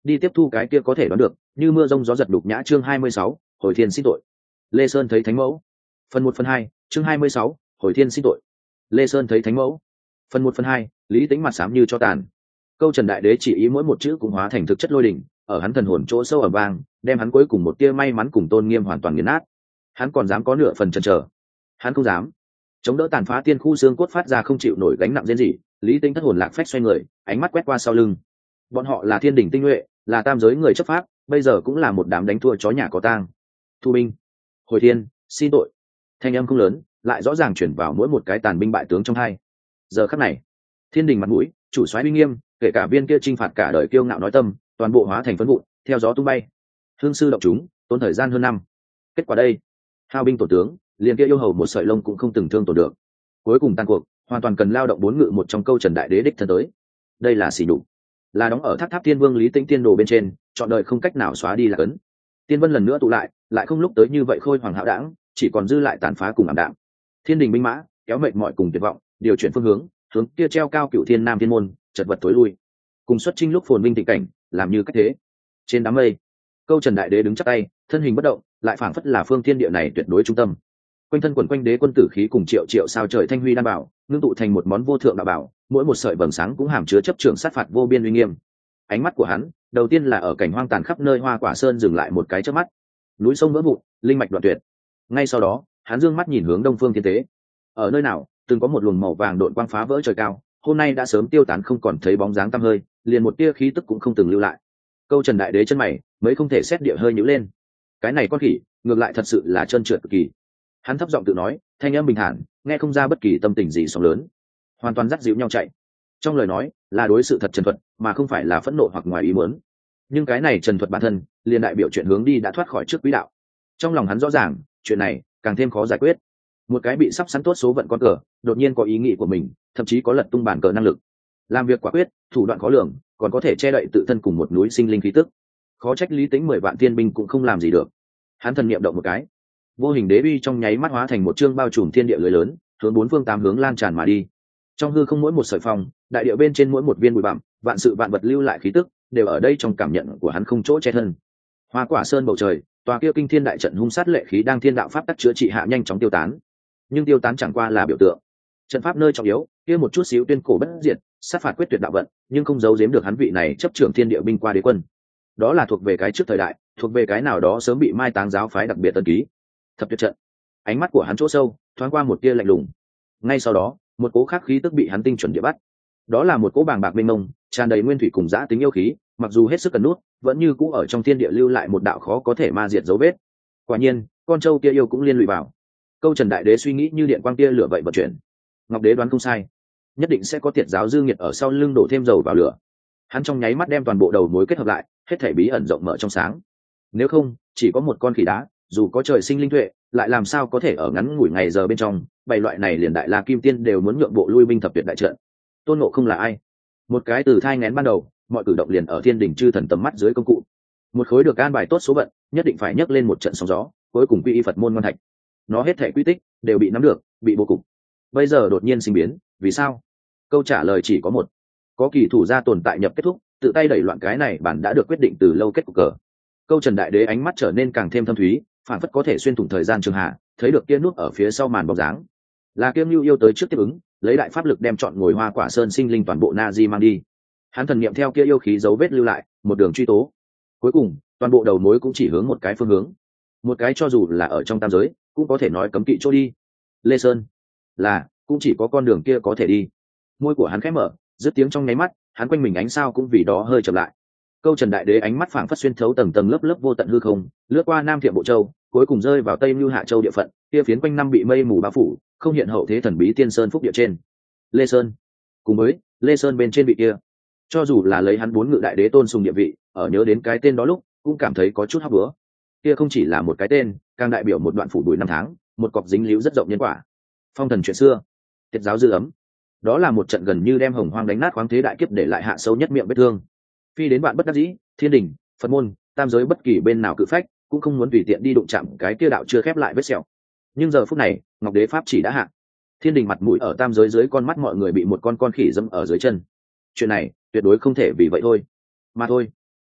đi tiếp thu cái kia có thể đoán được như mưa rông gió giật đục nhã. Chương 26, hồi thiên xin tội. Lê Sơn thấy thánh mẫu. Phần 1/2, chương 26, hồi thiên xin tội. Lê Sơn thấy thánh mẫu. Phần 1/2, Lý Tĩnh mặt xám như cho tàn. Câu Trần Đại Đế chỉ ý mỗi một chữ cũng hóa thành thực chất lôi đỉnh, ở hắn thần hồn chỗ sâu ở vang, đem hắn cuối cùng một tia may mắn cùng tôn nghiêm hoàn toàn nghiền nát. Hắn còn dám có nửa phần chần chờ? Hắn không dám. Chống đỡ tàn phá tiên khu xương cốt phát ra không chịu nổi gánh nặng rên rỉ, Lý Tĩnh thất hồn lạc phách xoay người, ánh mắt quét qua sau lưng. Bọn họ là thiên đỉnh tinh nhuệ, là tam giới người chấp pháp, bây giờ cũng là một đám đánh thua chó nhà có tang. Thu binh, hồi thiên, xin tội. Thanh âm không lớn, lại rõ ràng chuyển vào mỗi một cái tàn binh bại tướng trong hai. Giờ khắc này, thiên đình mặt mũi, chủ soái uy nghiêm, kể cả viên kia chinh phạt cả đời kiêu ngạo nói tâm, toàn bộ hóa thành phấn vụn, theo gió tung bay. Hương sư động chúng, tốn thời gian hơn năm. Kết quả đây, hao binh tổ tướng, liền kia yêu hầu một sợi lông cũng không từng thương tổn được. Cuối cùng tan cuộc, hoàn toàn cần lao động bốn ngự một trong Câu Trần Đại Đế đích thân tới. Đây là xỉ nhục, là đóng ở tháp tháp tiên vương Lý Tĩnh tiên đồ bên trên, chọn đời không cách nào xóa đi là cấn. Tiên vân lần nữa tụ lại không lúc tới như vậy khôi hoàng hạo đảng, chỉ còn dư lại tàn phá cùng ảm đạm. Thiên đình binh mã kéo mệt mỏi cùng tuyệt vọng, điều chuyển phương hướng kia treo cao cựu thiên nam thiên môn, chật vật tối lui. Cùng xuất chinh lúc phồn vinh thịnh cảnh, làm như cách thế. Trên đám mây, Câu Trần Đại Đế đứng chắp tay, thân hình bất động, lại phảng phất là phương thiên địa này tuyệt đối trung tâm. Quanh thân quần quanh đế quân tử khí cùng triệu triệu sao trời thanh huy đan bảo, ngưng tụ thành một món vô thượng đạo bảo, mỗi một sợi vầng sáng cũng hàm chứa chấp trường sát phạt vô biên uy nghiêm. Ánh mắt của hắn, đầu tiên là ở cảnh hoang tàn khắp nơi Hoa Quả Sơn dừng lại một cái chớp mắt. Núi sông vỡ vụn, linh mạch đoạn tuyệt. Ngay sau đó, hắn dương mắt nhìn hướng đông phương thiên tế. Ở nơi nào, từng có một luồng màu vàng độn quang phá vỡ trời cao, hôm nay đã sớm tiêu tán không còn thấy bóng dáng tăm hơi, liền một tia khí tức cũng không từng lưu lại. Câu Trần Đại Đế chân mày mới không thể xét địa hơi nhíu lên. Cái này con khỉ, ngược lại thật sự là trơn trượt cực kỳ. Hắn thấp giọng tự nói, thanh âm bình thản, nghe không ra bất kỳ tâm tình gì sóng lớn, hoàn toàn dắt dịu nhau chạy. Trong lời nói là đối sự thật trần thuật, mà không phải là phẫn nộ hoặc ngoài ý muốn. Nhưng cái này trần thuật bản thân, liền đại biểu chuyện hướng đi đã thoát khỏi trước quỹ đạo. Trong lòng hắn rõ ràng, chuyện này càng thêm khó giải quyết. Một cái bị sắp sẵn tốt số vận con cờ, đột nhiên có ý nghĩ của mình, thậm chí có lật tung bản cờ năng lực, làm việc quả quyết, thủ đoạn khó lường, còn có thể che đậy tự thân cùng một núi sinh linh khí tức. Khó trách Lý Tĩnh 10 vạn thiên binh cũng không làm gì được. Hắn thần niệm động một cái, vô hình đế uy trong nháy mắt hóa thành một chương bao trùm thiên địa lưới lớn, hướng bốn phương tám hướng lan tràn mà đi. Trong hư không mỗi một sợi phong, đại địa bên trên mỗi một viên bụi bặm, vạn sự vạn vật lưu lại khí tức, đều ở đây trong cảm nhận của hắn không chỗ che thân. Hoa Quả Sơn bầu trời, tòa kia kinh thiên đại trận hung sát lệ khí đang thiên đạo pháp tắc chữa trị hạ nhanh chóng tiêu tán. Nhưng tiêu tán chẳng qua là biểu tượng. Trận pháp nơi trọng yếu, kia một chút xíu tuyên cổ bất diệt, sát phạt quyết tuyệt đạo vận, nhưng không giấu giếm được hắn vị này chấp trưởng thiên địa binh qua đế quân. Đó là thuộc về cái trước thời đại, thuộc về cái nào đó sớm bị mai táng giáo phái đặc biệt tân ký. Thập tuyệt trận. Ánh mắt của hắn chỗ sâu, thoáng qua một tia lạnh lùng. Ngay sau đó, một cỗ khắc khí tức bị hắn tinh chuẩn địa bắt. Đó là một cỗ bàng bạc mênh mông, tràn đầy nguyên thủy cùng dã tính yêu khí, mặc dù hết sức cần nuốt, vẫn như cũ ở trong thiên địa lưu lại một đạo khó có thể ma diệt dấu vết. Quả nhiên, con trâu kia yêu cũng liên lụy vào. Câu Trần Đại Đế suy nghĩ như điện quang tia lửa vậy vận chuyển. Ngọc Đế đoán không sai, nhất định sẽ có tiệt giáo dư nghiệt ở sau lưng đổ thêm dầu vào lửa. Hắn trong nháy mắt đem toàn bộ đầu mối kết hợp lại, hết thảy bí ẩn rộng mở trong sáng. Nếu không, chỉ có một con khỉ đá, dù có trời sinh linh tuệ, lại làm sao có thể ở ngắn ngủi ngày giờ bên trong, bảy loại này liền đại la kim tiên đều muốn nhượng bộ lui binh thập tuyệt đại trận. Tôn Ngộ Không là ai? Một cái từ thai nghén ban đầu, mọi cử động liền ở thiên đỉnh chư thần tầm mắt dưới công cụ. Một khối được an bài tốt số vận, nhất định phải nhấc lên một trận sóng gió, cuối cùng quy y Phật môn ngoan thạch. Nó hết thảy quy tích đều bị nắm được, bị bố cục. Bây giờ đột nhiên sinh biến, vì sao? Câu trả lời chỉ có một. Có kỳ thủ gia tồn tại nhập kết thúc, tự tay đẩy loạn cái này bản đã được quyết định từ lâu kết cục cờ. Câu Trần Đại Đế ánh mắt trở nên càng thêm thâm thúy, phản phất có thể xuyên thủng thời gian trường hạ, thấy được kia nút ở phía sau màn bóng dáng. Là Kiêm Nưu yêu tới trước tiếp ứng, lấy đại pháp lực đem chọn ngồi Hoa Quả Sơn sinh linh toàn bộ na di mang đi. Hắn thần niệm theo kia yêu khí dấu vết lưu lại, một đường truy tố. Cuối cùng, toàn bộ đầu mối cũng chỉ hướng một cái phương hướng. Một cái cho dù là ở trong tam giới, cũng có thể nói cấm kỵ chỗ đi. Lê Sơn, là cũng chỉ có con đường kia có thể đi. Môi của hắn khẽ mở, dứt tiếng trong nháy mắt, hắn quanh mình ánh sao cũng vì đó hơi chậm lại. Câu Trần Đại Đế ánh mắt phảng phất xuyên thấu tầng tầng lớp lớp vô tận hư không, lướt qua Nam Thiệm Bộ Châu, cuối cùng rơi vào Tây Nưu Hạ Châu địa phận, kia phiến quanh năm bị mây mù bao phủ, không hiện hậu thế thần bí tiên sơn phúc địa trên. Lê Sơn, cùng với Lê Sơn bên trên vị kia, cho dù là lấy hắn bốn ngự đại đế tôn sùng địa vị, ở nhớ đến cái tên đó lúc, cũng cảm thấy có chút hấp bữa. Kia không chỉ là một cái tên, càng đại biểu một đoạn phủ bụi năm tháng, một cọc dính líu rất rộng nhân quả. Phong thần chuyện xưa, tiệt giáo dư ấm, đó là một trận gần như đem hồng hoang đánh nát khoáng thế đại kiếp để lại hạ sâu nhất miệng vết thương. Phi đến bạn bất đắc dĩ, thiên đình, Phật môn, tam giới bất kỳ bên nào cự phách, cũng không muốn tùy tiện đi đụng chạm cái kia đạo chưa khép lại vết sẹo. Nhưng giờ phút này, Ngọc Đế pháp chỉ đã hạ, thiên đình mặt mũi ở tam giới dưới con mắt mọi người bị một con khỉ dẫm ở dưới chân. Chuyện này tuyệt đối không thể vì vậy thôi, mà thôi.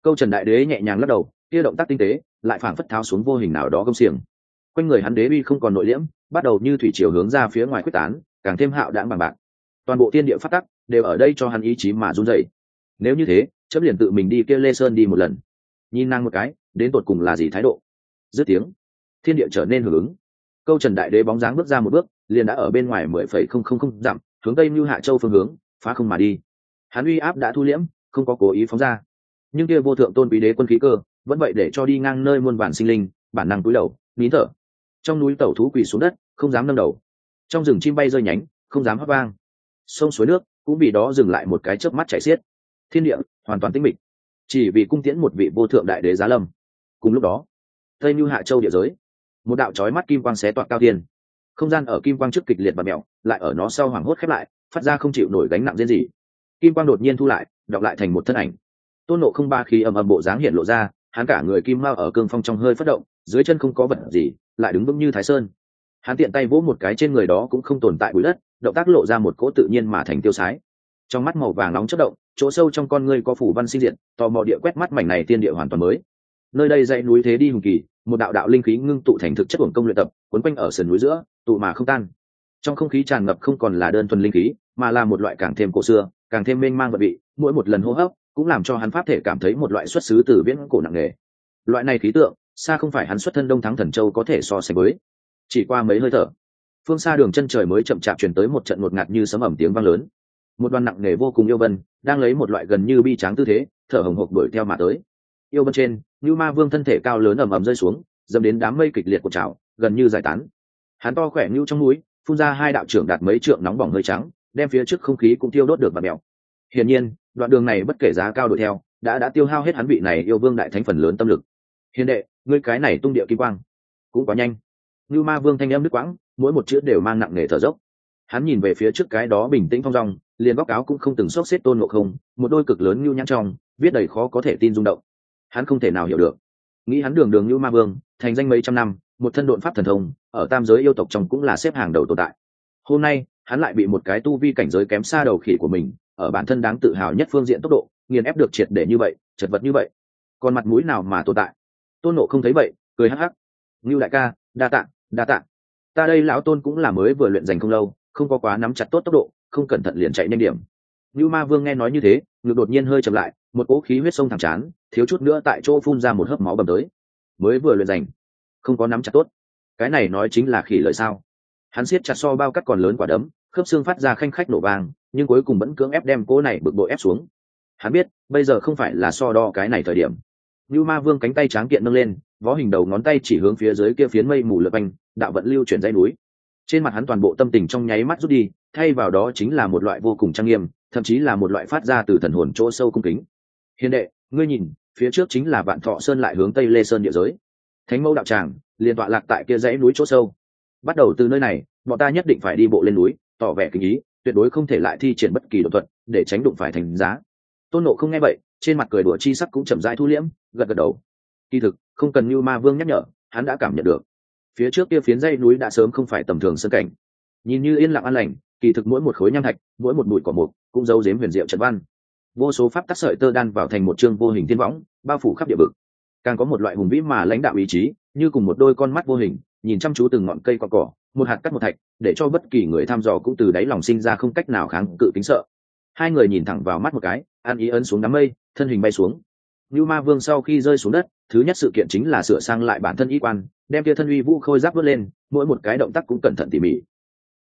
Câu Trần Đại Đế nhẹ nhàng lắc đầu, kia động tác tinh tế lại phảng phất tháo xuống vô hình nào đó gông xiềng. Quanh người hắn đế uy không còn nội liễm, bắt đầu như thủy triều hướng ra phía ngoài quyết tán, càng thêm hạo đãng bằng bạc. Toàn bộ thiên địa phát tắc đều ở đây cho hắn ý chí mà run rẩy. Nếu như thế, chấm liền tự mình đi kia Lê Sơn đi một lần, nhìn nàng một cái, đến tột cùng là gì thái độ. Dứt tiếng, thiên địa trở nên hưởng ứng. Câu Trần Đại Đế bóng dáng bước ra một bước, liền đã ở bên ngoài 10,000 dặm, hướng tây Nưu Hạ Châu phương hướng phá không mà đi. Hắn uy áp đã thu liễm, không có cố ý phóng ra, nhưng kia vô thượng tôn quý đế quân khí cơ vẫn vậy để cho đi ngang nơi muôn vàn sinh linh bản năng cúi đầu nín thở. Trong núi tẩu thú quỳ xuống đất, không dám nâng đầu. Trong rừng chim bay rơi nhánh, không dám hót vang. Sông suối nước cũng vì đó dừng lại một cái chớp mắt chảy xiết. Thiên địa hoàn toàn tĩnh mịch, chỉ vì cung tiễn một vị vô thượng đại đế giá lâm. Cùng lúc đó, tây Nưu Hạ Châu địa giới, một đạo chói mắt kim quang xé toạc cao thiên. Không gian ở kim quang trước kịch liệt và mèo, lại ở nó sau hoảng hốt khép lại, phát ra không chịu nổi gánh nặng riêng gì. Kim quang đột nhiên thu lại, đọc lại thành một thân ảnh. Tôn Nộ Không ba khí ầm ầm bộ dáng hiện lộ ra, hắn cả người kim mao ở cương phong trong hơi phất động, dưới chân không có vật gì, lại đứng vững như Thái Sơn. Hắn tiện tay vỗ một cái trên người đó cũng không tồn tại bụi đất, động tác lộ ra một cỗ tự nhiên mà thành tiêu sái. Trong mắt màu vàng nóng chớp động, chỗ sâu trong con ngươi có phủ văn sinh diện, tò mò địa quét mắt mảnh này tiên địa hoàn toàn mới. Nơi đây dãy núi thế đi hùng kỳ, một đạo đạo linh khí ngưng tụ thành thực chất uổng công luyện tập, quấn quanh ở sườn núi giữa, tụ mà không tan. Trong không khí tràn ngập không còn là đơn thuần linh khí, mà là một loại càng thêm cổ xưa, càng thêm mênh mang vật vị, mỗi một lần hô hấp cũng làm cho hắn pháp thể cảm thấy một loại xuất xứ từ viễn cổ nặng nề. Loại này khí tượng, xa không phải hắn xuất thân Đông Thắng Thần Châu có thể so sánh với. Chỉ qua mấy hơi thở, phương xa đường chân trời mới chậm chạp truyền tới một trận ngột ngạt như sấm ầm tiếng vang lớn. Một đoàn nặng nề vô cùng yêu vân đang lấy một loại gần như bi tráng tư thế, thở hồng hộc đuổi theo mà tới. Yêu vân trên, Nưu Ma Vương thân thể cao lớn ầm ầm rơi xuống, dẫm đến đám mây kịch liệt của trào, gần như giải tán. Hắn to khỏe nưu trong núi, phun ra hai đạo trưởng đạt mấy trượng nóng bỏng hơi trắng, đem phía trước không khí cũng tiêu đốt được và mèo. Hiển nhiên, đoạn đường này bất kể giá cao đuổi theo, đã tiêu hao hết hắn vị này yêu vương đại thánh phần lớn tâm lực. Hiền đệ, ngươi cái này tung địa kim quang, cũng quá nhanh. Nưu Ma Vương thanh âm đứt quãng, mỗi một chữ đều mang nặng nề thở dốc. Hắn nhìn về phía trước cái đó bình tĩnh phong dong, liền góc áo cũng không từng xốc xếp Tôn Ngộ Không, một đôi cực lớn nưu nhãn trong, viết đầy khó có thể tin rung động. Hắn không thể nào hiểu được. Nghĩ hắn đường Nưu Ma Vương, thành danh mấy trăm năm, một thân độn pháp thần thông, ở tam giới yêu tộc trong cũng là xếp hàng đầu tồn tại. Hôm nay, hắn lại bị một cái tu vi cảnh giới kém xa đầu khỉ của mình, ở bản thân đáng tự hào nhất phương diện tốc độ, nghiền ép được triệt để như vậy, chật vật như vậy. Còn mặt mũi nào mà tồn tại? Tôn Ngộ không thấy vậy, cười hắc hắc. Nưu đại ca, đa tạ, đa tạ. Ta đây lão Tôn cũng là mới vừa luyện giành không lâu, không có quá nắm chặt tốt tốc độ, không cẩn thận liền chạy nhanh điểm. Nưu Ma Vương nghe nói như thế, ngực đột nhiên hơi chậm lại, một cỗ khí huyết sông thẳng chán, thiếu chút nữa tại chỗ phun ra một hớp máu bầm tới. Mới vừa luyện giành, không có nắm chặt tốt. Cái này nói chính là khỉ lợi sao? Hắn siết chặt so bao cắt còn lớn quả đấm, khớp xương phát ra khanh khách nổ vang, nhưng cuối cùng vẫn cưỡng ép đem cỗ này bực bội ép xuống. Hắn biết, bây giờ không phải là so đo cái này thời điểm. Nưu Ma Vương cánh tay tráng kiện nâng lên, vó hình đầu ngón tay chỉ hướng phía dưới kia phiến mây mù lượn quanh, đạo vận lưu chuyển dãy núi. Trên mặt hắn toàn bộ tâm tình trong nháy mắt rút đi, thay vào đó chính là một loại vô cùng trang nghiêm, thậm chí là một loại phát ra từ thần hồn chỗ sâu cung kính. Hiền đệ, ngươi nhìn, phía trước chính là Vạn Thọ Sơn lại hướng tây Lê Sơn địa giới. Thánh Mẫu đạo tràng liền tọa lạc tại kia dãy núi chỗ sâu. Bắt đầu từ nơi này, bọn ta nhất định phải đi bộ lên núi, tỏ vẻ kính ý, tuyệt đối không thể lại thi triển bất kỳ đột thuật, để tránh đụng phải thành giá. Tôn Nộ không nghe vậy, trên mặt cười đùa chi sắc cũng chậm rãi thu liễm, gật gật đầu. Kỳ thực, không cần Nưu Ma Vương nhắc nhở, hắn đã cảm nhận được. Phía trước kia phiến dãy núi đã sớm không phải tầm thường sơn cảnh. Nhìn như yên lặng an lành, kỳ thực mỗi một khối nham thạch, mỗi một bụi cỏ mục, cũng giấu giếm huyền diệu trận văn. Vô số pháp tắc sợi tơ đan vào thành một chương vô hình thiên võng, bao phủ khắp địa vực. Càng có một loại hùng vĩ mà lãnh đạo ý chí, như cùng một đôi con mắt vô hình, nhìn chăm chú từng ngọn cây cỏ cỏ, một hạt cắt một thạch, để cho bất kỳ người thăm dò cũng từ đáy lòng sinh ra không cách nào kháng cự kính sợ. Hai người nhìn thẳng vào mắt một cái, an ý ấn xuống đám mây, thân hình bay xuống. Nưu Ma Vương sau khi rơi xuống đất, thứ nhất sự kiện chính là sửa sang lại bản thân y quan, đem kia thân uy vũ khôi giáp vớt lên, mỗi một cái động tác cũng cẩn thận tỉ mỉ,